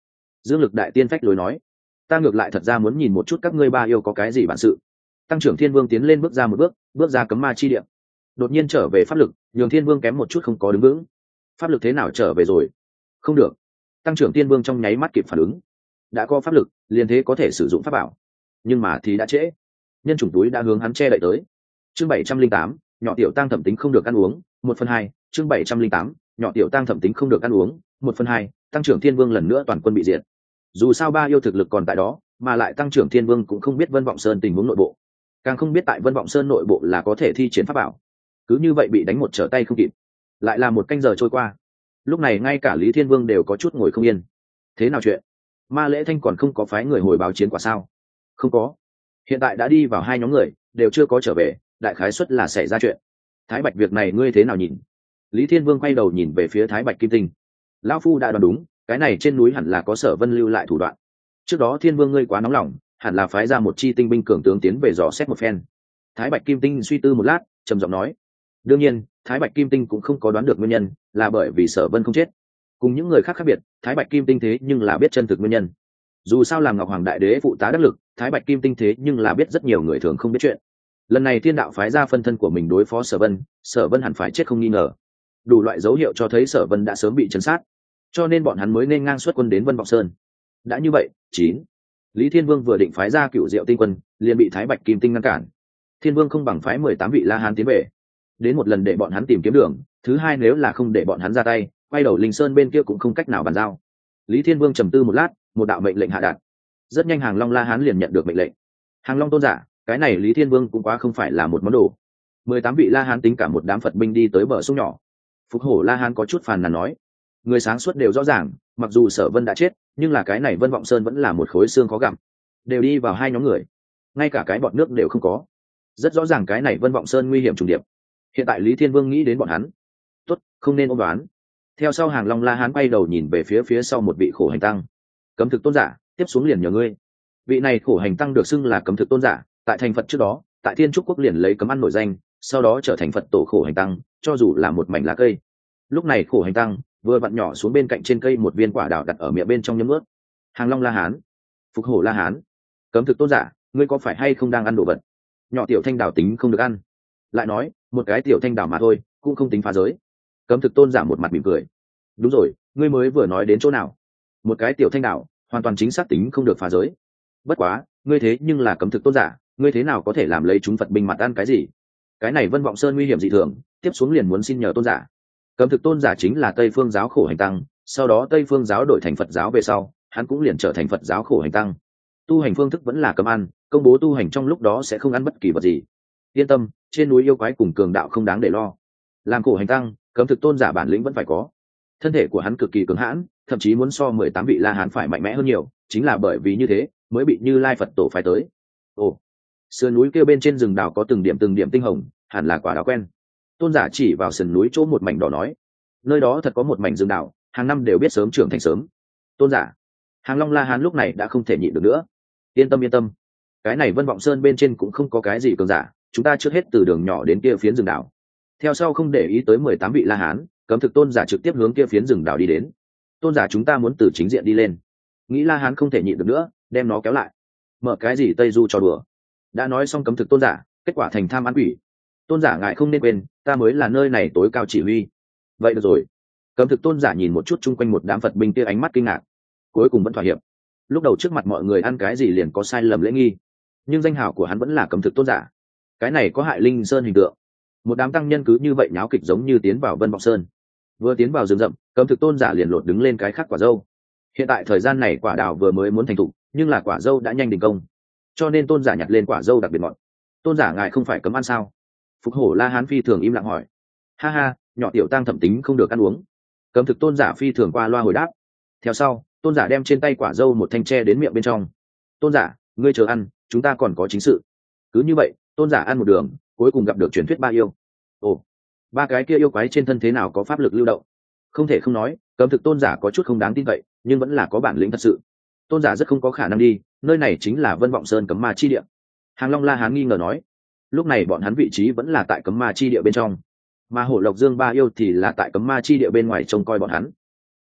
Dương Lực đại tiên phách lối nói, ta ngược lại thật ra muốn nhìn một chút các ngươi ba yêu có cái gì bản sự. Tăng trưởng Thiên Vương tiến lên bước ra một bước, bước ra cấm ma chi địa. Đột nhiên trở về pháp lực, nhường Thiên Vương kém một chút không có đứng vững. Pháp lực thế nào trở về rồi? Không được. Tăng trưởng Thiên Vương trong nháy mắt kịp phản ứng, đã có pháp lực liền thế có thể sử dụng pháp bảo, nhưng mà thì đã trễ. Nhân chủng túi đã hướng hắn che đậy tới. Chương 708, nhỏ tiểu tăng thẩm tính không được ăn uống, 1/2. Chương 708, nhỏ tiểu tăng thẩm tính không được ăn uống, 1/2. Tăng trưởng Thiên Vương lần nữa toàn quân bị diệt. Dù sao ba yêu thực lực còn tại đó, mà lại Tăng trưởng Thiên Vương cũng không biết Vân Vọng Sơn tình huống nội bộ, càng không biết tại Vân Vọng Sơn nội bộ là có thể thi triển pháp bảo. Cứ như vậy bị đánh một trở tay không kịp. Lại là một canh giờ trôi qua. Lúc này ngay cả Lý Thiên Vương đều có chút ngồi không yên. Thế nào chuyện? Ma Lễ Thanh còn không có phái người hồi báo chiến quả sao? Không có. Hiện tại đã đi vào hai nhóm người, đều chưa có trở về, đại khái suất là xảy ra chuyện. Thái Bạch việc này ngươi thế nào nhìn? Lý Thiên Vương quay đầu nhìn về phía Thái Bạch Kim Tinh. Lão phu đã đoán đúng, cái này trên núi hẳn là có Sở Vân lưu lại thủ đoạn. Trước đó Thiên Vương ngươi quá nóng lòng, hẳn là phái ra một chi tinh binh cường tướng tiến về dò xét một phen. Thái Bạch Kim Tinh suy tư một lát, trầm giọng nói. Đương nhiên, Thái Bạch Kim Tinh cũng không có đoán được nguyên nhân, là bởi vì Sở Vân không chết. Cùng những người khác khác biệt, Thái Bạch Kim Tinh thế nhưng là biết chân thực nguyên nhân. Dù sao làm Ngọc Hoàng Đại Đế phụ tá đắc lực, Thái Bạch Kim Tinh thế nhưng là biết rất nhiều người thường không biết chuyện. Lần này Thiên Đạo phái ra phân thân của mình đối phó Sở Vân hẳn phải chết không nghi ngờ. Đủ loại dấu hiệu cho thấy Sở Vân đã sớm bị trấn sát, cho nên bọn hắn mới nên ngang xuất quân đến Vân Vọng Sơn. Đã như vậy, 9. Lý Thiên Vương vừa định phái ra Cửu Diệu Tinh quân, liền bị Thái Bạch Kim Tinh ngăn cản. Thiên Vương không bằng phái 18 vị La Hán tiến về, đến một lần để bọn hắn tìm kiếm đường, thứ hai nếu là không để bọn hắn ra tay, quay đầu Linh Sơn bên kia cũng không cách nào bàn giao. Lý Thiên Vương trầm tư một lát, một đạo mệnh lệnh hạ đạt. Rất nhanh Hàng Long La Hán liền nhận được mệnh lệnh. Hàng Long tôn giả, cái này Lý Thiên Vương cũng quá không phải là một món đồ. 18 vị La Hán tính cả một đám Phật binh đi tới bờ sông nhỏ. Phục Hổ La Hán có chút phàn nàn nói, người sáng suốt đều rõ ràng, mặc dù Sở Vân đã chết, nhưng là cái này Vân Vọng Sơn vẫn là một khối xương khó gặm. Đều đi vào hai nhóm người, ngay cả cái bọt nước đều không có. Rất rõ ràng cái này Vân Vọng Sơn nguy hiểm trùng điệp. Hiện tại Lý Thiên Vương nghĩ đến bọn hắn, tốt, không nên ôm đoán. Theo sau Hàng Long La Hán quay đầu nhìn về phía sau một vị khổ hành tăng. Cấm thực tôn giả, tiếp xuống liền nhờ ngươi. Vị này khổ hành tăng được xưng là cấm thực tôn giả, tại thành Phật trước đó, tại Thiên Trúc quốc liền lấy cấm ăn nổi danh, sau đó trở thành Phật tổ khổ hành tăng, cho dù là một mảnh lá cây. Lúc này khổ hành tăng vừa vặn nhỏ xuống bên cạnh trên cây một viên quả đào đặt ở miệng bên trong nhấm ướt. Hàng Long La Hán, Phục Hổ La Hán, cấm thực tôn giả, ngươi có phải hay không đang ăn đồ vật? Nhỏ tiểu thanh đào tính không được ăn. Lại nói, một cái tiểu thanh đào mà thôi, cũng không tính phá giới. Cấm thực tôn giả một mặt mỉm cười. Đúng rồi, ngươi mới vừa nói đến chỗ nào? Một cái tiểu thanh đào, hoàn toàn chính xác tính không được phá giới. Bất quá, ngươi thế nhưng là cấm thực tôn giả, ngươi thế nào có thể làm lấy chúng Phật binh mặt ăn cái gì? Cái này Vân Vọng Sơn nguy hiểm dị thường, tiếp xuống liền muốn xin nhờ tôn giả. Cấm thực tôn giả chính là Tây Phương giáo khổ hành tăng, sau đó Tây Phương giáo đổi thành Phật giáo về sau, hắn cũng liền trở thành Phật giáo khổ hành tăng. Tu hành phương thức vẫn là cấm ăn, công bố tu hành trong lúc đó sẽ không ăn bất kỳ vật gì. Yên tâm, trên núi yêu quái cùng cường đạo không đáng để lo. Làm khổ hành tăng, cấm thực tôn giả bản lĩnh vẫn phải có. Thân thể của hắn cực kỳ cứng hãn, thậm chí muốn so 18 vị La Hán phải mạnh mẽ hơn nhiều, chính là bởi vì như thế mới bị Như Lai Phật tổ phái tới. Ồ, sườn núi kia bên trên rừng đào có từng điểm tinh hồng, hẳn là quả đào quen. Tôn giả chỉ vào sườn núi chỗ một mảnh đỏ nói, nơi đó thật có một mảnh rừng đào, hàng năm đều biết sớm trưởng thành sớm. Tôn giả, Hàng Long La Hán lúc này đã không thể nhịn được nữa. Yên tâm, cái này Vân Vọng Sơn bên trên cũng không có cái gì cường giả, chúng ta trước hết từ đường nhỏ đến kia phiến rừng đào. Theo sau không để ý tới 18 vị La Hán, cấm thực tôn giả trực tiếp hướng kia phiến rừng đào đi đến. Tôn giả chúng ta muốn từ chính diện đi lên. Nghĩ La Hán không thể nhịn được nữa, đem nó kéo lại. Mở cái gì Tây Du cho đùa. Đã nói xong cấm thực tôn giả, kết quả thành tham ăn quỷ. Tôn giả ngài không nên quên, ta mới là nơi này tối cao chỉ huy. Vậy được rồi. Cấm thực tôn giả nhìn một chút chung quanh một đám Phật binh kia ánh mắt kinh ngạc, cuối cùng vẫn thỏa hiệp. Lúc đầu trước mặt mọi người ăn cái gì liền có sai lầm lễ nghi, nhưng danh hào của hắn vẫn là cấm thực tôn giả. Cái này có hại Linh Sơn hình tượng. Một đám tăng nhân cứ như vậy nháo kịch giống như tiến vào Vân Vọng Sơn. Vừa tiến vào rừng rậm, cấm thực tôn giả liền lột đứng lên cái khác quả dâu. Hiện tại thời gian này quả đào vừa mới muốn thành thục, nhưng là quả dâu đã nhanh đình công, cho nên tôn giả nhặt lên quả dâu đặc biệt ngọt. Tôn giả ngài không phải cấm ăn sao? Phục Hổ La Hán phi thường im lặng hỏi. Ha ha, nhỏ tiểu tăng thẩm tính không được ăn uống. Cấm thực tôn giả phi thường qua loa hồi đáp. Theo sau, tôn giả đem trên tay quả dâu một thanh tre đến miệng bên trong. Tôn giả, ngươi chờ ăn, chúng ta còn có chính sự. Cứ như vậy, tôn giả ăn một đường, cuối cùng gặp được truyền thuyết ba yêu. Ồ, ba cái kia yêu quái trên thân thế nào có pháp lực lưu động? Không thể không nói, cấm thực tôn giả có chút không đáng tin cậy, nhưng vẫn là có bản lĩnh thật sự. Tôn giả rất không có khả năng đi, nơi này chính là Vân Vọng Sơn cấm ma chi địa. Hàng Long La Hán nghi ngờ nói. Lúc này bọn hắn vị trí vẫn là tại cấm ma chi địa bên trong, mà Hổ Lộc Dương ba yêu thì là tại cấm ma chi địa bên ngoài trông coi bọn hắn.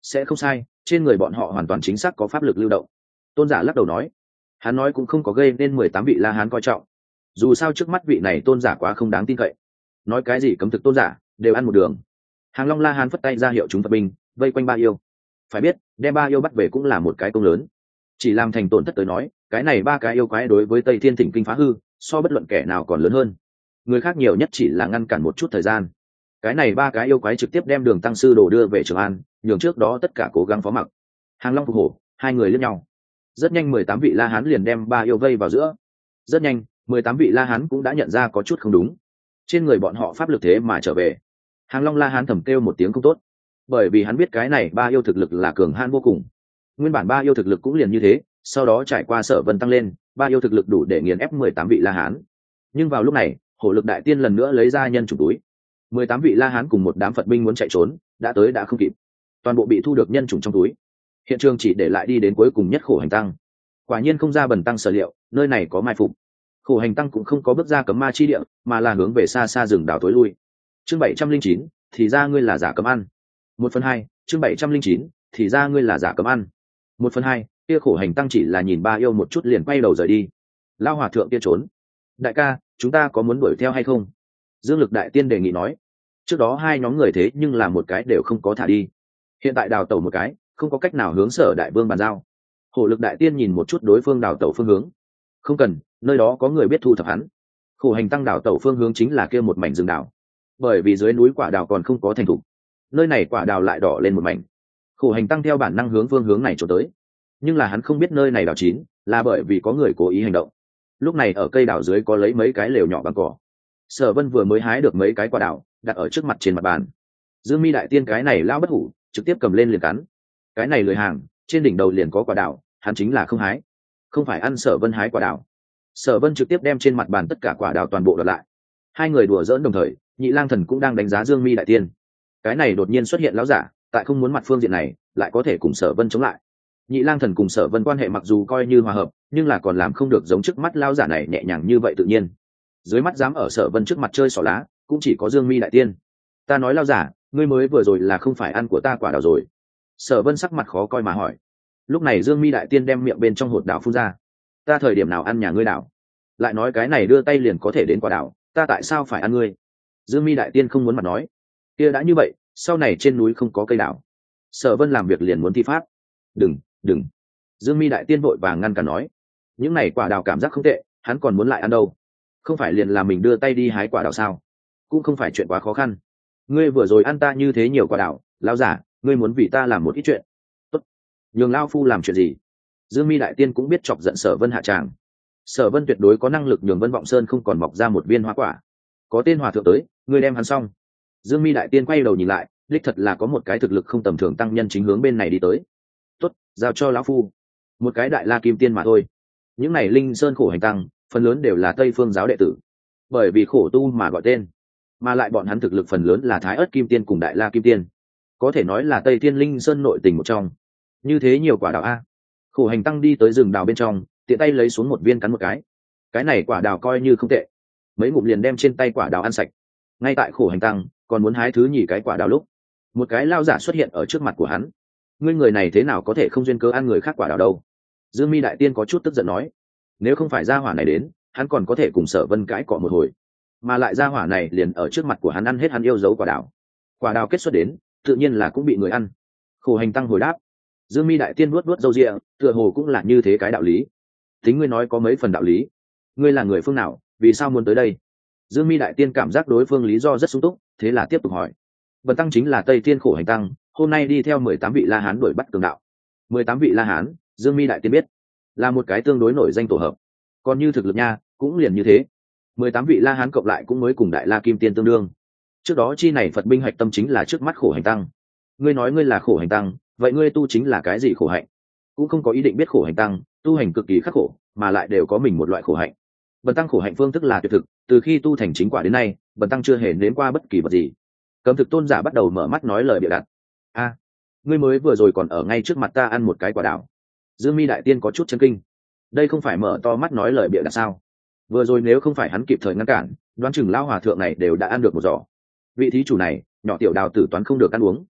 sẽ không sai, trên người bọn họ hoàn toàn chính xác có pháp lực lưu động. Tôn giả lắc đầu nói. Hắn nói cũng không có gây nên 18 vị La Hán coi trọng. Dù sao trước mắt vị này tôn giả quá không đáng tin cậy. Nói cái gì cấm thực tôn giả, đều ăn một đường. Hàng Long La Hán phất tay ra hiệu chúng Phật binh, vây quanh Ba Yêu. Phải biết, đem Ba Yêu bắt về cũng là một cái công lớn. Chỉ làm thành tổn thất tới nói, cái này ba cái yêu quái đối với Tây Thiên Thỉnh Kinh phá hư, so bất luận kẻ nào còn lớn hơn. Người khác nhiều nhất chỉ là ngăn cản một chút thời gian. Cái này ba cái yêu quái trực tiếp đem Đường Tăng sư đồ đưa về Trường An, nhường trước đó tất cả cố gắng phó mặc. Hàng Long phục hổ, hai người liếc nhau. Rất nhanh 18 vị La Hán liền đem ba yêu vây vào giữa. Rất nhanh, 18 vị La Hán cũng đã nhận ra có chút không đúng. Trên người bọn họ pháp lực thế mà trở về. Hàng Long La Hán thầm kêu một tiếng không tốt, bởi vì hắn biết cái này ba yêu thực lực là cường hãn vô cùng. Nguyên bản ba yêu thực lực cũng liền như thế, sau đó trải qua Sở Vân tăng lên, ba yêu thực lực đủ để nghiền ép 18 vị La Hán. Nhưng vào lúc này, Hổ Lực Đại Tiên lần nữa lấy ra nhân chủng túi. 18 vị La Hán cùng một đám Phật binh muốn chạy trốn, đã tới đã không kịp. Toàn bộ bị thu được nhân chủng trong túi. Hiện trường chỉ để lại đi đến cuối cùng nhất Khổ Hành Tăng. Quả nhiên không ra Bần Tăng sở liệu, nơi này có mai phục. Khổ Hành Tăng cũng không có bước ra cấm ma chi địa, mà là hướng về xa xa rừng đảo tối lui. Chương 709, thì ra ngươi là giả cấm ăn. 1/2, chương 709, thì ra ngươi là giả cấm ăn. 1/2, kia Khổ Hành Tăng chỉ là nhìn ba yêu một chút liền quay đầu rời đi. Lao hòa thượng kia trốn. Đại ca, chúng ta có muốn đuổi theo hay không? Dương Lực Đại Tiên đề nghị nói. Trước đó hai nhóm người thế nhưng là một cái đều không có thả đi. Hiện tại đào tẩu một cái, không có cách nào hướng Sở Đại Vương bàn giao. Hổ Lực Đại Tiên nhìn một chút đối phương đào tẩu phương hướng. Không cần, nơi đó có người biết thu thập hắn. Khổ Hành Tăng đào tẩu phương hướng chính là kia một mảnh rừng đào. Bởi vì dưới núi quả đào còn không có thành thục, nơi này quả đào lại đỏ lên một mảnh. Khổ Hành Tăng theo bản năng hướng phương hướng này trốn tới, nhưng là hắn không biết nơi này đào chín, là bởi vì có người cố ý hành động. Lúc này ở cây đào dưới có lấy mấy cái lều nhỏ bằng cỏ. Sở Vân vừa mới hái được mấy cái quả đào, đặt ở trước mặt trên mặt bàn. Dương Mi Đại Tiên cái này lão bất hủ, trực tiếp cầm lên liền cắn. Cái này lười hàng, trên đỉnh đầu liền có quả đào, hắn chính là không hái, không phải ăn Sở Vân hái quả đào. Sở Vân trực tiếp đem trên mặt bàn tất cả quả đào toàn bộ đoạt lại. Hai người đùa giỡn đồng thời, Nhị Lang Thần cũng đang đánh giá Dương Mi Đại Tiên. Cái này đột nhiên xuất hiện lão giả, tại không muốn mặt phương diện này, lại có thể cùng Sở Vân chống lại. Nhị Lang Thần cùng Sở Vân quan hệ mặc dù coi như hòa hợp, nhưng là còn làm không được giống trước mắt lão giả này nhẹ nhàng như vậy tự nhiên. Dưới mắt dám ở Sở Vân trước mặt chơi xỏ lá, cũng chỉ có Dương Mi Đại Tiên. Ta nói lão giả, ngươi mới vừa rồi là không phải ăn của ta quả đào rồi? Sở Vân sắc mặt khó coi mà hỏi. Lúc này Dương Mi Đại Tiên đem miệng bên trong hột đào phun ra. Ta thời điểm nào ăn nhà ngươi đào? Lại nói cái này đưa tay liền có thể đến quả đào, ta tại sao phải ăn ngươi? Dương Mi Đại Tiên không muốn mặt nói. Kia đã như vậy, sau này trên núi không có cây đào. Sở Vân làm việc liền muốn thi pháp. Đừng. Dương Mi Đại Tiên vội vàng ngăn cản nói. Những này quả đào cảm giác không tệ, hắn còn muốn lại ăn đâu. Không phải liền là mình đưa tay đi hái quả đào sao? Cũng không phải chuyện quá khó khăn. Ngươi vừa rồi ăn ta như thế nhiều quả đào, lão giả, ngươi muốn vì ta làm một ít chuyện. Tốt. Nhường lão phu làm chuyện gì? Dương Mi Đại Tiên cũng biết chọc giận Sở Vân hạ tràng. Sở Vân tuyệt đối có năng lực nhường Vân Vọng Sơn không còn mọc ra một viên hoa quả. Có tên hòa thượng tới, ngươi đem hắn xong. Dương Mi Đại Tiên quay đầu nhìn lại, đích thật là có một cái thực lực không tầm thường tăng nhân chính hướng bên này đi tới. Tốt, giao cho lão phu. Một cái đại la kim tiên mà thôi. Những này Linh Sơn Khổ Hành Tăng, phần lớn đều là Tây Phương giáo đệ tử. Bởi vì khổ tu mà gọi tên, mà lại bọn hắn thực lực phần lớn là Thái Ức Kim Tiên cùng Đại La Kim Tiên, có thể nói là Tây Thiên Linh Sơn nội tình một trong. Như thế nhiều quả đào a. Khổ Hành Tăng đi tới rừng đào bên trong, tiện tay lấy xuống một viên cắn một cái. Cái này quả đào coi như không tệ, mấy ngụm liền đem trên tay quả đào ăn sạch. Ngay tại Khổ Hành Tăng còn muốn hái thứ nhì cái quả đào lúc, một cái lao giả xuất hiện ở trước mặt của hắn. Ngươi người này thế nào có thể không duyên cớ ăn người khác quả đào đâu? Dương Mi Đại Tiên có chút tức giận nói. Nếu không phải gia hỏa này đến, hắn còn có thể cùng Sở Vân cãi cọ một hồi, mà lại gia hỏa này liền ở trước mặt của hắn ăn hết hắn yêu dấu quả đào. Quả đào kết xuất đến, tự nhiên là cũng bị người ăn. Khổ Hành Tăng hồi đáp. Dương Mi Đại Tiên nuốt râu ria, tựa hồ cũng là như thế cái đạo lý. Tính ngươi nói có mấy phần đạo lý. Ngươi là người phương nào, vì sao muốn tới đây? Dương Mi Đại Tiên cảm giác đối phương lý do rất sung túc, thế là tiếp tục hỏi. Bần tăng chính là Tây Thiên Khổ Hành Tăng, hôm nay đi theo 18 vị La Hán đuổi bắt cường đạo. 18 vị La Hán, Dương Mi Đại Tiên biết, là một cái tương đối nổi danh tổ hợp. Còn như thực lực nha, cũng liền như thế. 18 vị La Hán cộng lại cũng mới cùng Đại La Kim Tiên tương đương. Trước đó chi này Phật binh hạch tâm chính là trước mắt Khổ Hành Tăng. Ngươi nói ngươi là Khổ Hành Tăng, vậy ngươi tu chính là cái gì khổ hạnh? Cũng không có ý định biết Khổ Hành Tăng tu hành cực kỳ khắc khổ, mà lại đều có mình một loại khổ hạnh. Bần tăng khổ hạnh phương thức là tuyệt thực, từ khi tu thành chính quả đến nay, bần tăng chưa hề nếm qua bất kỳ vật gì. Cấm thực tôn giả bắt đầu mở mắt nói lời bịa đặt. A, ngươi mới vừa rồi còn ở ngay trước mặt ta ăn một cái quả đào. Dương Mi Đại Tiên có chút chấn kinh. Đây không phải mở to mắt nói lời bịa đặt sao? Vừa rồi nếu không phải hắn kịp thời ngăn cản, đoán chừng lao hòa thượng này đều đã ăn được một giỏ. Vị thí chủ này, nhỏ tiểu đào tử toán không được ăn uống.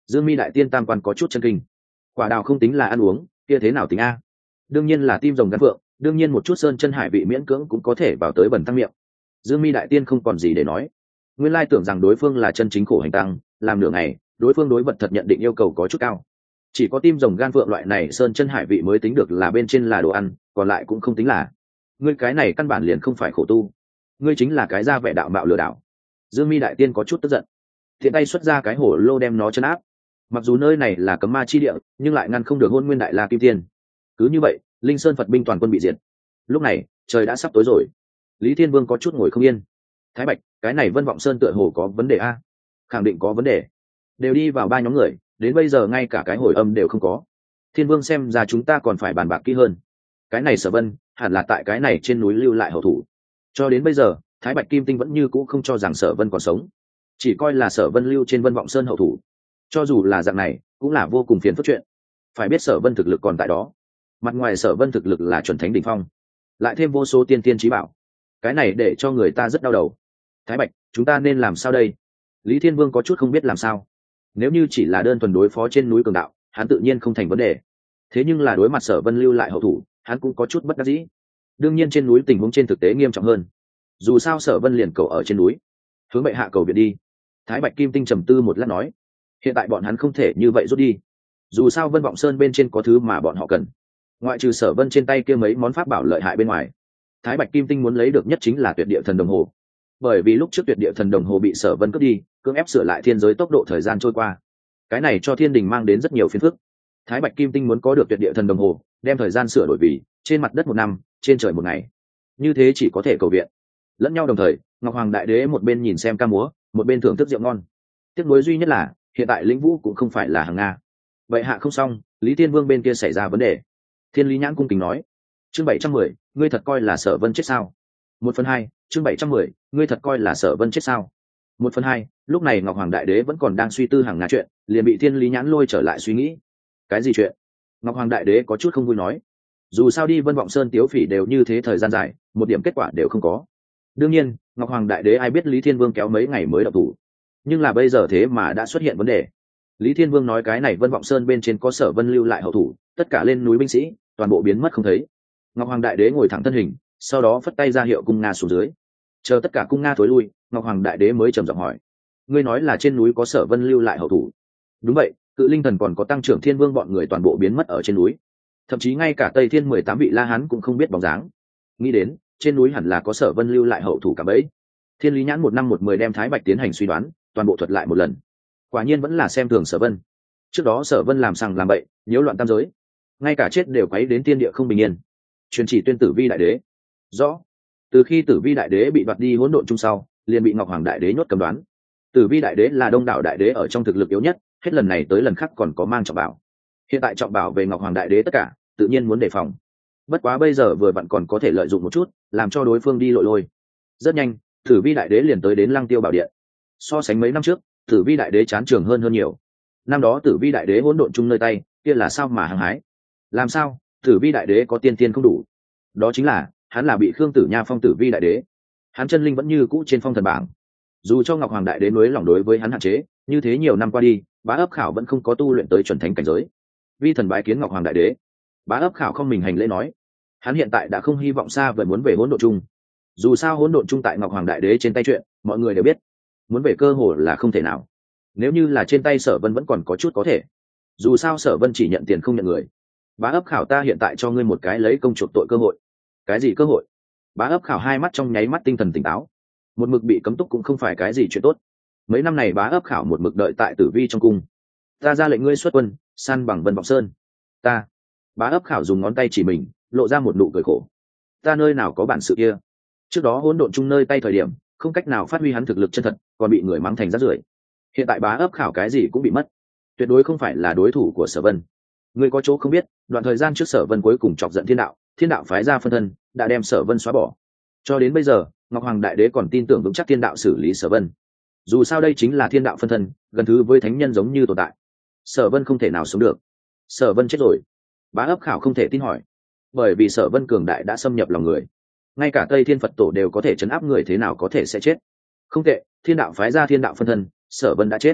Dương Mi đại tiên tam quan có chút chân kinh. Quả đào không tính là ăn uống, kia thế nào tính a? Đương nhiên là tim rồng gan phượng, đương nhiên một chút sơn chân hải vị miễn cưỡng cũng có thể vào tới bẩn tăng miệng. Dương Mi đại tiên không còn gì để nói. Nguyên lai tưởng rằng đối phương là chân chính khổ hành tăng, làm nửa ngày, đối phương đối vật thật nhận định yêu cầu có chút cao. Chỉ có tim rồng gan phượng loại này sơn chân hải vị mới tính được là bên trên là đồ ăn, còn lại cũng không tính là. Ngươi cái này căn bản liền không phải khổ tu, ngươi chính là cái ra vẻ đạo mạo lừa đảo. Dương Mi đại tiên có chút tức giận, thiện tay xuất ra cái hổ lô đem nó chấn áp. Mặc dù nơi này là cấm ma chi địa, nhưng lại ngăn không được Hôn Nguyên Đại La Kim Tiên. Cứ như vậy, Linh Sơn Phật binh toàn quân bị diệt. Lúc này, trời đã sắp tối rồi. Lý Thiên Vương có chút ngồi không yên. Thái Bạch, cái này Vân Vọng Sơn tựa hồ có vấn đề a? Khẳng định có vấn đề. Đều đi vào ba nhóm người, đến bây giờ ngay cả cái hồi âm đều không có. Thiên Vương xem ra chúng ta còn phải bàn bạc kỹ hơn. Cái này Sở Vân, hẳn là tại cái này trên núi lưu lại hậu thủ. Cho đến bây giờ, Thái Bạch Kim Tinh vẫn như cũ không cho rằng Sở Vân còn sống, chỉ coi là Sở Vân lưu trên Vân Vọng Sơn hậu thủ. Cho dù là dạng này, cũng là vô cùng phiền phức chuyện. Phải biết Sở Vân thực lực còn tại đó, mặt ngoài Sở Vân thực lực là chuẩn thánh đỉnh phong, lại thêm vô số tiên tiên chí bảo, cái này để cho người ta rất đau đầu. Thái Bạch, chúng ta nên làm sao đây? Lý Thiên Vương có chút không biết làm sao. Nếu như chỉ là đơn thuần đối phó trên núi cường đạo, hắn tự nhiên không thành vấn đề. Thế nhưng là đối mặt Sở Vân lưu lại hậu thủ, hắn cũng có chút bất đắc dĩ. Đương nhiên trên núi tình huống trên thực tế nghiêm trọng hơn. Dù sao Sở Vân liền cầu ở trên núi, hướng bệ hạ cầu viện đi. Thái Bạch Kim Tinh trầm tư một lát nói, hiện tại bọn hắn không thể như vậy rút đi. Dù sao Vân Vọng Sơn bên trên có thứ mà bọn họ cần, ngoại trừ Sở Vân trên tay kia mấy món pháp bảo lợi hại bên ngoài, Thái Bạch Kim Tinh muốn lấy được nhất chính là Tuyệt Địa Thần Đồng Hồ. Bởi vì lúc trước Tuyệt Địa Thần Đồng Hồ bị Sở Vân cướp đi, cưỡng ép sửa lại thiên giới tốc độ thời gian trôi qua, cái này cho thiên đình mang đến rất nhiều phiền phức. Thái Bạch Kim Tinh muốn có được Tuyệt Địa Thần Đồng Hồ, đem thời gian sửa đổi vì trên mặt đất 1 năm, trên trời 1 ngày. Như thế chỉ có thể cầu viện lẫn nhau đồng thời. Ngọc Hoàng Đại Đế một bên nhìn xem ca múa, một bên thưởng thức rượu ngon. Tiếc nuối duy nhất là hiện tại Lĩnh Vũ cũng không phải là hàng Nga. Vậy hạ không xong, Lý Thiên Vương bên kia xảy ra vấn đề. Thiên Lý Nhãn cung kính nói, chương 710, ngươi thật coi là Sở Vân chết sao? 1/2, chương 710, ngươi thật coi là Sở Vân chết sao? 1/2. Lúc này Ngọc Hoàng Đại Đế vẫn còn đang suy tư hàng Nga chuyện, liền bị Thiên Lý Nhãn lôi trở lại suy nghĩ. Cái gì chuyện? Ngọc Hoàng Đại Đế có chút không vui nói, dù sao đi Vân Vọng Sơn Tiếu Phỉ đều như thế thời gian dài, một điểm kết quả đều không có. Đương nhiên, Ngọc Hoàng Đại Đế ai biết Lý Thiên Vương kéo mấy ngày mới động thủ, nhưng là bây giờ thế mà đã xuất hiện vấn đề. Lý Thiên Vương nói cái này Vân Vọng Sơn bên trên có Sở Vân lưu lại hậu thủ, tất cả lên núi binh sĩ toàn bộ biến mất không thấy. Ngọc Hoàng Đại Đế ngồi thẳng thân hình, sau đó phất tay ra hiệu cung Nga xuống dưới. Chờ tất cả cung Nga thối lui, Ngọc Hoàng Đại Đế mới trầm giọng hỏi, ngươi nói là trên núi có Sở Vân lưu lại hậu thủ? Đúng vậy, Cự Linh Thần còn có Tăng Trưởng Thiên Vương bọn người toàn bộ biến mất ở trên núi, thậm chí ngay cả Tây Thiên 18 vị La Hán cũng không biết bóng dáng. Nghĩ đến trên núi hẳn là có Sở Vân lưu lại hậu thủ cả bấy. Thiên Lý Nhãn 1 năm 1 10 đem Thái Bạch tiến hành suy đoán, toàn bộ thuật lại một lần. Quả nhiên vẫn là xem thường Sở Vân. Trước đó Sở Vân làm sằng làm bậy, nhiễu loạn tam giới, ngay cả chết đều quấy đến thiên địa không bình yên. Truyền chỉ tuyên Tử Vi Đại Đế. Rõ. Từ khi Tử Vi Đại Đế bị đoạt đi hỗn độn chung sau, liền bị Ngọc Hoàng Đại Đế nhốt cầm đoán. Tử Vi Đại Đế là Đông Đảo Đại Đế ở trong thực lực yếu nhất, hết lần này tới lần khác còn có mang trọng bảo. Hiện tại trọng bảo về Ngọc Hoàng Đại Đế tất cả, tự nhiên muốn đề phòng. Bất quá bây giờ vừa vặn còn có thể lợi dụng một chút, làm cho đối phương đi lội lôi. Rất nhanh, Tử Vi Đại Đế liền tới đến Lăng Tiêu Bảo Điện. So sánh mấy năm trước, Tử Vi Đại Đế chán trường hơn nhiều. Năm đó Tử Vi Đại Đế hỗn độn chung nơi tay, kia là sao mà hăng hái? Làm sao? Tử Vi Đại Đế có tiên tiên không đủ? Đó chính là, hắn là bị Khương Tử Nha phong Tử Vi Đại Đế. Hắn chân linh vẫn như cũ trên phong thần bảng. Dù cho Ngọc Hoàng Đại Đế nối lòng đối với hắn hạn chế, như thế nhiều năm qua đi, Bá Ấp Khảo vẫn không có tu luyện tới chuẩn thánh cảnh giới. Vi thần bái kiến Ngọc Hoàng Đại Đế. Bá Ấp Khảo không mình hành lễ nói, hắn hiện tại đã không hy vọng xa vời muốn về hỗn độn chung. Dù sao hỗn độn chung tại Ngọc Hoàng Đại Đế trên tay chuyện, mọi người đều biết, muốn về cơ hội là không thể nào. Nếu như là trên tay Sở Vân vẫn còn có chút có thể. Dù sao Sở Vân chỉ nhận tiền không nhận người. Bá Ấp Khảo, ta hiện tại cho ngươi một cái lấy công chuộc tội cơ hội. Cái gì cơ hội? Bá Ấp Khảo hai mắt trong nháy mắt tinh thần tỉnh táo. Một mực bị cấm túc cũng không phải cái gì chuyện tốt. Mấy năm này Bá Ấp Khảo một mực đợi tại Tử Vi trong cung. Ta ra lệnh ngươi xuất quân, săn bằng Vân Vọng Sơn. Ta. Bá Ấp Khảo dùng ngón tay chỉ mình, lộ ra một nụ cười khổ. Ta nơi nào có bản sự kia? Trước đó hỗn độn chung nơi tay thời điểm, không cách nào phát huy hắn thực lực chân thật, còn bị người mắng thành rác rưởi. Hiện tại Bá Ấp Khảo cái gì cũng bị mất, tuyệt đối không phải là đối thủ của Sở Vân. Ngươi có chỗ không biết, đoạn thời gian trước Sở Vân cuối cùng chọc giận thiên đạo phái ra phân thân, đã đem Sở Vân xóa bỏ. Cho đến bây giờ, Ngọc Hoàng Đại Đế còn tin tưởng vững chắc thiên đạo xử lý Sở Vân. Dù sao đây chính là thiên đạo phân thân, gần thứ với thánh nhân giống như tồn tại. Sở Vân không thể nào sống được. Sở Vân chết rồi. Bá Ấp Khảo không thể tin hỏi, bởi vì Sở Vân cường đại đã xâm nhập lòng người, ngay cả Tây Thiên Phật Tổ đều có thể chấn áp người, thế nào có thể sẽ chết? Không tệ, thiên đạo phái ra thiên đạo phân thân, Sở Vân đã chết.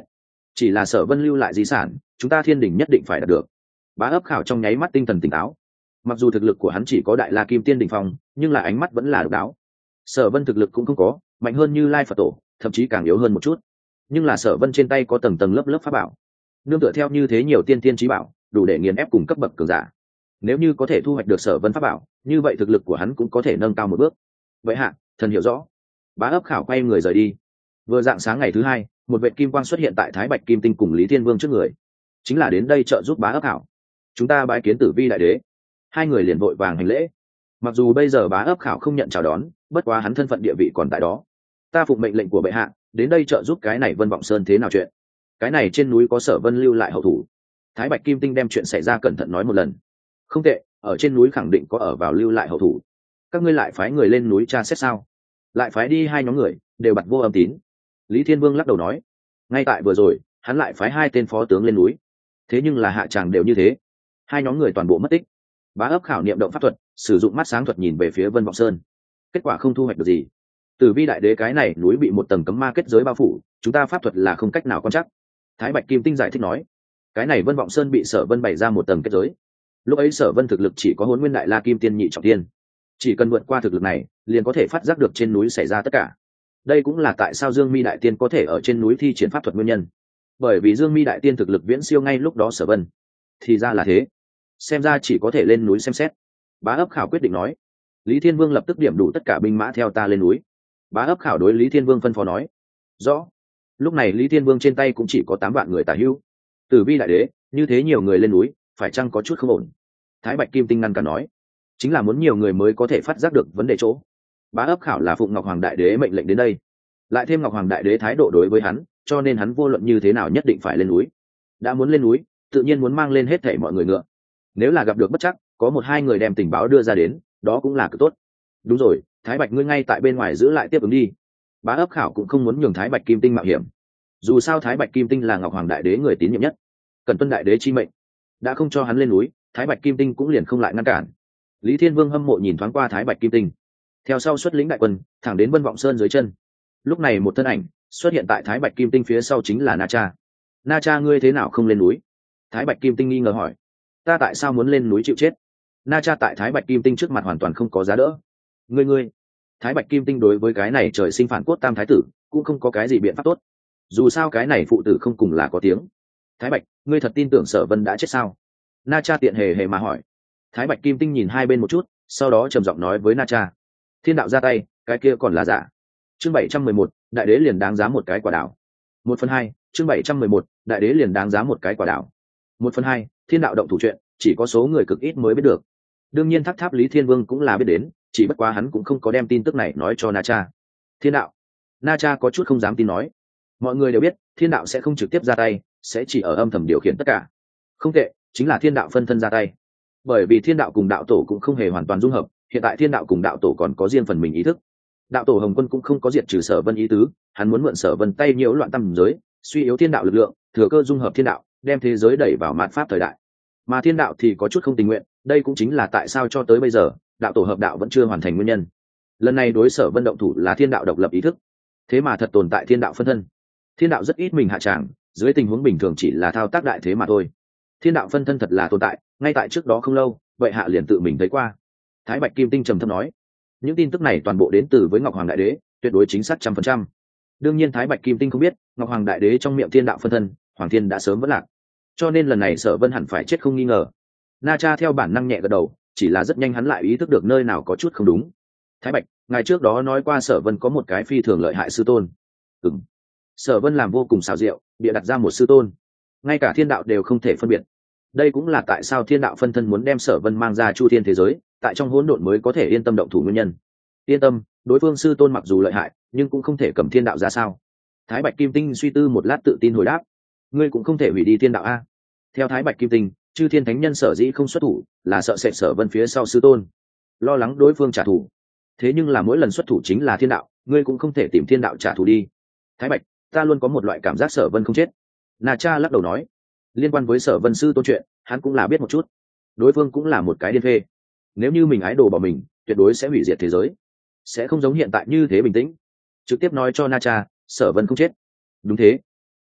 chỉ là Sở Vân lưu lại di sản, chúng ta Thiên Đình nhất định phải đạt được. Bá ấp khảo trong nháy mắt tinh thần tỉnh táo. Mặc dù thực lực của hắn chỉ có đại la kim tiên đỉnh phong, nhưng là ánh mắt vẫn là độc đáo. Sở Vân thực lực cũng không có mạnh hơn Như Lai Phật Tổ, thậm chí càng yếu hơn một chút. Nhưng là Sở Vân trên tay có tầng tầng lớp lớp pháp bảo, nương tựa theo như thế nhiều tiên tiên chí bảo, đủ để nghiền ép cùng cấp bậc cường giả. Nếu như có thể thu hoạch được Sở Vân pháp bảo, như vậy thực lực của hắn cũng có thể nâng cao một bước. Vậy hạ, thần hiểu rõ. Bá ấp khảo quay người rời đi. Vừa dạng sáng ngày thứ hai, một vệt kim quang xuất hiện tại Thái Bạch Kim Tinh cùng Lý Thiên Vương trước người, chính là đến đây trợ giúp Bá ấp khảo. Chúng ta bái kiến Tử Vi đại đế. Hai người liền vội vàng hành lễ. Mặc dù bây giờ Bá ấp khảo không nhận chào đón, bất quá hắn thân phận địa vị còn tại đó. Ta phụng mệnh lệnh của bệ hạ, đến đây trợ giúp cái này Vân Vọng Sơn thế nào chuyện. Cái này trên núi có Sở Vân lưu lại hậu thủ. Thái Bạch Kim Tinh đem chuyện xảy ra cẩn thận nói một lần. Không tệ, ở trên núi khẳng định có ở vào lưu lại hậu thủ. Các ngươi lại phái người lên núi tra xét sao? Lại phái đi hai nhóm người, đều bặt vô âm tín. Lý Thiên Vương lắc đầu nói, ngay tại vừa rồi, hắn lại phái hai tên phó tướng lên núi. Thế nhưng là hạ tràng đều như thế, hai nhóm người toàn bộ mất tích. Bá ấp khảo niệm động pháp thuật, sử dụng mắt sáng thuật nhìn về phía Vân Vọng Sơn. Kết quả không thu hoạch được gì. Tử Vi đại đế cái này núi bị một tầng cấm ma kết giới bao phủ, chúng ta pháp thuật là không cách nào quan trắc. Thái Bạch Kim Tinh giải thích nói, cái này Vân Vọng Sơn bị Sở Vân bày ra một tầng kết giới. Lúc ấy Sở Vân thực lực chỉ có Hỗn Nguyên đại la kim tiên nhị trọng tiên, chỉ cần vượt qua thực lực này, liền có thể phát giác được trên núi xảy ra tất cả. Đây cũng là tại sao Dương Mi đại tiên có thể ở trên núi thi triển pháp thuật nguyên nhân, bởi vì Dương Mi đại tiên thực lực viễn siêu ngay lúc đó Sở Vân. Thì ra là thế, xem ra chỉ có thể lên núi xem xét. Bá ấp khảo quyết định nói. Lý Thiên Vương lập tức điểm đủ tất cả binh mã theo ta lên núi. Bá ấp khảo đối Lý Thiên Vương phân phó nói. Rõ. Lúc này Lý Thiên Vương trên tay cũng chỉ có 8 vạn người tả hữu. Tử Vi đại đế, như thế nhiều người lên núi, phải chăng có chút không ổn? Thái Bạch Kim Tinh ngăn cản nói, chính là muốn nhiều người mới có thể phát giác được vấn đề chỗ. Bá ấp khảo là phụng Ngọc Hoàng đại đế mệnh lệnh đến đây, lại thêm Ngọc Hoàng đại đế thái độ đối với hắn, cho nên hắn vô luận như thế nào nhất định phải lên núi. Đã muốn lên núi, tự nhiên muốn mang lên hết thảy mọi người ngựa. Nếu là gặp được bất trắc, có một hai người đem tình báo đưa ra đến, đó cũng là cực tốt. Đúng rồi, Thái Bạch ngươi ngay tại bên ngoài giữ lại tiếp ứng đi. Bá ấp khảo cũng không muốn nhường Thái Bạch Kim Tinh mạo hiểm. Dù sao Thái Bạch Kim Tinh là Ngọc Hoàng đại đế người tín nhiệm nhất, cần tuân đại đế chi mệnh. Đã không cho hắn lên núi, Thái Bạch Kim Tinh cũng liền không lại ngăn cản. Lý Thiên Vương hâm mộ nhìn thoáng qua Thái Bạch Kim Tinh, theo sau xuất lĩnh đại quân thẳng đến Vân Vọng Sơn dưới chân. Lúc này một thân ảnh xuất hiện tại Thái Bạch Kim Tinh phía sau, chính là Na Cha. Na Cha ngươi thế nào không lên núi? Thái Bạch Kim Tinh nghi ngờ hỏi. Ta tại sao muốn lên núi chịu chết? Na Cha tại Thái Bạch Kim Tinh trước mặt hoàn toàn không có giá đỡ. Ngươi Thái Bạch Kim Tinh đối với cái này trời sinh phản cốt tam thái tử cũng không có cái gì biện pháp tốt. Dù sao cái này phụ tử không cùng là có tiếng. Thái Bạch, ngươi thật tin tưởng Sở Vân đã chết sao? Na Cha tiện hề hề mà hỏi. Thái Bạch Kim Tinh nhìn hai bên một chút, sau đó trầm giọng nói với Na Cha. Thiên đạo ra tay, cái kia còn là giả. Chương 711, đại đế liền đáng giá một cái quả đảo. 1/2, chương 711, đại đế liền đáng giá một cái quả đảo. 1/2, thiên đạo động thủ chuyện, chỉ có số người cực ít mới biết được. Đương nhiên Tháp Tháp Lý Thiên Vương cũng là biết đến, chỉ bất quá hắn cũng không có đem tin tức này nói cho Na Cha. Thiên đạo? Na Cha có chút không dám tin nói. Mọi người đều biết, thiên đạo sẽ không trực tiếp ra tay, sẽ chỉ ở âm thầm điều khiển tất cả. Không tệ, chính là thiên đạo phân thân ra tay. Bởi vì thiên đạo cùng đạo tổ cũng không hề hoàn toàn dung hợp, hiện tại thiên đạo cùng đạo tổ còn có riêng phần mình ý thức. Đạo tổ Hồng Quân cũng không có diệt trừ Sở Vân ý tứ, hắn muốn mượn Sở Vân tay nhiễu loạn tam giới, suy yếu thiên đạo lực lượng, thừa cơ dung hợp thiên đạo, đem thế giới đẩy vào mạt pháp thời đại. Mà thiên đạo thì có chút không tình nguyện, đây cũng chính là tại sao cho tới bây giờ đạo tổ hợp đạo vẫn chưa hoàn thành nguyên nhân. Lần này đối Sở Vân động thủ là thiên đạo độc lập ý thức, thế mà thật tồn tại thiên đạo phân thân. Thiên đạo rất ít mình hạ tràng, dưới tình huống bình thường chỉ là thao tác đại thế mà thôi. Thiên đạo phân thân thật là tồn tại, ngay tại trước đó không lâu, vậy hạ liền tự mình thấy qua. Thái Bạch Kim Tinh trầm thấp nói, những tin tức này toàn bộ đến từ với Ngọc Hoàng đại đế, tuyệt đối chính xác 100%. Đương nhiên Thái Bạch Kim Tinh không biết, Ngọc Hoàng đại đế trong miệng thiên đạo phân thân, Hoàng Thiên đã sớm vỡ lạc, cho nên lần này Sở Vân hẳn phải chết không nghi ngờ. Na Cha theo bản năng nhẹ gật đầu, chỉ là rất nhanh hắn lại ý thức được nơi nào có chút không đúng. Thái Bạch, ngài trước đó nói qua Sở Vân có một cái phi thường lợi hại sư tôn. Ừm. Sở Vân làm vô cùng xảo diệu, bịa đặt ra một sư tôn, ngay cả thiên đạo đều không thể phân biệt. Đây cũng là tại sao thiên đạo phân thân muốn đem Sở Vân mang ra chu thiên thế giới, tại trong hỗn độn mới có thể yên tâm động thủ nguyên nhân. Yên tâm, đối phương sư tôn mặc dù lợi hại, nhưng cũng không thể cầm thiên đạo ra sao. Thái Bạch Kim Tinh suy tư một lát tự tin hồi đáp, ngươi cũng không thể hủy đi thiên đạo a. Theo Thái Bạch Kim Tinh, chư thiên thánh nhân sở dĩ không xuất thủ, là sợ sệt Sở Vân phía sau sư tôn, lo lắng đối phương trả thù. Thế nhưng là mỗi lần xuất thủ chính là thiên đạo, ngươi cũng không thể tìm thiên đạo trả thù đi. Thái Bạch, ta luôn có một loại cảm giác Sở Vân không chết. Na Cha lắc đầu nói, liên quan với Sở Vân sư tôn chuyện, hắn cũng là biết một chút. Đối phương cũng là một cái điên phê. Nếu như mình ái đồ bỏ mình, tuyệt đối sẽ hủy diệt thế giới, sẽ không giống hiện tại như thế bình tĩnh. Trực tiếp nói cho Na Cha, Sở Vân không chết. Đúng thế.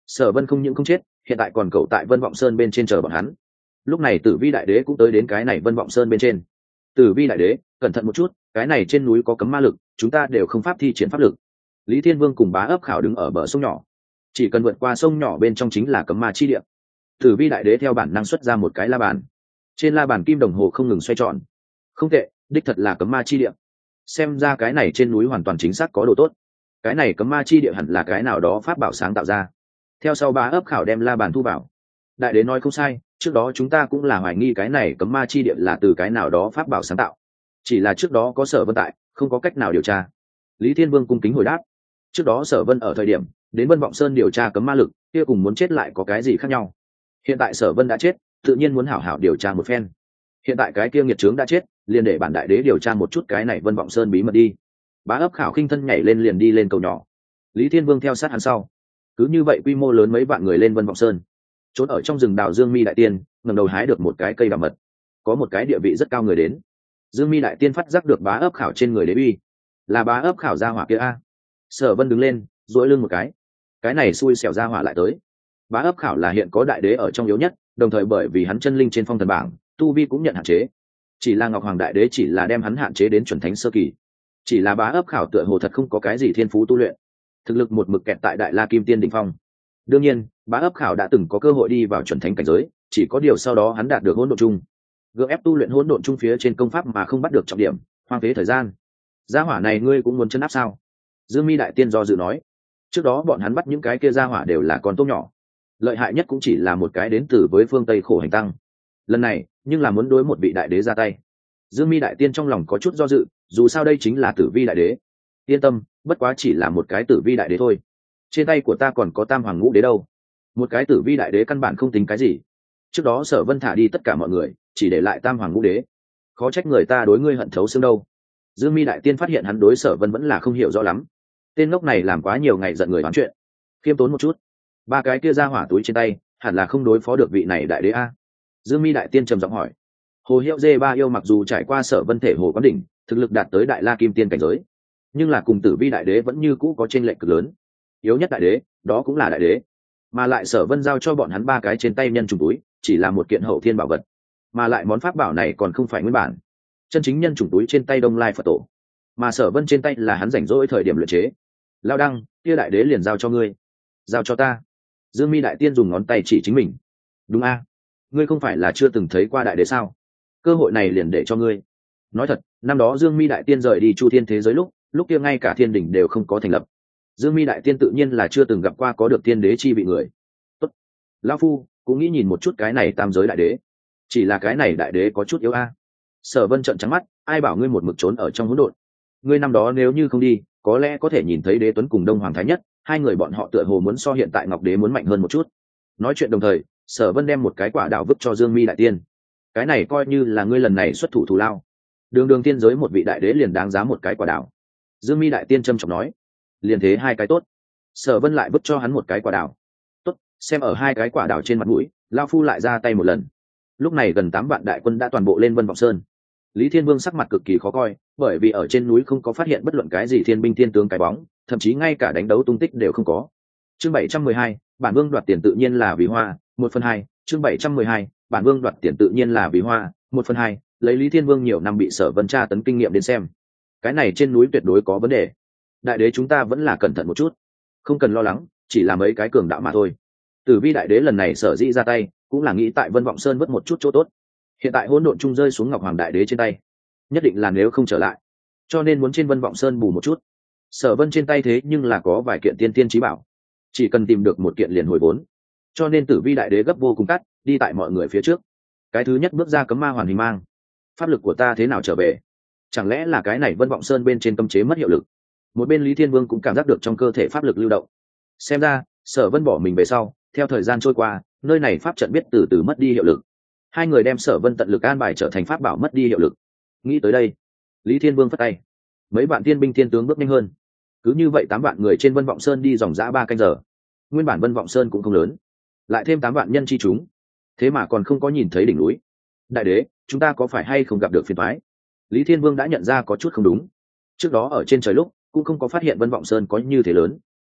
Sở Vân không những không chết, hiện tại còn cậu tại Vân Vọng Sơn bên trên chờ bọn hắn. Lúc này Tử Vi đại đế cũng tới đến cái này Vân Vọng Sơn bên trên. Tử Vi đại đế, cẩn thận một chút, cái này trên núi có cấm ma lực, chúng ta đều không pháp thi triển pháp lực. Lý Thiên Vương cùng Bá Ấp Khảo đứng ở bờ sông nhỏ, chỉ cần vượt qua sông nhỏ bên trong chính là cấm ma chi địa. Tử Vi đại đế theo bản năng xuất ra một cái la bàn, trên la bàn kim đồng hồ không ngừng xoay tròn. Không tệ, đích thật là cấm ma chi địa. Xem ra cái này trên núi hoàn toàn chính xác có đồ tốt. Cái này cấm ma chi địa hẳn là cái nào đó pháp bảo sáng tạo ra. Theo sau Bá Ấp Khảo đem la bàn thu vào. Đại đế nói không sai, trước đó chúng ta cũng là hoài nghi cái này cấm ma chi địa là từ cái nào đó pháp bảo sáng tạo, chỉ là trước đó có Sở Vân tại, không có cách nào điều tra. Lý Thiên Vương cung kính hồi đáp. Trước đó Sở Vân ở thời điểm đến Vân Vọng Sơn điều tra cấm ma lực, kia cùng muốn chết lại có cái gì khác nhau? Hiện tại Sở Vân đã chết, tự nhiên muốn hảo hảo điều tra một phen. Hiện tại cái kia nghiệt trướng đã chết, liền để bản đại đế điều tra một chút cái này Vân Vọng Sơn bí mật đi. Bá Ấp Khảo khinh thân nhảy lên liền đi lên cầu nhỏ. Lý Thiên Vương theo sát hắn sau. Cứ như vậy quy mô lớn mấy vạn người lên Vân Vọng Sơn. Trốn ở trong rừng đào Dương Mi đại tiên, ngẩng đầu hái được một cái cây đào mật. Có một cái địa vị rất cao người đến. Dương Mi đại tiên phát giác được Bá Ấp Khảo trên người đế uy. Là Bá Ấp Khảo gia hỏa kia a. Sở Vân đứng lên, duỗi lưng một cái này xui xẻo gia hỏa lại tới. Bá Ấp Khảo là hiện có đại đế ở trong yếu nhất, đồng thời bởi vì hắn chân linh trên phong thần bảng, tu vi cũng nhận hạn chế. Chỉ là Ngọc Hoàng đại đế chỉ là đem hắn hạn chế đến chuẩn thánh sơ kỳ. Chỉ là Bá Ấp Khảo tựa hồ thật không có cái gì thiên phú tu luyện, thực lực một mực kẹt tại Đại La Kim Tiên đỉnh phong. Đương nhiên, Bá Ấp Khảo đã từng có cơ hội đi vào chuẩn thánh cảnh giới, chỉ có điều sau đó hắn đạt được hỗn độn chung, gượng ép tu luyện hỗn độn chung phía trên công pháp mà không bắt được trọng điểm, hoang phí thời gian. Gia hỏa này ngươi cũng muốn chân áp sao? Dương Mi đại tiên do dự nói. Trước đó bọn hắn bắt những cái kia gia hỏa đều là con tôm nhỏ, lợi hại nhất cũng chỉ là một cái đến từ với phương Tây khổ hành tăng. Lần này, nhưng là muốn đối một vị đại đế ra tay. Dương Mi đại tiên trong lòng có chút do dự, dù sao đây chính là Tử Vi đại đế. Yên tâm, bất quá chỉ là một cái Tử Vi đại đế thôi. Trên tay của ta còn có Tam Hoàng Ngũ Đế đâu. Một cái Tử Vi đại đế căn bản không tính cái gì. Trước đó Sở Vân thả đi tất cả mọi người, chỉ để lại Tam Hoàng Ngũ Đế. Khó trách người ta đối ngươi hận thấu xương đâu. Dương Mi đại tiên phát hiện hắn đối Sở Vân vẫn là không hiểu rõ lắm. Tên ngốc này làm quá nhiều ngày giận người bán chuyện. Khiêm tốn một chút. Ba cái kia ra hỏa túi trên tay, hẳn là không đối phó được vị này đại đế a. Dương Mi đại tiên trầm giọng hỏi. Hồ Hiệu Dê Ba yêu mặc dù trải qua Sở Vân thể hồ quán đỉnh, thực lực đạt tới Đại La Kim Tiên cảnh giới, nhưng là cùng Tử Vi đại đế vẫn như cũ có chênh lệch cực lớn. Yếu nhất đại đế, đó cũng là đại đế, mà lại Sở Vân giao cho bọn hắn ba cái trên tay nhân trùng túi, chỉ là một kiện hậu thiên bảo vật, mà lại món pháp bảo này còn không phải nguyên bản. Chân chính nhân trùng túi trên tay Đông Lai Phật tổ, mà Sở Vân trên tay là hắn rảnh rỗi thời điểm luyện chế. Lao Đăng, kia đại đế liền giao cho ngươi. Giao cho ta. Dương Mi đại tiên dùng ngón tay chỉ chính mình. Đúng a, ngươi không phải là chưa từng thấy qua đại đế sao? Cơ hội này liền để cho ngươi. Nói thật, năm đó Dương Mi đại tiên rời đi Chu Thiên thế giới lúc kia ngay cả thiên đỉnh đều không có thành lập. Dương Mi đại tiên tự nhiên là chưa từng gặp qua có được tiên đế chi vị người. Tốt, lão phu cũng nghĩ nhìn một chút cái này tam giới đại đế. Chỉ là cái này đại đế có chút yếu a. Sở Vân trợn trắng mắt, ai bảo ngươi một mực trốn ở trong hỗn độn? Ngươi năm đó nếu như không đi, có lẽ có thể nhìn thấy Đế Tuấn cùng Đông Hoàng Thái Nhất, hai người bọn họ tựa hồ muốn so hiện tại Ngọc Đế muốn mạnh hơn một chút. Nói chuyện đồng thời, Sở Vân đem một cái quả đào vứt cho Dương Mi đại tiên. Cái này coi như là ngươi lần này xuất thủ thù lao. Đường đường tiên giới một vị đại đế liền đáng giá một cái quả đào. Dương Mi đại tiên trầm trọng nói. Liền thế hai cái tốt. Sở Vân lại vứt cho hắn một cái quả đào. Tốt, xem ở hai cái quả đào trên mặt mũi, lão phu lại ra tay một lần. Lúc này gần 8 vạn đại quân đã toàn bộ lên Vân Vọng Sơn. Lý Thiên Vương sắc mặt cực kỳ khó coi, bởi vì ở trên núi không có phát hiện bất luận cái gì thiên binh thiên tướng cái bóng, thậm chí ngay cả đánh đấu tung tích đều không có. Chương 712, bản vương đoạt tiền tự nhiên là vì hoa, 1/2, chương 712, bản vương đoạt tiền tự nhiên là vì hoa, 1/2, lấy Lý Thiên Vương nhiều năm bị Sở Vân tra tấn kinh nghiệm đến xem. Cái này trên núi tuyệt đối có vấn đề. Đại đế chúng ta vẫn là cẩn thận một chút. Không cần lo lắng, chỉ là mấy cái cường đạo mà thôi. Tử Vi đại đế lần này sở dĩ ra tay, cũng là nghĩ tại Vân Vọng Sơn vớt một chút chỗ tốt. Hiện tại hỗn độn chung rơi xuống Ngọc Hoàng đại đế trên tay, nhất định là nếu không trở lại, cho nên muốn trên Vân Vọng Sơn bù một chút. Sở Vân trên tay thế nhưng là có vài kiện tiên tiên chí bảo, chỉ cần tìm được một kiện liền hồi vốn, cho nên Tử Vi đại đế gấp vô cùng cắt đi tại mọi người phía trước. Cái thứ nhất bước ra cấm ma hoàn hình mang. Pháp lực của ta thế nào trở về? Chẳng lẽ là cái này Vân Vọng Sơn bên trên cấm chế mất hiệu lực? Một bên Lý Thiên Vương cũng cảm giác được trong cơ thể pháp lực lưu động. Xem ra Sở Vân bỏ mình về sau, theo thời gian trôi qua, nơi này pháp trận biết từ từ mất đi hiệu lực. Hai người đem Sở Vân tận lực an bài trở thành pháp bảo mất đi hiệu lực. Nghĩ tới đây, Lý Thiên Vương phất tay, mấy bạn tiên binh thiên tướng bước nhanh hơn. Cứ như vậy 8 vạn người trên Vân Vọng Sơn đi dòng dã 3 canh giờ. Nguyên bản Vân Vọng Sơn cũng không lớn, lại thêm 8 vạn nhân chi chúng, thế mà còn không có nhìn thấy đỉnh núi. Đại đế, chúng ta có phải hay không gặp được phiền toái? Lý Thiên Vương đã nhận ra có chút không đúng. Trước đó ở trên trời lúc cũng không có phát hiện Vân Vọng Sơn có như thế lớn.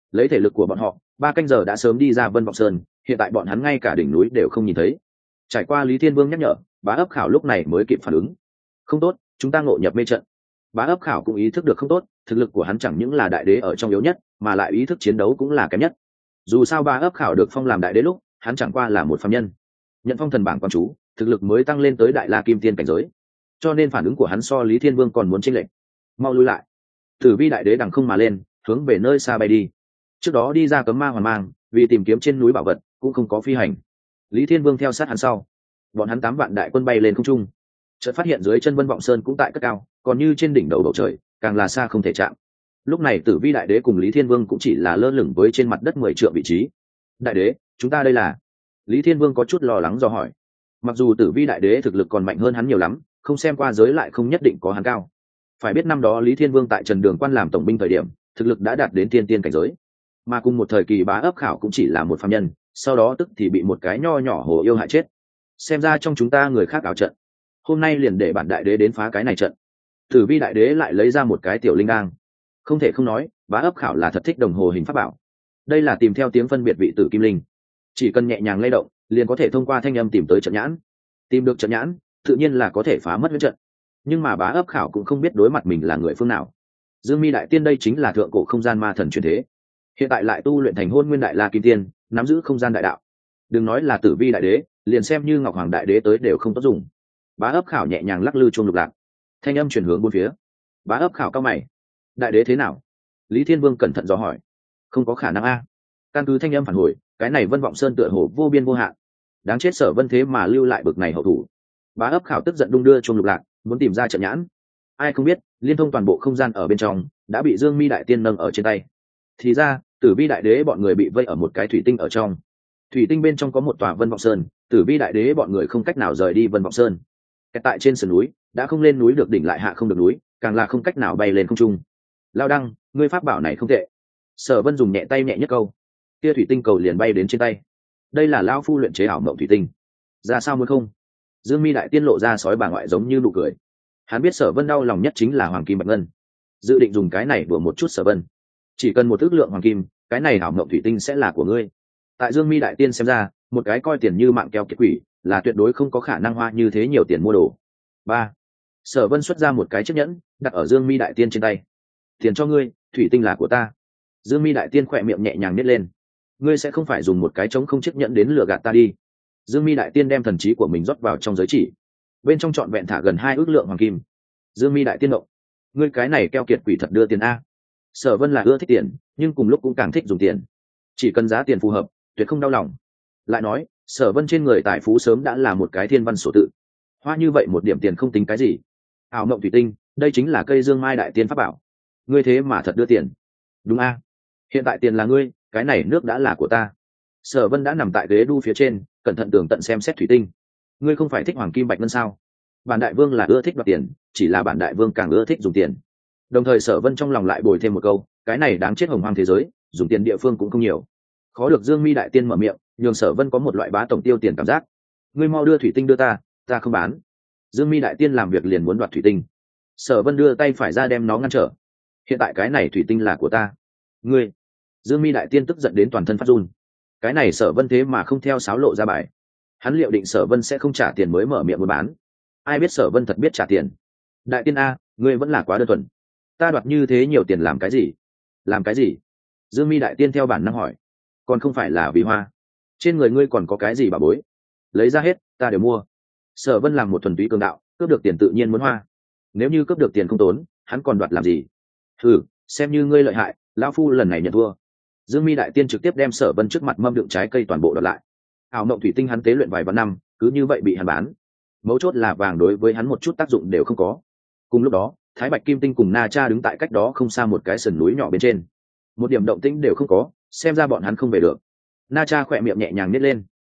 Lấy thể lực của bọn họ 3 canh giờ đã sớm đi ra Vân Vọng Sơn, hiện tại bọn hắn ngay cả đỉnh núi đều không nhìn thấy. Trải qua Lý Thiên Vương nhắc nhở, Bá Ấp Khảo lúc này mới kịp phản ứng. Không tốt, chúng ta ngộ nhập mê trận. Bá Ấp Khảo cũng ý thức được không tốt, thực lực của hắn chẳng những là đại đế ở trong yếu nhất, mà lại ý thức chiến đấu cũng là kém nhất. Dù sao Bá Ấp Khảo được phong làm đại đế lúc, hắn chẳng qua là một phàm nhân. Nhận phong thần bảng quan chú, thực lực mới tăng lên tới đại la kim tiên cảnh giới, cho nên phản ứng của hắn so Lý Thiên Vương còn muốn chênh lệch. Mau lui lại. Tử Vi đại đế đằng không mà lên, hướng về nơi xa bay đi. Trước đó đi ra cấm ma hoàn mang, vì tìm kiếm trên núi bảo vật, cũng không có phi hành. Lý Thiên Vương theo sát hắn sau, bọn hắn 8 vạn đại quân bay lên không trung, chợt phát hiện dưới chân Vân Vọng Sơn cũng tại cất cao, còn như trên đỉnh đầu bầu trời, càng là xa không thể chạm. Lúc này Tử Vi đại đế cùng Lý Thiên Vương cũng chỉ là lơ lửng với trên mặt đất 10 trượng vị trí. Đại đế, chúng ta đây là? Lý Thiên Vương có chút lo lắng do hỏi. Mặc dù Tử Vi đại đế thực lực còn mạnh hơn hắn nhiều lắm, không xem qua giới lại không nhất định có hắn cao. Phải biết năm đó Lý Thiên Vương tại Trần Đường Quan làm tổng binh thời điểm, thực lực đã đạt đến tiên tiên cảnh giới, mà cùng một thời kỳ Bá Ấp Khảo cũng chỉ là một phàm nhân, sau đó tức thì bị một cái nho nhỏ hồ yêu hại chết. Xem ra trong chúng ta người khác ảo trận, hôm nay liền để bản đại đế đến phá cái này trận. Tử Vi đại đế lại lấy ra một cái tiểu linh đang. Không thể không nói, Bá Ấp Khảo là thật thích đồng hồ hình pháp bảo. Đây là tìm theo tiếng phân biệt vị tử kim linh, chỉ cần nhẹ nhàng lay động, liền có thể thông qua thanh âm tìm tới trận nhãn. Tìm được trận nhãn, tự nhiên là có thể phá mất huyễn trận. Nhưng mà Bá Ấp Khảo cũng không biết đối mặt mình là người phương nào. Dương Mi đại tiên đây chính là thượng cổ không gian ma thần truyền thế, hiện tại lại tu luyện thành Hôn Nguyên đại la kim tiên, nắm giữ không gian đại đạo. Đừng nói là Tử Vi đại đế, liền xem như Ngọc Hoàng đại đế tới đều không tốt dùng. Bá Ấp Khảo nhẹ nhàng lắc lư chuông lục lạc, thanh âm chuyển hướng bốn phía. Bá Ấp Khảo cao mày, đại đế thế nào? Lý Thiên Vương cẩn thận dò hỏi. Không có khả năng a. Căn cứ thanh âm phản hồi, cái này Vân Vọng Sơn tựa hồ vô biên vô hạn, đáng chết Sở Vân thế mà lưu lại bực này hậu thủ. Bá Ấp Khảo tức giận đung đưa chuông lục lạc, muốn tìm ra trận nhãn. Ai không biết, liên thông toàn bộ không gian ở bên trong đã bị Dương Mi đại tiên nâng ở trên tay. Thì ra, Tử Vi đại đế bọn người bị vây ở một cái thủy tinh ở trong. Thủy tinh bên trong có một tòa Vân Vọng Sơn, Tử Vi đại đế bọn người không cách nào rời đi Vân Vọng Sơn. Tại trên sườn núi, đã không lên núi được đỉnh lại hạ không được núi, càng là không cách nào bay lên không trung. Lao Đăng, ngươi pháp bảo này không tệ. Sở Vân dùng nhẹ tay nhẹ nhất câu, kia thủy tinh cầu liền bay đến trên tay. Đây là lão phu luyện chế ảo mộng thủy tinh. Ra sao muốn không? Dương Mi đại tiên lộ ra sói bà ngoại giống như nụ cười. Hắn biết Sở Vân đau lòng nhất chính là hoàng kim bạch ngân, dự định dùng cái này đùa một chút Sở Vân. Chỉ cần một ước lượng hoàng kim, cái này ảo mộng thủy tinh sẽ là của ngươi. Tại Dương Mi đại tiên xem ra, một cái coi tiền như mạng keo kiệt quỷ là tuyệt đối không có khả năng hoa như thế nhiều tiền mua đồ. Ba, Sở Vân xuất ra một cái chiếc nhẫn, đặt ở Dương Mi đại tiên trên tay. Tiền cho ngươi, thủy tinh là của ta. Dương Mi đại tiên khỏe miệng nhẹ nhàng nhếch lên. Ngươi sẽ không phải dùng một cái trống không chiếc nhẫn đến lừa gạt ta đi? Dương Mi đại tiên đem thần trí của mình rót vào trong giới chỉ, bên trong trọn vẹn thả gần 2 ước lượng hoàng kim. Dương Mi đại tiên động, ngươi cái này keo kiệt quỷ thật đưa tiền a. Sở Vân là ưa thích tiền, nhưng cùng lúc cũng càng thích dùng tiền, chỉ cần giá tiền phù hợp, tuyệt không đau lòng. Lại nói, Sở Vân trên người tài phú sớm đã là một cái thiên văn sổ tự, hoa như vậy một điểm tiền không tính cái gì. Ảo mộng thủy tinh, đây chính là cây Dương Mai đại tiên pháp bảo, ngươi thế mà thật đưa tiền? Đúng a, hiện tại tiền là ngươi, cái này nước đã là của ta. Sở Vân đã nằm tại ghế đu phía trên, cẩn thận tường tận xem xét thủy tinh. Ngươi không phải thích hoàng kim bạch ngân sao? Bản đại vương là ưa thích đoạt tiền, chỉ là bản đại vương càng ưa thích dùng tiền. Đồng thời Sở Vân trong lòng lại bồi thêm một câu, cái này đáng chết hồng hoang thế giới, dùng tiền địa phương cũng không nhiều. Khó được Dương Mi đại tiên mở miệng, nhường Sở Vân có một loại bá tổng tiêu tiền cảm giác. Ngươi mau đưa thủy tinh đưa ta, ta không bán. Dương Mi đại tiên làm việc liền muốn đoạt thủy tinh. Sở Vân đưa tay phải ra đem nó ngăn trở. Hiện tại cái này thủy tinh là của ta. Ngươi. Dương Mi đại tiên tức giận đến toàn thân phát run. Cái này Sở Vân thế mà không theo sáo lộ ra bài. Hắn liệu định Sở Vân sẽ không trả tiền mới mở miệng muốn bán. Ai biết Sở Vân thật biết trả tiền. Đại tiên a, ngươi vẫn là quá đơn thuần. Ta đoạt như thế nhiều tiền làm cái gì? Làm cái gì? Dương Mi đại tiên theo bản năng hỏi. Còn không phải là vì hoa? Trên người ngươi còn có cái gì bà bối? Lấy ra hết, ta đều mua. Sở Vân làm một thuần túy cường đạo, cướp được tiền tự nhiên muốn hoa. Nếu như cướp được tiền không tốn, hắn còn đoạt làm gì? Thử, xem như ngươi lợi hại, lão phu lần này nhận thua. Dương Mi đại tiên trực tiếp đem Sở Vân trước mặt mâm đựng trái cây toàn bộ đoạt lại. Ảo mộng thủy tinh hắn tế luyện vài vạn năm, cứ như vậy bị hắn bán. Mấu chốt là vàng đối với hắn một chút tác dụng đều không có. Cùng lúc đó, Thái Bạch Kim Tinh cùng Na Cha đứng tại cách đó không xa một cái sườn núi nhỏ bên trên, một điểm động tĩnh đều không có, xem ra bọn hắn không về được. Na Cha khỏe miệng nhẹ nhàng nhếch lên.